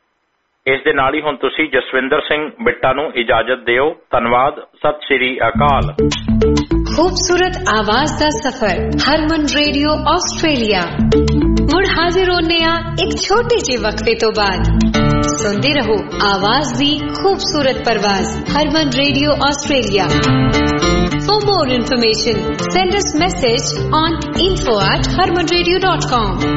ਇਸ ਦੇ ਨਾਲ ਹੀ ਹੁਣ ਤੁਸੀਂ ਜਸਵਿੰਦਰ ਸਿੰਘ ਬਿੱਟਾ ਨੂੰ ਇਜਾਜ਼ਤ ਦਿਓ। ਧੰਨਵਾਦ। ਸਤਿ ਸ਼੍ਰੀ ਅਕਾਲ। खूबसूरत आवाज दा सफर हरमन रेडियो ऑस्ट्रेलिया मुड़ हाजिर होने एक छोटे जे वक्फे तो बाद सुनते रहो आवाज दी खूबसूरत परवाज Harman radio Australia. For more information send us message on info@harmanradio.com।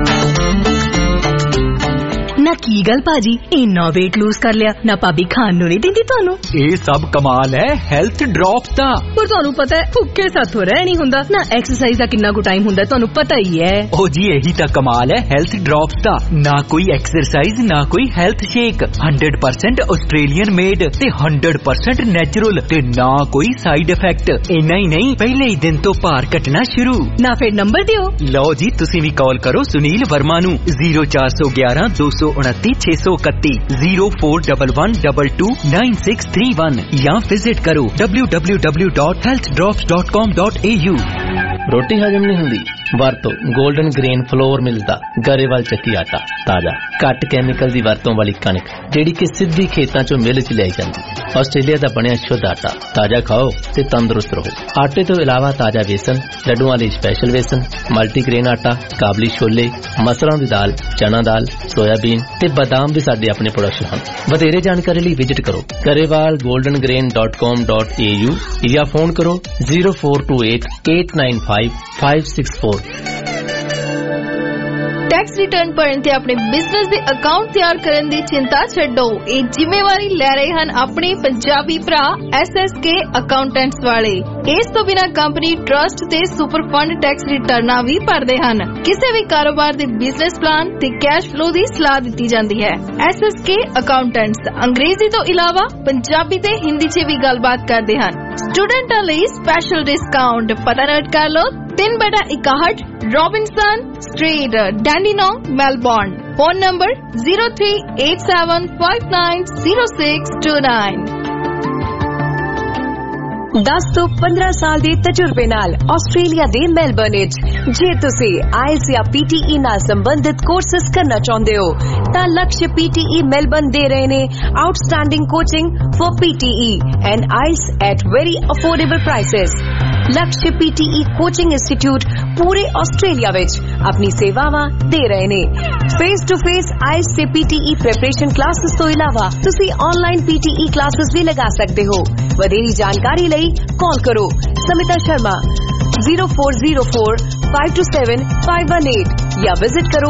ਨਾ ਕੀ ਗੱਲ ਭਾਜੀ ਇੰਨਾ weight lose ਕਰ ਲਿਆ ਨਾ ਭਾਬੀ ਖਾਣ ਨੂੰ ਨਹੀਂ ਦਿੰਦੀ ਤੁਹਾਨੂੰ। ਇਹ ਸਭ ਕਮਾਲ ਹੈ ਹੈਲਥ ਡ੍ਰੌਪਸ ਦਾ। ਪਰ ਤੁਹਾਨੂੰ ਪਤਾ ਹੈ ਭੁੱਖੇ ਸਾਥੋਂ ਰਹਿ ਨਹੀਂ ਹੁੰਦਾ ਨਾ ਐਕਸਰਸਾਈਜ਼ ਦਾ ਕਿੰਨਾ ਕੁ ਟਾਈਮ ਹੁੰਦਾ ਤੁਹਾਨੂੰ ਪਤਾ ਹੀ ਹੈ। ਉਹ ਜੀ ਇਹੀ ਤਾਂ ਕਮਾਲ ਹੈ ਹੈਲਥ ਡ੍ਰੌਪਸ ਦਾ। ਨਾ ਕੋਈ ਐਕਸਰਸਾਈਜ਼ ਨਾ ਕੋਈ ਹੈਲਥ ਸ਼ੇਕ 100% ਆਸਟ੍ਰੇਲੀਅਨ ਮੇਡ ਤੇ 100% ਨੈਚੁਰਲ ਤੇ ਨਾ ਕੋਈ ਸਾਈਡ ਇਫੈਕਟ। ਇੰਨਾ ਹੀ ਨਹੀਂ ਪਹਿਲੇ ਹੀ ਦਿਨ ਤੋਂ ਭਾਰ ਘਟਣਾ ਸ਼ੁਰੂ। ਨਾ ਫਿਰ ਨੰਬਰ ਦਿਓ। ਲਓ ਜੀ ਤੁਸੀਂ ਵੀ ਕਾਲ ਕਰੋ ਸੁਨੀਲ ਵਰਮਾ ਨੂੰ 0411 229 631 0411229631 ਜਾਂ ਵਿਜ਼ਿਟ ਕਰੋ www.healthdrops.com.au। ਰੋਟੀ ਹਜਮ ਨਹੀਂ ਹੁੰਦੀ ਵਰਤੋ 골ਡਨ ਗ੍ਰੇਨ ਫਲੋਰ ਮਿਲਦਾ ਗਰੇਵਾਲ ਚੱਕੀ ਆਟਾ ਤਾਜ਼ਾ ਘੱਟ ਕੈਮੀਕਲ ਦੀ ਵਰਤੋਂ ਵਾਲੀ ਕਣਕ ਜਿਹੜੀ ਕਿ ਸਿੱਧੀ ਖੇਤਾਂ ਚੋਂ ਮਿਲ ਚ ਲਿਆਈ ਜਾਂਦੀ। ਆਸਟ੍ਰੇਲੀਆ ਦਾ ਬਣਿਆ ਸ਼ੁੱਧ ਆਟਾ ਤਾਜ਼ਾ ਖਾਓ ਤੇ ਤੰਦਰੁਸਤ ਰਹੋ। ਆਟੇ ਤੋਂ ਇਲਾਵਾ ਤਾਜ਼ਾ ਵੇਸਣ, ਲੱਡੂਆਂ ਲਈ ਸਪੈਸ਼ਲ ਵੇਸਣ, ਮਲਟੀਗ੍ਰੇਨ ਆਟਾ, ਕਾਬਲੀ ਛੋਲੇ, ਮਸਰਾਂ ਦੀ ਦਾਲ, ਚਨਾ ਦਾਲ, ਸੋਇਆਬੀਨ ਤੇ ਬਾਦਾਮ ਵੀ ਸਾਡੇ ਆਪਣੇ ਪ੍ਰੋਡਕਸ਼ਨ ਹਨ। ਵਧੇਰੇ ਜਾਣਕਾਰੀ ਲਈ ਵਿਜ਼ਿਟ ਕਰੋ garewalgoldengrain.com.au ਜਾਂ ਫੋਨ ਕਰੋ 0428-895-564। टैक्स रिटर्न भरन ते अपने बिजनेस दे अकाउंट तैयार करन दी चिंता छड्डो। ये जिम्मेवारी ले रहे हैं अपने पंजाबी भरा SSK अकाउंटेंट्स वाले। इस तो बिना कंपनी ट्रस्ट ते सुपर फंड टैक्स रिटर्न भी भरदे हन। किसी भी कारोबार दे बिजनेस प्लान ते कैश फ्लो दी सलाह दी जाती है। SSK अकाउंटेंट्स अंग्रेजी तो इलावा पंजाबी ते हिंदी च भी गलबात करते हैं। स्टूडेंटां लई स्पेशल डिस्काउंट पता नोट कर लो 3/61 Robinson street Dandenong Melbourne. Phone number 0387590629। 10 ਤੋਂ 15 ਸਾਲ ਦੇ ਤਜਰਬੇ ਨਾਲ ਆਸਟ੍ਰੇਲੀਆ ਦੇ ਮੈਲਬਰਨ ਵਿੱਚ ਜੇ ਤੁਸੀਂ IELTS ਜਾਂ PTE ਨਾਲ ਸੰਬੰਧਿਤ ਕੋਰਸਸ ਕਰਨਾ ਚਾਹੁੰਦੇ ਹੋ ਤਾਂ ਲਕਸ਼ PTE ਮੈਲਬਰਨ ਦੇ ਰਹੇ ਨੇ outstanding coaching for PTE and IELTS at very affordable prices। Laksh PTE coaching institute ਪੂਰੇ ਆਸਟ੍ਰੇਲੀਆ ਵਿੱਚ ਆਪਣੀ ਸੇਵਾਵਾਂ ਦੇ ਰਹੇ ਨੇ। ਫੇਸ ਟੂ ਫੇਸ IELTS ਤੇ PTE ਪ੍ਰੈਪਰੇਸ਼ਨ ਕਲਾਸਿਸ ਤੋਂ ਇਲਾਵਾ ਤੁਸੀਂ ਆਨਲਾਈਨ PTE ਕਲਾਸਿਸ ਵੀ ਲਗਾ ਸਕਦੇ ਹੋ। ਵਧੇਰੀ ਜਾਣਕਾਰੀ ਲਈ ਕਾਲ ਕਰੋ ਸਮਿਤਾ ਸ਼ਰਮਾ 0404527518 या विजिट करो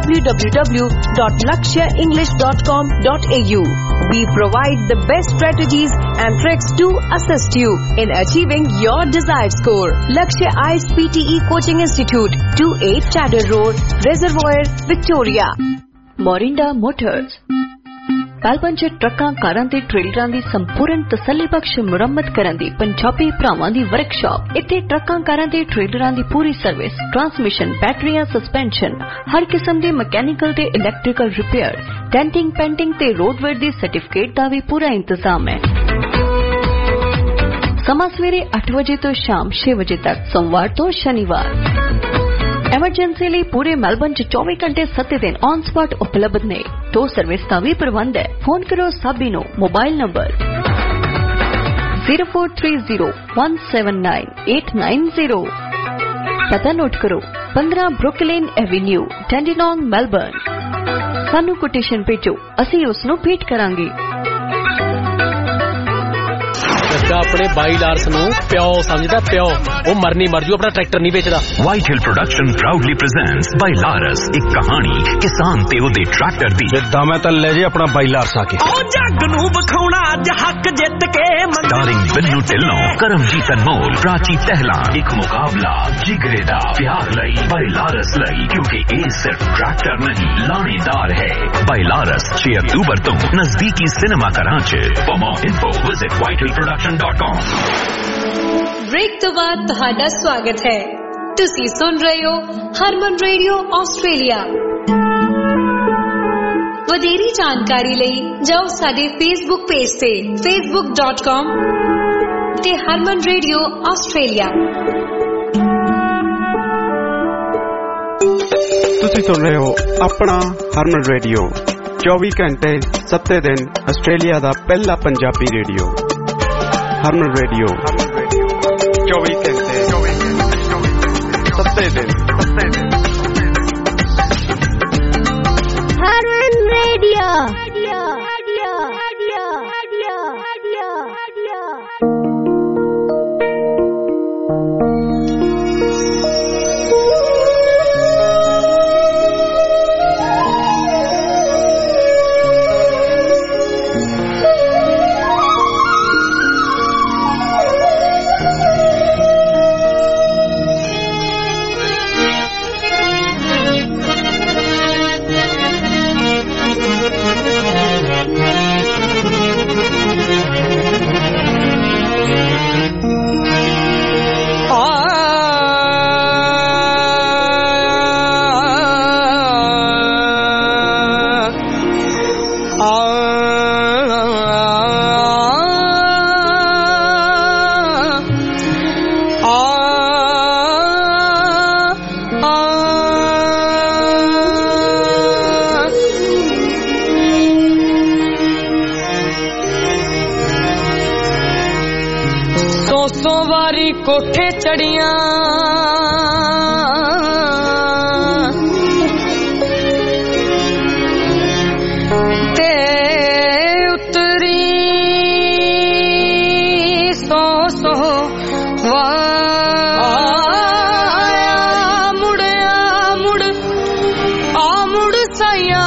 www.lakshaenglish.com.au। We provide the best strategies and tricks to assist you in achieving your desired score। Lakshya IELTS PTE Coaching Institute, 28 Chadder Road, Reservoir, Victoria। Morinda Motors Melbourne 'ਚ ਟਰੱਕਾਂ, ਕਾਰਾਂ ਤੇ ਟ੍ਰੇਲਰਾਂ ਦੀ ਸੰਪੂਰਨ ਤਸੱਲੀਬਖਸ਼ ਮੁਰੰਮਤ ਕਰਨ ਦੀ ਪੰਜਾਬੀ ਭਰਾਵਾਂ ਦੀ ਵਰਕਸ਼ਾਪ। ਇੱਥੇ ਟਰੱਕਾਂ, ਕਾਰਾਂ ਤੇ ਟ੍ਰੇਲਰਾਂ ਦੀ ਪੂਰੀ ਸਰਵਿਸ, ਟਰਾਂਸਮਿਸ਼ਨ, ਬੈਟਰੀਆਂ, ਸਸਪੈਂਸ਼ਨ, ਹਰ ਕਿਸਮ ਦੇ ਮਕੈਨੀਕਲ ਤੇ ਇਲੈਕਟ੍ਰੀਕਲ ਰਿਪੇਅਰ, ਡੈਂਟਿੰਗ, ਪੇਂਟਿੰਗ ਤੇ ਰੋਡਵੇਅਰ ਦੀ ਸਰਟੀਫਿਕੇਟ ਦਾ ਵੀ ਪੂਰਾ ਇੰਤਜ਼ਾਮ ਹੈ। ਸਮਾਂ ਸਵੇਰੇ 8 ਵਜੇ ਤੋਂ ਸ਼ਾਮ 6 ਵਜੇ ਤੱਕ, ਸੋਮਵਾਰ ਤੋਂ ਸ਼ਨੀਵਾਰ। ਐਮਰਜੈਂਸੀ ਲਈ ਪੂਰੇ ਮੈਲਬਰਨ 'ਚ 24 ਘੰਟੇ 7 ਦਿਨ ਔਨ ਸਪਾਟ ਉਪਲਬਧ ਨੇ। ਟੋ ਸਰਵਿਸ ਦਾ ਵੀ ਪ੍ਰਬੰਧ ਹੈ। ਫੋਨ ਕਰੋ ਸਾਬੀ ਨੂੰ। Mobile number 0430179890। ਪਤਾ ਨੋਟ ਕਰੋ 15 ਬਰੁਕਲਿਨ ਐਵੇਨਿਊ, ਡੈਂਡੀਨੌਂਗ, ਮੈਲਬਰਨ। ਸਾਨੂੰ ਕੋਟੇਸ਼ਨ ਭੇਜੋ, ਅਸੀਂ ਉਸ ਨੂੰ ਭੇਟ ਕਰਾਂਗੇ। अपने बाई लार्स ਨੂੰ ਪਿਓ ਸਮਝਦਾ, ਪਿਓ। ਉਹ ਮਰਨੀ ਮਰ ਜੂ, ਆਪਣਾ ਟਰੈਕਟਰ ਨਹੀਂ ਵੇਚਦਾ। White Hill Production proudly presents Bailaras, ਇੱਕ ਕਹਾਣੀ ਕਿਸਾਨ ਤੇ ਉਹਦੇ ਟਰੈਕਟਰ ਦੀ। ਜਿੱਦਾਂ ਮੈਂ ਤਾਂ ਲੈ ਜੇ ਆਪਣਾ ਬਾਈ ਲਾਰਸ ਆ ਕੇ। ਉਹ ਜੱਗ ਨੂੰ ਵਿਖਾਉਣਾ ਅੱਜ ਹੱਕ ਜਿੱਤ ਕੇ। Starring ਬਿੰਨੂ ਢਿੱਲੋਂ, ਕਰਮਜੀਤ ਅਨਮੋਲ, ਪ੍ਰਾਚੀ ਤਹਿਲਾ। ਇੱਕ ਮੁਕਾਬਲਾ ਜਿਗਰੇ ਦਾ ਪਿਆਰ ਲਈ, ਬਾਈ ਲਾਰਸ ਲਈ, ਕਿਉਂਕਿ ਇਹ ਸਿਰਫ ਟਰੈਕਟਰ ਨਹੀਂ, ਲਾਣੇਦਾਰ ਹੈ। ਬਾਈ ਲਾਰਸ 6 ਅਕਤੂਬਰ ਤੋਂ ਨਜ਼ਦੀਕੀ ਸਿਨੇਮਾ ਘਰਾਂ 'ਚ। For more info visit whitehillproduction.com। Break तो बाद ਤੁਹਾਡਾ ਸਵਾਗਤ ਹੈ। ਤੁਸੀਂ ਸੁਣ ਰਹੇ ਹੋ ਹਰਮਨ ਰੇਡੀਓ ਆਸਟ੍ਰੇਲੀਆ। ਵਧੇਰੀ ਜਾਣਕਾਰੀ ਲਈ ਜਾਓ ਸਾਡੇ ਫੇਸਬੁੱਕ ਪੇਜ ਤੇ facebook.com ਤੇ ਹਰਮਨ ਰੇਡੀਓ ਆਸਟ੍ਰੇਲੀਆ। ਤੁਸੀਂ ਸੁਣ ਰਹੇ ਹੋ ਆਪਣਾ ਹਰਮਨ ਰੇਡੀਓ 24 ਘੰਟੇ 7 ਦਿਨ ਆਸਟ੍ਰੇਲੀਆ ਦਾ ਪਹਿਲਾ ਪੰਜਾਬੀ ਰੇਡੀਓ। ਹਰਮਨ ਰੇਡੀਓ 24 ਘੰਟੇ 7 ਦਿਨ। ਹਰਮਨ ਰੇਡੀਓ। ਕੋਠੇ ਚੜੀਆਂ ਤੇ ਉਤਰੀ ਸੋ ਵਾਇਆ ਮੁੜਿਆ ਮੁੜ ਆ ਮੁੜ ਸਾਇਆ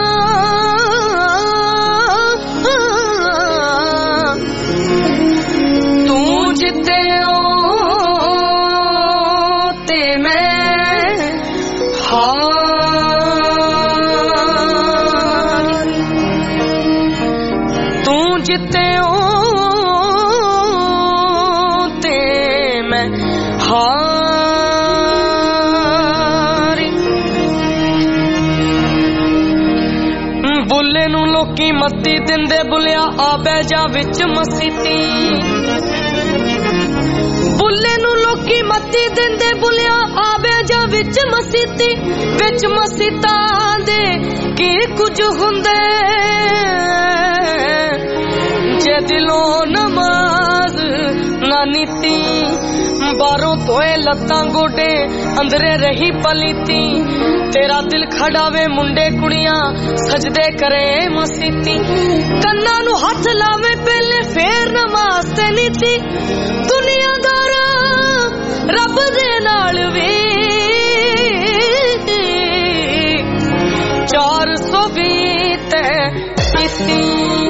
ਤੂੰ ਜਿੱਤੇ ਬੁੱਲੇ ਨੂੰ ਲੋਕੀ ਮੱਤੀ ਦਿੰਦੇ, ਬੁਲਿਆ ਆ ਬਹਿ ਜਾ ਵਿੱਚ ਮਸੀਤੀ। ਬੁੱਲੇ ਨੂੰ ਲੋਕੀ ਮੱਤੀ ਦਿੰਦੇ ਬੁਲਿਆ ਆਵੇ ਜਾਂ ਵਿੱਚ ਮਸੀਤਾਂ ਦੇ ਕੀ ਕੁਝ ਹੁੰਦੇ ਜੇ ਦਿਲੋਂ ਨਮਾਜ਼ ਨਾ ਨੀਤੀ ਬਾਹਰੋਂ ਧੋਏ ਲੱਤਾਂ ਗੋਡੇ ਅੰਦਰੇ ਰਹੀ ਪਲੀਤੀ ਤੇਰਾ ਦਿਲ ਖੜਾਵੇ ਮੁੰਡੇ ਕੁੜੀਆਂ ਸਜਦੇ ਕਰੇ ਮਸੀਤੀ ਕੰਨਾਂ ਨੂੰ ਹੱਥ ਲਾਵੇ ਪਹਿਲੇ ਫੇਰ ਨਮਾਜ਼ ਤੇ ਨੀਤੀ ਦੁਨੀਆਦਾਰਾ ਰੱਬ ਦੇ ਨਾਲ ਵੀ 420 ਤੇ ਕੀਤੀ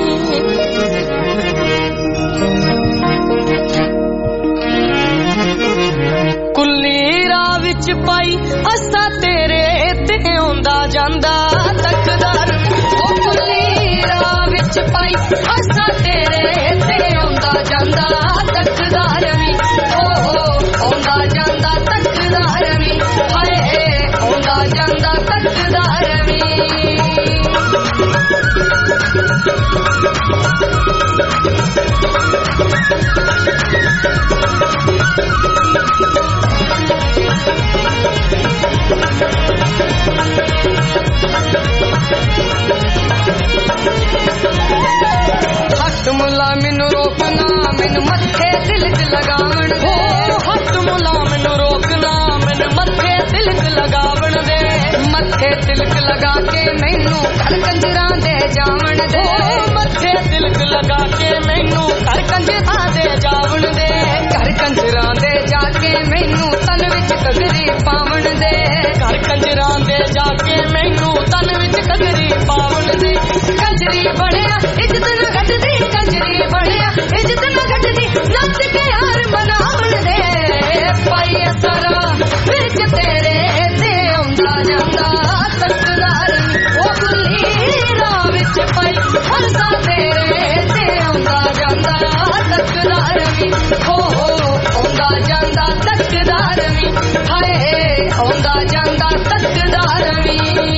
ਕੁੱਲੀ ਰਾਹ ਵਿੱਚ ਪਾਈ ਅਸਾਂ ਤੇਰੇ ਤੇ ਆਉਂਦਾ ਜਾਂਦਾ ਤਕਦਾਰ ਉਹ ਕੁੱਲੀ ਰਾਹ ਵਿੱਚ ਪਾਈ ਅਸਾਂ ਤੇਰੇ ਤੇ ਆਉਂਦਾ ਜਾਂਦਾ ਤਕਦਾਰ ਵੀ ਆਉਂਦਾ ਜਾਂਦਾ ਤਕਦਾਰ ਵੀ ਹਾਏ ਆਉਂਦਾ ਜਾਂਦਾ ਤਕਦਾਰ ਵੀ ਹੱਥ ਮੁਲਾ ਮੈਨੂੰ ਰੋਕਣਾ ਮੈਨੂੰ ਮੱਥੇ ਤਿਲਕ ਲਗਾਵਣ ਦੇ ਹੱਥ ਮੁਲਾ ਮੈਨੂੰ ਰੋਕਣਾ ਮੈਨੂੰ ਮੱਥੇ ਤਿਲਕ ਲਗਾਵਣ ਦੇ ਮੱਥੇ ਤਿਲਕ ਲਗਾ ਕੇ ਮੈਨੂੰ ਘਰ ਕੰਜਰਾਂ ਦੇ ਜਾਵਣ ਦੇ ਮੱਥੇ ਤਿਲਕ ਲਗਾ ਕੇ ਮੈਨੂੰ ਘਰ ਕੰਜਰਾਂ ਦੇ ਜਾਵਣ ਦੇ ਘਰ ਕੰਜਰਾਂ ਦੇ ਜਾ ਕੇ ਮੈਨੂੰ ਤਨ ਵਿੱਚ ਕਗਰੀ ਪਾਵਣ ਦੇ ਘਰ ਕੰਜਰਾਂ ਦੇ ਜਾ ਕੇ ਮੈਨੂੰ ਤਨ ਵਿੱਚ ਕਗਰੀ ਪਾਵਣ ਦੇ ਕੰਜਰੀ ਬਣਿਆ ਇੱਜ਼ਤ ਨਾ ਘਟਦੀ ਕੰਜਰੀ ਬਣਿਆ ਇੱਜ਼ਤ ਨਾ ਘਟਦੀ ਨੱਚ ਕੇ ਯਾਰ ਮਨਾਵਣ ਦੇ ਪਾਈ ਸਾਰਾ ਵਿੱਚ ਤੇਰੇ ਤੇ ਆਉਂਦਾ ਜਾਂਦਾ ਤਕਦਾਰ ਉਹ ਕੁੱਲੀ ਰਾਹ ਵਿੱਚ ਪਾਈ ਹਰਦਾ ਤੇਰੇ ਤੇ ਆਉਂਦਾ ਜਾਂਦਾ ਤਕਦਾਰ ਵੀ ਆਉਂਦਾ ਜਾਂਦਾ ਤਕਦਾਰ ਵੀ ਹਾਏ ਆਉਂਦਾ ਜਾਂਦਾ ਤਕਦਾਰ ਵੀ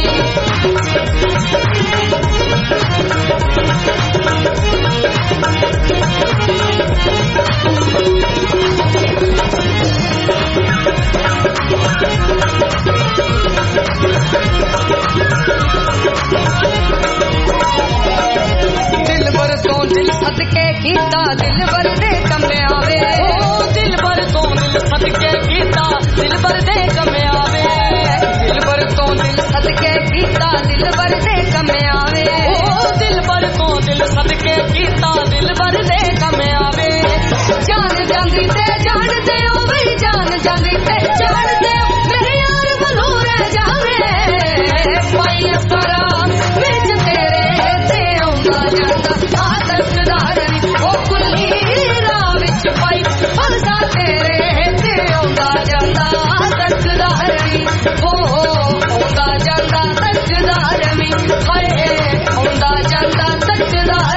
ਦਿਲ ਭਰ ਤੋਂ ਦਿਲ ਸਦਕੇ ਕੀਤਾ ਦਿਲ ਭਰ ਦੇ ਕੰਮੇ ਆਵੇ ਦਿਲ ਭਰ ਤੋਂ ਦਿਲ ਸਦਕੇ ਕੀਤਾ ਦਿਲ ਭਰ ਦੇ ਕੰਮੇ ਆਵੇ ਦਿਲ ਭਰ ਤੋਂ ਦਿਲ ਸਦਕੇ ਕੀਤਾ ਦਿਲ ਭਰ ਦੇ ਕੰਮੇ ਆਵੇ ਦਿਲ ਭਰ ਤੋਂ ਦਿਲ ਸਦਕੇ ਕੀਤਾ ਦਿਲ ਭਰ ਦੇ ਕੰਮੇ ਆਵੇ ਜਾਨ ਜਾਂਦੀ ਤੇ ਜਾਣਦੇ ਹੋ ਬਈ ਜਾਨ ਜਾਂਦੀ ਤੇ ਜਾਣਦੇ ਹੋ ਮੇਰੇ ਯਾਰ ਵੱਲੋਂ ਰਹਿ ਜਾਵੇ ਪਾਈ ਸਾਰਾ ਵਿੱਚ ਤੇਰੇ ਤੇ ਆਉਂਦਾ ਜਾਂਦਾ ਤਕਦਾਰ ਉਹ ਕੁੱਲੀ ਰਾਹ ਵਿੱਚ ਪਾਈ ਹਲਦਾ ਤੇਰੇ ਤੇ ਆਉਂਦਾ ਜਾਂਦਾ ਤਕਦਾਰ ਆਉਂਦਾ ਜਾਂਦਾ ਤਕਦਾਰ ਹਾਏ ਆਉਂਦਾ ਜਾਂਦਾ ਤਕਦਾਰ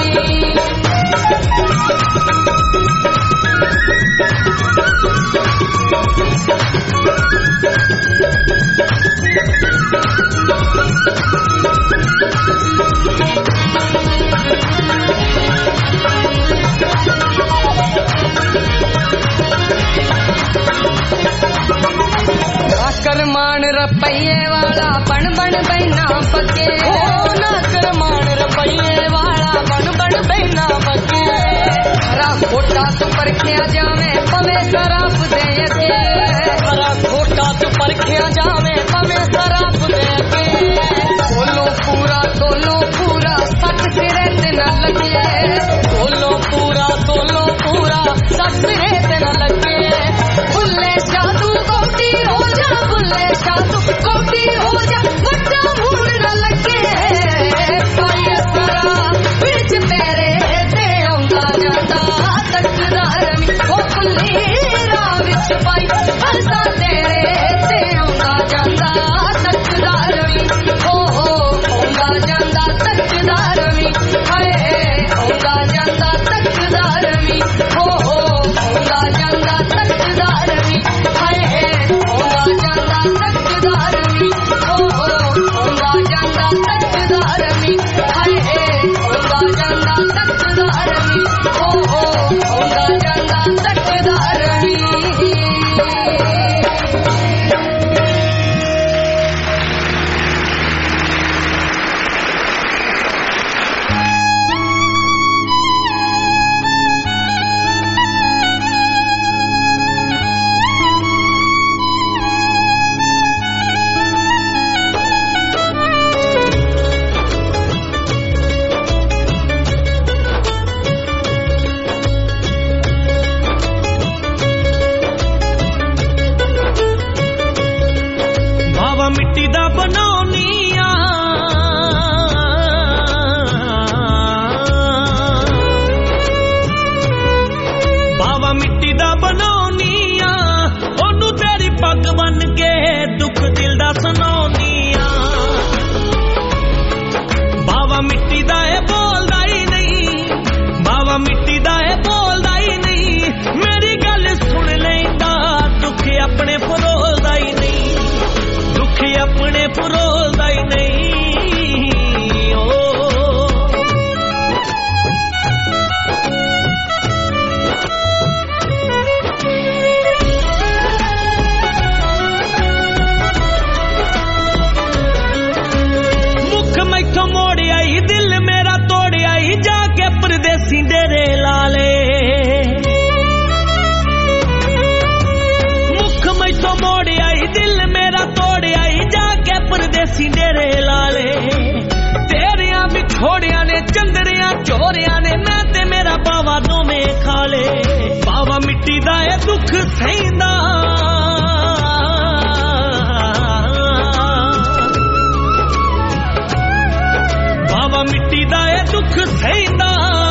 ਕਰਮਾਨ ਰੁਪਈਏ ਵਾਲਾ ਬਣ ਬੈਨਾ ਪੱਕੇ ਨਾ ਕਰਮਾਨ ਰੁਪਈਏ ਵਾਲਾ ਬਣ ਬੈਨਾ ਪੱਕੇ ਹਰਾ ਖੋਟਾ ਤੂੰ ਪਰਖਿਆ ਜਾਵੇਂ ਪਵੇ ਸਰਾਪ ਦੇ ਅੱਗੇ ਹਰਾ ਖੋਟਾ ਤੂੰ ਪਰਖਿਆ ਜਾਵੇਂ ਪਵੇ ਸਰਾਪ ਦੇ ਅੱਗੇ ਤੋਲੋ ਪੂਰਾ ਸੱਚ ਸਿਰੇ ਤੇ ਨਾ ਲੱਗੇ ਤੋਲੋ ਪੂਰਾ ਸੱਚ ਸਿਰੇ ਤੇ ਨਾ ਲੱਗੇ ਭੁੱਲੇ ਜਾਦੂ ਕੋਟੀ ਹੋ ਜਾ ਭੁੱਲੇ ਜਾਦੂ ਕੋਟੀ ਹੋ ਜਾ ਵੱਡਾ ਮੂੜ ਨਾ ਲੱਗੇ ਪਾਈ ਸਾਰਾ ਵਿੱਚ ਤੇਰੇ ਤੇ ਆਉਂਦਾ ਜਾਂਦਾ ਤਕਦਾਰ ਉਹ ਭੁੱਲੀ ਰਾਹ ਵਿੱਚ ਪਾਈ ਹਲਦਾ ਤੇਰੇ ਤੇ ਆਉਂਦਾ ਜਾਂਦਾ ਤਕਦਾਰ ਆਉਂਦਾ ਜਾਂਦਾ ਤਕਦਾਰ ਹਾਏ ਆਉਂਦਾ ਜਾਂਦਾ ਤਕਦਾਰ ਆਉਂਦਾ ਜਾਂਦਾ ਤਕਦਾਰ ਹਾਏ ਆਉਂਦਾ ਜਾਂਦਾ ਤਕਦਾਰ ਆਉਂਦਾ ਜਾਂਦਾ ਤਕਦਾਰ ਹਾਏ ਆਉਂਦਾ ਜਾਂਦਾ ਤਕਦਾਰ ਆਉਂਦਾ ਜਾਂਦਾ ਤਕਦਾਰ ਚੋਰਿਆਂ ਨੇ ਮੈਂ ਤੇ ਮੇਰਾ ਬਾਵਾ ਦੋਵੇਂ ਖਾ ਲੇ ਬਾਵਾ ਮਿੱਟੀ ਦਾ ਇਹ ਦੁੱਖ ਸਹਿੰਦਾ ਬਾਵਾ ਮਿੱਟੀ ਦਾ ਇਹ ਦੁੱਖ ਸਹਿੰਦਾ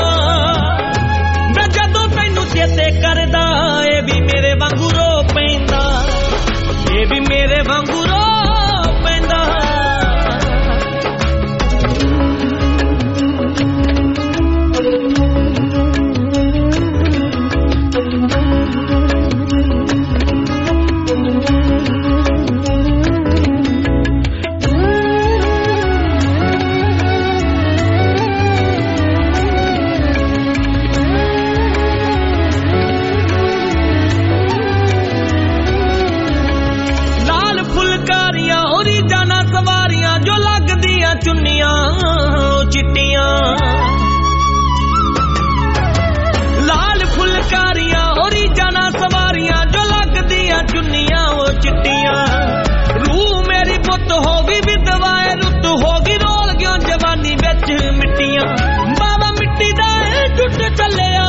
ਮੈਂ ਜਦੋਂ ਤੈਨੂੰ ਚੇਤੇ ਕਰਦਾ ਇਹ ਵੀ ਮੇਰੇ ਵਾਂਗੂ ਰੋ ਪੈਂਦਾ ਇਹ ਵੀ ਮੇਰੇ ਵਾਂਗੂ ਰੋ ਪੈਂਦਾ ਚੁੰਨੀਆਂ ਚਿੱਟੀਆਂ ਲਾਲ ਫੁਲਕਾਰੀਆਂ ਹੋਰੀ ਜਾਣਾ ਸਵਾਰੀਆਂ ਜੋ ਲੱਗਦੀਆਂ ਚੁੰਨੀਆਂ ਉਹ ਚਿੱਟੀਆਂ ਰੂਹ ਮੇਰੀ ਪੁੱਤ ਹੋ ਗਈ ਵਿਧਵਾਏ ਰੁੱਤ ਹੋ ਗਈ ਰੋਲ ਗਿਓ ਜਵਾਨੀ ਵਿੱਚ ਮਿੱਟੀਆਂ ਬਾਵਾ ਮਿੱਟੀ ਦਾ ਇਹ ਟੁੱਟ ਚੱਲਿਆ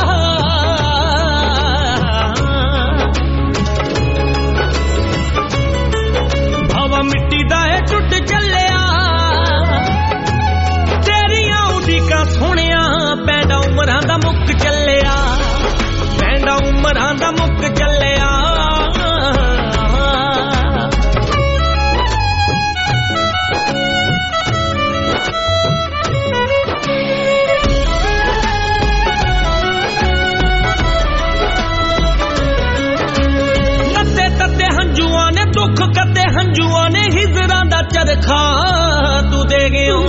ਬਾਵਾ ਮਿੱਟੀ ਦਾ ਇਹ ਟੁੱਟ ਚੱਲਿਆ ਸੋਹਣਿਆ ਪੈਂਡਾ ਉਮਰਾਂ ਦਾ ਮੁੱਕ ਚੱਲਿਆ ਪੈਂਡਾ ਉਮਰਾਂ ਦਾ ਮੁੱਕ ਚੱਲਿਆ ਨੱਤੇ ਤੱਤੇ ਹੰਝੂਆਂ ਨੇ ਦੁੱਖ ਕੱਤੇ ਹੰਝੂਆਂ ਨੇ ਹਿਜਰਾਂ ਦਾ ਚਰਖਾ ਤੂੰ ਦੇ ਗਿਓ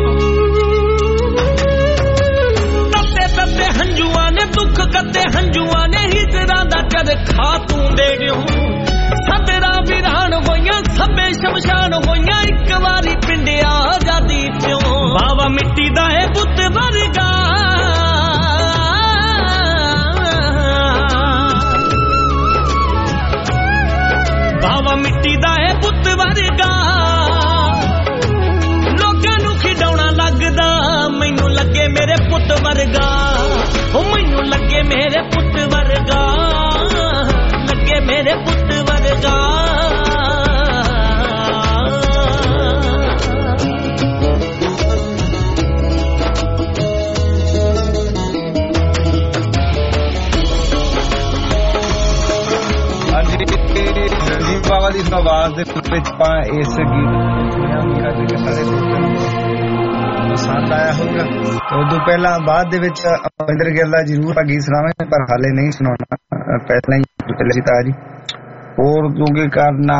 ਕੱਤੇ ਹੰਝੂਆਂ ਨੇ ਦੁੱਖ ਕੱਤੇ ਹੰਝੂਆਂ ਨੇ ਹਿਜਰਾਂ ਦਾ ਚਰਖਾ ਤੂੰ ਦੇ ਗਿਓ ਸਦਰਾ ਵਿਰਾਨ ਹੋਈਆਂ ਸਭੇ ਸ਼ਮਸ਼ਾਨ ਹੋਈਆਂ ਇੱਕ ਵਾਰੀ ਪਿੰਡਿਆ ਆਜ਼ਾਦੀ ਚੋਂ ਬਾਵਾ ਮਿੱਟੀ ਦਾ ਇਹ ਪੁੱਤ ਵਰਗਾ ਬਾਵਾ ਮਿੱਟੀ ਦਾ ਇਹ ਪੁੱਤ ਵਰਗਾ ਲੋਕਾਂ ਨੂੰ ਖਿਡਾਉਣਾ ਲੱਗਦਾ ਮੈਨੂੰ ਲੱਗੇ ਮੇਰੇ ਪੁੱਤ ਵਰਗਾ ਉਹ ਮੈਨੂੰ ਲੱਗੇ ਮੇਰੇ ਪੁੱਤ ਵਰਗਾ ਲੱਗੇ ਮੇਰੇ ਪੁੱਤ ਵਰਗਾ ਜੀ ਬਾਬਾ ਦੀ ਆਵਾਜ਼ ਦੇ ਵਿੱਚ ਪਾ ਇਸ ਗੀਤ ਸਾਰੇ ਪਸੰਦ ਆਇਆ ਹੋਊਗਾ ਉਦੋਂ ਪਹਿਲਾਂ ਬਾਅਦ ਦੇ ਵਿੱਚ ਅਮਰਿੰਦਰ ਗਿੱਲ ਦਾ ਜ਼ਰੂਰ ਗੀਤ ਸੁਣਾਵਾਂਗੇ ਪਰ ਹਾਲੇ ਨਹੀਂ ਸੁਣਾਉਣਾ ਪਹਿਲਾਂ ਹੀ ਪਹਿਲੇ ਜੀ ਹੋਰ ਕਿਉਂਕਿ ਕਰਨਾ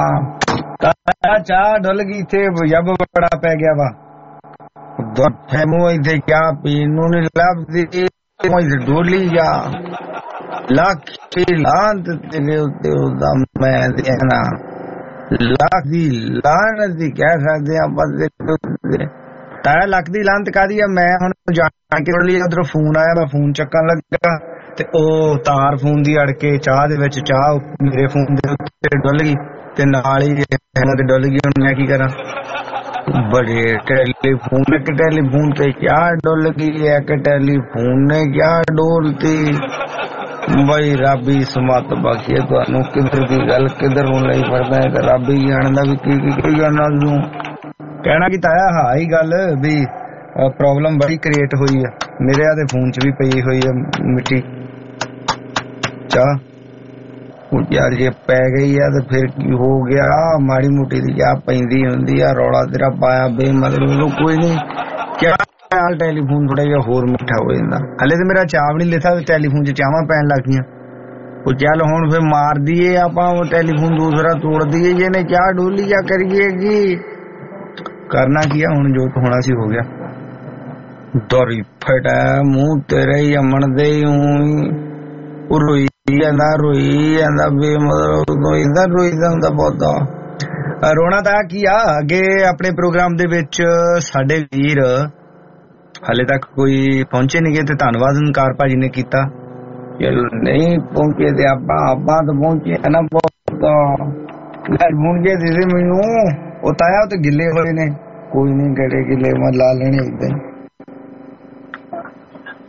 ਚਾਹ ਡੁੱਲ ਗਈ ਇੱਥੇ ਜੱਬ ਬੜਾ ਪੈ ਗਿਆ ਵਾ ਦੋਠੇ ਮੂੰਹ ਇੱਥੇ ਕਿਆ ਪੀਣ ਨੂੰ ਨਹੀਂ ਲੱਭਦੀ ਮੈਂ ਡੋਲੀ ਜਾ ਲੱਖ ਦੀ ਲਾਂਤ ਤੇਰੇ ਉੱਤੇ ਉਹਦਾ ਮੈਂ ਦੇਣਾ ਲੱਖ ਦੀ ਲਾਂਤ ਦੀ ਕਹਿ ਸਕਦੇ ਆਪਾਂ ਤਾਇਆ ਲੱਖ ਦੀ ਲਾਂਤ ਕਾਹਦੀ ਆ ਮੈਂ ਹੁਣ ਜਾਣ ਕੇ ਲਈ ਉਧਰੋਂ ਫੋਨ ਆਇਆ ਮੈਂ ਫੋਨ ਚੱਕਣ ਲੱਗਾ ਤੇ ਉਹ ਤਾਰ ਫੋਨ ਦੀ ਅੜ ਕੇ ਚਾਹ ਦੇ ਵਿੱਚ ਚਾਹ ਮੇਰੇ ਫੋਨ ਦੇ ਉੱਤੇ ਡੁੱਲ ਗਈ ਤੇ ਨਾਲ ਹੀ ਤੇ ਡੁੱਲ ਗਈ ਹੁਣ ਮੈਂ ਕੀ ਕਰਾਂ ਬੜੇ ਟੈਲੀਫੋਨ ਤੇ ਕਿਆ ਡੁੱਲ ਗਈ ਹੈ ਕਿ ਟੈਲੀਫੋਨ ਨੇ ਕਿਆ ਡੋਲਤੀ ਬਈ ਰੱਬ ਹੀ ਸਮਤ ਬਖਸ਼ੇ ਤੁਹਾਨੂੰ ਕਿੱਧਰ ਦੀ ਗੱਲ ਕਿੱਧਰ ਹੋਣ ਲਈ ਫਰਦਾ ਹੈ ਤੇ ਰੱਬ ਹੀ ਜਾਣਦਾ ਵੀ ਕੀ ਕਰਨਾ ਤੂੰ ਕਹਿਣਾ ਕੀ ਤਾਇਆ ਹਾਂ ਹੀ ਗੱਲ ਵੀ ਪ੍ਰੋਬਲਮ ਬੜੀ ਕ੍ਰੀਏਟ ਹੋਈ ਆ ਮੇਰੇ ਆਦੇ ਫੋਨ 'ਚ ਵੀ ਪਈ ਹੋਈ ਆ ਮਿੱਟੀ ਚਾਹ ਯਾਰ ਜੇ ਪੈ ਗਈ ਆ ਤੇ ਫਿਰ ਕੀ ਹੋ ਗਿਆ ਮਾੜੀ ਮੋਟੀ ਦੀ ਚਾਹ ਪੈਂਦੀ ਹੁੰਦੀ ਆ ਰੌਲਾ ਤੇਰਾ ਪਾਇਆ ਬੇ ਮਤਲਬ ਕੋਈ ਨਹੀਂ ਕਿਆ ਟੈਲੀਫੋਨ ਥੋੜਾ ਜਿਹਾ ਹੋਰ ਮਿੱਠਾ ਹੋ ਜਾਂਦਾ ਹਲੇ ਤੇ ਮੇਰਾ ਚਾਹ ਵੀ ਨਹੀਂ ਲਿਖਾ ਟੈਲੀਫੋਨ 'ਚ ਚਾਹਾਂ ਪੈਣ ਲੱਗ ਗਈਆਂ ਉਹ ਚੱਲ ਹੁਣ ਫਿਰ ਮਾਰ ਦਈਏ ਆਪਾਂ ਉਹ ਟੈਲੀਫੋਨ ਦੂਸਰਾ ਤੋੜ ਦਈਏ ਜਿਹਨੇ ਚਾਹ ਡੋਲੀ ਜਾ ਕਰੀਏ ਕੀ ਕਰਨਾ ਕੀ ਆ ਹੁਣ ਜੋ ਹੋਣਾ ਸੀ ਹੋ ਗਿਆ ਦੌਰੀ ਫਟਾ ਮੂੰਹ ਤੇਰੇ ਹੀ ਅਮਣ ਦੇ ਰੋਈ ਜਾਂਦਾ ਬੇ ਮਤਲਬ ਰੋਈਦਾ ਹੁੰਦਾ ਬਹੁਤਾ ਰੋਣਾ ਤਾਂ ਕੀ ਆ ਅੱਗੇ ਆਪਣੇ ਪ੍ਰੋਗਰਾਮ ਦੇ ਵਿੱਚ ਸਾਡੇ ਵੀਰ ਹਾਲੇ ਤੱਕ ਕੋਈ ਪਹੁੰਚੇ ਨਹੀਂ ਗਏ ਤੇ ਧੰਨਵਾਦ ਨਕਾਰ ਭਾਜੀ ਨੇ ਕੀਤਾ ਨਹੀਂ ਪਹੁੰਚੇ ਤੇ ਆਪਾਂ ਤਾਂ ਪਹੁੰਚੇ ਨਾ ਬਹੁਤ ਹੁਣ ਜੇ ਦੇ ਮੈਨੂੰ ਉਹ ਤਾਇਆ ਤੇ ਗਿੱਲੇ ਹੋਏ ਨੇ ਕੋਈ ਨਹੀਂ ਕਿਹੜੇ ਗਿੱਲੇ ਮੈਂ ਲਾ ਲੈਣੇ ਏਦਾਂ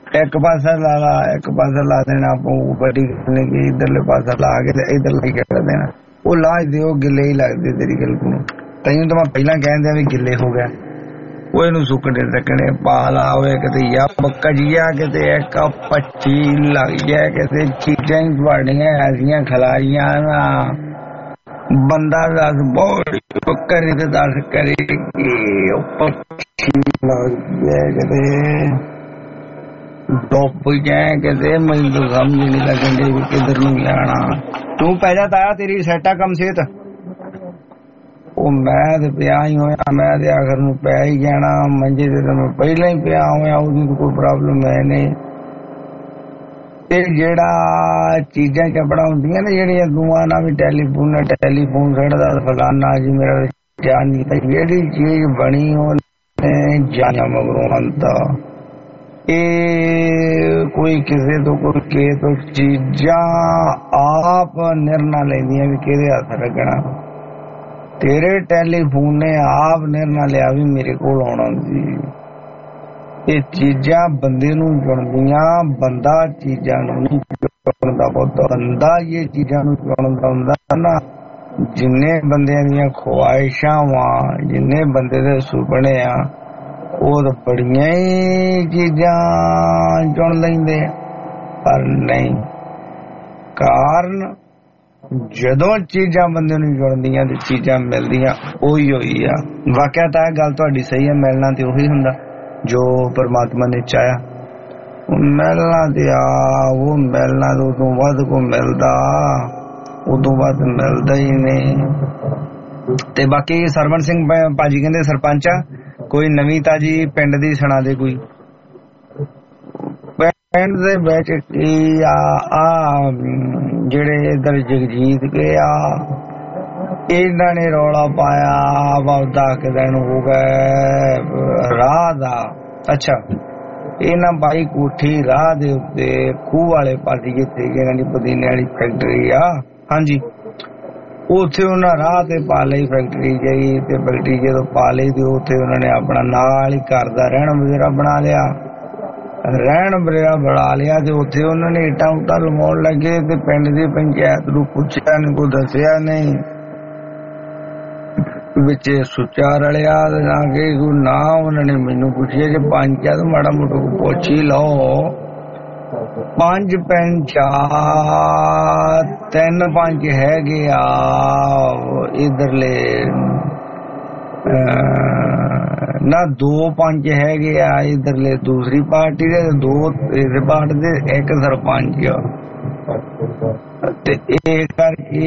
ਇੱਕ ਪਾਸਾ ਲਾ ਦੇਣਾ ਬੜੀ ਇਧਰਲੇ ਪਾਸਾ ਲਾ ਕੇ ਇਧਰ ਲਈ ਕਰ ਦੇਣਾ। ਉਹ ਲਾਜ ਦੇ ਉਹ ਗਿੱਲੇ ਹੀ ਲੱਗਦੇ ਤੇਰੀ ਗੱਲ ਨੂੰ। ਤੈਨੂੰ ਤਾਂ ਮੈਂ ਪਹਿਲਾਂ ਕਹਿੰਦਾ ਵੀ ਗਿੱਲੇ ਹੋ ਗਿਆ। ਉਹ ਇਹਨੂੰ ਸੁੱਕਣੇ ਰੱਖਣੇ ਪਾ ਲਾ ਹੋਏ ਕਿਤੇ ਯਾ ਕਜੀਆ ਕਿਤੇ ਇੱਕ 25 ਲੱਗ ਗਿਆ ਕਿਤੇ ਚੀਜ਼ਾਂ ਹੀ ਬੜੀਆਂ ਐਸੀਆਂ ਖਿਲਾਈਆਂ ਨਾ ਬੰਦਾ ਦੱਸ ਬਹੁਤ ਕਰੇ ਤੇ ਦੱਸ ਕਰੇ ਲੱਗ ਗਿਆ ਕਿਤੇ ਡੁੱਬ ਜਾਏ ਕਿਤੇ ਮੈਨੂੰ ਤਾਂ ਸਮਝ ਨਹੀਂ ਲੱਗਦੀ ਵੀ ਕਿੱਧਰ ਨੂੰ ਜਾਣਾ। ਤੂੰ ਪੈ ਜਾ ਤਾਇਆ ਤੇਰੀ ਸੈਟ ਆ ਕੰਮ ਸਿਹਤ। ਉਹ ਮੈਂ ਤੇ ਪਿਆ ਹੀ ਹੋਇਆ, ਮੈਂ ਤੇ ਆਖਰ ਨੂੰ ਪੈ ਹੀ ਜਾਣਾ ਮੰਜੇ ਤੇ ਤਾਂ ਮੈਂ ਪਹਿਲਾਂ ਹੀ ਪਿਆ ਹੋਇਆ, ਉਹਦੀ ਕੋਈ ਪ੍ਰੋਬਲਮ ਹੈ ਨਹੀਂ। ਇਹ ਜਿਹੜਾ ਚੀਜ਼ਾਂ ਚੱਪੜਾ ਹੁੰਦੀਆਂ ਨੇ ਜਿਹੜੀਆਂ ਦੂਆਂ ਨਾਲ ਵੀ ਟੈਲੀਫੋਨ ਛੱਡਦਾ ਫਲਾਨਾ ਜੀ ਮੇਰਾ ਜਾਨ ਨਹੀਂ, ਜਿਹੜੀ ਚੀਜ਼ ਬਣੀ ਉਹਨੇ ਜਾਣਾ ਮਗਰੋਂ ਅੰਤਾ ਇਹ ਕੋਈ ਕਿਸੇ ਤੋਂ ਕੋਈ ਕੇ ਤੋਂ ਚੀਜ਼ਾਂ ਆਪ ਨਿਰਣਾ ਲੈਂਦੀਆਂ ਵੀ ਕਿਹਦੇ ਹੱਥ ਰੱਖਣਾ। ਤੇਰੇ ਟੈਲੀਫੋਨ ਨੇ ਆਪ ਨਿਰਣਾ ਲਿਆ ਵੀ ਮੇਰੇ ਕੋਲ ਆਉਣਾ ਸੀ। ਇਹ ਚੀਜ਼ਾਂ ਬੰਦੇ ਨੂੰ ਚੁਣਦੀਆਂ, ਬੰਦਾ ਚੀਜ਼ਾਂ ਨੂੰ ਨਹੀਂ ਚੁਣਦਾ। ਬਹੁਤ ਬੰਦਾ ਇਹ ਚੀਜ਼ਾਂ ਨੂੰ ਚੁਣਦਾ ਹੁੰਦਾ ਨਾ। ਜਿੰਨੇ ਬੰਦਿਆਂ ਦੀਆਂ ਖਵਾਇਸ਼ਾਂ ਵਾ, ਜਿੰਨੇ ਬੰਦੇ ਦੇ ਸੁਪਨੇ ਆ, ਉਹ ਤਾਂ ਬੜੀਆਂ ਹੀ ਚੀਜ਼ਾਂ ਚੁਣ ਲੈਂਦੇ ਪਰ ਨਹੀਂ। ਕਾਰਨ ਜਦੋਂ ਚੀਜ਼ਾਂ ਬੰਦੇ ਨੂੰ ਜੁੜਦੀਆਂ ਤੇ ਚੀਜ਼ਾਂ ਮਿਲਦੀਆਂ ਉਹੀ ਹੋਈ ਆ। ਵਾਕਿਆ ਤਾਂ ਇਹ ਗੱਲ ਤੁਹਾਡੀ ਸਹੀ ਹੈ, ਮਿਲਣਾ ਤੇ ਉਹੀ ਹੁੰਦਾ ਜੋ ਪਰਮਾਤਮਾ ਨੇ ਚਾਹਿਆ। ਮਿਲਣਾ ਤੇ ਉਹ ਮਿਲਣਾ ਤੋਂ ਵੱਧ ਕੋ ਮਿਲਦਾ, ਉਦੋਂ ਵੱਧ ਮਿਲਦਾ ਹੀ ਨਹੀਂ। ਤੇ ਬਾਕੀ ਸਰਵਣ ਸਿੰਘ ਭਾਜੀ ਕਹਿੰਦੇ ਸਰਪੰਚ ਆ ਕੋਈ ਨਵੀਂ ਤਾਜੀ ਪਿੰਡ ਦੀ ਸੁਣਾ ਦੇ। ਕੋਈ ਪਿੰਡ ਦੇ ਵਿੱਚ ਕੀ ਆ ਜਿਹੜੇ ਇਧਰ ਜਗਜੀਤ ਕੇ ਆ ਇਹਨਾਂ ਨੇ ਰੌਲਾ ਪਾਇਆ ਵਾਦਾ ਕਿ ਦਿਨ ਹੋ ਗਏ ਰਾਹ ਦਾ। ਅੱਛਾ ਇਹਨਾਂ ਬਾਈ ਕੋਠੀ ਰਾਹ ਦੇ ਉੱਤੇ ਖੂਹ ਵਾਲੇ ਪਾਸੇ ਜਿੱਥੇ ਇਹਨਾਂ ਦੀ ਪੁਦੀਨੇ ਵਾਲੀ ਫੈਕਟਰੀ ਆ, ਹਾਂਜੀ ਉੱਥੇ ਉਹਨਾਂ ਰਾਹ ਤੇ ਪਾ ਲਈ ਫੈਕਟਰੀ ਗਈ ਤੇ ਫੈਕਟਰੀ ਜਦੋਂ ਪਾ ਲਈ ਤੇ ਉੱਥੇ ਉਹਨਾਂ ਨੇ ਆਪਣਾ ਨਾਲ ਹੀ ਘਰ ਦਾ ਰਹਿਣ ਬਸੇਰਾ ਬਣਾ ਲਿਆ ਤੇ ਉੱਥੇ ਉਹਨਾਂ ਨੇ ਇੱਟਾਂ ਉੱਟਾਂ ਲਵਾਉਣ ਲੱਗੇ ਤੇ ਪਿੰਡ ਦੀ ਪੰਚਾਇਤ ਨੂੰ ਪੁੱਛਿਆ ਨਹੀਂ, ਕੋਈ ਦੱਸਿਆ ਨਹੀਂ, ਵਿੱਚ ਸੁੱਚਾ ਰਲਿਆ ਨਾ ਕਿ ਨਾ ਉਹਨਾਂ ਨੇ ਮੈਨੂੰ ਪੁੱਛਿਆ ਜੇ ਪੰਚਾਇਤ ਮਾੜਾ ਮੋਟਾ ਪੁੱਛ ਹੀ ਲਓ। 5 3 5 ਹੈਗੇ ਆ ਇਧਰਲੇ ਨਾ 2 5 ਹੈਗੇ ਆ ਇਧਰਲੇ ਦੂਸਰੀ ਪਾਰਟੀ ਦੇ, 2 ਇਸ ਪਾਰਟੀ ਦੇ, ਇੱਕ ਸਰਪੰਚ ਤੇ ਇਹ ਕਰਕੇ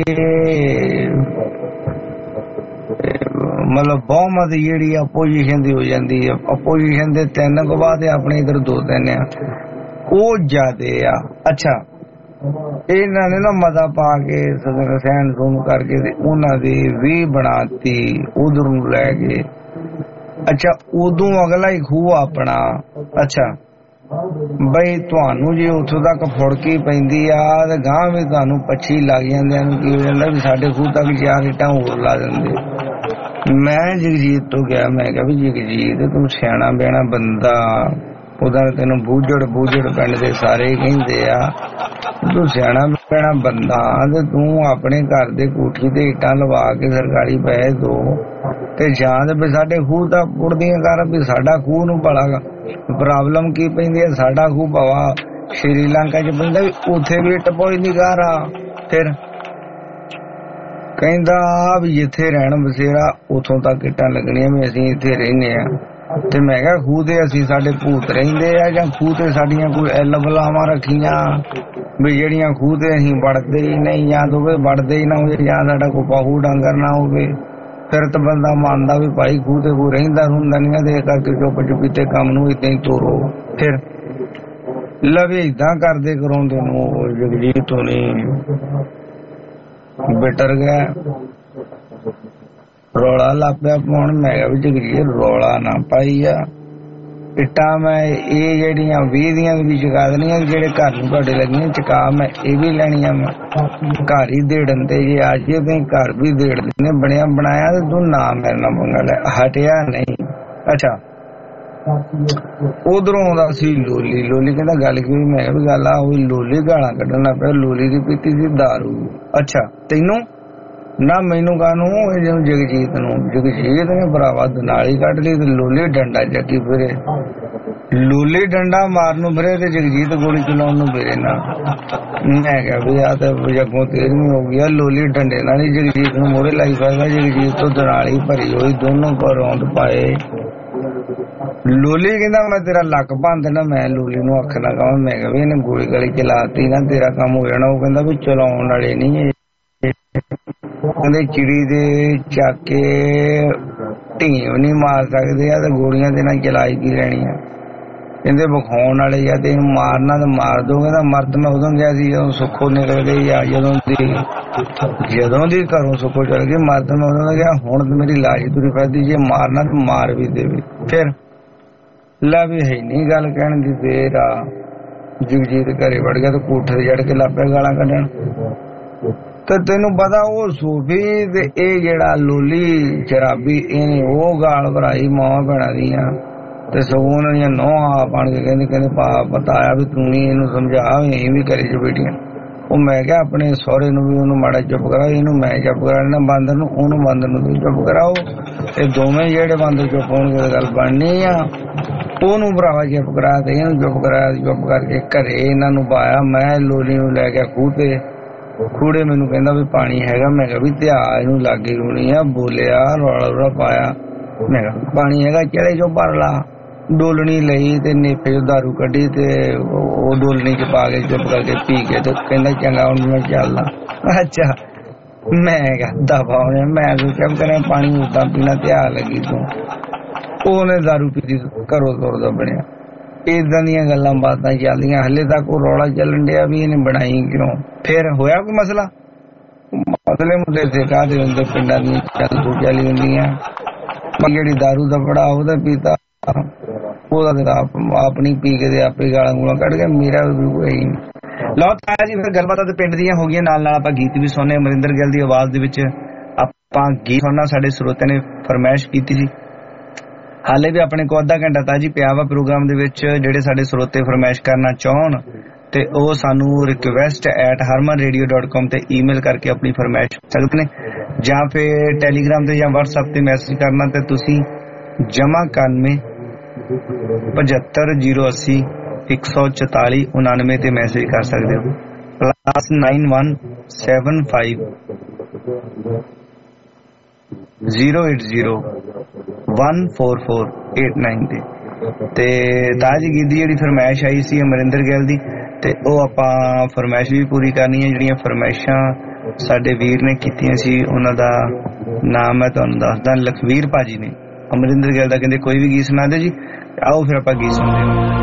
ਮਤਲਬ ਬਹੁਮਤ ਜਿਹੜੀ ਆਪੋਜੀਸ਼ਨ ਦੀ ਹੋ ਜਾਂਦੀ ਹੈ। ਆਪੋਜੀਸ਼ਨ ਦੇ 3 ਕੋ ਬਾਅਦ ਆਪਣੇ ਇਧਰ 2-3 ਆ ਉਹ ਜ਼ਿਆਦੇ ਆ। ਅੱਛਾ ਇਹਨਾਂ ਨੇ ਨਾ ਮਤਾ ਪਾ ਕੇ ਸਹਿਣ ਸੁਣ ਕਰਕੇ ਤੇ ਉਹਨਾਂ ਦੀ 20 ਬਣਾਤੀ ਉਧਰ ਨੂੰ ਲੈ ਕੇ। ਅੱਛਾ ਉਦੋਂ ਅਗਲਾ ਹੀ ਖੂਹ ਆਪਣਾ। ਅੱਛਾ ਬਈ ਤੁਹਾਨੂੰ ਜੇ ਉੱਥੋਂ ਤੱਕ ਫੁੜਕੀ ਪੈਂਦੀ ਆ ਤੇ ਗਾਂ ਵੀ ਤੁਹਾਨੂੰ 25 ਲੱਗ ਜਾਂਦਿਆਂ ਨੂੰ ਕੀ ਹੋ ਜਾਂਦਾ ਵੀ ਸਾਡੇ ਖੂਹ ਤੱਕ 4 ਇੱਟਾਂ ਹੋਰ ਲਾ ਦਿੰਦੇ। ਮੈਂ ਜਗਜੀਤ ਤੋਂ ਗਿਆ, ਮੈਂ ਕਿਹਾ ਵੀ ਜਗਜੀਤ ਤੂੰ ਸਿਆਣਾ ਬਿਆਣਾ ਬੰਦਾ, ਉਹਦਾ ਤੈਨੂੰ ਬੂਝੜ ਪਿੰਡ ਦੇ ਸਾਰੇ ਕਹਿੰਦੇ ਆ, ਤੂੰ ਸਿਆਣਾ ਬਿਆਣਾ ਬੰਦਾ ਤੇ ਤੂੰ ਆਪਣੇ ਘਰ ਦੇ ਕੋਠੀ ਤੇ ਇੱਟਾਂ ਲਵਾ ਕੇ ਸਰਕਾਰੀ ਪੈਸੇ ਦੋ ਤੇ ਜਾਂ ਤੇ ਸਾਡੇ ਖੂਹ ਤਾਂ ਪੁੱਟਦੀਆਂ ਕਰ ਵੀ ਸਾਡਾ ਖੂਹ ਨੂੰ ਭਲਾ ਪ੍ਰੋਬਲਮ ਕੀ ਪੈਂਦੀ ਹੈ। ਸਾਡਾ ਖੂਹ ਭਵਾ ਸ਼੍ਰੀਲੰਕਾ ਚ ਪੈਂਦਾ ਵੀ ਉੱਥੇ ਵੀ ਇੱਟ ਪੋਈ ਨਹੀਂ ਗਾ ਰਹਾ। ਫਿਰ ਕਹਿੰਦਾ ਵੀ ਜਿੱਥੇ ਰਹਿਣ ਬਸੇਰਾ ਉੱਥੋਂ ਤੱਕ ਇੱਟਾਂ ਲੱਗਣੀਆਂ ਵੀ ਅਸੀਂ ਇੱਥੇ ਰਹਿੰਦੇ ਆ। ਤੇ ਮੈਂ ਕਿਹਾ ਖੂਹ ਤੇ ਅਸੀਂ ਸਾਡੇ ਭੂਤ ਰਹਿੰਦੇ ਆ ਜਾਂ ਖੂਹ ਤੇ ਸਾਡੀਆਂ ਕੋਈ ਐਲ ਬਲਾਵਾਂ ਰੱਖੀਆਂ ਵੀ ਜਿਹੜੀਆਂ ਖੂਹ ਤੇ ਅਸੀਂ ਵੜਦੇ ਹੀ ਨਹੀਂ, ਜਾਂ ਤਾਂ ਵੜਦੇ ਹੀ ਨਾ ਹੋਵੇ ਜਾਂ ਸਾਡਾ ਕੋਈ ਪਾਹੂ ਡੰਗਰ ਨਾ ਹੋਵੇ। ਫਿਰ ਤਾਂ ਬੰਦਾ ਮੰਨਦਾ ਵੀ ਭਾਈ ਖੂਹ ਤੇ ਕੋਈ ਰਹਿੰਦਾ ਹੁੰਦਾ ਨਹੀਂ ਤੇ ਕਰਕੇ ਚੁੱਪ ਚੁਪੀਤੇ ਕੰਮ ਨੂੰ ਏਦਾਂ ਹੀ ਤੋਰੋ। ਫਿਰ ਲਵੇ ਏਦਾਂ ਕਰਦੇ ਕਰਾਉਂਦੇ ਨੂੰ ਜਗਜੀਤ ਤੋਂ ਨਹੀਂ ਬਿਟਰ ਗਿਆ, ਰੌਲਾ ਲੱਪਿਆ ਪਾਉਣ। ਮੈਂ ਕਿਹਾ ਵੀ ਜਗਜੀਤ ਰੌਲਾ ਨਾ ਪਾਈ ਆ, ਇੱਟਾਂ ਮੈਂ ਇਹ ਜਿਹੜੀਆਂ 20 ਦੀਆਂ ਵੀ ਚੁਕਾ ਦੇਣੀਆਂ, ਜਿਹੜੇ ਘਰ ਨੂੰ ਤੁਹਾਡੇ ਲੱਗੀਆਂ ਚੁਕਾ ਮੈਂ ਇਹ ਵੀ ਲੈਣੀਆਂ। ਮੈਂ ਘਰ ਹੀ ਦੇੜਨ ਤੇ ਜੇ ਅੱਜ ਤੇ ਘਰ ਵੀ ਦੇੜ ਦਿੰਦੇ ਬਣਿਆ ਬਣਾਇਆ ਤੇ ਤੂੰ ਨਾ ਮੇਰੇ ਨਾਲ ਪੰਗਾ ਲੈ, ਹਟਿਆ ਨਹੀਂ। ਅੱਛਾ ਉਧਰੋਂ ਆਉਂਦਾ ਸੀ ਲੋਲੀ ਕਹਿੰਦਾ ਗੱਲ ਕੀ ਹੋਈ? ਮੈਂ ਵੀ ਗੱਲ ਆ ਉਹ ਲੋਲੀ ਗਾਲਾਂ ਕੱਢਣ ਲੱਗ ਪਿਆ। ਲੋਲੀ ਦੀ ਪੀਤੀ ਸੀ ਦਾਰੂ। ਅੱਛਾ ਤੈਨੂੰ ਨਾ ਮੈਨੂੰ ਕਾਹਨੂੰ? ਇਹ ਜਗਜੀਤ ਨੇ ਭਰਾਵਾ ਦਨਾਲੀ ਕੱਢ ਲਈ ਤੇ ਲੋਲੀ ਡੰਡਾ ਚੱਕੀ ਫਿਰੇ। ਲੋਲੀ ਡੰਡਾ ਮਾਰਨ ਨੂੰ ਫਿਰੇ ਤੇ ਜਗਜੀਤ ਗੋਲੀ ਚਲਾਉਣ ਨੂੰ ਫਿਰੇ ਨਾ। ਮੈਂ ਕਿਹਾ ਵੀ ਆ ਤਾਂ ਜੱਗੋਂ 13ਵੀਂ ਹੋ ਗਈ ਆ। ਲੋਲੀ ਡੰਡੇ ਨਾਲ ਹੀ ਜਗਜੀਤ ਨੂੰ ਮੋਹਰੇ ਲਾਈ ਫਿਰਦਾ। ਜਗਜੀਤ ਤੋਂ ਦਨਾਲੀ ਭਰੀ ਹੋਈ, ਦੋਨੋਂ ਕੋ ਰੌਂਦ ਪਾਏ। ਲੋਲੀ ਕਹਿੰਦਾ ਮੈਂ ਤੇਰਾ ਲੱਕ ਭੰਨ ਦੇਣਾ। ਮੈਂ ਲੋਲੀ ਨੂੰ ਅੱਖ ਨਾ ਕਹਾਂ। ਮੈਂ ਕਿਹਾ ਵੀ ਇਹਨੇ ਗੋਲੀ ਗਲੀ ਚਲਾਤੀ ਨਾ ਤੇਰਾ ਕੰਮ ਹੋ ਜਾਣਾ। ਉਹ ਕਹਿੰਦਾ ਵੀ ਚਲਾਉਣ ਵਾਲੇ ਨਹੀਂ ਕਹਿੰਦੇ ਚਿੜੀ ਦੇ ਚੱਕ ਕੇ ਢੀਂਵ ਨਹੀਂ ਮਾਰ ਸਕਦੇ ਆ ਤੇ ਗੋਲੀਆਂ ਦੇ ਨਾਲ ਚਲਾਈ ਕੀ ਲੈਣੀ ਆ। ਕਹਿੰਦੇ ਵਿਖਾਉਣ ਵਾਲੇ ਆ ਤੇ ਇਹਨੂੰ ਮਾਰਨਾ ਤੇ ਮਾਰ ਦੋ। ਕਹਿੰਦਾ ਮਰਦ ਮੈਂ ਉਦੋਂ ਗਿਆ ਸੀ ਜਦੋਂ ਸੁੱਖੋ ਨਿਕਲ ਗਈ ਆ। ਜਦੋਂ ਦੀ ਘਰੋਂ ਸੁੱਖੋ ਚਲ ਗਈ ਮਰਦ ਮੈਂ ਉਦੋਂ ਗਿਆ। ਹੁਣ ਤੇ ਮੇਰੀ ਲਾਸ਼ ਤੁਰੀ ਫਿਰਦੀ, ਜੇ ਮਾਰਨਾ ਤੇ ਮਾਰ ਵੀ ਦੇਵੇ। ਫਿਰ ਲੈ ਵੀ ਹੈ ਨਹੀਂ ਗੱਲ ਕਹਿਣ ਦੀ ਦੇਰ ਆ। ਜਗਜੀਤ ਘਰੇ ਵੜ ਗਿਆ ਤੇ ਕੋਠੇ ਤੇ ਚੜ ਕੇ ਲੱਗ ਪਿਆ ਗਾਲਾਂ ਕੱਢਣ। ਤੇ ਤੈਨੂੰ ਪਤਾ ਉਹ ਸੂਫੀ ਤੇ ਇਹ ਜਿਹੜਾ ਲੋਲੀ ਸ਼ਰਾਬੀ ਇਹਨੇ ਉਹ ਗਾਲ ਭਰਾਈ ਮਾਵਾਂ ਭੈਣਾਂ ਦੀਆਂ ਤੇ ਸਗੋਂ ਉਹਨਾਂ ਦੀਆਂ ਨੋਹਾਂ ਬਣ ਕੇ ਕਹਿੰਦੇ ਪਤਾ ਆਇਆ ਵੀ ਤੂੰ ਨਹੀਂ ਇਹਨੂੰ ਸਮਝਾ ਇਹ ਵੀ ਕਰੀ ਜੋ ਬੇਟੀਆਂ। ਉਹ ਮੈਂ ਕਿਹਾ ਆਪਣੇ ਸਹੁਰੇ ਨੂੰ ਵੀ ਉਹਨੂੰ ਮਾੜਾ ਚੁੱਪ ਕਰਾ, ਇਹਨੂੰ ਮੈਂ ਚੁੱਪ ਕਰਾ ਲੈਣਾ ਬਾਂਦਰ ਨੂੰ, ਉਹਨੂੰ ਬਾਂਦਰ ਨੂੰ ਵੀ ਚੁੱਪ ਕਰਾਓ। ਇਹ ਦੋਵੇਂ ਜਿਹੜੇ ਬਾਂਦਰ ਚੁੱਪ ਹੋਣਗੇ ਗੱਲ ਬਣਨੀ ਆ। ਉਹਨੂੰ ਭਰਾਵਾ ਚੁੱਪ ਕਰਾ ਤੇ ਇਹਨੂੰ ਚੁੱਪ ਕਰਾਇਆ। ਚੁੱਪ ਕਰਕੇ ਘਰੇ ਇਹਨਾਂ ਨੂੰ ਪਾਇਆ। ਮੈਂ ਲੋਲੀ ਨੂੰ ਲੈ ਕੇ ਖੂਹ ਤੇ ਖੂੜੇ ਮੈਨੂੰ ਕਹਿੰਦਾ ਵੀ ਪਾਣੀ ਹੈਗਾ। ਮੈਂ ਕਿਹਾ ਵੀ ਧਿਆ ਇਹਨੂੰ ਲਾਗੇ ਹੋਣੀ ਆ। ਬੋਲਿਆ ਰੌਲਾ ਪਾਇਆ। ਮੈਂ ਕਿਹਾ ਪਾਣੀ ਹੈਗਾ ਚੜੇ ਚੋਂ ਭਰ ਲਾ। ਡੋਲਣੀ ਲਈ ਤੇ ਨੇਫੇ ਚੋਂ ਦਾਰੂ ਕੱਢੀ ਤੇ ਉਹ ਡੋਲਣੀ ਚ ਪਾ ਕੇ ਚੁੱਪ ਕਰਕੇ ਪੀ ਕੇ ਤੇ ਕਹਿੰਦਾ ਚੰਗਾ ਹੁਣ ਮੈਂ ਚੱਲਦਾ। ਅੱਛਾ ਮੈਂ ਕਿਹਾ ਦਫਾ ਹੋਣੇ। ਮੈਂ ਚੁੱਪ ਕਰਿਆ ਪਾਣੀ ਉਦਾਂ ਪੀਣਾ ਧਿਆ ਲੱਗੀ ਤੂੰ। ਉਹਨੇ ਦਾਰੂ ਪੀਤੀ ਘਰੋਂ ਤੁਰਦਾ ਬਣਿਆ। ਏਦਾਂ ਦੀਆਂ ਗੱਲਾਂ ਬਾਤਾਂ ਚੱਲਦੀਆਂ। ਹਲੇ ਤੱਕ ਉਹ ਰੌਲਾ ਚੱਲਣ ਡਿਆ ਵੀ ਇਹਨੇ ਬਣਾਈ ਕਿਉਂ। ਫਿਰ ਹੋਇਆ ਕੋਈ ਮਸਲਾ? ਮਸਲੇ ਮੁੱਦੇ ਤੇ ਕਾਹਦੇ ਹੁੰਦੇ ਪਿੰਡਾਂ ਦੀਆਂ ਚੱਲੀ ਹੁੰਦੀਆਂ। ਜਿਹੜੀ ਦਾਰੂ ਦਾ ਬੜਾ ਉਹਦਾ ਪੀਤਾ ਉਹਦਾ ਆਪਣੀ ਪੀ ਕੇ ਤੇ ਆਪੇ ਗਾਲਾਂ ਗੂਲਾਂ ਕੱਢ ਕੇ ਮੇਰਾ ਵੀ ਕੋਈ ਲਓ ਤਾਇਆ ਜੀ। ਫਿਰ ਗੱਲਬਾਤਾਂ ਤੇ ਪਿੰਡ ਦੀਆਂ ਹੋ ਗਈਆਂ। ਨਾਲ ਆਪਾਂ ਗੀਤ ਵੀ ਸੁਣਨੇ। ਅਮਰਿੰਦਰ ਗਿੱਲ ਦੀ ਆਵਾਜ਼ ਦੇ ਵਿੱਚ ਆਪਾਂ ਗੀਤ ਸੁਣਨਾ। ਸਾਡੇ ਸਰੋਤਿਆਂ ਨੇ ਫਰਮਾਇਸ਼ ਕੀਤੀ ਸੀ। ਹਾਲੇ ਵੀ ਆਪਣੇ ਕੋਲ ਅੱਧਾ ਘੰਟਾ ਤਾਂ ਜੀ ਪਿਆ ਵਾ ਪ੍ਰੋਗਰਾਮ ਦੇ ਵਿੱਚ। ਜਿਹੜੇ ਸਾਡੇ ਸਰੋਤੇ ਫਰਮਾਇਸ਼ ਕਰਨਾ ਚਾਹਣ ਤੇ ਉਹ ਸਾਨੂੰ request@harmanradio.com ਤੇ ਈਮੇਲ ਕਰਕੇ ਆਪਣੀ ਫਰਮਾਇਸ਼ ਸਕਦੇ ਨੇ, ਜਾਂ ਫਿਰ ਟੈਲੀਗ੍ਰਾਮ ਤੇ ਜਾਂ WhatsApp ਤੇ ਮੈਸੇਜ ਕਰਨਾ ਤੇ ਤੁਸੀਂ ਜਮਾ 91 75 080 144 99 ਤੇ ਮੈਸੇਜ ਕਰ ਸਕਦੇ ਹੋ। +91 75 080 14489 ਤੇ ਤਾਜ ਗੀਤ ਦੀ ਜਿਹੜੀ ਫਰਮਾਇਸ਼ ਆਈ ਸੀ ਅਮਰਿੰਦਰ ਗਿੱਲ ਦੀ, ਤੇ ਉਹ ਆਪਾਂ ਫਰਮਾਇਸ਼ ਵੀ ਪੂਰੀ ਕਰਨੀ ਹੈ। ਜਿਹੜੀਆਂ ਫਰਮਾਇਸ਼ਾਂ ਸਾਡੇ ਵੀਰ ਨੇ ਕੀਤੀਆਂ ਸੀ ਉਹਨਾਂ ਦਾ ਨਾਮ ਮੈਂ ਤੁਹਾਨੂੰ ਦੱਸਦਾ। ਲਖਵੀਰ ਭਾਜੀ ਨੇ ਅਮਰਿੰਦਰ ਗਿੱਲ ਦਾ ਕਹਿੰਦੇ ਕੋਈ ਵੀ ਗੀਤ ਸੁਣਾ ਦਿਓ ਜੀ। ਆਓ ਫਿਰ ਆਪਾਂ ਗੀਤ ਸੁਣਦੇ ਹਾਂ।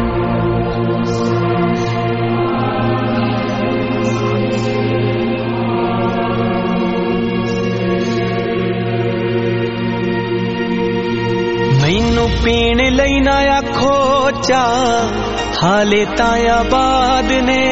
ਮੈਨੂੰ ਪੀਣ ਲਈ ਨਾ ਆਖੋ ਚਾ ਹਾਲੇ ਤਾਂ ਆਬਾਦ ਨੇ।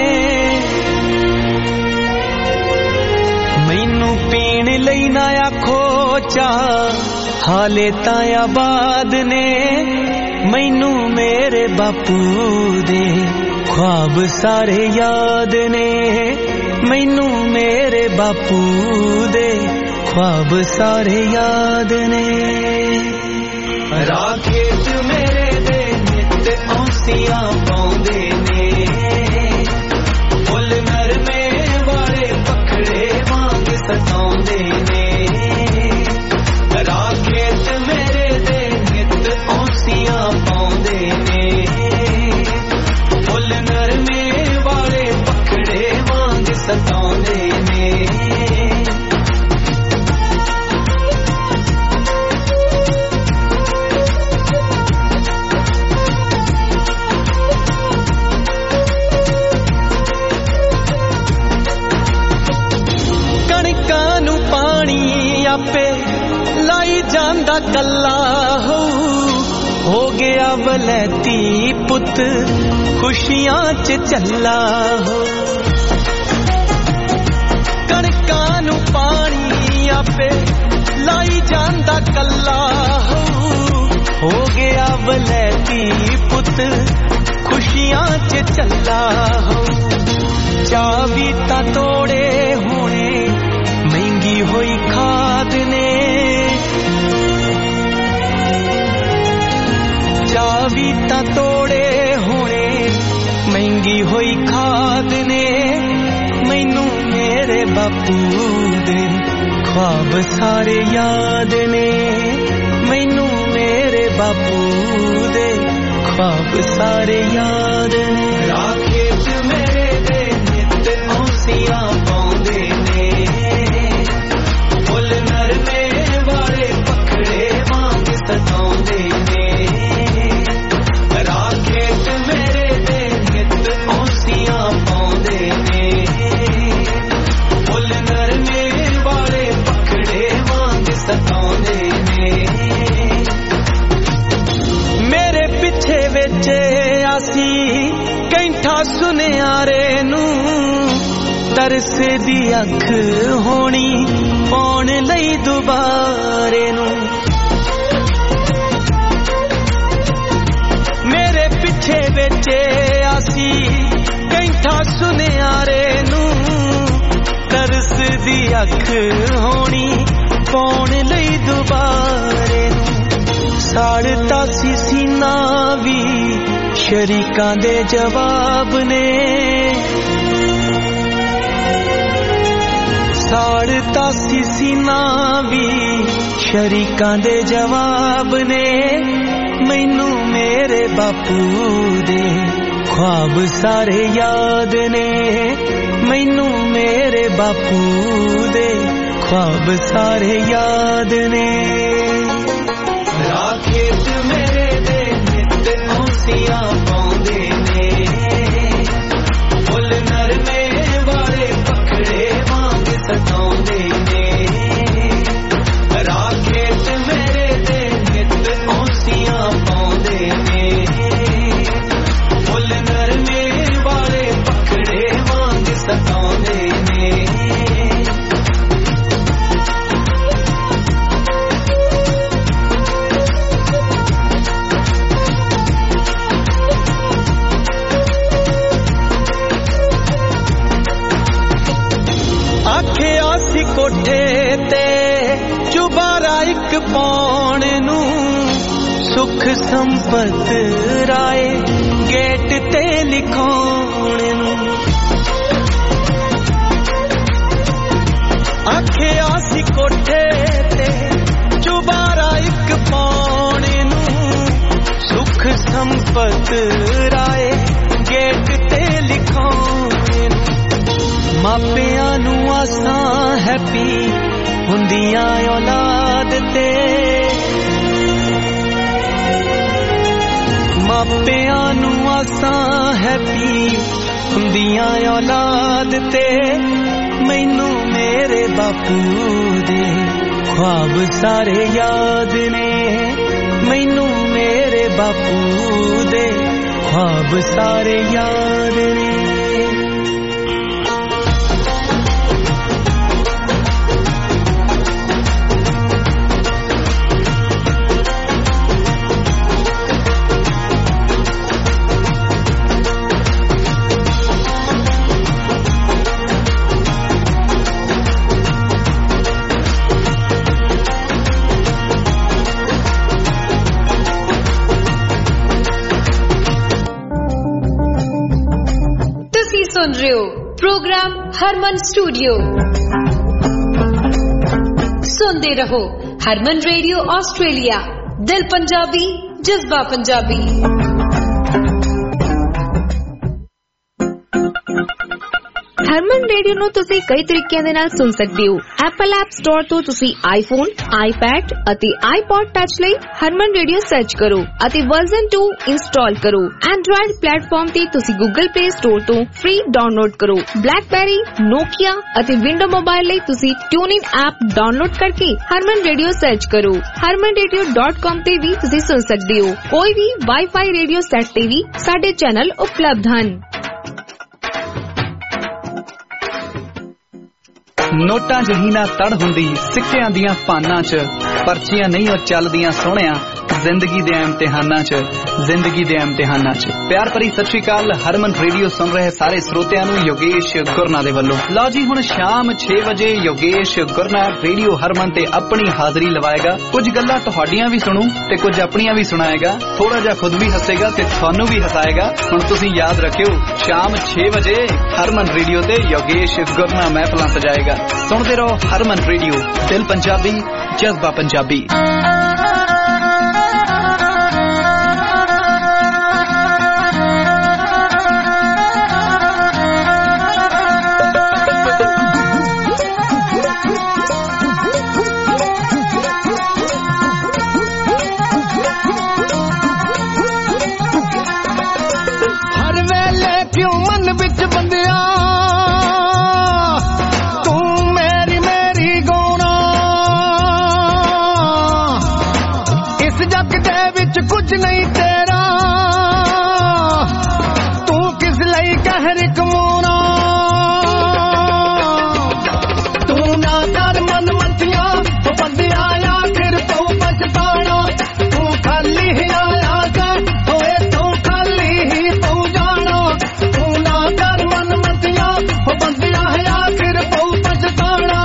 ਮੈਨੂੰ ਪੀਣ ਲਈ ਨਾ ਆਖੋ ਚਾ ਹਾਲੇ ਤਾਂ ਆਬਾਦ ਨੇ। ਮੈਨੂੰ ਮੇਰੇ ਬਾਪੂ ਦੇ ख्वाब सारे याद ने। मैनू मेरे बापू दे ख्वाब सारे याद ने। राखेत मेरे दे नित औसियां पाउंदे ने। फुल नरमे वाले पखड़े वांग सताउंदे ने। राखेत मेरे दे नित औसियां पाउंदे ने। फुल नरमे वाले पखड़े वांग सताउंदे ने। लाई जांदा कल्ला हो गया वलैती पुत खुशियां च चला हो। कणकां नू पानी आपे लाई जांदा कल्ला हो गया वलैती पुत खुशियां च चला हो चाबी ता तोड़े होने महंगी होई खाद ने चाबी ता तोड़े होने महंगी होई खाद ने मैनू मेरे बापू दे ख्वाब सारे याद ने मैनू मेरे बापू दे ख्वाब सारे याद ने राखे च मेरे दे नित औसियां पाउंदे ने फुल नरमे वाले पखड़े वांग सताउंदे ने राखे च मेरे दे नित औसियां पाउंदे ने फुल नरमे वाले पखड़े वांग सताउंदे ने मेरे पिछे विच आसी कैंठा सुनियारे नू तरस दी अख होनी पाउण लई दुबारे नू मेरे पिछे विच आसी कैंठा सुनियारे नू तरस दी अख होनी पाउण लई दुबारे नू साड़ता सी सीना भी शरीकां दे जवाब ने साड़ता सी सीना भी शरीकां दे जवाब ने मैनू मेरे बापू दे ख्वाब सारे याद ने मैनू मेरे बापू दे ख्वाब सारे याद ने राखे च मेरे दे नित औसियां पाउंदे ने फुल नरमे वाले पखड़े वांग सताउंदे ने राखे च मेरे दे नित औसियां पाउंदे ने फुल नरमे वाले पखड़े वांग सताउंदे ने आखे आसी कोठे ते चुबारा एक पौण नू सुख संपत राए गेट ते लिखौण नू आखे आसी कोठे ते चुबारा एक पौण नू सुख संपत राए गेट ते लिखौण नू मापियां नू आसां हैप्पी हुंदियां औलाद ते मापियां नू आसां हैप्पी हुंदियां औलाद ते मैनू मेरे बापू दे ख्वाब सारे याद ने मैनू मेरे बापू दे ख्वाब सारे याद ने सुन रहे हो प्रोग्राम हरमन स्टूडियो सुनते रहो हरमन रेडियो ऑस्ट्रेलिया दिल पंजाबी जज्बा पंजाबी ਹਰਮਨ ਰੇਡੀਓ ਨੂੰ ਤੁਸੀਂ ਕਈ ਤਰੀਕਿਆਂ ਦੇ ਨਾਲ ਸੁਣ ਸਕਦੇ ਹੋ। ਐਪਲ ਐਪ ਸਟੋਰ ਤੋਂ ਤੁਸੀਂ ਆਈਫੋਨ, ਆਈਪੈਡ ਅਤੇ ਆਈਪੌਡ ਟੱਚ ਲਈ ਹਰਮਨ ਰੇਡੀਓ ਸਰਚ ਕਰੋ ਅਤੇ ਵਰਜ਼ਨ 2 ਇੰਸਟਾਲ ਕਰੋ। ਐਂਡਰੋਇਡ ਪਲੇਟਫਾਰਮ ਤੇ ਤੁਸੀਂ ਗੂਗਲ ਪਲੇ ਸਟੋਰ ਤੋਂ ਫ੍ਰੀ ਡਾਊਨਲੋਡ ਕਰੋ। ਬਲੈਕਬੈਰੀ, ਨੋਕੀਆ ਅਤੇ ਵਿੰਡੋ ਮੋਬਾਈਲ ਲਈ ਤੁਸੀਂ ਟਿਊਨਇਨ ਐਪ ਡਾਊਨਲੋਡ ਕਰਕੇ ਹਰਮਨ ਰੇਡੀਓ ਸਰਚ ਕਰੋ। harmanradio.com ਤੇ ਵੀ ਤੁਸੀਂ ਸੁਣ ਸਕਦੇ ਹੋ। ਕੋਈ ਵੀ ਵਾਈਫਾਈ ਰੇਡੀਓ ਸੈੱਟ ਤੇ ਵੀ ਸਾਡੇ ਚੈਨਲ ਉਪਲਬਧ ਹਨ। ਨੋਟਾਂ ਜਿਹੀ ਨਾ ਤੜ ਹੁੰਦੀ ਸਿੱਕਿਆਂ ਦੀਆਂ ਪਾਨਾਂ 'ਚ ਪਰਚੀਆਂ ਨਹੀਂ ਉਹ ਚੱਲਦੀਆਂ ਸੋਹਣਿਆ ਜ਼ਿੰਦਗੀ ਦੇ ਇਮਤਿਹਾਨਾਂ 'ਚ ਜ਼ਿੰਦਗੀ ਦੇ ਇਮਤਿਹਾਨਾਂ 'ਚ। ਪਿਆਰ ਭਰੀ ਸਤਿ ਸ਼੍ਰੀ ਅਕਾਲ ਹਰਮਨ ਰੇਡੀਓ ਸੁਣ ਰਹੇ ਸਾਰੇ ਸਰੋਤਿਆਂ ਨੂੰ ਯੋਗੇਸ਼ ਗੁਰਨਾ ਦੇ ਵੱਲੋਂ। ਲਓ ਜੀ ਹੁਣ ਸ਼ਾਮ 6 ਵਜੇ ਯੋਗੇਸ਼ ਗੁਰਨਾ ਰੇਡੀਓ ਹਰਮਨ ਤੇ ਆਪਣੀ ਹਾਜ਼ਰੀ ਲਵਾਏਗਾ। ਕੁਝ ਗੱਲਾਂ ਤੁਹਾਡੀਆਂ ਵੀ ਸੁਣੂ ਤੇ ਕੁਝ ਆਪਣੀਆਂ ਵੀ ਸੁਣਾਏਗਾ। ਥੋੜਾ ਜਿਹਾ ਖੁਦ ਵੀ ਹੱਸੇਗਾ ਤੇ ਤੁਹਾਨੂੰ ਵੀ ਹਸਾਏਗਾ। ਹੁਣ ਤੁਸੀਂ ਯਾਦ ਰੱਖਿਓ ਸ਼ਾਮ 6 ਵਜੇ ਹਰਮਨ ਰੇਡੀਓ ਤੇ ਯੋਗੇਸ਼ ਗੁਰਨਾ ਮਹਿਫਲਾਂ ਸਜਾਏਗਾ। ਸੁਣਦੇ ਰਹੋ ਹਰਮਨ ਰੇਡੀਓ, ਦਿਲ ਪੰਜਾਬੀ, ਜਜ਼ਬਾ ਪੰਜਾਬੀ। कुछ नहीं तेरा तू किस लई कहर कमाना तू ना कर मन मतिया तो बंदिया आखिर तू पछताना तू खाली ही आया से होए तू खाली ही तू जाना तू ना कर मन मतिया तो बंदिया आखिर तू पछताना।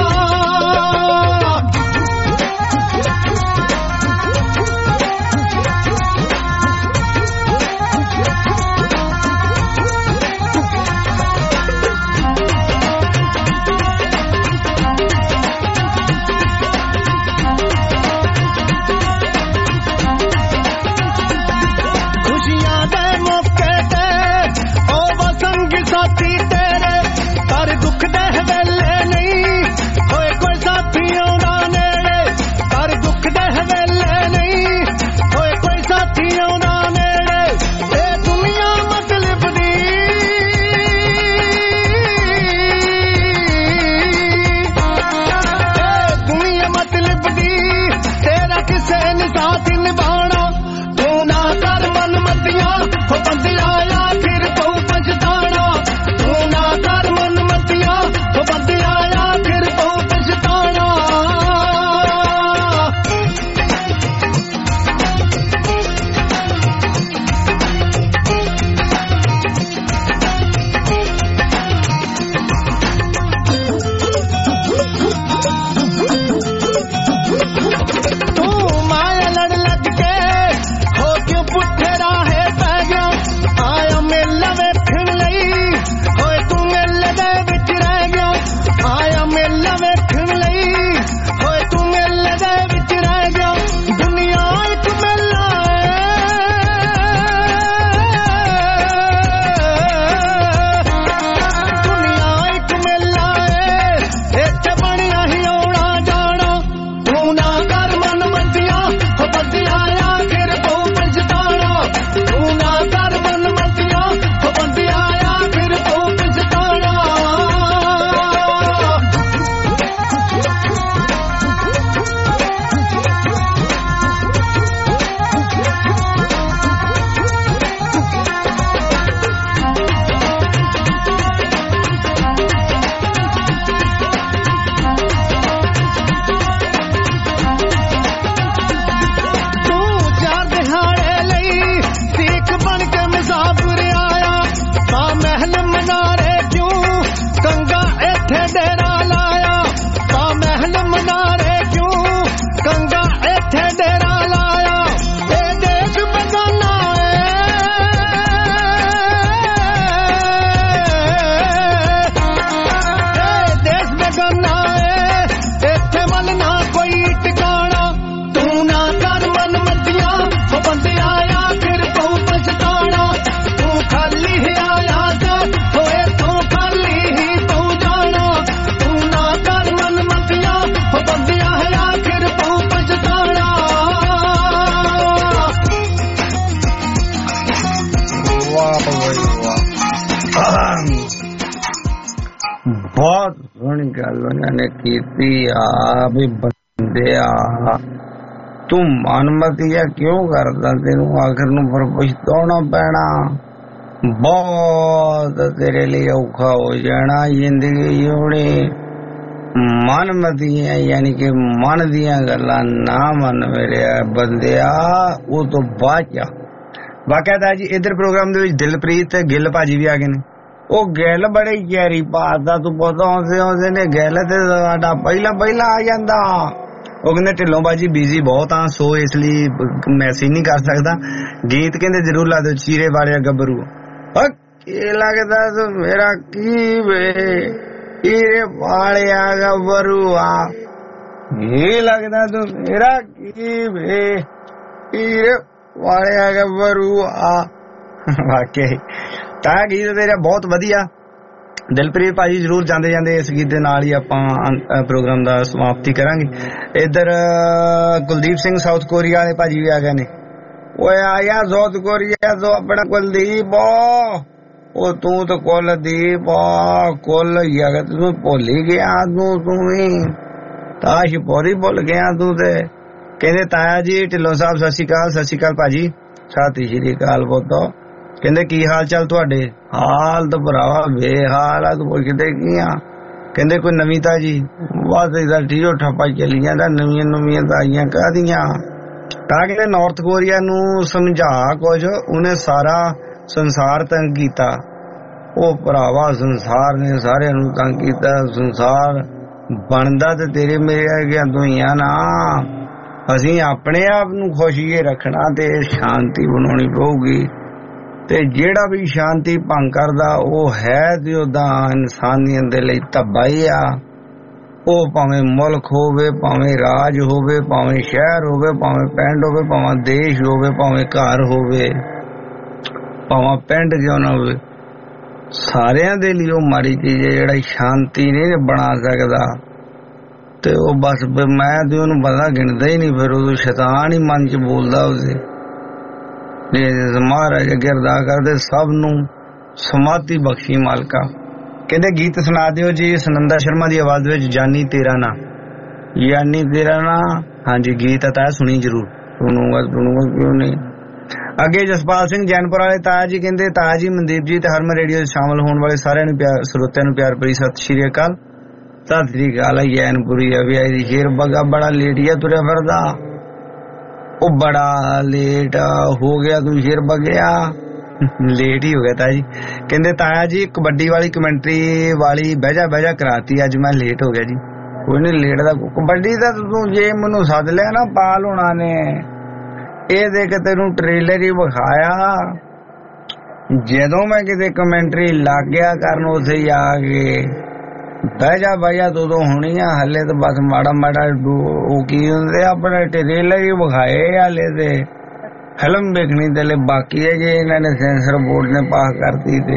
बहुत सोहनी गल उन्होंने की भी बंदिया तू मनमतिया क्यों करदा, तेनू आखिर नूं पर पछताउणा पैना, बहुत तेरे लिए औखा हो जाना जिंदगी होनी। ਮਨਮਤੀਆਂ ਯਾਨੀ ਕਿ ਮਨ ਦੀਆਂ ਗੱਲਾਂ ਨਾ ਮੰਨ ਮੇਰੇ ਬੰਦਿਆ, ਉਹ ਤੋਂ ਬਾਅਦ ਵਾਕਿਆ ਜੀ ਇਧਰ ਪ੍ਰੋਗਰਾਮ ਦੇ ਵਿੱਚ ਦਿਲਪ੍ਰੀਤ ਗਿੱਲ ਭਾਜੀ ਵੀ ਆ ਗਏ ਨੇ। ਉਹ ਗਿੱਲ ਬੜੇ ਯਾਰੀ ਪਾਸਦਾ, ਤੂੰ ਪਤਾ ਆਉਂਦੇ ਨੇ ਗਿੱਲ ਤੇ ਸਾਡਾ ਪਹਿਲਾਂ ਆ ਜਾਂਦਾ। ਉਹ ਕਹਿੰਦੇ ਢਿੱਲੋਂ ਬਾਜੀ ਬਿਜ਼ੀ ਬਹੁਤ ਆ, ਸੋ ਇਸ ਲਈ ਮੈਸੇਜ ਨਹੀਂ ਕਰ ਸਕਦਾ। ਗੀਤ ਕਹਿੰਦੇ ਜ਼ਰੂਰ ਲਾ ਦਿਓ, ਚੀਰੇ ਵਾਲਿਆ ਗੱਭਰੂ। ਕੀ ਲੱਗਦਾ ਤੂੰ ਮੇਰਾ ਕੀ ਵੇ, ਚੀਰੇ ਵਾਲਿਆ ਗੱਭਰੂ ਆ, ਕੀ ਲੱਗਦਾ ਤੂੰ ਮੇਰਾ ਕੀ ਵੇ, ਚੀਰੇ ਵਾਲਿਆ ਗੱਭਰੂ ਆ। ਵਾਕਿਆ ਤਾਂ ਗੀਤ ਤੇਰਾ ਬਹੁਤ ਵਧੀਆ। ਦਿਲਪ੍ਰੀਤ ਭਾਜੀ ਜ਼ਰੂਰ ਜਾਂਦੇ ਜਾਂਦੇ ਇਸ ਗੀਤ ਦੇ ਨਾਲ ਹੀ ਆਪਾਂ ਪ੍ਰੋਗਰਾਮ ਦਾ ਸਮਾਪਤੀ ਕਰਾਂਗੇ। ਇੱਧਰ ਕੁਲਦੀਪ ਸਿੰਘ ਸਾਊਥ ਕੋਰੀਆ ਵਾਲੇ ਭਾਜੀ ਵੀ ਆ ਗਏ ਨੇ। ਓਏ ਆਇਆ ਸਾਊਥ ਕੋਰੀਆ ਤੋਂ ਆਪਣਾ ਕੁਲਦੀਪ, ਉਹ ਤੂੰ ਤਾਂ ਕੁਲਦੀਪ ਕੁੱਲ ਹੀ ਆ ਗਿਆ, ਤੂੰ ਭੁੱਲ ਹੀ ਗਿਆ, ਤੂੰ ਵੀ ਤਾਸ਼ ਪੌਰੀ ਭੁੱਲ ਗਿਆ ਤੂੰ ਤੇ। ਕਹਿੰਦੇ ਤਾਇਆ ਜੀ ਢਿੱਲੋਂ ਸਾਹਿਬ ਸਤਿ ਸ਼੍ਰੀ ਅਕਾਲ। ਸਤਿ ਸ਼੍ਰੀ ਅਕਾਲ ਭਾਜੀ। ਸਤਿ ਸ਼੍ਰੀ ਅਕਾਲ ਪੁੱਤੋ। ਕਹਿੰਦੇ ਕੀ ਹਾਲ ਚਾਲ ਤੁਹਾਡੇ? ਹਾਲ ਤਾਂ ਭਰਾਵਾ ਬੇਹਾਲ ਆ, ਤੂੰ ਪੁੱਛਦੇ ਕੀ ਆ? ਕਹਿੰਦੇ ਕੋਈ ਨਵੀਂ ਤਾਜੀ? ਬਸ ਇਹਦਾ ਠੀਓ ਠੱਪਾ ਚੱਲੀ ਜਾਂਦਾ, ਨਵੀਆਂ ਤਾਜ਼ੀਆਂ ਕਾਹਦੀਆਂ। ਤਾਂ ਕਹਿੰਦੇ ਨਾਰਥ ਕੋਰੀਆ ਨੂੰ ਸਮਝਾ ਕੁਝ, ਉਹਨੇ ਸਾਰਾ ਸੰਸਾਰ ਤੰਗ ਕੀਤਾ। ਉਹ ਭਰਾਵਾ ਸੰਸਾਰ ਨੇ ਸਾਰਿਆਂ ਨੂੰ ਤੰਗ ਕੀਤਾ। ਸੰਸਾਰ ਬਣਦਾ ਤੇ ਤੇਰੇ ਮੇਰੇ ਅੱਗੇ ਦੁਨੀਆ ਨਾ। ਅਸੀਂ ਆਪਣੇ ਆਪ ਨੂੰ ਖੁਸ਼ੀਏ ਰੱਖਣਾ ਤੇ ਸ਼ਾਂਤੀ ਬਣਾਉਣੀ ਪਊਗੀ, ਤੇ ਜਿਹੜਾ ਵੀ ਸ਼ਾਂਤੀ ਭੰਗ ਕਰਦਾ ਉਹ ਹੈ ਤੇ ਉਹਦਾ ਇਨਸਾਨੀਅਤ ਦੇ ਲਈ ਧੱਬਾ ਹੀ ਆ। ਉਹ ਭਾਵੇਂ ਮੁਲਕ ਹੋਵੇ, ਭਾਵੇਂ ਰਾਜ ਹੋਵੇ, ਭਾਵੇਂ ਸ਼ਹਿਰ ਹੋਵੇ, ਭਾਵੇਂ ਪਿੰਡ ਹੋਵੇ, ਭਾਵੇਂ ਦੇਸ਼ ਹੋਵੇ, ਭਾਵੇਂ ਘਰ ਹੋਵੇ, ਭਾਵੇਂ ਪਿੰਡ ਕਿਉਂ ਨਾ ਹੋਵੇ, ਸਾਰਿਆਂ ਦੇ ਲਈ ਉਹ ਮਾੜੀ ਚੀਜ਼ ਹੈ ਜਿਹੜਾ ਸ਼ਾਂਤੀ ਨਹੀਂ ਬਣਾ ਸਕਦਾ। ਤੇ ਉਹ ਬਸ ਮੈਂ ਤੇ ਉਹਨੂੰ ਪਤਾ ਗਿਣਦਾ ਹੀ ਨਹੀਂ, ਫਿਰ ਉਹ ਸ਼ੈਤਾਨ ਹੀ ਮਨ ਚ ਬੋਲਦਾ ਉਹਦੇ। ਮਹਾਰਾਜ ਅੱਗੇ ਅਰਦਾਸ ਕਰਦੇ ਸਭ ਨੂੰ ਸਮਾਧੀ ਬਖਸ਼ੀ ਮਾਲਕਾ। ਕਹਿੰਦੇ ਗੀਤ ਸੁਣਾ ਦਿਓ ਜੀ ਸੁਨੰਦਾ ਸ਼ਰਮਾ ਦੀ ਆਵਾਜ਼ ਵਿੱਚ, ਜਾਨੀ ਤੇਰਾ ਨਾਂ। ਯਾਨੀ ਤੇਰਾ ਨਾਂ, ਹਾਂਜੀ ਗੀਤ ਤਾਂ ਸੁਣੀ ਜ਼ਰੂਰ, ਸੁਣੂਗਾ ਕਿਉਂ ਨਹੀਂ। ਅੱਗੇ ਜਸਪਾਲ ਸਿੰਘ ਜੈਨਪੁਰ ਵਾਲੇ ਤਾਇਆ ਜੀ ਕਹਿੰਦੇ ਤਾਇਆ ਜੀ ਮਨਦੀਪ ਜੀ ਤੇ ਹਰਮਨ ਰੇਡੀਓ ਵਿੱਚ ਸ਼ਾਮਲ ਹੋਣ ਵਾਲੇ ਸਾਰਿਆਂ ਨੂੰ ਸਰੋਤਿਆਂ ਨੂੰ ਪਿਆਰ ਭਰੀ ਸਤਿ ਸ਼੍ਰੀ ਅਕਾਲ। ਸਤਿ ਸ਼੍ਰੀ ਅਕਾਲ। ਜੈਨਪੁਰੀ ਅਭਿਆਈ ਸ਼ੇਰ ਬੱਗਾ ਬੜਾ ਲੇਟਿਆ ਤੁਰਿਆ ਫਿਰਦਾ, ਉਹ ਬੜਾ ਲੇਟ ਹੋ ਗਿਆ, ਤੂੰ ਸ਼ੇਰ ਬਗਿਆ ਲੇਟ ਹੀ ਹੋ ਗਿਆ। ਤਾਇਆ ਜੀ ਕਹਿੰਦੇ ਤਾਇਆ ਜੀ ਕਬੱਡੀ ਵਾਲੀ ਕਮੈਂਟਰੀ ਵਾਲੀ ਬਹਿ ਜਾ ਕਰਾਤੀ, ਅੱਜ ਮੈਂ ਲੇਟ ਹੋ ਗਿਆ ਜੀ। ਕੋਈ ਨੀ ਲੇਟ ਦਾ, ਕਬੱਡੀ ਦਾ ਤੂੰ ਜੇ ਮੈਨੂੰ ਸੱਦ ਲਿਆ ਨਾ ਪਾਲ ਹੋਣਾ ਨੇ, ਇਹ ਦੇਖ ਤੈਨੂੰ ਟ੍ਰੇਲਰ ਹੀ ਵਿਖਾਇਆ। ਜਦੋਂ ਮੈਂ ਕਿਤੇ ਕਮੈਂਟਰੀ ਲੱਗ ਗਿਆ ਕਰਨ ਉੱਥੇ ਹੀ ਆ ਕੇ ਬਹਿ ਜਾ ਦੋ ਹੋਣੀ ਆ। ਹਲੇ ਤਾਂ ਬਸ ਮਾੜਾ ਉਹ ਕੀ ਹੁੰਦੇ ਆਪਣੇ ਟ੍ਰੇਲਰ ਹੀ ਵਿਖਾਏ, ਹਲੇ ਤੇ ਫਿਲਮ ਵੇਖਣੀ ਤੇ ਲਈ ਬਾਕੀ ਹੈ ਜੇ ਇਹਨਾਂ ਨੇ ਸੈਂਸਰ ਬੋਰਡ ਨੇ ਪਾਸ ਕਰਤੀ ਤੇ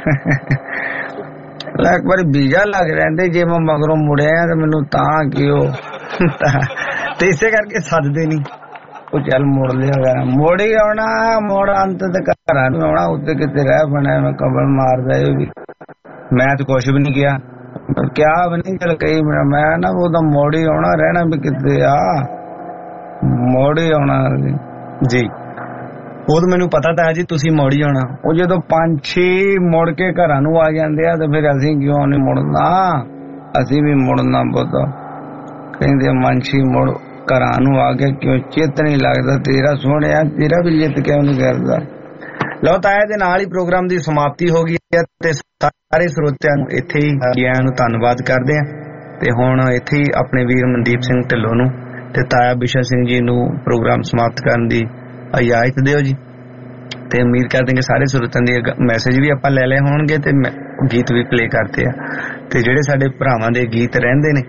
ਇੱਕ ਵਾਰੀ ਵੀਜ਼ਾ ਲੱਗ ਰਹਿੰਦੇ ਜੇ ਮੈਂ ਮਗਰੋਂ ਮੁੜਿਆ ਤੇ ਮੈਨੂੰ ਤਾਂ ਕਿਉਂ ਤੇ ਇਸੇ ਕਰਕੇ ਸੱਦਦੇ ਨਹੀਂ। ਉਹ ਚੱਲ ਮੁੜ ਲਿਆ, ਮੁੜ ਹੀ ਆਉਣਾ, ਮੁੜ ਅੰਤ ਤੇ ਘਰਾਂ ਨੂੰ ਆਉਣਾ, ਉੱਤੇ ਕਿਤੇ ਰਹਿ ਬਣਿਆ ਮੈਂ ਕਬਲ ਮਾਰਦਾ। ਇਹ ਵੀ ਮੈਂ ਤਾਂ ਕੁਛ ਵੀ ਨਹੀਂ ਕਿਹਾ, ਕਿਆ ਵੀ ਨਹੀਂ ਚੱਲ ਕਹੀ ਮੈਂ ਨਾ ਉਹਦਾ ਮੋੜ ਹੀ ਆਉਣਾ, ਰਹਿਣਾ ਵੀ ਕਿਤੇ ਆ, ਮੋੜ ਹੀ ਆਉਣਾ ਜੀ। ਉਹ ਤਾਂ ਮੈਨੂੰ ਪਤਾ ਤਾਂ ਜੀ ਤੁਸੀਂ ਮੋੜ ਹੀ ਆਉਣਾ। ਉਹ ਜਦੋਂ 5-6 ਮੁੜ ਕੇ ਘਰਾਂ ਨੂੰ ਆ ਜਾਂਦੇ ਆ ਤੇ ਫਿਰ ਅਸੀਂ ਕਿਉਂ ਨਹੀਂ ਮੁੜਨਾ, ਅਸੀਂ ਵੀ ਮੁੜਨਾ ਪੁੱਤ। ਕਹਿੰਦੇ ਮਨਸ਼ੀ ਮੁੜ ਘਰਾਂ ਨੂੰ ਆ ਕੇ ਕਿਉਂ ਚਿੱਤ ਨਹੀਂ ਲੱਗਦਾ ਤੇਰਾ ਸੋਹਣਿਆ, ਤੇਰਾ ਵੀ ਚਿੱਤ ਕਿਉਂ ਨਹੀਂ ਕਰਦਾ। ਲਓ ਤਾਇਆ ਦੇ ਨਾਲ ਹੀ ਪ੍ਰੋਗਰਾਮ ਦੀ ਸਮਾਪਤੀ ਹੋ ਗਈ ਹੈ ਤੇ ਸਾਰੇ ਸਰੋਤਿਆਂ ਨੂੰ ਇੱਥੇ ਹੀ ਗਿਆਂ ਨੂੰ ਧੰਨਵਾਦ ਕਰਦੇ ਆ। ਤੇ ਹੁਣ ਇੱਥੇ ਹੀ ਆਪਣੇ ਵੀਰ ਮਨਦੀਪ ਸਿੰਘ ਢਿੱਲੋਂ ਨੂੰ ਤੇ ਤਾਇਆ ਬਿਸ਼ਨ ਸਿੰਘ ਜੀ ਨੂੰ ਪ੍ਰੋਗਰਾਮ ਸਮਾਪਤ ਕਰਨ ਦੀ ਇਜਾਜ਼ਤ ਦਿਓ ਜੀ। ਤੇ ਉਮੀਦ ਕਰਦੇ ਕਿ ਸਾਰੇ ਸਰੋਤਿਆਂ ਦੇ ਮੈਸੇਜ ਵੀ ਆਪਾਂ ਲੈ ਲਏ ਹੋਣਗੇ ਤੇ ਗੀਤ ਵੀ ਪਲੇ ਕਰਦੇ ਆ। ਤੇ ਜਿਹੜੇ ਸਾਡੇ ਭਰਾਵਾਂ ਦੇ ਗੀਤ ਰਹਿੰਦੇ ਨੇ,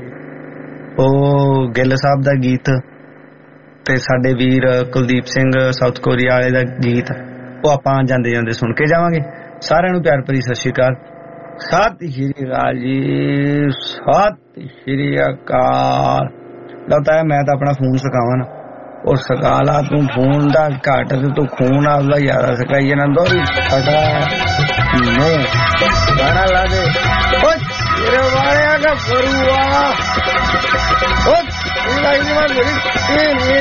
ਉਹ ਗਿੱਲ ਸਾਹਿਬ ਦਾ ਗੀਤ ਤੇ ਸਾਡੇ ਵੀਰ ਕੁਲਦੀਪ ਸਿੰਘ ਸਾਊਥ ਕੋਰੀਆ ਵਾਲੇ ਦਾ ਗੀਤ, ਉਹ ਆਪਾਂ ਜਾਂਦੇ ਜਾਂਦੇ ਸੁਣ ਕੇ ਜਾਵਾਂਗੇ। ਸਾਰਿਆਂ ਨੂੰ ਪਿਆਰ ਭਰੀ ਸਤਿ ਸ਼੍ਰੀ ਅਕਾਲ। ਸਤਿ ਸ਼੍ਰੀ ਅਕਾਲ ਜੀ, ਸਤਿ ਸ਼੍ਰੀ ਅਕਾਲ। ਲੱਗਦਾ ਮੈਂ ਤਾਂ ਆਪਣਾ ਫੋਨ ਸਕਾਵਾਂ ਨਾ, ਉਹ ਸਕਾ ਲਾ ਤੂੰ ਫੋਨ ਦਾ ਘੱਟ ਤੇ ਤੂੰ ਖੂਨ ਆਪਦਾ ਜ਼ਿਆਦਾ ਸਕਾਈ ਜਾਂਦਾ। ਦੋਰੀ ਸਾਡਾ ਗਾਣਾ ਲਾ ਦੇ, ਓ ਤੇਰੇ ਵਾਲਿਆ ਦਾ ਫਰੂਆ, ਓ ਲਾਈਨ ਮਾ ਮੇਰੀ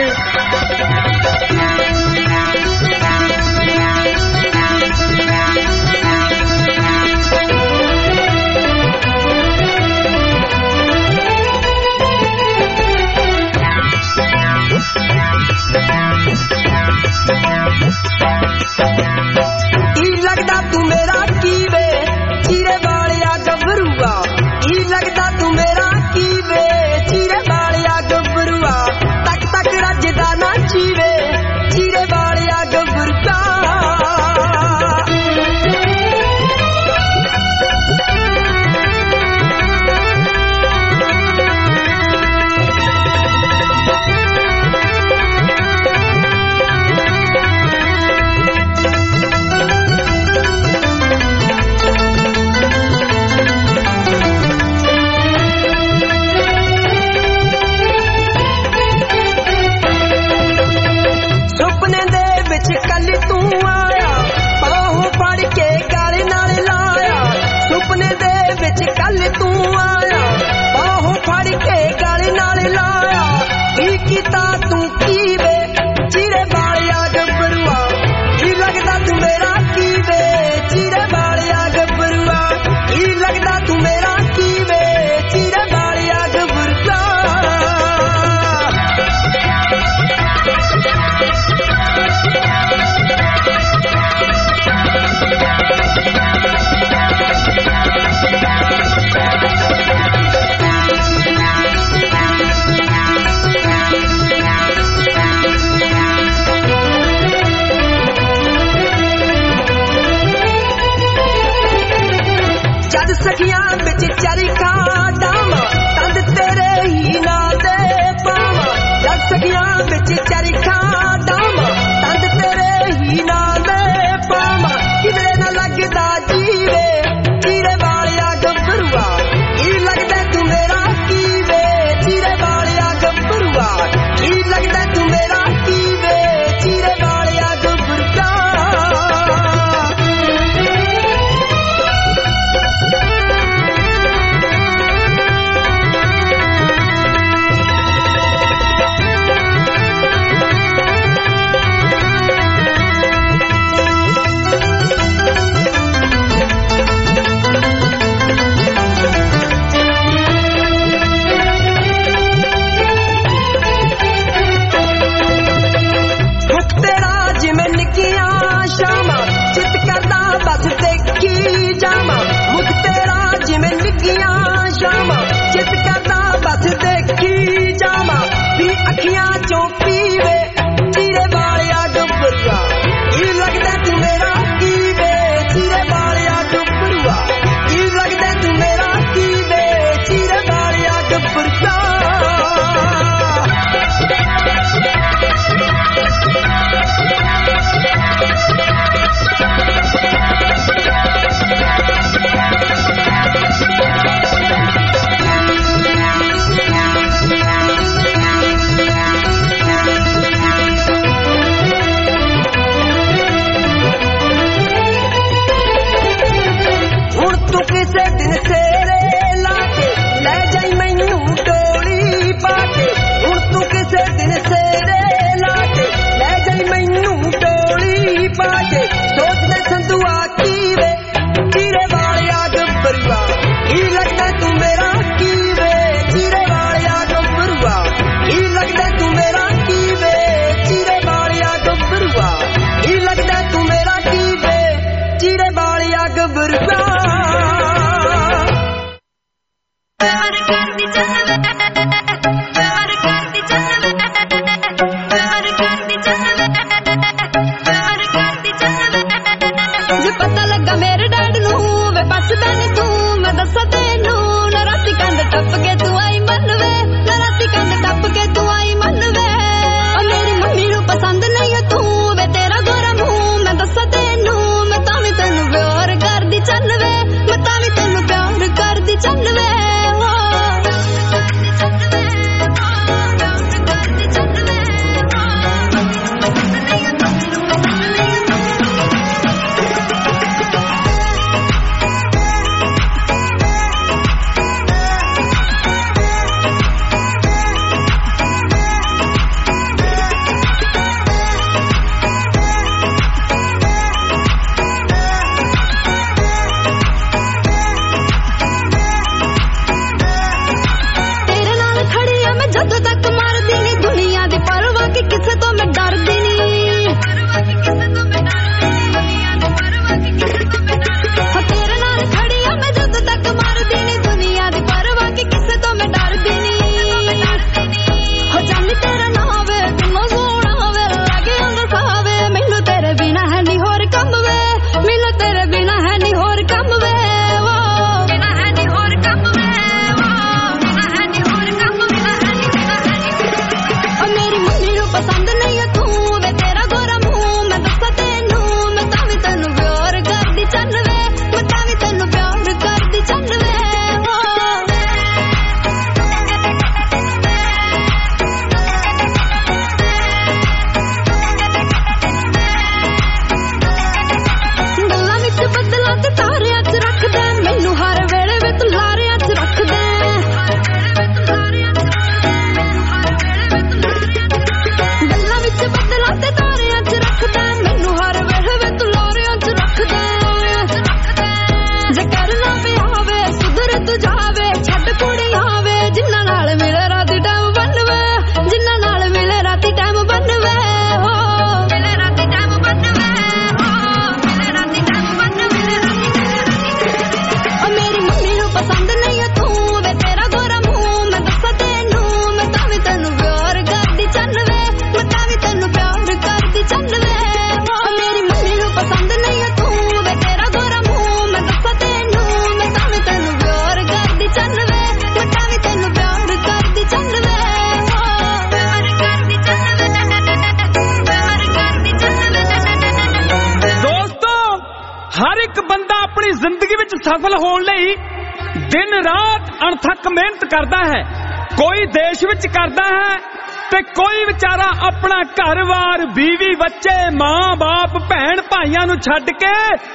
ਲੱਗਾ ਮੇਰੇ ਡੈਡ ਨੂੰ ਵੇ ਪੁੱਛਦਾ ਨੀ ਤੂੰ ਮੈਂ ਦੱਸਾਂ ਤੈਨੂੰ ਨਾ ਰਾਤੀ ਕੰਧ ਟੱਪ ਕੇ ਤੂੰ ਆਈ ਮੰਨ ਵੇ ਨਾ ਰਾਤੀ ਕੰਧ ਟੱਪ ਕੇ ਤੂੰ ਆਈ ਮੰਨ ਵੇ ਓ ਮੇਰੀ ਮੰਮੀ ਨੂੰ ਪਸੰਦ ਨਹੀਂ ਤੂੰ ਵੇ ਤੇਰਾ ਗੋਰਾ ਮੂੰਹ ਮੈਂ ਦੱਸਾਂ ਤੈਨੂੰ ਮੈਂ ਤਾਂ ਵੀ ਤੈਨੂੰ ਪਿਆਰ ਕਰਦੀ ਚੱਲ ਵੇ ਮੈਂ ਤਾਂ ਵੀ ਤੈਨੂੰ ਪਿਆਰ ਕਰਦੀ ਚੱਲ ਵੇ सफल होने ਲਈ दिन रात अणथक मेहनत करता है कोई देश विच करता है ते कोई बेचारा अपना घर-बार बीवी बच्चे मां बाप भैन भाइयां नूं छड्ड के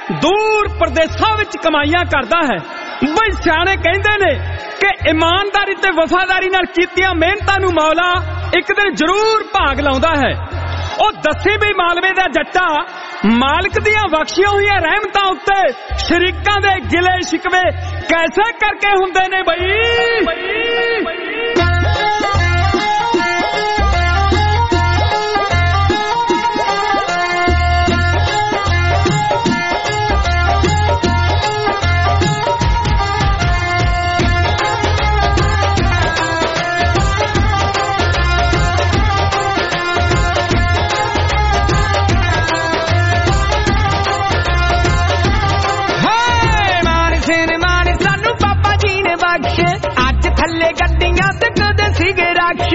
दूर प्रदेशां विच कमाईयां करता है बई सियाणे कहंदे ने कि ईमानदारी ते वफादारी नाल कीतियां मेहनतां नूं मौला एक दिन जरूर भाग लाउंदा है ओ दसी भी मालवे दा जट्टा मालिक दियां बख्शियां हुई रहमतां उत्ते शरीकां दे गिले शिकवे कैसे करके हुंदे ने बई गड्डियां ते कदे सीगे राक्ष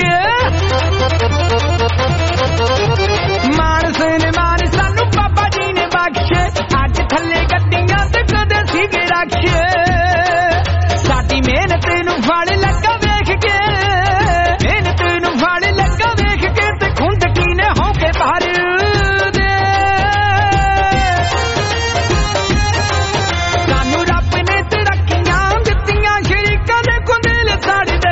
मानस ने मान सानू पापा जी ने बख्श अज थले गड्डियां ते कदे सीगे राक्ष साडी मेहनत नूं फल लगा वेख के मेहनत नूं फल लगा वेख के ते खुंद की ने हो के भर दे सानू रब ने तरक्कियां दित्तियां शरीकां दे कुंदल साड़ दे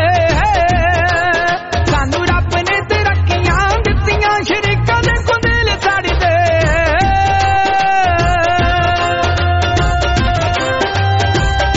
सानू रब ने तरक्कियां दित्तियां शरीकां दे कुंदल साड़ दे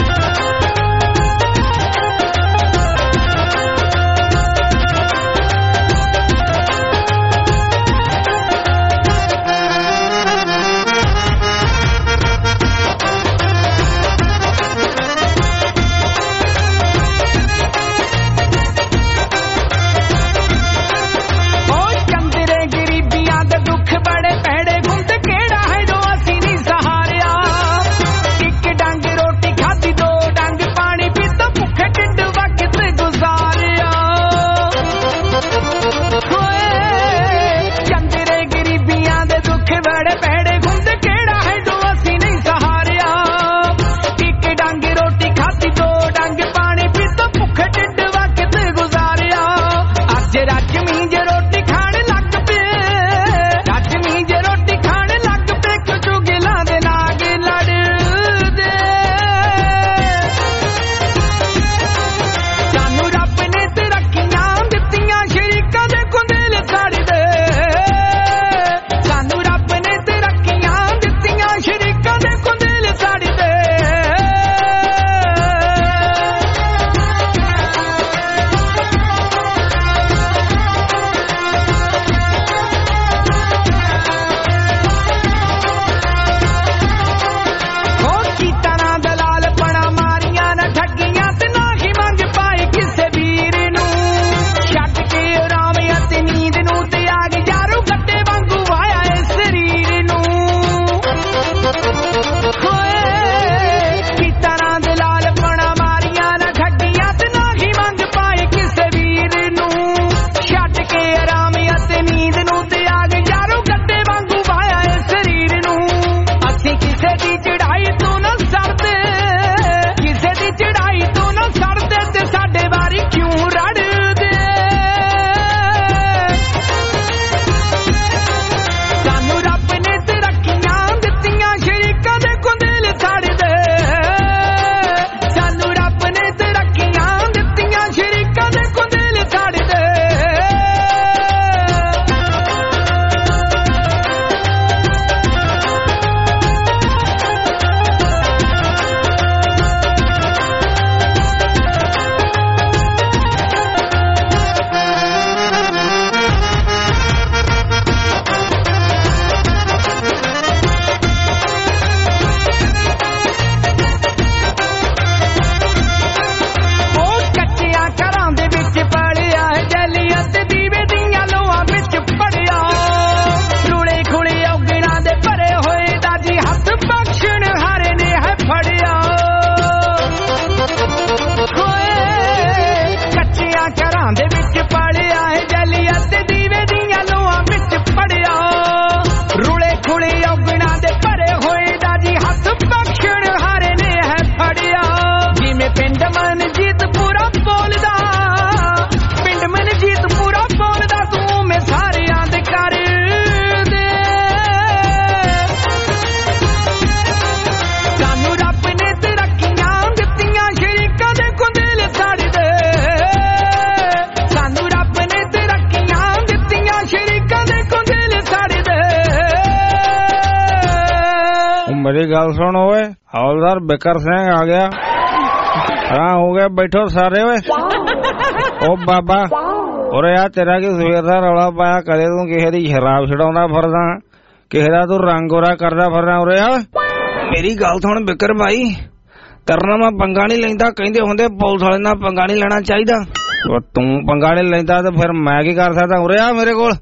मेरी गल सुन ओए, हवलदार बिकर सिंह आ गया। हाँ हो गया, बैठो सारे। ओए ओ बाबा, और यार तेरा की सवेर दा रौला पाया, कदे तू किसे दी शराब छड़ाउंदा फिरदा, किसे दा तू रंग गोरा करदा फिरदा। उरे आ मेरी गल सुन बिकर भाई, करना मैं पंगा नहीं लेंदा, कहंदे हुंदे पुलिस वाले नाल पंगा नहीं लेना चाहिदा। तू पंगा नहीं लेंदा ते फिर मैं की कर सकदा। उरे आ मेरे कोल।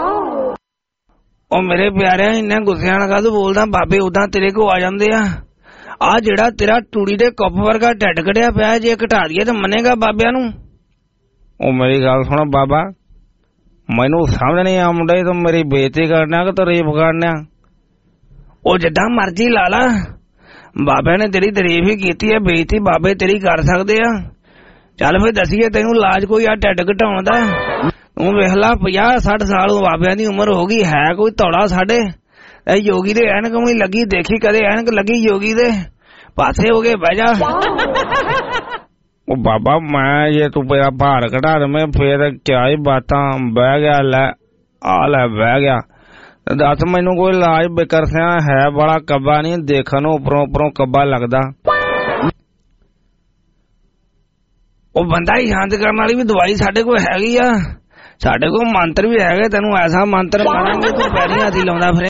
ओ मेरे प्यारे, इन्ने गुस्से नाल काहतों बोलदा? बाबे उदां तेरे को आ जांदे आ जेड़ा तेरा टूड़ी दे कप वर्गा ढिड कढ़िया पिया, जे घटा दईए ते मनेगा बाबिया नू? ओ मेरी गल सुन बाबा, मैनू समझ नहीं आउंदा तू मेरी बेइज्जती करना कि तारीफ करना। ओ जिद्दां मर्जी ला ला, बाबे ने तेरी तारीफ ही कीती है, बेइज्जती बाबे तेरी कर सकदे आ। चल फिर दसीए तैनू इलाज कोई आ ढिड घटाउण दा? तू वेख ला 50-60 साल बाबिया दी उम्र हो गई, है कोई तौड़ा साडे? योगी दे ऐनक भी लगी, देखी कदे ऐनक लगी योगी दे? पासे हो गए, बह जा। ओ बाबा मैं ये तू मेरा भार घटा दे, मैं फिर क्या ही बातां। बह गया, लै आ लै बह गया। दस मैनू कोई इलाज बिकर सिंह है बड़ा कब्बा नहीं, देखन उपरों उपरों कब्बा लगदा। ओ बंदा ही शांत करने वाली भी दवाई साडे कोल हैगी आ, साडे कोल मंत्र भी हैगे, तेनू ऐसा मंत्र मारांगे तू पैरी हाथी लाउंदा फिरे।